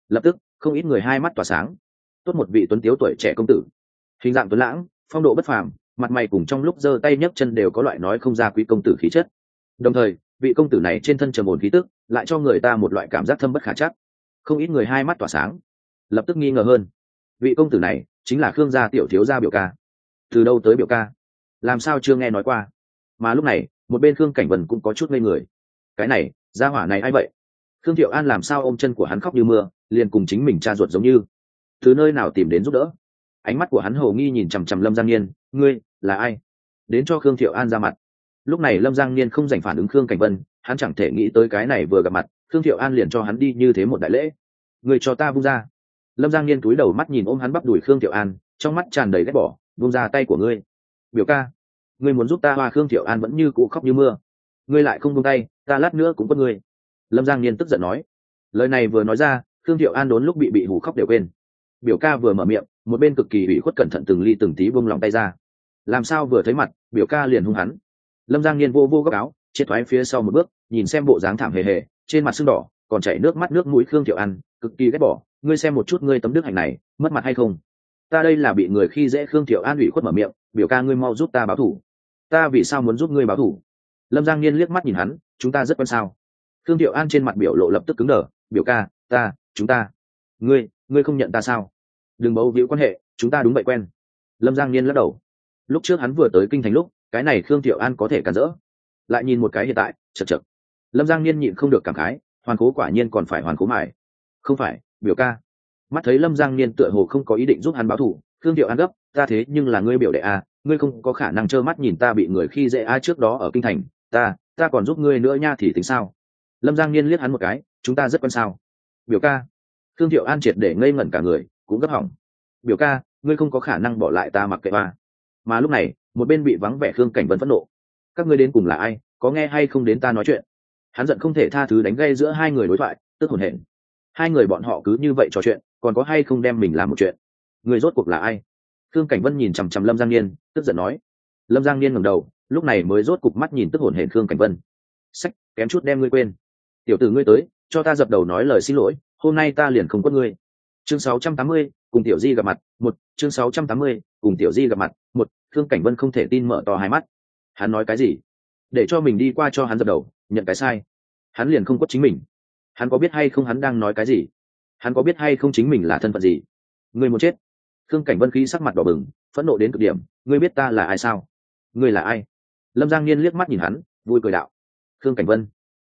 Lập tức không ít người hai mắt tỏa sáng. Tốt một vị tuấn tiếu tuổi trẻ công tử, hình dạng tuấn lãng, phong độ bất phàm, mặt mày cùng trong lúc giơ tay nhấc chân đều có loại nói không ra quý công tử khí chất. Đồng thời vị công tử này trên thân trầm ổn khí tức lại cho người ta một loại cảm giác thâm bất khả trắc. Không ít người hai mắt tỏa sáng, lập tức nghi ngờ hơn. Vị công tử này chính là Khương gia tiểu thiếu gia biểu ca. Từ đâu tới biểu ca? Làm sao chưa nghe nói qua? Mà lúc này một bên Khương Cảnh Vân cũng có chút ngây người. Cái này gia hỏa này ai vậy? Khương Thiệu An làm sao ôm chân của hắn khóc như mưa, liền cùng chính mình cha ruột giống như. Từ nơi nào tìm đến giúp đỡ? Ánh mắt của hắn hồ nghi nhìn chằm chằm Lâm Giang Niên. Ngươi là ai? Đến cho Khương Thiệu An ra mặt. Lúc này Lâm Giang Niên không dành phản ứng Khương Cảnh Vân, hắn chẳng thể nghĩ tới cái này vừa gặp mặt Khương Thiệu An liền cho hắn đi như thế một đại lễ. Ngươi cho ta vung ra. Lâm Giang Niên cúi đầu mắt nhìn ôm hắn bắp đùi Khương Thiệu An, trong mắt tràn đầy ghét bỏ. Vung ra tay của ngươi. Biểu ca, ngươi muốn giúp ta? Hoa Khương Thiệu An vẫn như cũ khóc như mưa. Ngươi lại không buông tay, ta lát nữa cũng có ngươi. Lâm Giang Niên tức giận nói. Lời này vừa nói ra, Khương Thiệu An đốn lúc bị hù khóc đều quên. Biểu ca vừa mở miệng, một bên cực kỳ ủy khuất cẩn thận từng ly từng tí buông lòng tay ra. Làm sao vừa thấy mặt biểu ca liền hung hắn? Lâm Giang Niên vô góc áo, triệt thoái phía sau một bước, nhìn xem bộ dáng thảm hề hề, trên mặt sưng đỏ còn chảy nước mắt nước mũi Khương Thiệu An, cực kỳ ghét bỏ. Ngươi xem một chút ngươi tấm đức hạnh này, mất mặt hay không? Ta đây là bị người khi dễ. Khương Thiệu An ủy khuất mở miệng. Biểu ca, ngươi mau giúp ta báo thù. Ta vì sao muốn giúp ngươi báo thù? Lâm Giang Niên liếc mắt nhìn hắn. Chúng ta rất quen sao? Khương Thiệu An trên mặt biểu lộ lập tức cứng đờ. Biểu ca, chúng ta, ngươi không nhận ta sao? Đừng bấu víu quan hệ, chúng ta đúng vậy quen. Lâm Giang Niên lắc đầu. Lúc trước hắn vừa tới kinh thành lúc, cái này Khương Thiệu An có thể cản rỡ, lại nhìn một cái hiện tại, chật. Lâm Giang Niên nhịn không được cảm khái, hoàn cố quả nhiên còn phải hoàn cố mãi. Không phải, biểu ca. Mắt thấy Lâm Giang Niên tựa hồ không có ý định giúp hắn báo thù, Khương Thiệu An gấp. Ta thế nhưng là ngươi biểu đệ à, ngươi không có khả năng trơ mắt nhìn ta bị người khi dễ ai trước đó ở kinh thành. Ta còn giúp ngươi nữa nha thì tính sao? Lâm Giang Niên liếc hắn một cái. Chúng ta rất quen sao? Biểu ca. Khương Thiệu An triệt để ngây ngẩn cả người, cũng gấp hỏng. Biểu ca, ngươi không có khả năng bỏ lại ta mặc kệ ba. Mà lúc này một bên bị vắng vẻ Khương Cảnh Vân phẫn nộ. Các ngươi đến cùng là ai, có nghe hay không đến ta nói chuyện? Hắn giận không thể tha thứ đánh gây giữa hai người đối thoại, tức hồn hển. Hai người bọn họ cứ như vậy trò chuyện, còn có hay không đem mình làm một chuyện? Người rốt cuộc là ai? Khương Cảnh Vân nhìn chằm chằm Lâm Giang Niên, tức giận nói. Lâm Giang Niên ngẩng đầu, lúc này mới rốt cục mắt nhìn tức hồn hển Khương Cảnh Vân. Sách, kém chút đem ngươi quên. Tiểu tử ngươi tới, cho ta dập đầu nói lời xin lỗi, hôm nay ta liền không quất ngươi. Chương 680, cùng Tiểu Di gặp mặt, chương 680, cùng Tiểu Di gặp mặt, Khương Cảnh Vân không thể tin mở to hai mắt. Hắn nói cái gì? Để cho mình đi qua cho hắn dập đầu, nhận cái sai. Hắn liền không quất chính mình. Hắn có biết hay không hắn đang nói cái gì? Hắn có biết hay không chính mình là thân phận gì? Ngươi muốn chết. Khương Cảnh Vân khí sắc mặt đỏ bừng, phẫn nộ đến cực điểm. Ngươi biết ta là ai sao? Ngươi là ai? Lâm Giang Niên liếc mắt nhìn hắn, vui cười đạo. Khương Cảnh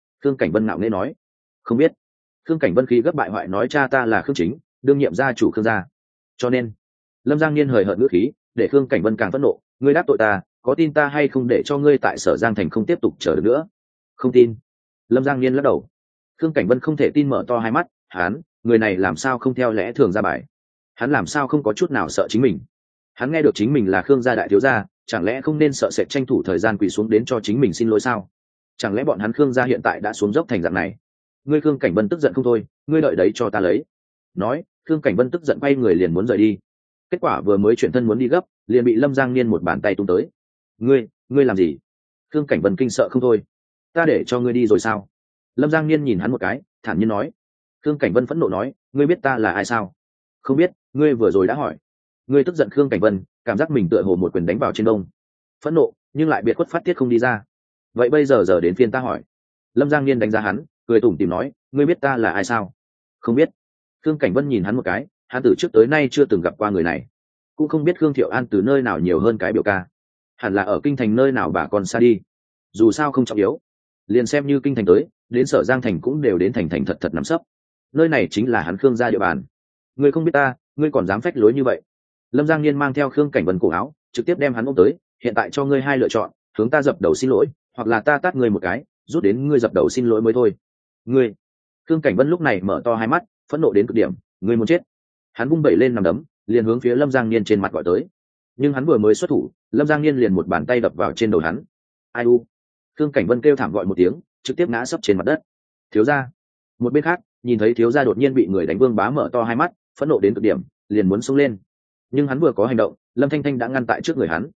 Vân ngạo nghễ nói. Không biết. Khương Cảnh Vân khí gấp bại hoại nói cha ta là Khương Chính, đương nhiệm gia chủ Khương gia. Cho nên, Lâm Giang Niên hời hợt ngữ khí, để Khương Cảnh Vân càng phẫn nộ. Ngươi đáp tội ta, có tin ta hay không để cho ngươi tại Sở Giang thành không tiếp tục chờ được nữa? Không tin. Lâm Giang Niên lắc đầu. Khương Cảnh Vân không thể tin mở to hai mắt. Hắn, người này làm sao không theo lẽ thường ra bài? Hắn làm sao không có chút nào sợ chính mình? Hắn nghe được chính mình là Khương gia đại thiếu gia, chẳng lẽ không nên sợ sệt tranh thủ thời gian quỳ xuống đến cho chính mình xin lỗi sao? Chẳng lẽ bọn hắn Khương gia hiện tại đã xuống dốc thành dạng này? Ngươi Khương Cảnh Vân tức giận không thôi, ngươi đợi đấy cho ta lấy. Nói, Khương Cảnh Vân tức giận quay người liền muốn rời đi. Kết quả vừa mới chuyển thân muốn đi gấp, liền bị Lâm Giang Niên một bàn tay tung tới. Ngươi làm gì? Khương Cảnh Vân kinh sợ không thôi. Ta để cho ngươi đi rồi sao? Lâm Giang Niên nhìn hắn một cái, thản nhiên nói. Khương Cảnh Vân phẫn nộ nói, ngươi biết ta là ai sao? Không biết, ngươi vừa rồi đã hỏi. Ngươi tức giận. Khương Cảnh Vân cảm giác mình tựa hồ một quyền đánh vào trên đông, phẫn nộ nhưng lại biệt khuất phát tiết không đi ra. Vậy bây giờ đến phiên ta hỏi. Lâm Giang Niên đánh giá hắn, cười tủm tỉm nói, ngươi biết ta là ai sao? Không biết. Khương Cảnh Vân nhìn hắn một cái, hắn từ trước tới nay chưa từng gặp qua người này, cũng không biết Khương Thiệu An từ nơi nào nhiều hơn cái biểu ca. Hẳn là ở kinh thành nơi nào bà con xa đi, dù sao không trọng yếu. Liền xem như kinh thành tới, đến Sở Giang thành cũng đều đến thành thật nắm sấp. Nơi này chính là hắn Khương gia địa bàn. Ngươi không biết ta, ngươi còn dám phách lối như vậy? Lâm Giang Niên mang theo Khương Cảnh Vân cổ áo, trực tiếp đem hắn ôm tới. Hiện tại cho ngươi hai lựa chọn, hướng ta dập đầu xin lỗi, hoặc là ta tát ngươi một cái, rút đến ngươi dập đầu xin lỗi mới thôi. Ngươi. Khương Cảnh Vân lúc này mở to hai mắt, phẫn nộ đến cực điểm. Ngươi muốn chết. Hắn vung bẩy lên nằm đấm, liền hướng phía Lâm Giang Niên trên mặt gọi tới. Nhưng hắn vừa mới xuất thủ, Lâm Giang Niên liền một bàn tay đập vào trên đầu hắn. Ai u? Khương Cảnh Vân kêu thảm gọi một tiếng, trực tiếp ngã sấp trên mặt đất. Thiếu gia. Một bên khác, nhìn thấy thiếu gia đột nhiên bị người đánh, Vương Bá mở to hai mắt, phẫn nộ đến cực điểm, liền muốn xông lên. Nhưng hắn vừa có hành động, Lâm Thanh Thanh đã ngăn tại trước người hắn.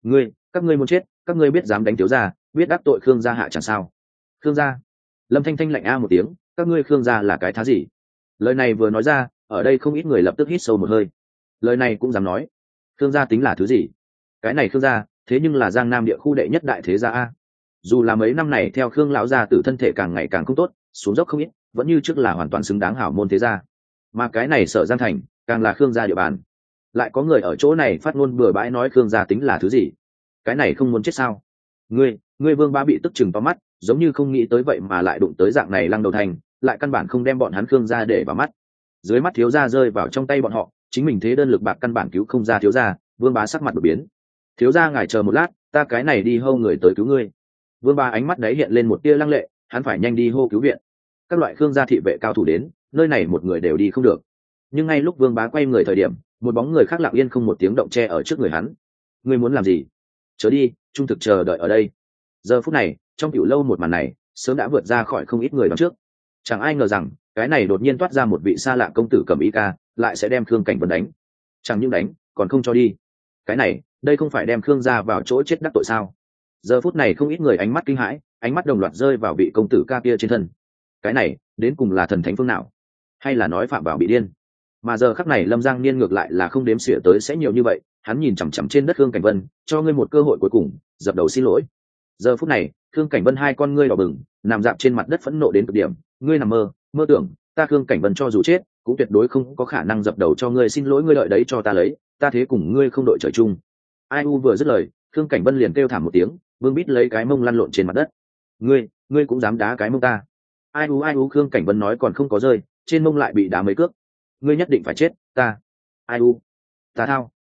Các ngươi muốn chết, các ngươi biết dám đánh thiếu gia, biết đắc tội Khương gia hạ chẳng sao? Khương gia. Lâm Thanh Thanh lạnh a một tiếng, các ngươi Khương gia là cái thá gì? Lời này vừa nói ra, ở đây không ít người lập tức hít sâu một hơi. Lời này cũng dám nói. Khương gia tính là thứ gì? Cái này Khương gia thế nhưng là Giang Nam địa khu đệ nhất đại thế gia a. Dù là mấy năm này theo Khương lão gia tử thân thể càng ngày càng không tốt, xuống dốc không ít, vẫn như trước là hoàn toàn xứng đáng hảo môn thế gia. Mà cái này Sở Giang thành càng là Khương gia địa bàn. Lại có người ở chỗ này phát ngôn bừa bãi nói Khương gia tính là thứ gì? Cái này không muốn chết sao? Ngươi Vương Bá bị tức chừng to mắt, giống như không nghĩ tới vậy mà lại đụng tới dạng này Lăng Đầu Thành, lại căn bản không đem bọn hắn Khương gia để vào mắt. Dưới mắt thiếu gia rơi vào trong tay bọn họ, chính mình thế đơn lực bạc căn bản cứu không ra thiếu gia. Vương Bá sắc mặt đổi biến. Thiếu gia ngài chờ một lát, ta cái này đi hô người tới cứu ngươi. Vương Bá ánh mắt đấy hiện lên một tia lăng lệ, hắn phải nhanh đi hô cứu viện. Các loại Khương gia thị vệ cao thủ đến, nơi này một người đều đi không được. Nhưng ngay lúc Vương Bá quay người thời điểm, một bóng người khác lặng yên không một tiếng động che ở trước người hắn. Ngươi muốn làm gì? Chớ đi, trung thực chờ đợi ở đây. Giờ phút này, trong tiểu lâu một màn này sớm đã vượt ra khỏi không ít người đón trước. Chẳng ai ngờ rằng cái này đột nhiên toát ra một vị xa lạ công tử cầm y ca lại sẽ đem Khương Cảnh Vân đánh. Chẳng những đánh còn không cho đi. Cái này đây không phải đem Khương gia vào chỗ chết đắc tội sao? Giờ phút này không ít người ánh mắt kinh hãi, ánh mắt đồng loạt rơi vào vị công tử ca kia trên thân. Cái này đến cùng là thần thánh phương nào, hay là nói phạm vào bị điên? Mà giờ khắc này Lâm Giang Niên ngược lại là không đếm xỉa tới sẽ nhiều như vậy, hắn nhìn chằm chằm trên đất Khương Cảnh Vân, cho ngươi một cơ hội cuối cùng, dập đầu xin lỗi. Giờ phút này Khương Cảnh Vân hai con ngươi đỏ bừng, nằm dạp trên mặt đất phẫn nộ đến cực điểm. Ngươi nằm mơ tưởng ta Khương Cảnh Vân cho dù chết cũng tuyệt đối không có khả năng dập đầu cho ngươi xin lỗi. Ngươi đợi đấy cho ta lấy, ta thế cùng ngươi không đội trời chung. Ai u vừa dứt lời, Khương Cảnh Vân liền kêu thảm một tiếng, vương bít lấy cái mông lăn lộn trên mặt đất. Ngươi cũng dám đá cái mông ta? Ai u Khương Cảnh Vân nói còn không có rơi, trên mông lại bị đá mấy cước. Ngươi nhất định phải chết, ta. Ai u, ta thao.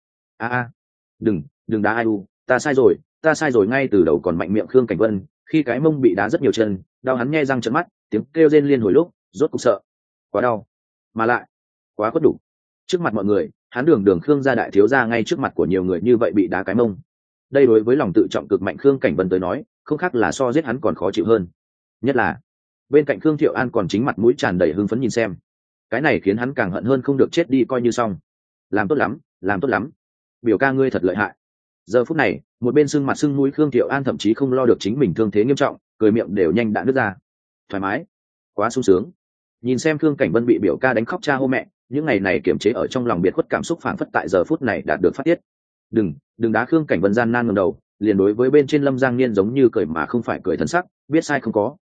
Đừng đá ai u, ta sai rồi ngay từ đầu. Còn mạnh miệng Khương Cảnh Vân khi cái mông bị đá rất nhiều chân, đau hắn nhe răng trợn mắt, tiếng kêu rên liên hồi lúc rốt cục sợ, quá đau mà lại quá khuất đủ. Trước mặt mọi người hắn đường Khương gia đại thiếu gia ngay trước mặt của nhiều người như vậy bị đá cái mông, đây đối với lòng tự trọng cực mạnh Khương Cảnh Vân tới nói không khác là so giết hắn còn khó chịu hơn. Nhất là bên cạnh Khương Thiệu An còn chính mặt mũi tràn đầy hưng phấn nhìn xem, cái này khiến hắn càng hận hơn không được chết đi coi như xong. Làm tốt lắm, biểu ca ngươi thật lợi hại. Giờ phút này một bên sưng mặt sưng mũi Khương Thiệu An thậm chí không lo được chính mình thương thế nghiêm trọng, cười miệng đều nhanh đã nứt ra. Thoải mái, quá sung sướng. Nhìn xem Khương Cảnh Vân bị biểu ca đánh khóc cha hô mẹ, những ngày này kiềm chế ở trong lòng biệt khuất cảm xúc phảng phất tại giờ phút này đạt được phát tiết. Đừng đá. Khương Cảnh Vân gian nan ngẩng đầu, liền đối với bên trên Lâm Giang Niên giống như cười mà không phải cười thần sắc, biết sai không có.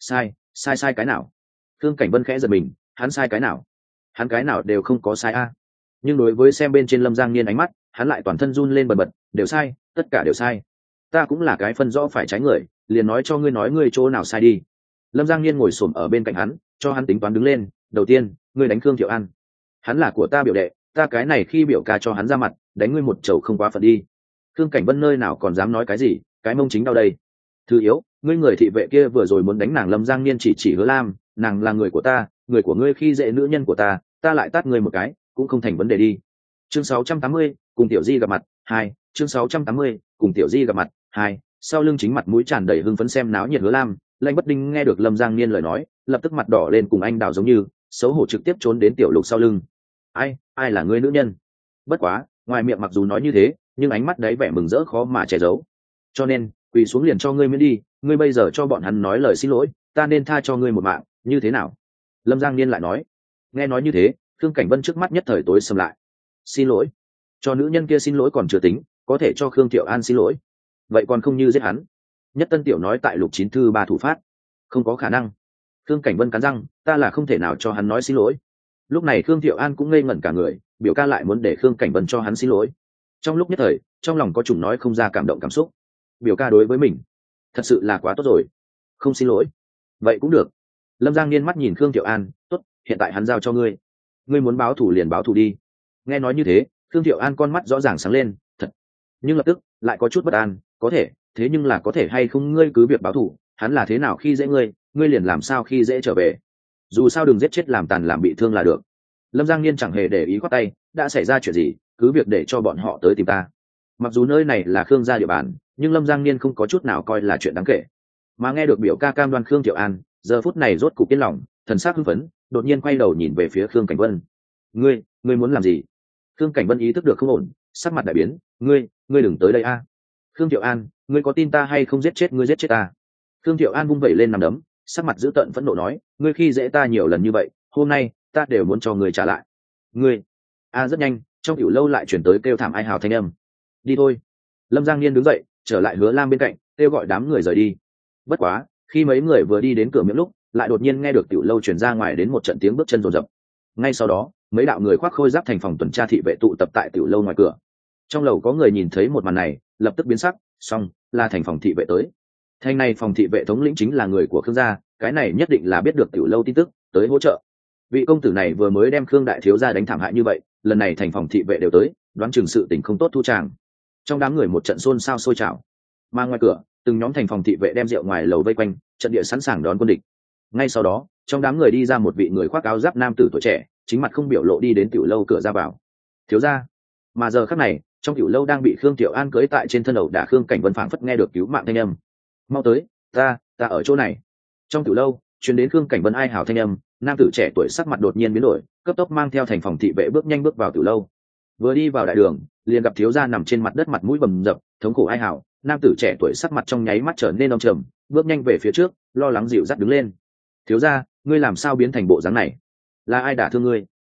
Sai cái nào? Khương Cảnh Vân khẽ giật mình, hắn sai cái nào? Hắn cái nào đều không có sai a. Nhưng đối với xem bên trên Lâm Giang Niên ánh mắt, hắn lại toàn thân run lên bần bật, đều sai, tất cả đều sai. Ta cũng là cái phân rõ phải trái người, liền nói cho ngươi nói ngươi chỗ nào sai đi. Lâm Giang Niên ngồi xổm ở bên cạnh hắn, cho hắn tính toán đứng lên. Đầu tiên, ngươi đánh Khương Thiệu An, hắn là của ta biểu đệ, ta cái này khi biểu ca cho hắn ra mặt, đánh ngươi một chầu không quá phận đi. Khương Cảnh Vân nơi nào còn dám nói cái gì, cái mông chính đau đây. Thứ yếu, ngươi người thị vệ kia vừa rồi muốn đánh nàng. Lâm Giang Niên chỉ Hứa Lam, nàng là người của ta, người của ngươi khi dễ nữ nhân của ta, ta lại tát ngươi một cái, cũng không thành vấn đề đi. Chương 680, cùng Tiểu Di gặp mặt 2. Chương 680, cùng Tiểu Di gặp mặt 2. Sau lưng chính mặt mũi tràn đầy hưng phấn xem náo nhiệt Hứa Lam, Lanh Bất Đinh nghe được Lâm Giang Niên lời nói, lập tức mặt đỏ lên cùng anh đào giống như, xấu hổ trực tiếp trốn đến Tiểu Lục sau lưng. Ai là ngươi nữ nhân? Bất quá, ngoài miệng mặc dù nói như thế, nhưng ánh mắt đấy vẻ mừng rỡ khó mà che giấu. Cho nên, quỳ xuống liền cho ngươi miễn đi, ngươi bây giờ cho bọn hắn nói lời xin lỗi, ta nên tha cho ngươi một mạng, như thế nào? Lâm Giang Niên lại nói. Nghe nói như thế, Khương Cảnh Vân trước mắt nhất thời tối sầm lại. Xin lỗi? Cho nữ nhân kia xin lỗi còn chưa tính, có thể cho Khương Thiệu An xin lỗi, vậy còn không như giết hắn. Nhất Tân Tiểu nói tại Lục Chín Thư ba thủ phát, không có khả năng. Khương Cảnh Vân cắn răng, ta là không thể nào cho hắn nói xin lỗi. Lúc này Khương Thiệu An cũng ngây ngẩn cả người, biểu ca lại muốn để Khương Cảnh Vân cho hắn xin lỗi. Trong lúc nhất thời, trong lòng có chủng nói không ra cảm động cảm xúc. Biểu ca đối với mình thật sự là quá tốt rồi, không xin lỗi vậy cũng được. Lâm Giang Niên mắt nhìn Khương Thiệu An, tốt, hiện tại hắn giao cho ngươi, ngươi muốn báo thù liền báo thù đi. Nghe nói như thế, Khương Thiệu An con mắt rõ ràng sáng lên, thật. Nhưng lập tức lại có chút bất an, có thể, thế nhưng là có thể hay không ngươi cứ việc báo thù, hắn là thế nào khi dễ ngươi, ngươi liền làm sao khi dễ trở về. Dù sao đừng giết chết làm tàn làm bị thương là được. Lâm Giang Niên chẳng hề để ý khoát tay, đã xảy ra chuyện gì, cứ việc để cho bọn họ tới tìm ta. Mặc dù nơi này là Khương gia địa bàn, nhưng Lâm Giang Niên không có chút nào coi là chuyện đáng kể. Mà nghe được biểu ca cam đoan Khương Thiệu An, giờ phút này rốt cục yên lòng, thần sắc hưng phấn, đột nhiên quay đầu nhìn về phía Khương Cảnh Vân. Ngươi muốn làm gì? Khương Cảnh Vân ý thức được không ổn, sắc mặt đại biến. Ngươi đừng tới đây a. Khương Thiệu An, ngươi có tin ta hay không giết chết ngươi giết chết ta. Khương Thiệu An vung vẩy lên nằm đấm, sắc mặt dữ tợn phẫn nộ nói, ngươi khi dễ ta nhiều lần như vậy, hôm nay ta đều muốn cho người trả lại. Ngươi rất nhanh trong tiểu lâu lại chuyển tới kêu thảm ai hào thanh âm. Đi thôi. Lâm Giang Niên đứng dậy trở lại Hứa Lam bên cạnh kêu gọi đám người rời đi. Bất quá khi mấy người vừa đi đến cửa miệng lúc lại đột nhiên nghe được tiểu lâu chuyển ra ngoài đến một trận tiếng bước chân rồn rập. Ngay sau đó mấy đạo người khoác khôi giáp thành phòng tuần tra thị vệ tụ tập tại tiểu lâu ngoài cửa. Trong lầu có người nhìn thấy một màn này lập tức biến sắc, xong là thành phòng thị vệ tới. Thành này phòng thị vệ thống lĩnh chính là người của Khương gia, cái này nhất định là biết được tiểu lâu tin tức tới hỗ trợ. Vị công tử này vừa mới đem Khương đại thiếu gia đánh thảm hại như vậy, lần này thành phòng thị vệ đều tới, đoán chừng sự tình không tốt thu tràng. Trong đám người một trận xôn xao sôi trào, mà ngoài cửa từng nhóm thành phòng thị vệ đem rượu ngoài lầu vây quanh, trận địa sẵn sàng đón quân địch. Ngay sau đó trong đám người đi ra một vị người khoác áo giáp nam tử tuổi trẻ, chính mặt không biểu lộ đi đến tiểu lâu cửa ra vào. Thiếu gia. Mà giờ khắc này trong tiểu lâu đang bị Khương Tiểu An cưỡi tại trên thân ẩu đả Khương Cảnh Vân phảng phất nghe được cứu mạng thanh âm. Mau tới, ta ở chỗ này. Trong tiểu lâu truyền đến Khương Cảnh Vân ai hào thanh âm, nam tử trẻ tuổi sắc mặt đột nhiên biến đổi, cấp tốc mang theo thành phòng thị vệ bước nhanh bước vào tiểu lâu. Vừa đi vào đại đường liền gặp thiếu gia nằm trên mặt đất mặt mũi bầm dập thống khổ ai hào. Nam tử trẻ tuổi sắc mặt trong nháy mắt trở nên âm trầm, bước nhanh về phía trước lo lắng dịu dắt đứng lên. Thiếu gia, ngươi làm sao biến thành bộ dáng này? Là ai đả thương ngươi?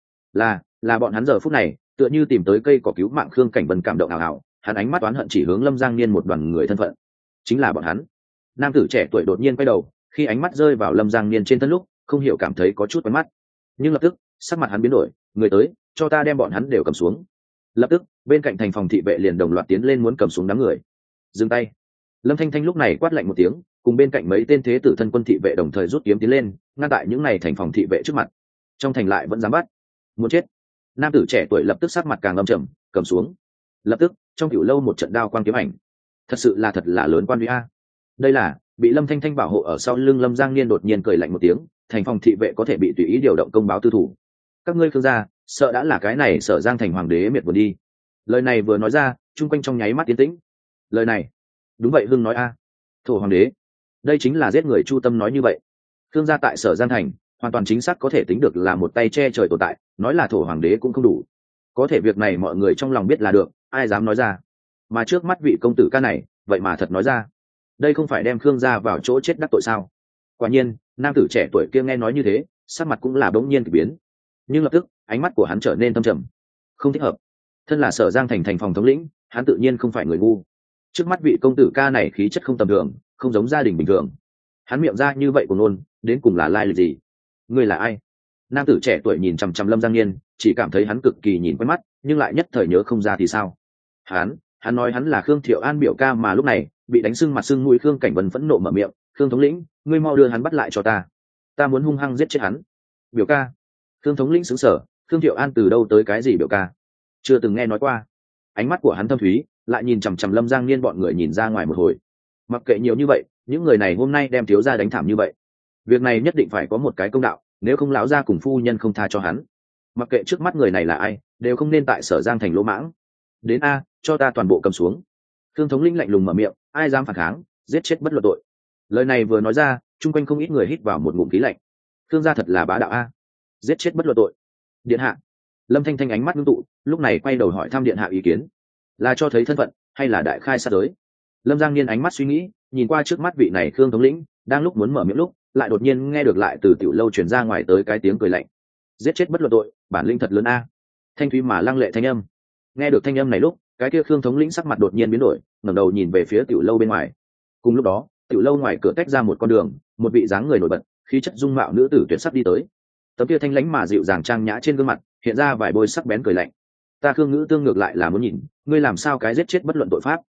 Là bọn hắn giờ phút này tựa như tìm tới cây cỏ cứu mạng. Khương Cảnh Vân cảm động ảo ảo, hắn ánh mắt oán hận chỉ hướng Lâm Giang Niên một đoàn người thân phận. Chính là bọn hắn. Nam tử trẻ tuổi đột nhiên quay đầu, khi ánh mắt rơi vào Lâm Giang Niên trên thân lúc không hiểu cảm thấy có chút quen mắt, nhưng lập tức sắc mặt hắn biến đổi. Người tới, cho ta đem bọn hắn đều cầm xuống. Lập tức bên cạnh thành phòng thị vệ liền đồng loạt tiến lên muốn cầm xuống đám người. Dừng tay. Lâm Thanh Thanh lúc này quát lạnh một tiếng, cùng bên cạnh mấy tên thế tử thân quân thị vệ đồng thời rút kiếm tiến lên ngăn tại những này thành phòng thị vệ trước mặt. Trong thành lại vẫn dám bắt, muốn chết. Nam tử trẻ tuổi lập tức sắc mặt càng âm trầm, cầm xuống. Lập tức trong tiểu lâu một trận đao quang kiếm ảnh. Thật là lớn quan uy a. Đây là bị Lâm Thanh Thanh bảo hộ ở sau lưng. Lâm Giang Niên đột nhiên cười lạnh một tiếng, thành phòng thị vệ có thể bị tùy ý điều động công báo tư thủ. Các ngươi Khương gia sợ đã là cái này Sở Giang thành hoàng đế miệt vừa đi. Lời này vừa nói ra chung quanh trong nháy mắt tiến tĩnh. Lời này đúng vậy Hưng nói a. Thổ hoàng đế, đây chính là giết người chu tâm nói như vậy. Khương gia tại Sở Giang thành hoàn toàn chính xác có thể tính được là một tay che trời tồn tại, nói là thổ hoàng đế cũng không đủ. Có thể việc này mọi người trong lòng biết là được, ai dám nói ra. Mà trước mắt vị công tử ca này vậy mà thật nói ra, đây không phải đem Khương gia vào chỗ chết đắc tội sao? Quả nhiên nam tử trẻ tuổi kia nghe nói như thế sắc mặt cũng là bỗng nhiên kỳ biến, nhưng lập tức ánh mắt của hắn trở nên thâm trầm. Không thích hợp. Thân là Sở Giang thành thành phòng thống lĩnh, hắn tự nhiên không phải người ngu. Trước mắt vị công tử ca này khí chất không tầm thường, không giống gia đình bình thường. Hắn miệng ra như vậy của nôn đến cùng là lai lịch gì? Ngươi là ai? Nam tử trẻ tuổi nhìn chằm chằm Lâm Giang Niên, chỉ cảm thấy hắn cực kỳ nhìn quen mắt, nhưng lại nhất thời nhớ không ra thì sao. Hắn nói hắn là Khương Thiệu An biểu ca, mà lúc này bị đánh sưng mặt sưng mũi. Khương Cảnh Vân phẫn nộ mở miệng, Khương thống lĩnh, ngươi mau đưa hắn bắt lại cho ta muốn hung hăng giết chết hắn. Biểu ca? Khương thống lĩnh sững sờ, Khương Thiệu An từ đâu tới cái gì biểu ca? Chưa từng nghe nói qua. Ánh mắt của hắn thâm thúy, lại nhìn chằm chằm Lâm Giang Niên bọn người nhìn ra ngoài một hồi. Mặc kệ nhiều như vậy, những người này hôm nay đem thiếu gia đánh thảm như vậy, việc này nhất định phải có một cái công đạo, nếu không lão gia cùng phu nhân không tha cho hắn. Mặc kệ trước mắt người này là ai, đều không nên tại Sở Giang thành lỗ mãng. Đến a, cho ta toàn bộ cầm xuống. Khương thống lĩnh lạnh lùng mở miệng, ai dám phản kháng, giết chết bất luận tội. Lời này vừa nói ra, chung quanh không ít người hít vào một ngụm khí lạnh. Khương gia thật là bá đạo a, giết chết bất luận tội. Điện hạ. Lâm Thanh Thanh ánh mắt ngưng tụ, lúc này quay đầu hỏi thăm điện hạ ý kiến, là cho thấy thân phận hay là đại khai sát giới? Lâm Giang Niên ánh mắt suy nghĩ, nhìn qua trước mắt vị này Khương thống lĩnh, đang lúc muốn mở miệng lúc lại đột nhiên nghe được lại từ tiểu lâu truyền ra ngoài tới cái tiếng cười lạnh. Giết chết bất luận tội, bản lĩnh thật lớn a. Thanh thúy mà lăng lệ thanh âm. Nghe được thanh âm này lúc cái kia Khương thống lĩnh sắc mặt đột nhiên biến đổi, ngẩng đầu nhìn về phía tiểu lâu bên ngoài. Cùng lúc đó tiểu lâu ngoài cửa tách ra một con đường, một vị dáng người nổi bật, khí chất dung mạo nữ tử tuyệt sắc đi tới. Tấm kia thanh lãnh mà dịu dàng trang nhã trên gương mặt hiện ra vài bôi sắc bén cười lạnh. Ta Khương Ngữ Tương ngược lại là muốn nhìn ngươi làm sao cái giết chết bất luận tội pháp.